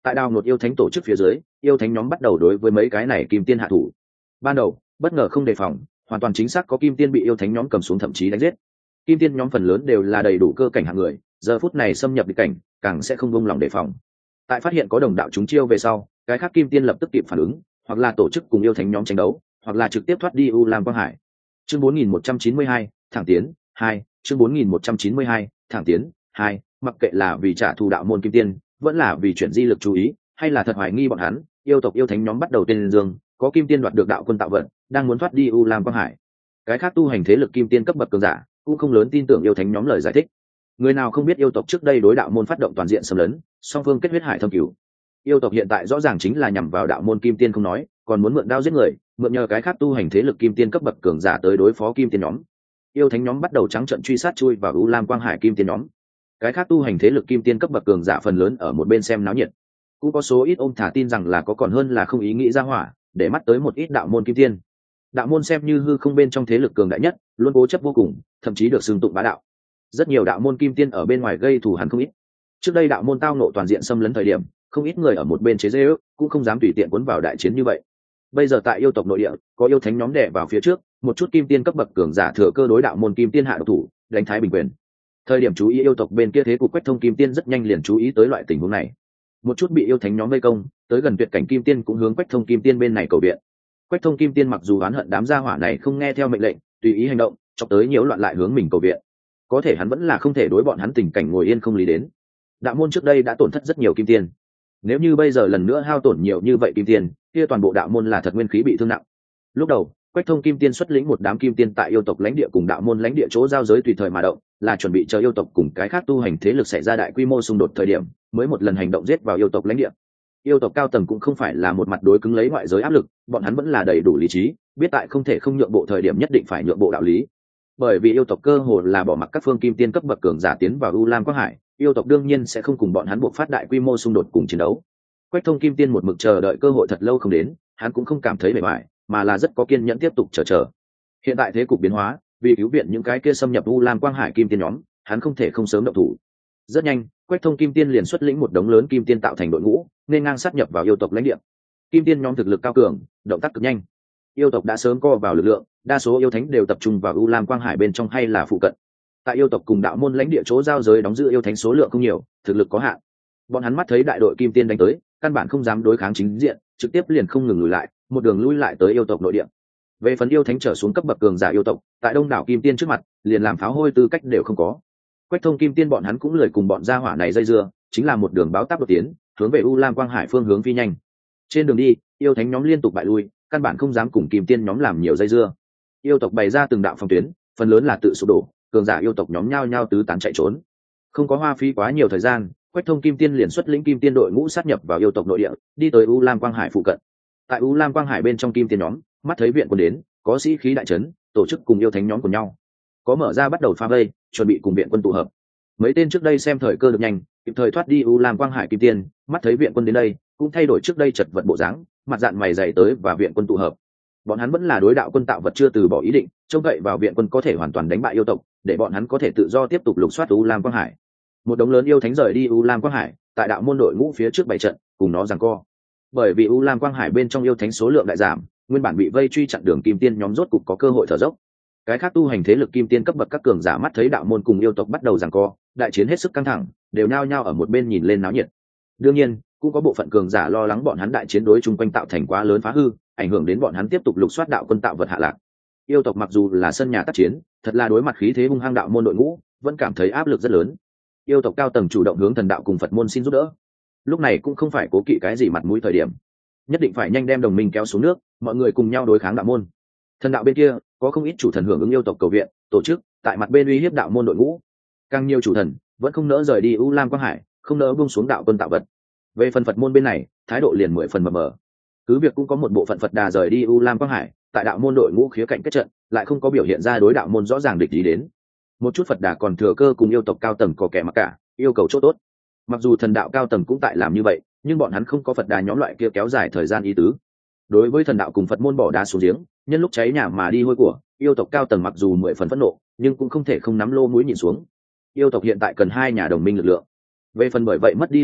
Tại đào nột yêu thánh tổ chức phía dưới, yêu thánh nhóm bắt đầu đối với mấy cái này kim tiên hạ thủ. Ban đầu bất ngờ không đề phòng, hoàn toàn chính xác có kim tiên bị yêu thánh nhóm cầm xuống thậm chí đánh giết. Kim tiên nhóm phần lớn đều là đầy đủ cơ cảnh hạng người, giờ phút này xâm nhập địch cảnh càng sẽ không buông lòng đề phòng. Tại phát hiện có đồng đạo chúng chiêu về sau, cái khác kim tiên lập tức kịp phản ứng, hoặc là tổ chức cùng yêu thánh nhóm tranh đấu, hoặc là trực tiếp thoát đi U Lam Quang Hải. Chương 4192, thẳng tiến 2, chương 4192, thẳng tiến 2, mặc kệ là vì trả thù đạo môn kim tiên, vẫn là vì chuyển di lực chú ý, hay là thật hoài nghi bọn hắn, yêu tộc yêu thánh nhóm bắt đầu tên dương, có kim tiên đoạt được đạo quân tạo vận, đang muốn thoát đi U Lam Quang Hải. Cái khác tu hành thế lực kim tiên cấp bậc cường giả, cũng không lớn tin tưởng yêu thánh nhóm lời giải thích. Người nào không biết yêu tộc trước đây đối đạo môn phát động toàn diện xâm lấn, song phương kết huyết hải thâm cửu. Yêu tộc hiện tại rõ ràng chính là nhằm vào đạo môn kim tiên không nói, còn muốn mượn đao giết người, mượn nhờ cái khác tu hành thế lực kim tiên cấp bậc cường giả tới đối phó kim tiên nhóm. Yêu thánh nhóm bắt đầu trắng trận truy sát chui vào U Lam Quang Hải kim tiên nhóm. Cái khác tu hành thế lực kim tiên cấp bậc cường giả phần lớn ở một bên xem náo nhiệt. Cũng có số ít ôm thả tin rằng là có còn hơn là không ý nghĩ ra hỏa, để mắt tới một ít đạo môn kim tiên. Đạo môn xem như hư không bên trong thế lực cường đại nhất, luôn cố chấp vô cùng, thậm chí được xưng tụng bá đạo. Rất nhiều đạo môn kim tiên ở bên ngoài gây thù hằn không ít. Trước đây đạo môn tao nộ toàn diện xâm lấn thời điểm, không ít người ở một bên chế giễu, cũng không dám tùy tiện cuốn vào đại chiến như vậy. Bây giờ tại yêu tộc nội địa, có yêu thánh nhóm đè vào phía trước, một chút kim tiên cấp bậc cường giả thừa cơ đối đạo môn kim tiên hạ độc thủ, đánh thái bình quyền. Thời điểm chú ý yêu tộc bên kia thế cục Quách Thông kim tiên rất nhanh liền chú ý tới loại tình huống này. Một chút bị yêu thánh nhóm vây công, tới gần tuyệt cảnh kim tiên cũng hướng Quách Thông kim tiên bên này cầu viện. Quách Thông kim tiên mặc dù oán hận đám gia hỏa này không nghe theo mệnh lệnh, tùy ý hành động, chọc tới nhiễu loạn lại hướng mình cầu viện. Có thể hắn vẫn là không thể đối bọn hắn tình cảnh ngồi yên không lý đến. Đạo môn trước đây đã tổn thất rất nhiều kim tiên, nếu như bây giờ lần nữa hao tổn nhiều như vậy kim tiên, kia toàn bộ đạo môn là thật nguyên khí bị thương nặng. Lúc đầu Quách Thông kim tiên xuất lĩnh một đám kim tiên tại yêu tộc lãnh địa cùng đạo môn lãnh địa chỗ giao giới tùy thời mà động, là chuẩn bị chờ yêu tộc cùng cái khác tu hành thế lực xảy ra đại quy mô xung đột thời điểm mới một lần hành động giết vào yêu tộc lãnh địa. Yêu tộc cao tầng cũng không phải là một mặt đối cứng lấy ngoại giới áp lực, bọn hắn vẫn là đầy đủ lý trí, biết tại không thể không nhượng bộ thời điểm nhất định phải nhượng bộ đạo lý. Bởi vì yêu tộc cơ hồ là bỏ mặc các phương kim tiên cấp bậc cường giả tiến vào U Lam Quang Hải, yêu tộc đương nhiên sẽ không cùng bọn hắn buộc phát đại quy mô xung đột cùng chiến đấu. Quách Thông kim tiên một mực chờ đợi cơ hội thật lâu không đến, hắn cũng không cảm thấy bề bại, mà là rất có kiên nhẫn tiếp tục chờ. Hiện tại thế cục biến hóa, vì cứu viện những cái kia xâm nhập U Lam Quang Hải kim tiên nhóm, hắn không thể không sớm động thủ. Rất nhanh, Quách Thông kim tiên liền xuất lĩnh một đống lớn kim tiên tạo thành đội ngũ, nên ngang sát nhập vào yêu tộc lãnh địa. Kim tiên nhóm thực lực cao cường, động tác cực nhanh. Yêu tộc đã sớm co vào lực lượng, đa số yêu thánh đều tập trung vào U Lam Quang Hải bên trong hay là phụ cận. Tại yêu tộc cùng đạo môn lãnh địa chỗ giao giới đóng giữ yêu thánh số lượng không nhiều, thực lực có hạn. Bọn hắn mắt thấy đại đội kim tiên đánh tới, căn bản không dám đối kháng chính diện, trực tiếp liền không ngừng lùi lại, một đường lui lại tới yêu tộc nội địa. Về phần yêu thánh trở xuống cấp bậc cường giả yêu tộc, tại đông đảo kim tiên trước mặt, liền làm pháo hôi tư cách đều không có. Quách Thông kim tiên bọn hắn cũng lười cùng bọn gia hỏa này dây dưa, chính là một đường báo táp đột tiến, hướng về U Lam Quang Hải phương hướng phi nhanh. Trên đường đi, yêu thánh nhóm liên tục bại lui, căn bản không dám cùng kim tiên nhóm làm nhiều dây dưa. Yêu tộc bày ra từng đạo phòng tuyến, phần lớn là tự sụp đổ, cường giả yêu tộc nhóm nhao nhao tứ tán chạy trốn. Không có hoa phí quá nhiều thời gian, Quách Thông kim tiên liền xuất lĩnh kim tiên đội ngũ sát nhập vào yêu tộc nội địa, đi tới U Lam Quang Hải phụ cận. Tại U Lam Quang Hải bên trong kim tiên nhóm, mắt thấy viện quân đến, có sĩ khí đại trấn, tổ chức cùng yêu thánh nhóm của nhau, có mở ra bắt đầu pha vây, chuẩn bị cùng viện quân tụ hợp. Mấy tên trước đây xem thời cơ được nhanh, kịp thời thoát đi U Lam Quang Hải kim tiên, mắt thấy viện quân đến đây, cũng thay đổi trước đây chật vật bộ dáng, mặt dạng mày dày tới và viện quân tụ hợp. Bọn hắn vẫn là đối đạo quân tạo vật chưa từ bỏ ý định, trông cậy vào viện quân có thể hoàn toàn đánh bại yêu tộc, để bọn hắn có thể tự do tiếp tục lục soát U Lam Quang Hải. Một đống lớn yêu thánh rời đi U Lam Quang Hải, tại đạo môn đội ngũ phía trước bày trận, cùng nó giằng co. Bởi vì U Lam Quang Hải bên trong yêu thánh số lượng đại giảm, nguyên bản bị vây truy chặn đường kim tiên nhóm rốt cục có cơ hội thở dốc. Cái khác tu hành thế lực kim tiên cấp bậc các cường giả mắt thấy đạo môn cùng yêu tộc bắt đầu giằng co, đại chiến hết sức căng thẳng, đều nhao nhao ở một bên nhìn lên náo nhiệt. Đương nhiên, cũng có bộ phận cường giả lo lắng bọn hắn đại chiến đối chung quanh tạo thành quá lớn phá hư, ảnh hưởng đến bọn hắn tiếp tục lục soát đạo quân tạo vật hạ lạc. Yêu tộc mặc dù là sân nhà tác chiến, thật là đối mặt khí thế hung hăng đạo môn đội ngũ, vẫn cảm thấy áp lực rất lớn. Yêu tộc cao tầng chủ động hướng thần đạo cùng Phật môn xin giúp đỡ. Lúc này cũng không phải cố kỵ cái gì mặt mũi thời điểm, nhất định phải nhanh đem đồng minh kéo xuống nước, mọi người cùng nhau đối kháng đạo môn. Thần đạo bên kia có không ít chủ thần hưởng ứng yêu tộc cầu viện, tổ chức tại mặt bên uy hiếp đạo môn đội ngũ. Càng nhiều chủ thần vẫn không nỡ rời đi U Lam Quang Hải, không nỡ buông xuống đạo quân tạo vật. Về phần Phật môn bên này, thái độ liền 10 phần mờ mờ. Cứ việc cũng có một bộ phận Phật đà rời đi U Lam Quang Hải, tại đạo môn đội ngũ khía cạnh kết trận, lại không có biểu hiện ra đối đạo môn rõ ràng địch ý đến. Một chút Phật đà còn thừa cơ cùng yêu tộc cao tầng có kẻ mặc cả, yêu cầu chỗ tốt. Mặc dù thần đạo cao tầng cũng tại làm như vậy, nhưng bọn hắn không có Phật đà nhóm loại kia kéo dài thời gian ý tứ. Đối với thần đạo cùng Phật môn bỏ đá xuống giếng, nhân lúc cháy nhà mà đi hôi của, yêu tộc cao tầng mặc dù 10 phần phẫn nộ, nhưng cũng không thể không nắm lô mũi nhìn xuống. Yêu tộc hiện tại cần hai nhà đồng minh lực lượng. Về phần bởi vậy mất đi lợi ích,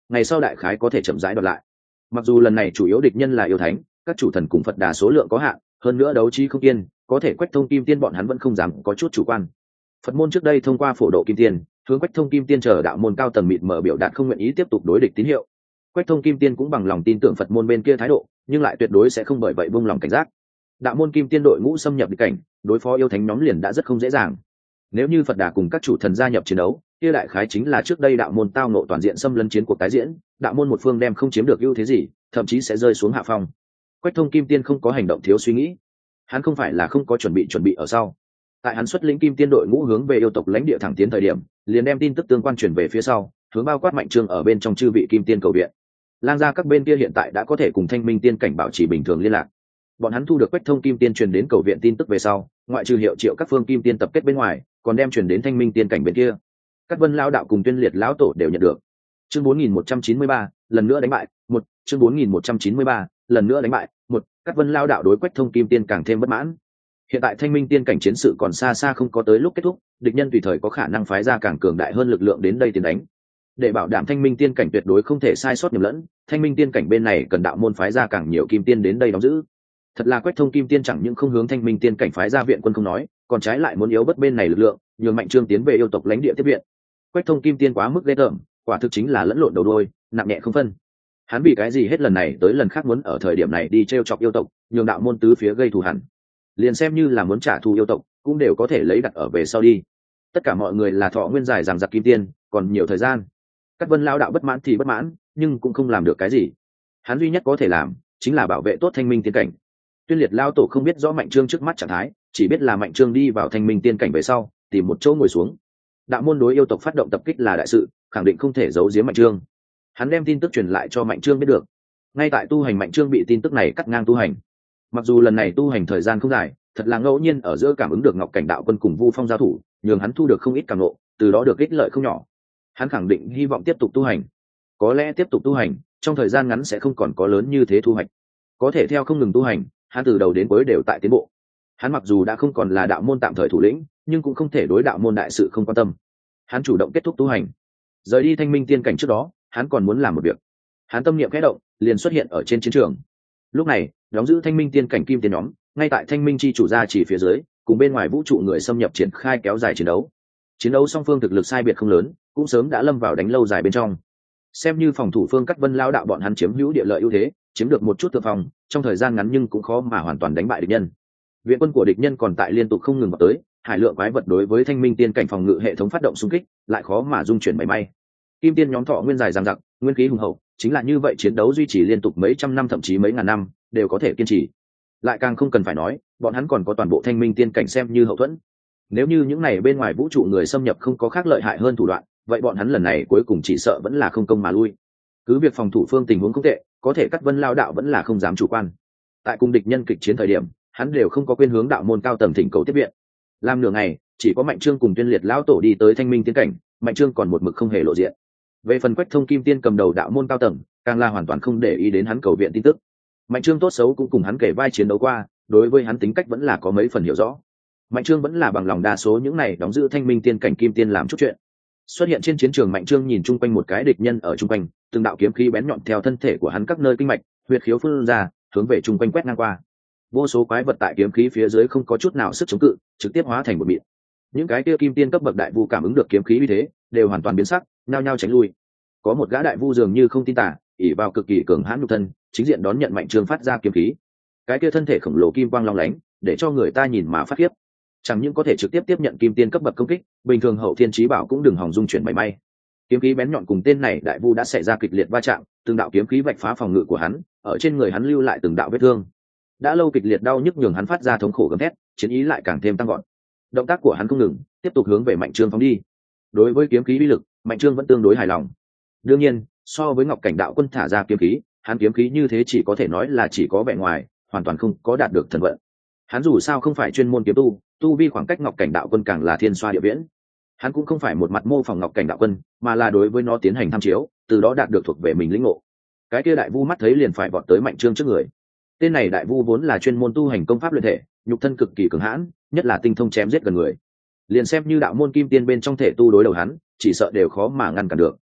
ngày sau đại khái có thể chậm rãi đoạt lại. Mặc dù lần này chủ yếu địch nhân là yêu thánh, các chủ thần cùng Phật Đà số lượng có hạn, hơn nữa đấu trí không kiên, có thể Quách Thông Kim Tiên bọn hắn vẫn không dám có chút chủ quan. Phật môn trước đây thông qua phổ độ Kim Tiên, hướng Quách Thông Kim Tiên chờ đạo môn cao tầng mịt mờ biểu đạt không nguyện ý tiếp tục đối địch tín hiệu. Quách Thông Kim Tiên cũng bằng lòng tin tưởng Phật môn bên kia thái độ, nhưng lại tuyệt đối sẽ không bởi vậy buông lòng cảnh giác. Đạo môn Kim Tiên đội ngũ xâm nhập địch cảnh, đối phó yêu thánh nhóm liền đã rất không dễ dàng. Nếu như Phật Đà cùng các chủ thần gia nhập chiến đấu, kia đại khái chính là trước đây đạo môn tao nộ toàn diện xâm lấn chiến cuộc tái diễn, đạo môn một phương đem không chiếm được ưu thế gì, thậm chí sẽ rơi xuống hạ phong. Quách Thông Kim Tiên không có hành động thiếu suy nghĩ, hắn không phải là không có chuẩn bị ở sau. Tại hắn xuất lĩnh Kim Tiên đội ngũ hướng về yêu tộc lãnh địa thẳng tiến thời điểm, liền đem tin tức tương quan truyền về phía sau, hướng bao quát Mạnh Trương ở bên trong chư vị Kim Tiên cầu viện. Lang gia các bên kia hiện tại đã có thể cùng Thanh Minh Tiên cảnh bảo trì bình thường liên lạc. Bọn hắn thu được Quách Thông Kim Tiên truyền đến cầu viện tin tức về sau, ngoại trừ hiệu triệu các phương Kim Tiên tập kết bên ngoài, còn đem truyền đến Thanh Minh Tiên cảnh bên kia. Các Vân lão đạo cùng Tuyên Liệt lão tổ đều nhận được. Chương 4193, lần nữa đánh bại, một chương 4193, lần nữa đánh bại, một Các Vân lão đạo đối Quách Thông Kim Tiên càng thêm bất mãn. Hiện tại Thanh Minh Tiên cảnh chiến sự còn xa xa không có tới lúc kết thúc, địch nhân tùy thời có khả năng phái ra càng cường đại hơn lực lượng đến đây tiến đánh. Để bảo đảm Thanh Minh Tiên cảnh tuyệt đối không thể sai sót nhầm lẫn, Thanh Minh Tiên cảnh bên này cần đạo môn phái ra càng nhiều Kim Tiên đến đây đóng giữ. Thật là Quách Thông Kim Tiên chẳng những không hướng Thanh Minh Tiên cảnh phái ra viện quân không nói, còn trái lại muốn yếu bất bên này lực lượng, nhường Mạnh Trương tiến về yêu tộc lãnh địa tiếp viện. Quách Thông Kim Tiên quá mức ghê tởm, quả thực chính là lẫn lộn đầu đuôi, nặng nhẹ không phân. Hắn vì cái gì hết lần này tới lần khác muốn ở thời điểm này đi trêu chọc yêu tộc, nhường đạo môn tứ phía gây thù hằn. Liền xem như là muốn trả thù yêu tộc, cũng đều có thể lấy đặt ở về sau đi. Tất cả mọi người là thọ nguyên dài rằng giặc Kim Tiên, còn nhiều thời gian. Các Vân lão đạo bất mãn thì bất mãn, nhưng cũng không làm được cái gì. Hắn duy nhất có thể làm chính là bảo vệ tốt Thanh Minh Tiên cảnh. Tuyên Liệt lão tổ không biết rõ Mạnh Trương trước mắt trạng thái, chỉ biết là Mạnh Trương đi vào Thanh Minh Tiên cảnh về sau, tìm một chỗ ngồi xuống. Đạo môn đối yêu tộc phát động tập kích là đại sự, khẳng định không thể giấu giếm Mạnh Trương. Hắn đem tin tức truyền lại cho Mạnh Trương biết được. Ngay tại tu hành Mạnh Trương bị tin tức này cắt ngang tu hành. Mặc dù lần này tu hành thời gian không dài, thật là ngẫu nhiên ở giữa cảm ứng được Ngọc Cảnh đạo quân cùng Vu Phong giao thủ, nhường hắn thu được không ít cảm ngộ, từ đó được ích lợi không nhỏ. Hắn khẳng định hy vọng tiếp tục tu hành. Có lẽ tiếp tục tu hành, trong thời gian ngắn sẽ không còn có lớn như thế thu hoạch. Có thể theo không ngừng tu hành, hắn từ đầu đến cuối đều tại tiến bộ. Hắn mặc dù đã không còn là đạo môn tạm thời thủ lĩnh, nhưng cũng không thể đối đạo môn đại sự không quan tâm. Hắn chủ động kết thúc tu hành. Rời đi Thanh Minh Tiên cảnh trước đó, hắn còn muốn làm một việc. Hắn tâm niệm khẽ động, liền xuất hiện ở trên chiến trường. Lúc này, đóng giữ Thanh Minh Tiên cảnh Kim Tiên nhóm, ngay tại Thanh Minh chi chủ gia chỉ phía dưới, cùng bên ngoài vũ trụ người xâm nhập triển khai kéo dài chiến đấu. Chiến đấu song phương thực lực sai biệt không lớn, cũng sớm đã lâm vào đánh lâu dài bên trong. Xem như phòng thủ phương Các Vân lão đạo bọn hắn chiếm hữu địa lợi ưu thế, chiếm được một chút thượng phòng, trong thời gian ngắn nhưng cũng khó mà hoàn toàn đánh bại địch nhân. Viện quân của địch nhân còn tại liên tục không ngừng vào tới, hải lượng quái vật đối với Thanh Minh Tiên cảnh phòng ngự hệ thống phát động xung kích, lại khó mà dung chuyển mảy may. Kim Tiên nhóm thọ nguyên dài dằng dặc, nguyên khí hùng hậu, chính là như vậy chiến đấu duy trì liên tục mấy trăm năm thậm chí mấy ngàn năm, đều có thể kiên trì. Lại càng không cần phải nói, bọn hắn còn có toàn bộ Thanh Minh Tiên cảnh xem như hậu thuẫn. Nếu như những này bên ngoài vũ trụ người xâm nhập không có khác lợi hại hơn thủ đoạn, vậy bọn hắn lần này cuối cùng chỉ sợ vẫn là không công mà lui. Cứ việc phòng thủ phương tình huống không tệ, có thể Các Vân lão đạo vẫn là không dám chủ quan. Tại cùng địch nhân kịch chiến thời điểm, hắn đều không có quên hướng đạo môn cao tầng thỉnh cầu tiếp viện. Làm nửa ngày, chỉ có Mạnh Trương cùng Tuyên Liệt lão tổ đi tới Thanh Minh Tiên cảnh, Mạnh Trương còn một mực không hề lộ diện. Về phần Quách Thông Kim Tiên cầm đầu đạo môn cao tầng, càng là hoàn toàn không để ý đến hắn cầu viện tin tức. Mạnh Trương tốt xấu cũng cùng hắn kể vai chiến đấu qua, đối với hắn tính cách vẫn là có mấy phần hiểu rõ. Mạnh Trương vẫn là bằng lòng đa số những này đóng giữ Thanh Minh Tiên cảnh Kim Tiên làm chút chuyện. Xuất hiện trên chiến trường, Mạnh Trương nhìn chung quanh một cái địch nhân ở chung quanh, từng đạo kiếm khí bén nhọn theo thân thể của hắn các nơi kinh mạch, huyệt khiếu phun ra, hướng về chung quanh quét ngang qua. Vô số quái vật tại kiếm khí phía dưới không có chút nào sức chống cự, trực tiếp hóa thành một mịn. Những cái kia Kim Tiên cấp bậc đại vu cảm ứng được kiếm khí uy thế, đều hoàn toàn biến sắc, nhao nhao tránh lui. Có một gã đại vu dường như không tin tả, ỷ vào cực kỳ cường hãn nhục thân, chính diện đón nhận Mạnh Trương phát ra kiếm khí. Cái kia thân thể khổng lồ kim quang long lánh, để cho người ta nhìn mà phát khiếp. Chẳng những có thể trực tiếp tiếp nhận Kim Tiên cấp bậc công kích, bình thường hậu thiên chí bảo cũng đừng hòng dung chuyển mảy may. Kiếm khí bén nhọn cùng tên này đại vu đã xảy ra kịch liệt va chạm, từng đạo kiếm khí vạch phá phòng ngự của hắn, ở trên người hắn lưu lại từng đạo vết thương. Đã lâu kịch liệt đau nhức nhường hắn phát ra thống khổ gầm thét, chiến ý lại càng thêm tăng gọn. Động tác của hắn không ngừng, tiếp tục hướng về Mạnh Trương phóng đi. Đối với kiếm khí uy lực, Mạnh Trương vẫn tương đối hài lòng. Đương nhiên, so với Ngọc Cảnh đạo quân thả ra kiếm khí, hắn kiếm khí như thế chỉ có thể nói là chỉ có vẻ ngoài, hoàn toàn không có đạt được thần vận. Hắn dù sao không phải chuyên môn kiếm tu, tu vi khoảng cách Ngọc Cảnh đạo quân càng là thiên xoa địa viễn. Hắn cũng không phải một mặt mô phỏng Ngọc Cảnh đạo quân, mà là đối với nó tiến hành tham chiếu, từ đó đạt được thuộc về mình lĩnh ngộ. Cái kia đại vu mắt thấy liền phải vọt tới Mạnh Trương trước người. Tên này đại vu vốn là chuyên môn tu hành công pháp luyện thể, nhục thân cực kỳ cường hãn, nhất là tinh thông chém giết gần người. Liền xem như đạo môn Kim Tiên bên trong thể tu đối đầu hắn, chỉ sợ đều khó mà ngăn cản được.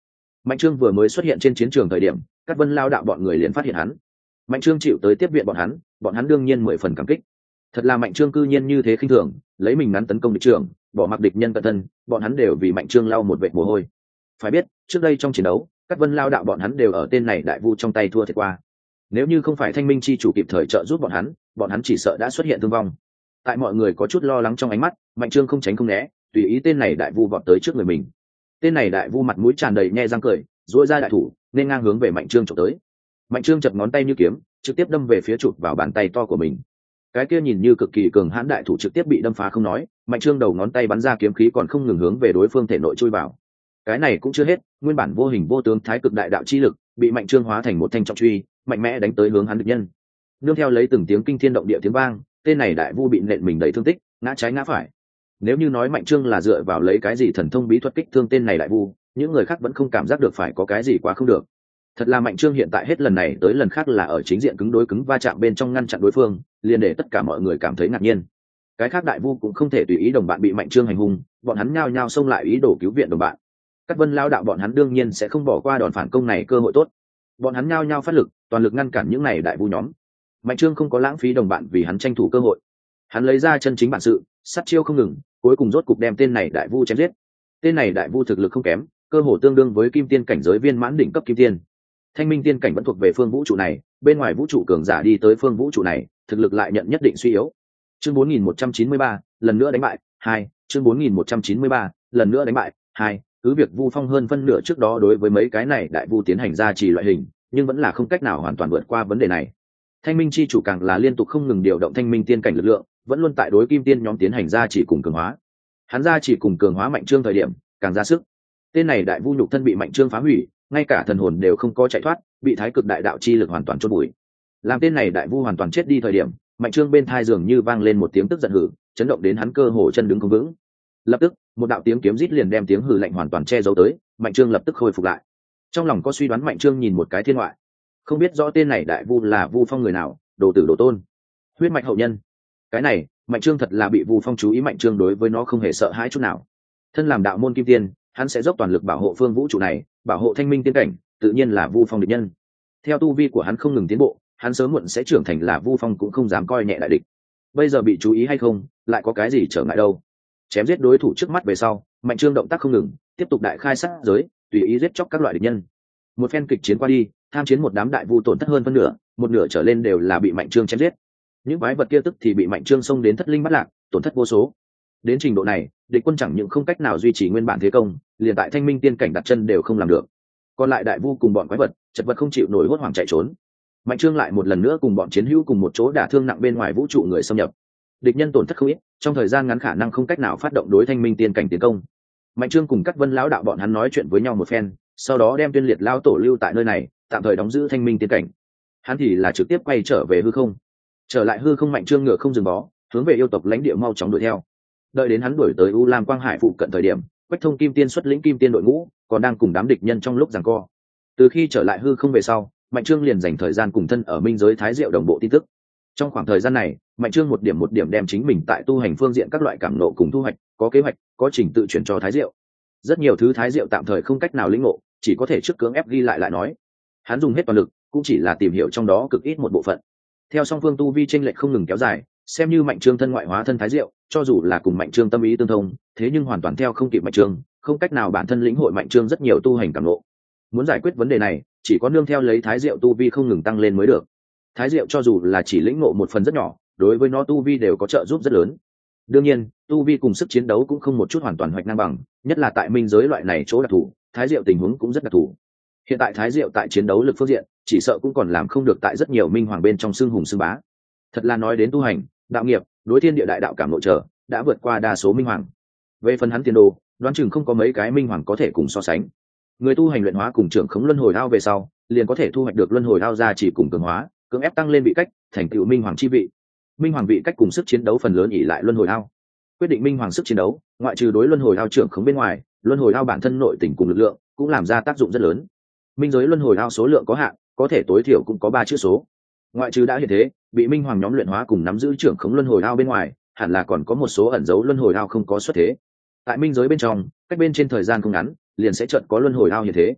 Mạnh Trương vừa mới xuất hiện trên chiến trường thời điểm, các Vân Lao đạo bọn người liền phát hiện hắn. Mạnh Trương chịu tới tiếp viện bọn hắn đương nhiên 10 phần cảm kích. Thật là Mạnh Trương cư nhiên như thế khinh thường, lấy mình ngắn tấn công địch trưởng, bỏ mặc địch nhân cận thân, bọn hắn đều vì Mạnh Trương lau một vệt mồ hôi. Phải biết, trước đây trong chiến đấu, các Vân Lao đạo bọn hắn đều ở tên này đại vu trong tay thua thiệt qua. Nếu như không phải Thanh Minh chi chủ kịp thời trợ giúp bọn hắn chỉ sợ đã xuất hiện thương vong. Tại mọi người có chút lo lắng trong ánh mắt, Mạnh Trương không tránh không né, tùy ý tên này đại vu vọt tới trước người mình. Tên này đại vu mặt mũi tràn đầy nhe răng cười, duỗi ra đại thủ, nên ngang hướng về Mạnh Trương chụp tới. Mạnh Trương chập ngón tay như kiếm, trực tiếp đâm về phía chụp vào bàn tay to của mình. Cái kia nhìn như cực kỳ cường hãn đại thủ trực tiếp bị đâm phá không nói, Mạnh Trương đầu ngón tay bắn ra kiếm khí còn không ngừng hướng về đối phương thể nội chui vào. Cái này cũng chưa hết, nguyên bản vô hình vô tướng thái cực đại đạo chi lực bị Mạnh Trương hóa thành một thanh trọng truy, mạnh mẽ đánh tới hướng hắn địch nhân. Nương theo lấy từng tiếng kinh thiên động địa tiếng vang, tên này đại vu bị nện mình đầy thương tích, ngã trái ngã phải. Nếu như nói Mạnh Trương là dựa vào lấy cái gì thần thông bí thuật kích thương tên này đại vu, những người khác vẫn không cảm giác được phải có cái gì quá không được. Thật là Mạnh Trương hiện tại hết lần này tới lần khác là ở chính diện cứng đối cứng va chạm bên trong ngăn chặn đối phương, liền để tất cả mọi người cảm thấy ngạc nhiên. Cái khác đại vu cũng không thể tùy ý đồng bạn bị Mạnh Trương hành hung, bọn hắn nhao nhao xông lại ý đồ cứu viện đồng bạn. Các Vân Lao đạo bọn hắn đương nhiên sẽ không bỏ qua đòn phản công này cơ hội tốt. Bọn hắn nhao nhao phát lực, toàn lực ngăn cản những này đại vu nhóm. Mạnh Trương không có lãng phí đồng bạn vì hắn tranh thủ cơ hội. Hắn lấy ra chân chính bản sự, sát chiêu không ngừng, cuối cùng rốt cục đem tên này đại vu chém giết. Tên này đại vu thực lực không kém, cơ hồ tương đương với kim tiên cảnh giới viên mãn đỉnh cấp kim tiên. Thanh minh tiên cảnh vẫn thuộc về phương vũ trụ này, bên ngoài vũ trụ cường giả đi tới phương vũ trụ này, thực lực lại nhận nhất định suy yếu. Chương 4193, lần nữa đánh bại 2, chương 4193, lần nữa đánh bại 2, cứ việc Vu Phong hơn phân nửa trước đó đối với mấy cái này đại vu tiến hành gia trì loại hình, nhưng vẫn là không cách nào hoàn toàn vượt qua vấn đề này. Thanh minh chi chủ càng là liên tục không ngừng điều động thanh minh tiên cảnh lực lượng, vẫn luôn tại đối kim tiên nhóm tiến hành gia trì cùng cường hóa. Hắn gia trì cùng cường hóa Mạnh Trương thời điểm, càng ra sức. Tên này đại vu nhục thân bị Mạnh Trương phá hủy, ngay cả thần hồn đều không có chạy thoát, bị thái cực đại đạo chi lực hoàn toàn chôn bụi. Làm tên này đại vu hoàn toàn chết đi thời điểm, Mạnh Trương bên thai dường như vang lên một tiếng tức giận hử, chấn động đến hắn cơ hồ chân đứng không vững. Lập tức, một đạo tiếng kiếm rít liền đem tiếng hử lạnh hoàn toàn che giấu tới, Mạnh Trương lập tức khôi phục lại. Trong lòng có suy đoán, Mạnh Trương nhìn một cái thiên ngoại, không biết rõ tên này đại vu là Vu Phong người nào, đồ tử đồ tôn, huyết mạch hậu nhân. Cái này, Mạnh Trương thật là bị Vu Phong chú ý. Mạnh Trương đối với nó không hề sợ hãi chút nào. Thân làm đạo môn kim tiên, hắn sẽ dốc toàn lực bảo hộ phương vũ trụ này, bảo hộ thanh minh tiên cảnh, tự nhiên là Vu Phong địch nhân. Theo tu vi của hắn không ngừng tiến bộ, hắn sớm muộn sẽ trưởng thành là Vu Phong cũng không dám coi nhẹ đại địch. Bây giờ bị chú ý hay không, lại có cái gì trở ngại đâu. Chém giết đối thủ trước mắt về sau, Mạnh Trương động tác không ngừng, tiếp tục đại khai sát giới, tùy ý giết chóc các loại địch nhân. Một phen kịch chiến qua đi, tham chiến một đám đại vu tổn thất hơn phân nửa, một nửa trở lên đều là bị Mạnh Trương chém giết. Những quái vật kia tức thì bị Mạnh Trương xông đến thất linh bát lạc, tổn thất vô số. Đến trình độ này, địch quân chẳng những không cách nào duy trì nguyên bản thế công, liền tại thanh minh tiên cảnh đặt chân đều không làm được. Còn lại đại vu cùng bọn quái vật, chật vật không chịu nổi hốt hoảng chạy trốn. Mạnh Trương lại một lần nữa cùng bọn chiến hữu cùng một chỗ đả thương nặng bên ngoài vũ trụ người xâm nhập. Địch nhân tổn thất không ít, trong thời gian ngắn khả năng không cách nào phát động đối thanh minh tiên cảnh tiến công. Mạnh Trương cùng các Vân lão đạo bọn hắn nói chuyện với nhau một phen, sau đó đem Tuyên Liệt lão tổ lưu tại nơi này, tạm thời đóng giữ thanh minh tiên cảnh. Hắn thì là trực tiếp quay trở về hư không. Trở lại hư không, Mạnh Trương ngựa không dừng bó, hướng về yêu tộc lãnh địa mau chóng đuổi theo. Đợi đến hắn đuổi tới U Lam Quang Hải phụ cận thời điểm, Quách Thông Kim Tiên xuất lĩnh Kim Tiên đội ngũ, còn đang cùng đám địch nhân trong lúc giằng co. Từ khi trở lại hư không về sau, Mạnh Trương liền dành thời gian cùng thân ở minh giới Thái Diệu đồng bộ tin tức. Trong khoảng thời gian này, Mạnh Trương một điểm đem chính mình tại tu hành phương diện các loại cảm ngộ cùng thu hoạch, có kế hoạch, có trình tự chuyển cho Thái Diệu. Rất nhiều thứ Thái Diệu tạm thời không cách nào lĩnh ngộ, chỉ có thể trước cưỡng ép ghi lại nói. Hắn dùng hết toàn lực, cũng chỉ là tìm hiểu trong đó cực ít một bộ phận. Theo song phương tu vi chênh lệch không ngừng kéo dài, xem như Mạnh Trương thân ngoại hóa thân Thái Diệu, cho dù là cùng Mạnh Trương tâm ý tương thông, thế nhưng hoàn toàn theo không kịp Mạnh Trương, không cách nào bản thân lĩnh hội Mạnh Trương rất nhiều tu hành cảm ngộ. Muốn giải quyết vấn đề này, chỉ có nương theo lấy Thái Diệu tu vi không ngừng tăng lên mới được. Thái Diệu cho dù là chỉ lĩnh ngộ một phần rất nhỏ, đối với nó tu vi đều có trợ giúp rất lớn. Đương nhiên, tu vi cùng sức chiến đấu cũng không một chút hoàn toàn hoạch ngang bằng, nhất là tại minh giới loại này chỗ đặc thù, Thái Diệu tình huống cũng rất đặc thù. Hiện tại Thái Diệu tại chiến đấu lực phương diện, chỉ sợ cũng còn làm không được tại rất nhiều minh hoàng bên trong xương hùng xương bá. Thật là nói đến tu hành, đạo nghiệp, đối thiên địa đại đạo cảm nội trở, đã vượt qua đa số minh hoàng. Về phần hắn tiền đồ, đoán chừng không có mấy cái minh hoàng có thể cùng so sánh. Người tu hành luyện hóa cùng trưởng khống luân hồi đao về sau, liền có thể thu hoạch được luân hồi đao ra chỉ cùng cường hóa, cưỡng ép tăng lên vị cách, thành tựu minh hoàng chi vị. Minh hoàng vị cách cùng sức chiến đấu phần lớn ỷ lại luân hồi đao. Quyết định minh hoàng sức chiến đấu, ngoại trừ đối luân hồi đao trưởng khống bên ngoài, luân hồi đao bản thân nội tình cùng lực lượng cũng làm ra tác dụng rất lớn. Minh giới luân hồi đao số lượng có hạn, có thể tối thiểu cũng có 3 chữ số. Ngoại trừ đã hiện thế, bị minh hoàng nhóm luyện hóa cùng nắm giữ trưởng khống luân hồi đao bên ngoài, hẳn là còn có một số ẩn dấu luân hồi đao không có xuất thế. Tại minh giới bên trong, cách bên trên thời gian không ngắn, liền sẽ chợt có luân hồi đao hiện thế.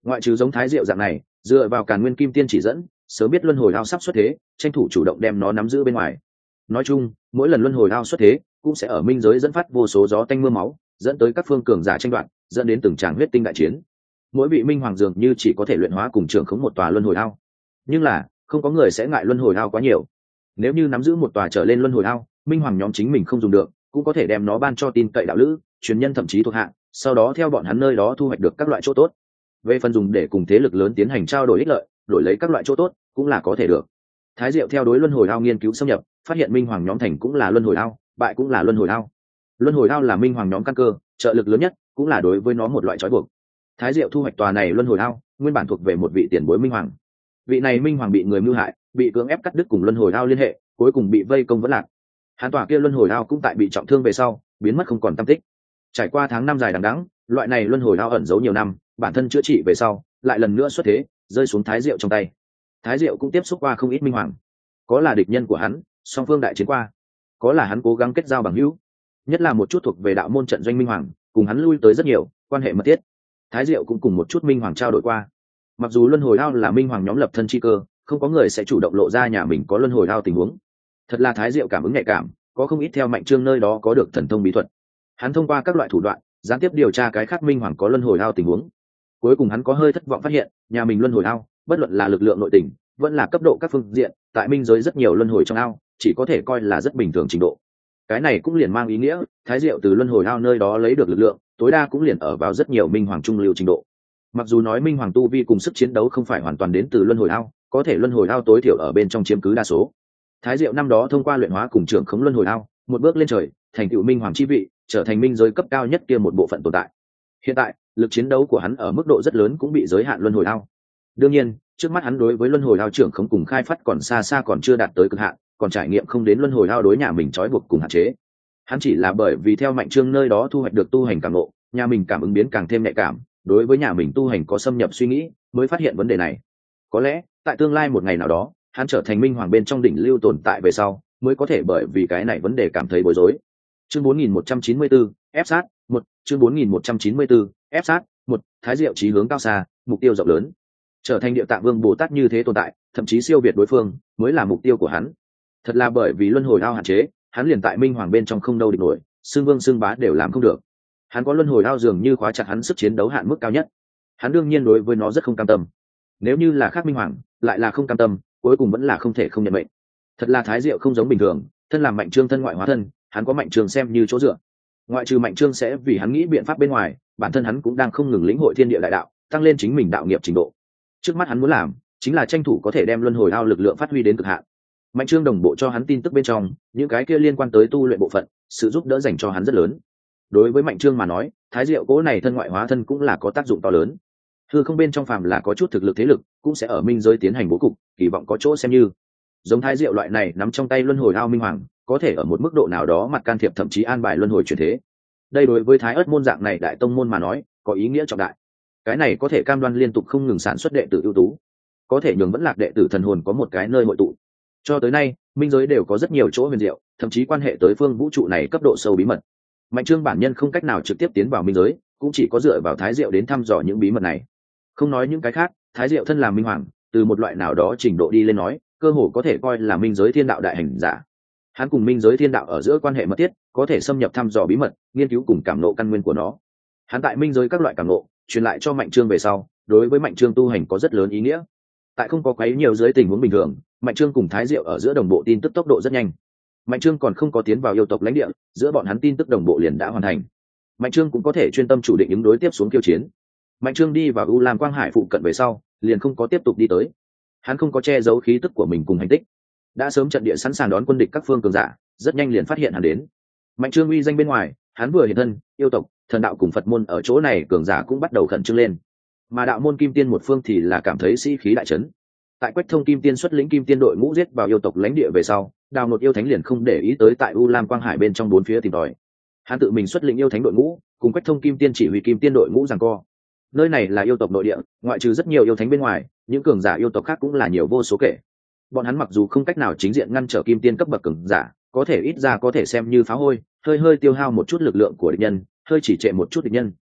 Ngoại trừ giống Thái Diệu dạng này dựa vào Càn Nguyên Kim Tiên chỉ dẫn sớm biết luân hồi ao sắp xuất thế, tranh thủ chủ động đem nó nắm giữ bên ngoài. Nói chung mỗi lần luân hồi ao xuất thế cũng sẽ ở minh giới dẫn phát vô số gió tanh mưa máu, dẫn tới các phương cường giả tranh đoạt, dẫn đến từng tràng huyết tinh đại chiến. Mỗi vị minh hoàng dường như chỉ có thể luyện hóa cùng trưởng khống một tòa luân hồi ao, nhưng là không có người sẽ ngại luân hồi ao quá nhiều. Nếu như nắm giữ một tòa trở lên luân hồi ao, minh hoàng nhóm chính mình không dùng được cũng có thể đem nó ban cho tin cậy đạo lữ, truyền nhân thậm chí thuộc hạ, sau đó theo bọn hắn nơi đó thu hoạch được các loại chỗ tốt. Về phần dùng để cùng thế lực lớn tiến hành trao đổi ích lợi, đổi lấy các loại chỗ tốt cũng là có thể được. Thái Diệu theo đối luân hồi ao nghiên cứu xâm nhập, phát hiện minh hoàng nhóm thành cũng là luân hồi ao, bại cũng là luân hồi ao. Luân hồi ao là minh hoàng nhóm căn cơ, trợ lực lớn nhất, cũng là đối với nó một loại trói buộc. Thái Diệu thu hoạch tòa này luân hồi ao nguyên bản thuộc về một vị tiền bối minh hoàng. Vị này minh hoàng bị người mưu hại, bị cưỡng ép cắt đứt cùng luân hồi ao liên hệ, cuối cùng bị vây công vẫn lạc. Hắn tòa kia luân hồi ao cũng tại bị trọng thương về sau biến mất không còn tăm tích. Trải qua tháng năm dài đằng đẵng, loại này luân hồi ao ẩn giấu nhiều năm, bản thân chữa trị về sau lại lần nữa xuất thế, rơi xuống Thái Diệu trong tay. Thái Diệu cũng tiếp xúc qua không ít minh hoàng, có là địch nhân của hắn, song phương đại chiến qua, có là hắn cố gắng kết giao bằng hữu, nhất là một chút thuộc về đạo môn trận doanh minh hoàng, cùng hắn lui tới rất nhiều, quan hệ mật thiết. Thái Diệu cũng cùng một chút minh hoàng trao đổi qua. Mặc dù luân hồi ao là minh hoàng nhóm lập thân chi cơ, không có người sẽ chủ động lộ ra nhà mình có luân hồi ao tình huống. Thật là Thái Diệu cảm ứng nhạy cảm, có không ít theo Mạnh Trương nơi đó có được thần thông bí thuật. Hắn thông qua các loại thủ đoạn gián tiếp điều tra cái khác minh hoàng có luân hồi ao tình huống. Cuối cùng hắn có hơi thất vọng phát hiện, nhà mình luân hồi ao, bất luận là lực lượng nội tình, vẫn là cấp độ các phương diện, tại minh giới rất nhiều luân hồi trong ao, chỉ có thể coi là rất bình thường trình độ. Cái này cũng liền mang ý nghĩa, Thái Diệu từ luân hồi ao nơi đó lấy được lực lượng, tối đa cũng liền ở vào rất nhiều minh hoàng trung lưu trình độ. Mặc dù nói minh hoàng tu vi cùng sức chiến đấu không phải hoàn toàn đến từ luân hồi ao, có thể luân hồi ao tối thiểu ở bên trong chiếm cứ đa số. Thái Diệu năm đó thông qua luyện hóa cùng trưởng khống luân hồi ao, một bước lên trời, thành tựu minh hoàng chi vị, trở thành minh giới cấp cao nhất kia một bộ phận tồn tại. Hiện tại lực chiến đấu của hắn ở mức độ rất lớn cũng bị giới hạn luân hồi ao. Đương nhiên trước mắt hắn đối với luân hồi ao trưởng khống cùng khai phát còn xa xa còn chưa đạt tới cực hạn, còn trải nghiệm không đến luân hồi ao đối nhà mình trói buộc cùng hạn chế. Hắn chỉ là bởi vì theo Mạnh Trương nơi đó thu hoạch được tu hành cảm ngộ, nhà mình cảm ứng biến càng thêm nhạy cảm, đối với nhà mình tu hành có xâm nhập suy nghĩ, mới phát hiện vấn đề này. Có lẽ tại tương lai một ngày nào đó, hắn trở thành minh hoàng bên trong đỉnh lưu tồn tại về sau, mới có thể bởi vì cái này vấn đề cảm thấy bối rối. Chương 4194, ép sát, 1, chương 4194, ép sát, 1, Thái Diệu chí hướng cao xa, mục tiêu rộng lớn. Trở thành Địa Tạng Vương Bồ Tát như thế tồn tại, thậm chí siêu việt đối phương, mới là mục tiêu của hắn. Thật là bởi vì luân hồi ao hạn chế, hắn liền tại minh hoàng bên trong không đâu địch nổi, xưng vương xưng bá đều làm không được. Hắn có luân hồi ao dường như khóa chặt hắn sức chiến đấu hạn mức cao nhất. Hắn đương nhiên đối với nó rất không cam tâm. Nếu như là khác minh hoàng, lại là không cam tâm, cuối cùng vẫn là không thể không nhận mệnh. Thật là Thái Diệu không giống bình thường, thân làm Mạnh Trương thân ngoại hóa thân, hắn có Mạnh Trương xem như chỗ dựa. Ngoại trừ Mạnh Trương sẽ vì hắn nghĩ biện pháp bên ngoài, bản thân hắn cũng đang không ngừng lĩnh hội thiên địa đại đạo, tăng lên chính mình đạo nghiệp trình độ. Trước mắt hắn muốn làm chính là tranh thủ có thể đem luân hồi ao lực lượng phát huy đến cực hạn. Mạnh Trương đồng bộ cho hắn tin tức bên trong, những cái kia liên quan tới tu luyện bộ phận, sự giúp đỡ dành cho hắn rất lớn. Đối với Mạnh Trương mà nói, Thái Diệu cố này thân ngoại hóa thân cũng là có tác dụng to lớn. Hư không bên trong phàm là có chút thực lực thế lực, cũng sẽ ở minh giới tiến hành bố cục, kỳ vọng có chỗ xem như. Giống Thái Diệu loại này nắm trong tay luân hồi ao minh hoàng, có thể ở một mức độ nào đó mặt can thiệp thậm chí an bài luân hồi chuyển thế. Đây đối với Thái Ất môn dạng này đại tông môn mà nói, có ý nghĩa trọng đại. Cái này có thể cam đoan liên tục không ngừng sản xuất đệ tử ưu tú, có thể nhường vẫn lạc đệ tử thần hồn có một cái nơi hội tụ. Cho tới nay minh giới đều có rất nhiều chỗ huyền diệu, thậm chí quan hệ tới phương vũ trụ này cấp độ sâu bí mật. Mạnh Trương bản nhân không cách nào trực tiếp tiến vào minh giới, cũng chỉ có dựa vào Thái Diệu đến thăm dò những bí mật này. Không nói những cái khác, Thái Diệu thân làm minh hoàng, từ một loại nào đó trình độ đi lên nói, cơ hồ có thể coi là minh giới thiên đạo đại hành giả. Hắn cùng minh giới thiên đạo ở giữa quan hệ mật thiết, có thể xâm nhập thăm dò bí mật, nghiên cứu cùng cảm nộ căn nguyên của nó. Hắn tại minh giới các loại cảm nộ truyền lại cho Mạnh Trương về sau, đối với Mạnh Trương tu hành có rất lớn ý nghĩa. Tại không có quấy nhiều dưới tình huống bình thường, Mạnh Trương cùng Thái Diệu ở giữa đồng bộ tin tức tốc độ rất nhanh. Mạnh Trương còn không có tiến vào yêu tộc lãnh địa, giữa bọn hắn tin tức đồng bộ liền đã hoàn thành. Mạnh Trương cũng có thể chuyên tâm chủ định ứng đối tiếp xuống khiêu chiến. Mạnh Trương đi vào U Lam Quang Hải phụ cận về sau, liền không có tiếp tục đi tới. Hắn không có che giấu khí tức của mình cùng hành tích, đã sớm trận địa sẵn sàng đón quân địch các phương cường giả, rất nhanh liền phát hiện hắn đến. Mạnh Trương uy danh bên ngoài, hắn vừa hiện thân, yêu tộc, thần đạo cùng Phật môn ở chỗ này cường giả cũng bắt đầu khẩn trương lên. Mà đạo môn Kim Tiên một phương thì là cảm thấy sĩ khí đại chấn. Tại Quách Thông Kim Tiên xuất lĩnh Kim Tiên đội ngũ giết vào yêu tộc lãnh địa về sau, Đào Nột yêu thánh liền không để ý tới tại U Lam Quang Hải bên trong bốn phía tìm tòi. Hắn tự mình xuất lĩnh yêu thánh đội ngũ, cùng Quách Thông Kim Tiên chỉ huy Kim Tiên đội ngũ giằng co. Nơi này là yêu tộc nội địa, ngoại trừ rất nhiều yêu thánh bên ngoài, những cường giả yêu tộc khác cũng là nhiều vô số kể. Bọn hắn mặc dù không cách nào chính diện ngăn trở Kim Tiên cấp bậc cường giả, có thể ít ra có thể xem như phá hôi, hơi hơi tiêu hao một chút lực lượng của địch nhân, hơi chỉ trệ một chút địch nhân.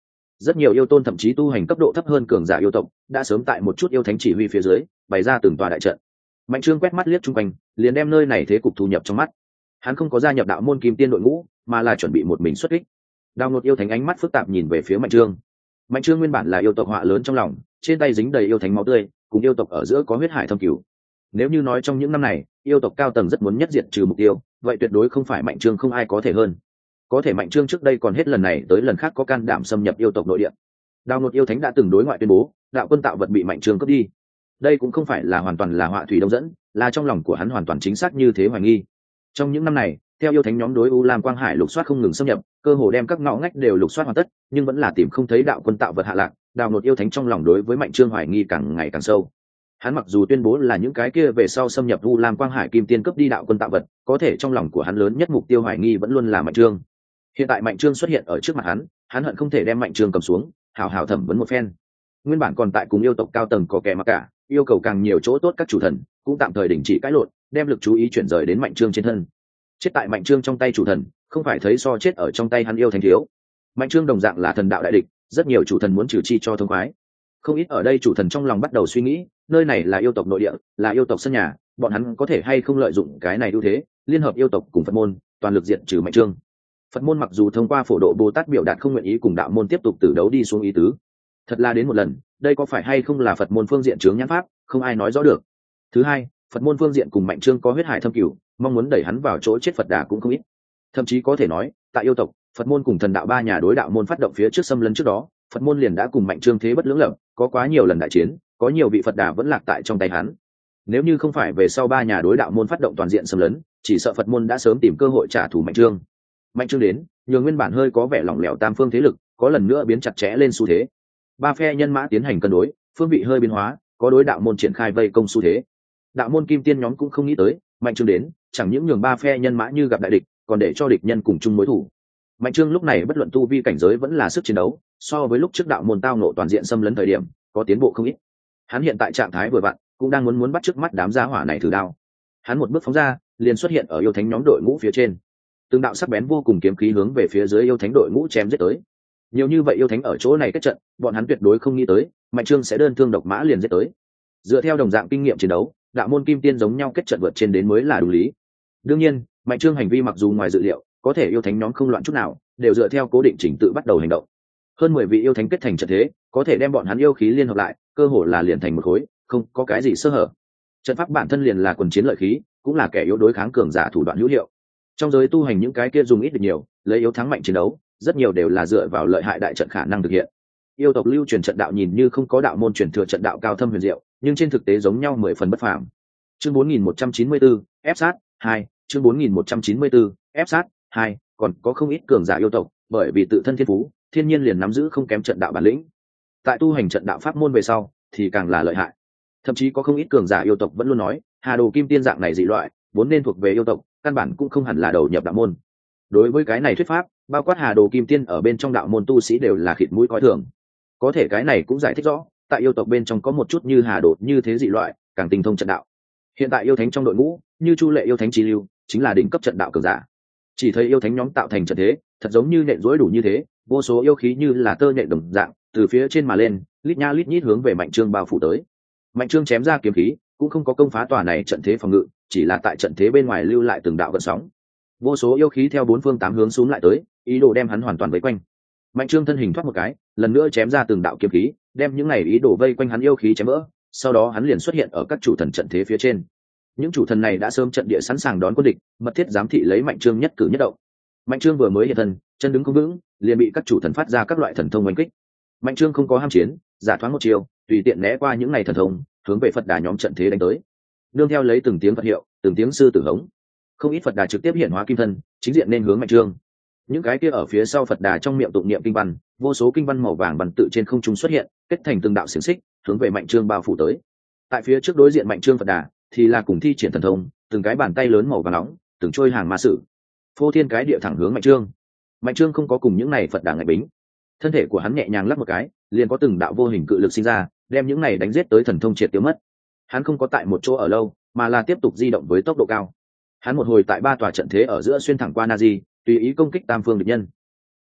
rất nhiều yêu tôn thậm chí tu hành cấp độ thấp hơn cường giả yêu tộc đã sớm tại một chút yêu thánh chỉ huy phía dưới bày ra từng tòa đại trận. Mạnh Trương quét mắt liếc chung quanh, liền đem nơi này thế cục thu nhập trong mắt. Hắn không có gia nhập đạo môn kim tiên đội ngũ, mà là chuẩn bị một mình xuất kích. Đào Ngột yêu thánh ánh mắt phức tạp nhìn về phía Mạnh Trương. Mạnh Trương nguyên bản là yêu tộc họa lớn trong lòng, trên tay dính đầy yêu thánh máu tươi, cùng yêu tộc ở giữa có huyết hải thâm cửu. Nếu như nói trong những năm này, yêu tộc cao tầng rất muốn nhất diệt trừ mục tiêu, vậy tuyệt đối không phải Mạnh Trương không ai có thể hơn. Có thể Mạnh Trương trước đây còn hết lần này tới lần khác có can đảm xâm nhập yêu tộc nội địa. Đào Ngột yêu thánh đã từng đối ngoại tuyên bố, đạo quân tạo vật bị Mạnh Trương cướp đi. Đây cũng không phải là hoàn toàn là họa thủy đông dẫn, là trong lòng của hắn hoàn toàn chính xác như thế hoài nghi. Trong những năm này, theo yêu thánh nhóm đối U Lam Quang Hải lục soát không ngừng xâm nhập, cơ hồ đem các ngõ ngách đều lục soát hoàn tất, nhưng vẫn là tìm không thấy đạo quân tạo vật hạ lạc. Đào Ngột yêu thánh trong lòng đối với Mạnh Trương hoài nghi càng ngày càng sâu. Hắn mặc dù tuyên bố là những cái kia về sau xâm nhập U Lam Quang Hải kim tiên cướp đi đạo quân tạo vật, có thể trong lòng của hắn lớn nhất mục tiêu hoài nghi vẫn luôn là Mạnh Trương. Hiện tại Mạnh Trương xuất hiện ở trước mặt hắn hận không thể đem Mạnh Trương cầm xuống, hảo hảo thẩm vấn một phen. Nguyên bản còn tại cùng yêu tộc cao tầng có kẻ mặc cả, yêu cầu càng nhiều chỗ tốt các chủ thần, cũng tạm thời đình chỉ cãi lộn, đem lực chú ý chuyển rời đến Mạnh Trương trên thân. Chết tại Mạnh Trương trong tay chủ thần, không phải thấy so chết ở trong tay hắn yêu thánh thiếu. Mạnh Trương đồng dạng là thần đạo đại địch, rất nhiều chủ thần muốn trừ chi cho thông khoái. Không ít ở đây chủ thần trong lòng bắt đầu suy nghĩ, nơi này là yêu tộc nội địa, là yêu tộc sân nhà, bọn hắn có thể hay không lợi dụng cái này ưu thế, liên hợp yêu tộc cùng Phật môn, toàn lực diệt trừ Mạnh Trương. Phật môn mặc dù thông qua phổ độ Bồ Tát biểu đạt không nguyện ý cùng đạo môn tiếp tục tử đấu đi xuống ý tứ. Thật là đến một lần, đây có phải hay không là Phật môn phương diện chướng nhãn pháp, không ai nói rõ được. Thứ hai, Phật môn phương diện cùng Mạnh Trương có huyết hải thâm cửu, mong muốn đẩy hắn vào chỗ chết Phật Đà cũng không ít. Thậm chí có thể nói, tại yêu tộc, Phật môn cùng thần đạo ba nhà đối đạo môn phát động phía trước xâm lấn trước đó, Phật môn liền đã cùng Mạnh Trương thế bất lưỡng lập, có quá nhiều lần đại chiến, có nhiều vị Phật Đà vẫn lạc tại trong tay hắn. Nếu như không phải về sau ba nhà đối đạo môn phát động toàn diện xâm lấn, chỉ sợ Phật môn đã sớm tìm cơ hội trả thù Mạnh Trương. Mạnh Trương đến, nhường nguyên bản hơi có vẻ lỏng lẻo tam phương thế lực, có lần nữa biến chặt chẽ lên xu thế. Ba phe nhân mã tiến hành cân đối, phương vị hơi biến hóa, có đối đạo môn triển khai vây công xu thế. Đạo môn kim tiên nhóm cũng không nghĩ tới, Mạnh Trương đến, chẳng những nhường ba phe nhân mã như gặp đại địch, còn để cho địch nhân cùng chung mối thù. Mạnh Trương lúc này bất luận tu vi cảnh giới vẫn là sức chiến đấu, so với lúc trước đạo môn tao nộ toàn diện xâm lấn thời điểm, có tiến bộ không ít. Hắn hiện tại trạng thái vừa vặn, cũng đang muốn bắt trước mắt đám gia hỏa này thử đao. Hắn một bước phóng ra, liền xuất hiện ở yêu thánh nhóm đội ngũ phía trên. Từng đạo sắc bén vô cùng kiếm khí hướng về phía dưới yêu thánh đội ngũ chém giết tới. Nhiều như vậy yêu thánh ở chỗ này kết trận, bọn hắn tuyệt đối không nghĩ tới, Mạnh Trương sẽ đơn thương độc mã liền giết tới. Dựa theo đồng dạng kinh nghiệm chiến đấu, đạo môn kim tiên giống nhau kết trận vượt trên đến mới là đúng lý. Đương nhiên, Mạnh Trương hành vi mặc dù ngoài dự liệu, có thể yêu thánh nhóm không loạn chút nào, đều dựa theo cố định trình tự bắt đầu hành động. Hơn 10 vị yêu thánh kết thành trận thế, có thể đem bọn hắn yêu khí liên hợp lại, cơ hồ là liền thành một khối, không có cái gì sơ hở. Trận pháp bản thân liền là quần chiến lợi khí, cũng là kẻ yếu đối kháng cường giả thủ đoạn hữu hiệu. Trong giới tu hành những cái kia dùng ít được nhiều, lấy yếu thắng mạnh chiến đấu, rất nhiều đều là dựa vào lợi hại đại trận khả năng thực hiện. Yêu tộc lưu truyền trận đạo nhìn như không có đạo môn truyền thừa trận đạo cao thâm huyền diệu, nhưng trên thực tế giống nhau 10 phần bất phàm. Chương 4194, ép sát 2, chương 4194, ép sát 2, còn có không ít cường giả yêu tộc, bởi vì tự thân thiên phú, thiên nhiên liền nắm giữ không kém trận đạo bản lĩnh. Tại tu hành trận đạo pháp môn về sau, thì càng là lợi hại. Thậm chí có không ít cường giả yêu tộc vẫn luôn nói, Hà Đồ Kim Tiên dạng này dị loại, vốn nên thuộc về yêu tộc, căn bản cũng không hẳn là đầu nhập đạo môn. Đối với cái này thuyết pháp, bao quát Hà Đồ Kim Tiên ở bên trong đạo môn tu sĩ đều là khịt mũi coi thường. Có thể cái này cũng giải thích rõ, tại yêu tộc bên trong có một chút như Hà Đồ như thế dị loại, càng tinh thông trận đạo. Hiện tại yêu thánh trong đội ngũ, như Chu Lệ yêu thánh chi lưu, chính là đỉnh cấp trận đạo cường giả. Chỉ thấy yêu thánh nhóm tạo thành trận thế, thật giống như nện rối đủ như thế, vô số yêu khí như là tơ nhện đồng dạng, từ phía trên mà lên, lít nha lít nhít hướng về Mạnh Trương bao phủ tới. Mạnh Trương chém ra kiếm khí, cũng không có công phá tòa này trận thế phòng ngự, chỉ là tại trận thế bên ngoài lưu lại từng đạo gợn sóng. Vô số yêu khí theo bốn phương tám hướng xúm lại tới, ý đồ đem hắn hoàn toàn vây quanh. Mạnh Trương thân hình thoát một cái, lần nữa chém ra từng đạo kiếm khí, đem những này ý đồ vây quanh hắn yêu khí chém vỡ. Sau đó hắn liền xuất hiện ở các chủ thần trận thế phía trên. Những chủ thần này đã sớm trận địa sẵn sàng đón quân địch, mật thiết giám thị lấy Mạnh Trương nhất cử nhất động. Mạnh Trương vừa mới hiện thân, chân đứng không vững, liền bị các chủ thần phát ra các loại thần thông oanh kích. Mạnh Trương không có ham chiến, giả thoáng một chiều, tùy tiện né qua những này thần thông, hướng về Phật Đà nhóm trận thế đánh tới. Nương theo lấy từng tiếng Phật hiệu, từng tiếng sư tử hống, không ít Phật Đà trực tiếp hiện hóa kim thân, chính diện nên hướng Mạnh Trương. Những cái kia ở phía sau Phật Đà trong miệng tụng niệm kinh văn, vô số kinh văn màu vàng văn tự trên không trung xuất hiện, kết thành từng đạo xiềng xích, hướng về Mạnh Trương bao phủ tới. Tại phía trước đối diện Mạnh Trương Phật Đà, thì là cùng thi triển thần thông, từng cái bàn tay lớn màu vàng nóng, từng trôi hàng ma sử, phô thiên cái địa thẳng hướng Mạnh Trương. Mạnh Trương không có cùng những này Phật Đà ngại bính, thân thể của hắn nhẹ nhàng lắc một cái, liền có từng đạo vô hình cự lực sinh ra, đem những này đánh giết tới thần thông triệt tiêu mất. Hắn không có tại một chỗ ở lâu, mà là tiếp tục di động với tốc độ cao. Hắn một hồi tại ba tòa trận thế ở giữa xuyên thẳng qua Nazi, tùy ý công kích tam phương địch nhân.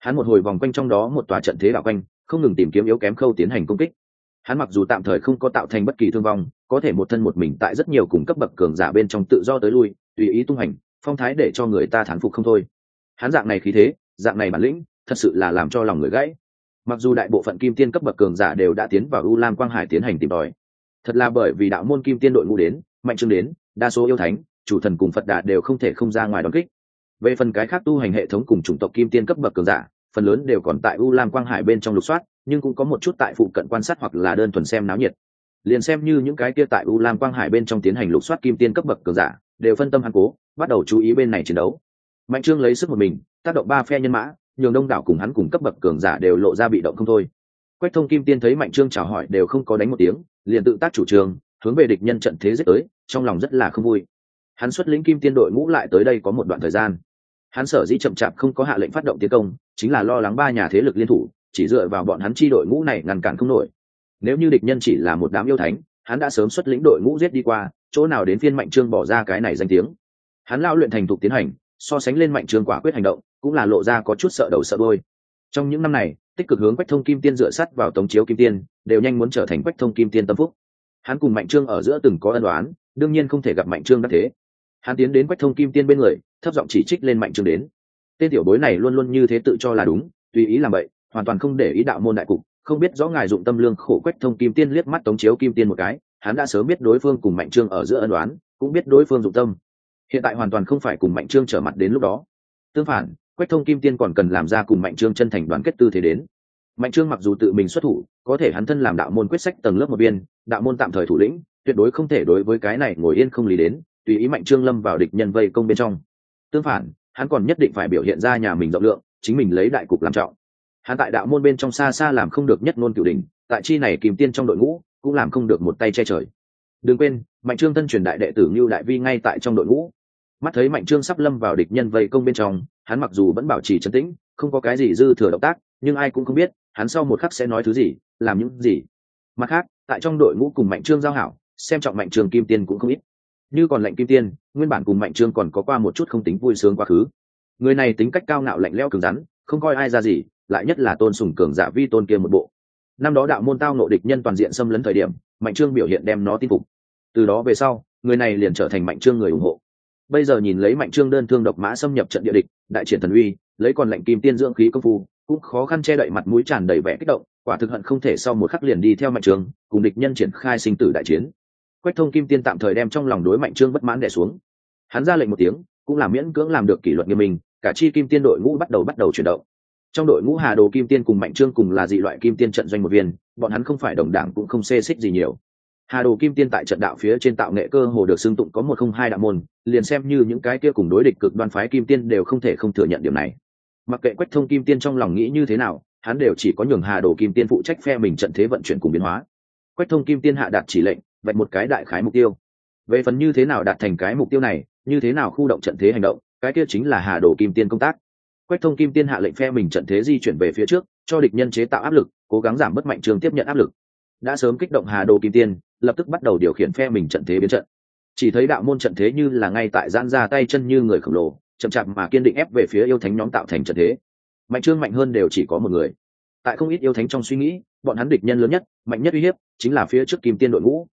Hắn một hồi vòng quanh trong đó một tòa trận thế đảo quanh, không ngừng tìm kiếm yếu kém khâu tiến hành công kích. Hắn mặc dù tạm thời không có tạo thành bất kỳ thương vong, có thể một thân một mình tại rất nhiều cùng cấp bậc cường giả bên trong tự do tới lui, tùy ý tung hành, phong thái để cho người ta thán phục không thôi. Hắn dạng này khí thế, dạng này bản lĩnh, thật sự là làm cho lòng người gãy. Mặc dù đại bộ phận kim tiên cấp bậc cường giả đều đã tiến vào U Lam Quang Hải tiến hành tìm tòi, thật là bởi vì đạo môn kim tiên đội ngũ đến, Mạnh Trương đến, đa số yêu thánh, chủ thần cùng Phật Đà đều không thể không ra ngoài đón kích. Về phần cái khác tu hành hệ thống cùng chủng tộc kim tiên cấp bậc cường giả, phần lớn đều còn tại U Lam Quang Hải bên trong lục soát, nhưng cũng có một chút tại phụ cận quan sát hoặc là đơn thuần xem náo nhiệt. Liền xem như những cái kia tại U Lam Quang Hải bên trong tiến hành lục soát kim tiên cấp bậc cường giả, đều phân tâm hắn cố, bắt đầu chú ý bên này chiến đấu. Mạnh Trương lấy sức một mình, tác động 3 phe nhân mã, nhường đông đảo cùng hắn cùng cấp bậc cường giả đều lộ ra bị động không thôi. Quách Thông Kim Tiên thấy Mạnh Trương chào hỏi đều không có đánh một tiếng, liền tự tác chủ trương, hướng về địch nhân trận thế giết tới, trong lòng rất là không vui. Hắn xuất lĩnh Kim Tiên đội ngũ lại tới đây có một đoạn thời gian. Hắn sở dĩ chậm chạp không có hạ lệnh phát động tiến công, chính là lo lắng 3 nhà thế lực liên thủ, chỉ dựa vào bọn hắn chi đội ngũ này ngăn cản không nổi. Nếu như địch nhân chỉ là một đám yêu thánh, hắn đã sớm xuất lĩnh đội ngũ giết đi qua, chỗ nào đến phiên Mạnh Trương bỏ ra cái này danh tiếng. Hắn lao luyện thành thục tiến hành, so sánh lên Mạnh Trương quả quyết hành động, cũng là lộ ra có chút sợ đầu sợ đuôi. Trong những năm này, tích cực hướng Quách Thông Kim Tiên dựa sát vào Tống Chiếu Kim Tiên, đều nhanh muốn trở thành Quách Thông Kim Tiên tâm phúc. Hắn cùng Mạnh Trương ở giữa từng có ân oán, đương nhiên không thể gặp Mạnh Trương đắc thế. Hắn tiến đến Quách Thông Kim Tiên bên người, thấp giọng chỉ trích lên Mạnh Trương đến. Tên tiểu bối này luôn luôn như thế tự cho là đúng, tùy ý làm vậy, hoàn toàn không để ý đạo môn đại cục, không biết rõ ngài dụng tâm lương khổ. Quách Thông Kim Tiên liếc mắt Tống Chiếu Kim Tiên một cái, hắn đã sớm biết đối phương cùng Mạnh Trương ở giữa ân oán, cũng biết đối phương dụng tâm. Hiện tại hoàn toàn không phải cùng Mạnh Trương trở mặt đến lúc đó. Tương phản, Quách Thông Kim Tiên còn cần làm ra cùng Mạnh Trương chân thành đoàn kết tư thế đến. Mạnh Trương mặc dù tự mình xuất thủ, có thể hắn thân làm đạo môn quyết sách tầng lớp một viên, đạo môn tạm thời thủ lĩnh, tuyệt đối không thể đối với cái này ngồi yên không lý đến, tùy ý Mạnh Trương lâm vào địch nhân vây công bên trong. Tương phản, hắn còn nhất định phải biểu hiện ra nhà mình rộng lượng, chính mình lấy đại cục làm trọng. Hắn tại đạo môn bên trong xa xa làm không được nhất ngôn cửu đỉnh, tại chi này Kim Tiên trong đội ngũ cũng làm không được một tay che trời. Đừng quên, Mạnh Trương thân truyền đại đệ tử Nưu Đại Vi ngay tại trong đội ngũ. Mắt thấy Mạnh Trương sắp lâm vào địch nhân vây công bên trong, hắn mặc dù vẫn bảo trì trấn tĩnh, không có cái gì dư thừa động tác, nhưng ai cũng không biết hắn sau một khắc sẽ nói thứ gì, làm những gì. Mặt khác, tại trong đội ngũ cùng Mạnh Trương giao hảo, xem trọng Mạnh Trương Kim Tiên cũng không ít. Như còn Lệnh Kim Tiên, nguyên bản cùng Mạnh Trương còn có qua một chút không tính vui sướng quá khứ. Người này tính cách cao ngạo lạnh lẽo cứng rắn, không coi ai ra gì, lại nhất là tôn sùng cường giả vi tôn kia một bộ. Năm đó đạo môn tao ngộ địch nhân toàn diện xâm lấn thời điểm, Mạnh Trương biểu hiện đem nó tin phục. Từ đó về sau, người này liền trở thành Mạnh Trương người ủng hộ. Bây giờ nhìn lấy Mạnh Trương đơn thương độc mã xâm nhập trận địa địch, đại triển thần uy, lấy còn Lệnh Kim Tiên dưỡng khí công phu, cũng khó khăn che đậy mặt mũi tràn đầy vẻ kích động, quả thực hận không thể sau một khắc liền đi theo Mạnh Trương, cùng địch nhân triển khai sinh tử đại chiến. Quách Thông Kim Tiên tạm thời đem trong lòng đối Mạnh Trương bất mãn đè xuống. Hắn ra lệnh một tiếng, cũng là miễn cưỡng làm được kỷ luật nghiêm minh, cả chi Kim Tiên đội ngũ bắt đầu chuyển động. Trong đội ngũ Hà Đồ Kim Tiên cùng Mạnh Trương cùng là dị loại Kim Tiên trận doanh một viên, bọn hắn không phải đồng đảng cũng không xê xích gì nhiều. Hà Đồ Kim Tiên tại trận đạo phía trên tạo nghệ cơ hồ được xưng tụng có 102 đạo môn, liền xem như những cái kia cùng đối địch cực đoan phái Kim Tiên đều không thể không thừa nhận điểm này. Mặc kệ Quách Thông Kim Tiên trong lòng nghĩ như thế nào, hắn đều chỉ có nhường Hà Đồ Kim Tiên phụ trách phe mình trận thế vận chuyển cùng biến hóa. Quách Thông Kim Tiên hạ đạt chỉ lệnh, vạch một cái đại khái mục tiêu. Về phần như thế nào đạt thành cái mục tiêu này, như thế nào khu động trận thế hành động, cái kia chính là Hà Đồ Kim Tiên công tác. Quách Thông Kim Tiên hạ lệnh phe mình trận thế di chuyển về phía trước, cho địch nhân chế tạo áp lực, cố gắng giảm bớt Mạnh Trương tiếp nhận áp lực. Đã sớm kích động Hà Đồ Kim Tiên, lập tức bắt đầu điều khiển phe mình trận thế biến trận. Chỉ thấy đạo môn trận thế như là ngay tại giãn ra tay chân như người khổng lồ, chậm chạp mà kiên định ép về phía yêu thánh nhóm tạo thành trận thế. Mạnh Trương mạnh hơn đều chỉ có một người. Tại không ít yêu thánh trong suy nghĩ, bọn hắn địch nhân lớn nhất, mạnh nhất uy hiếp chính là phía trước Kim Tiên đội ngũ.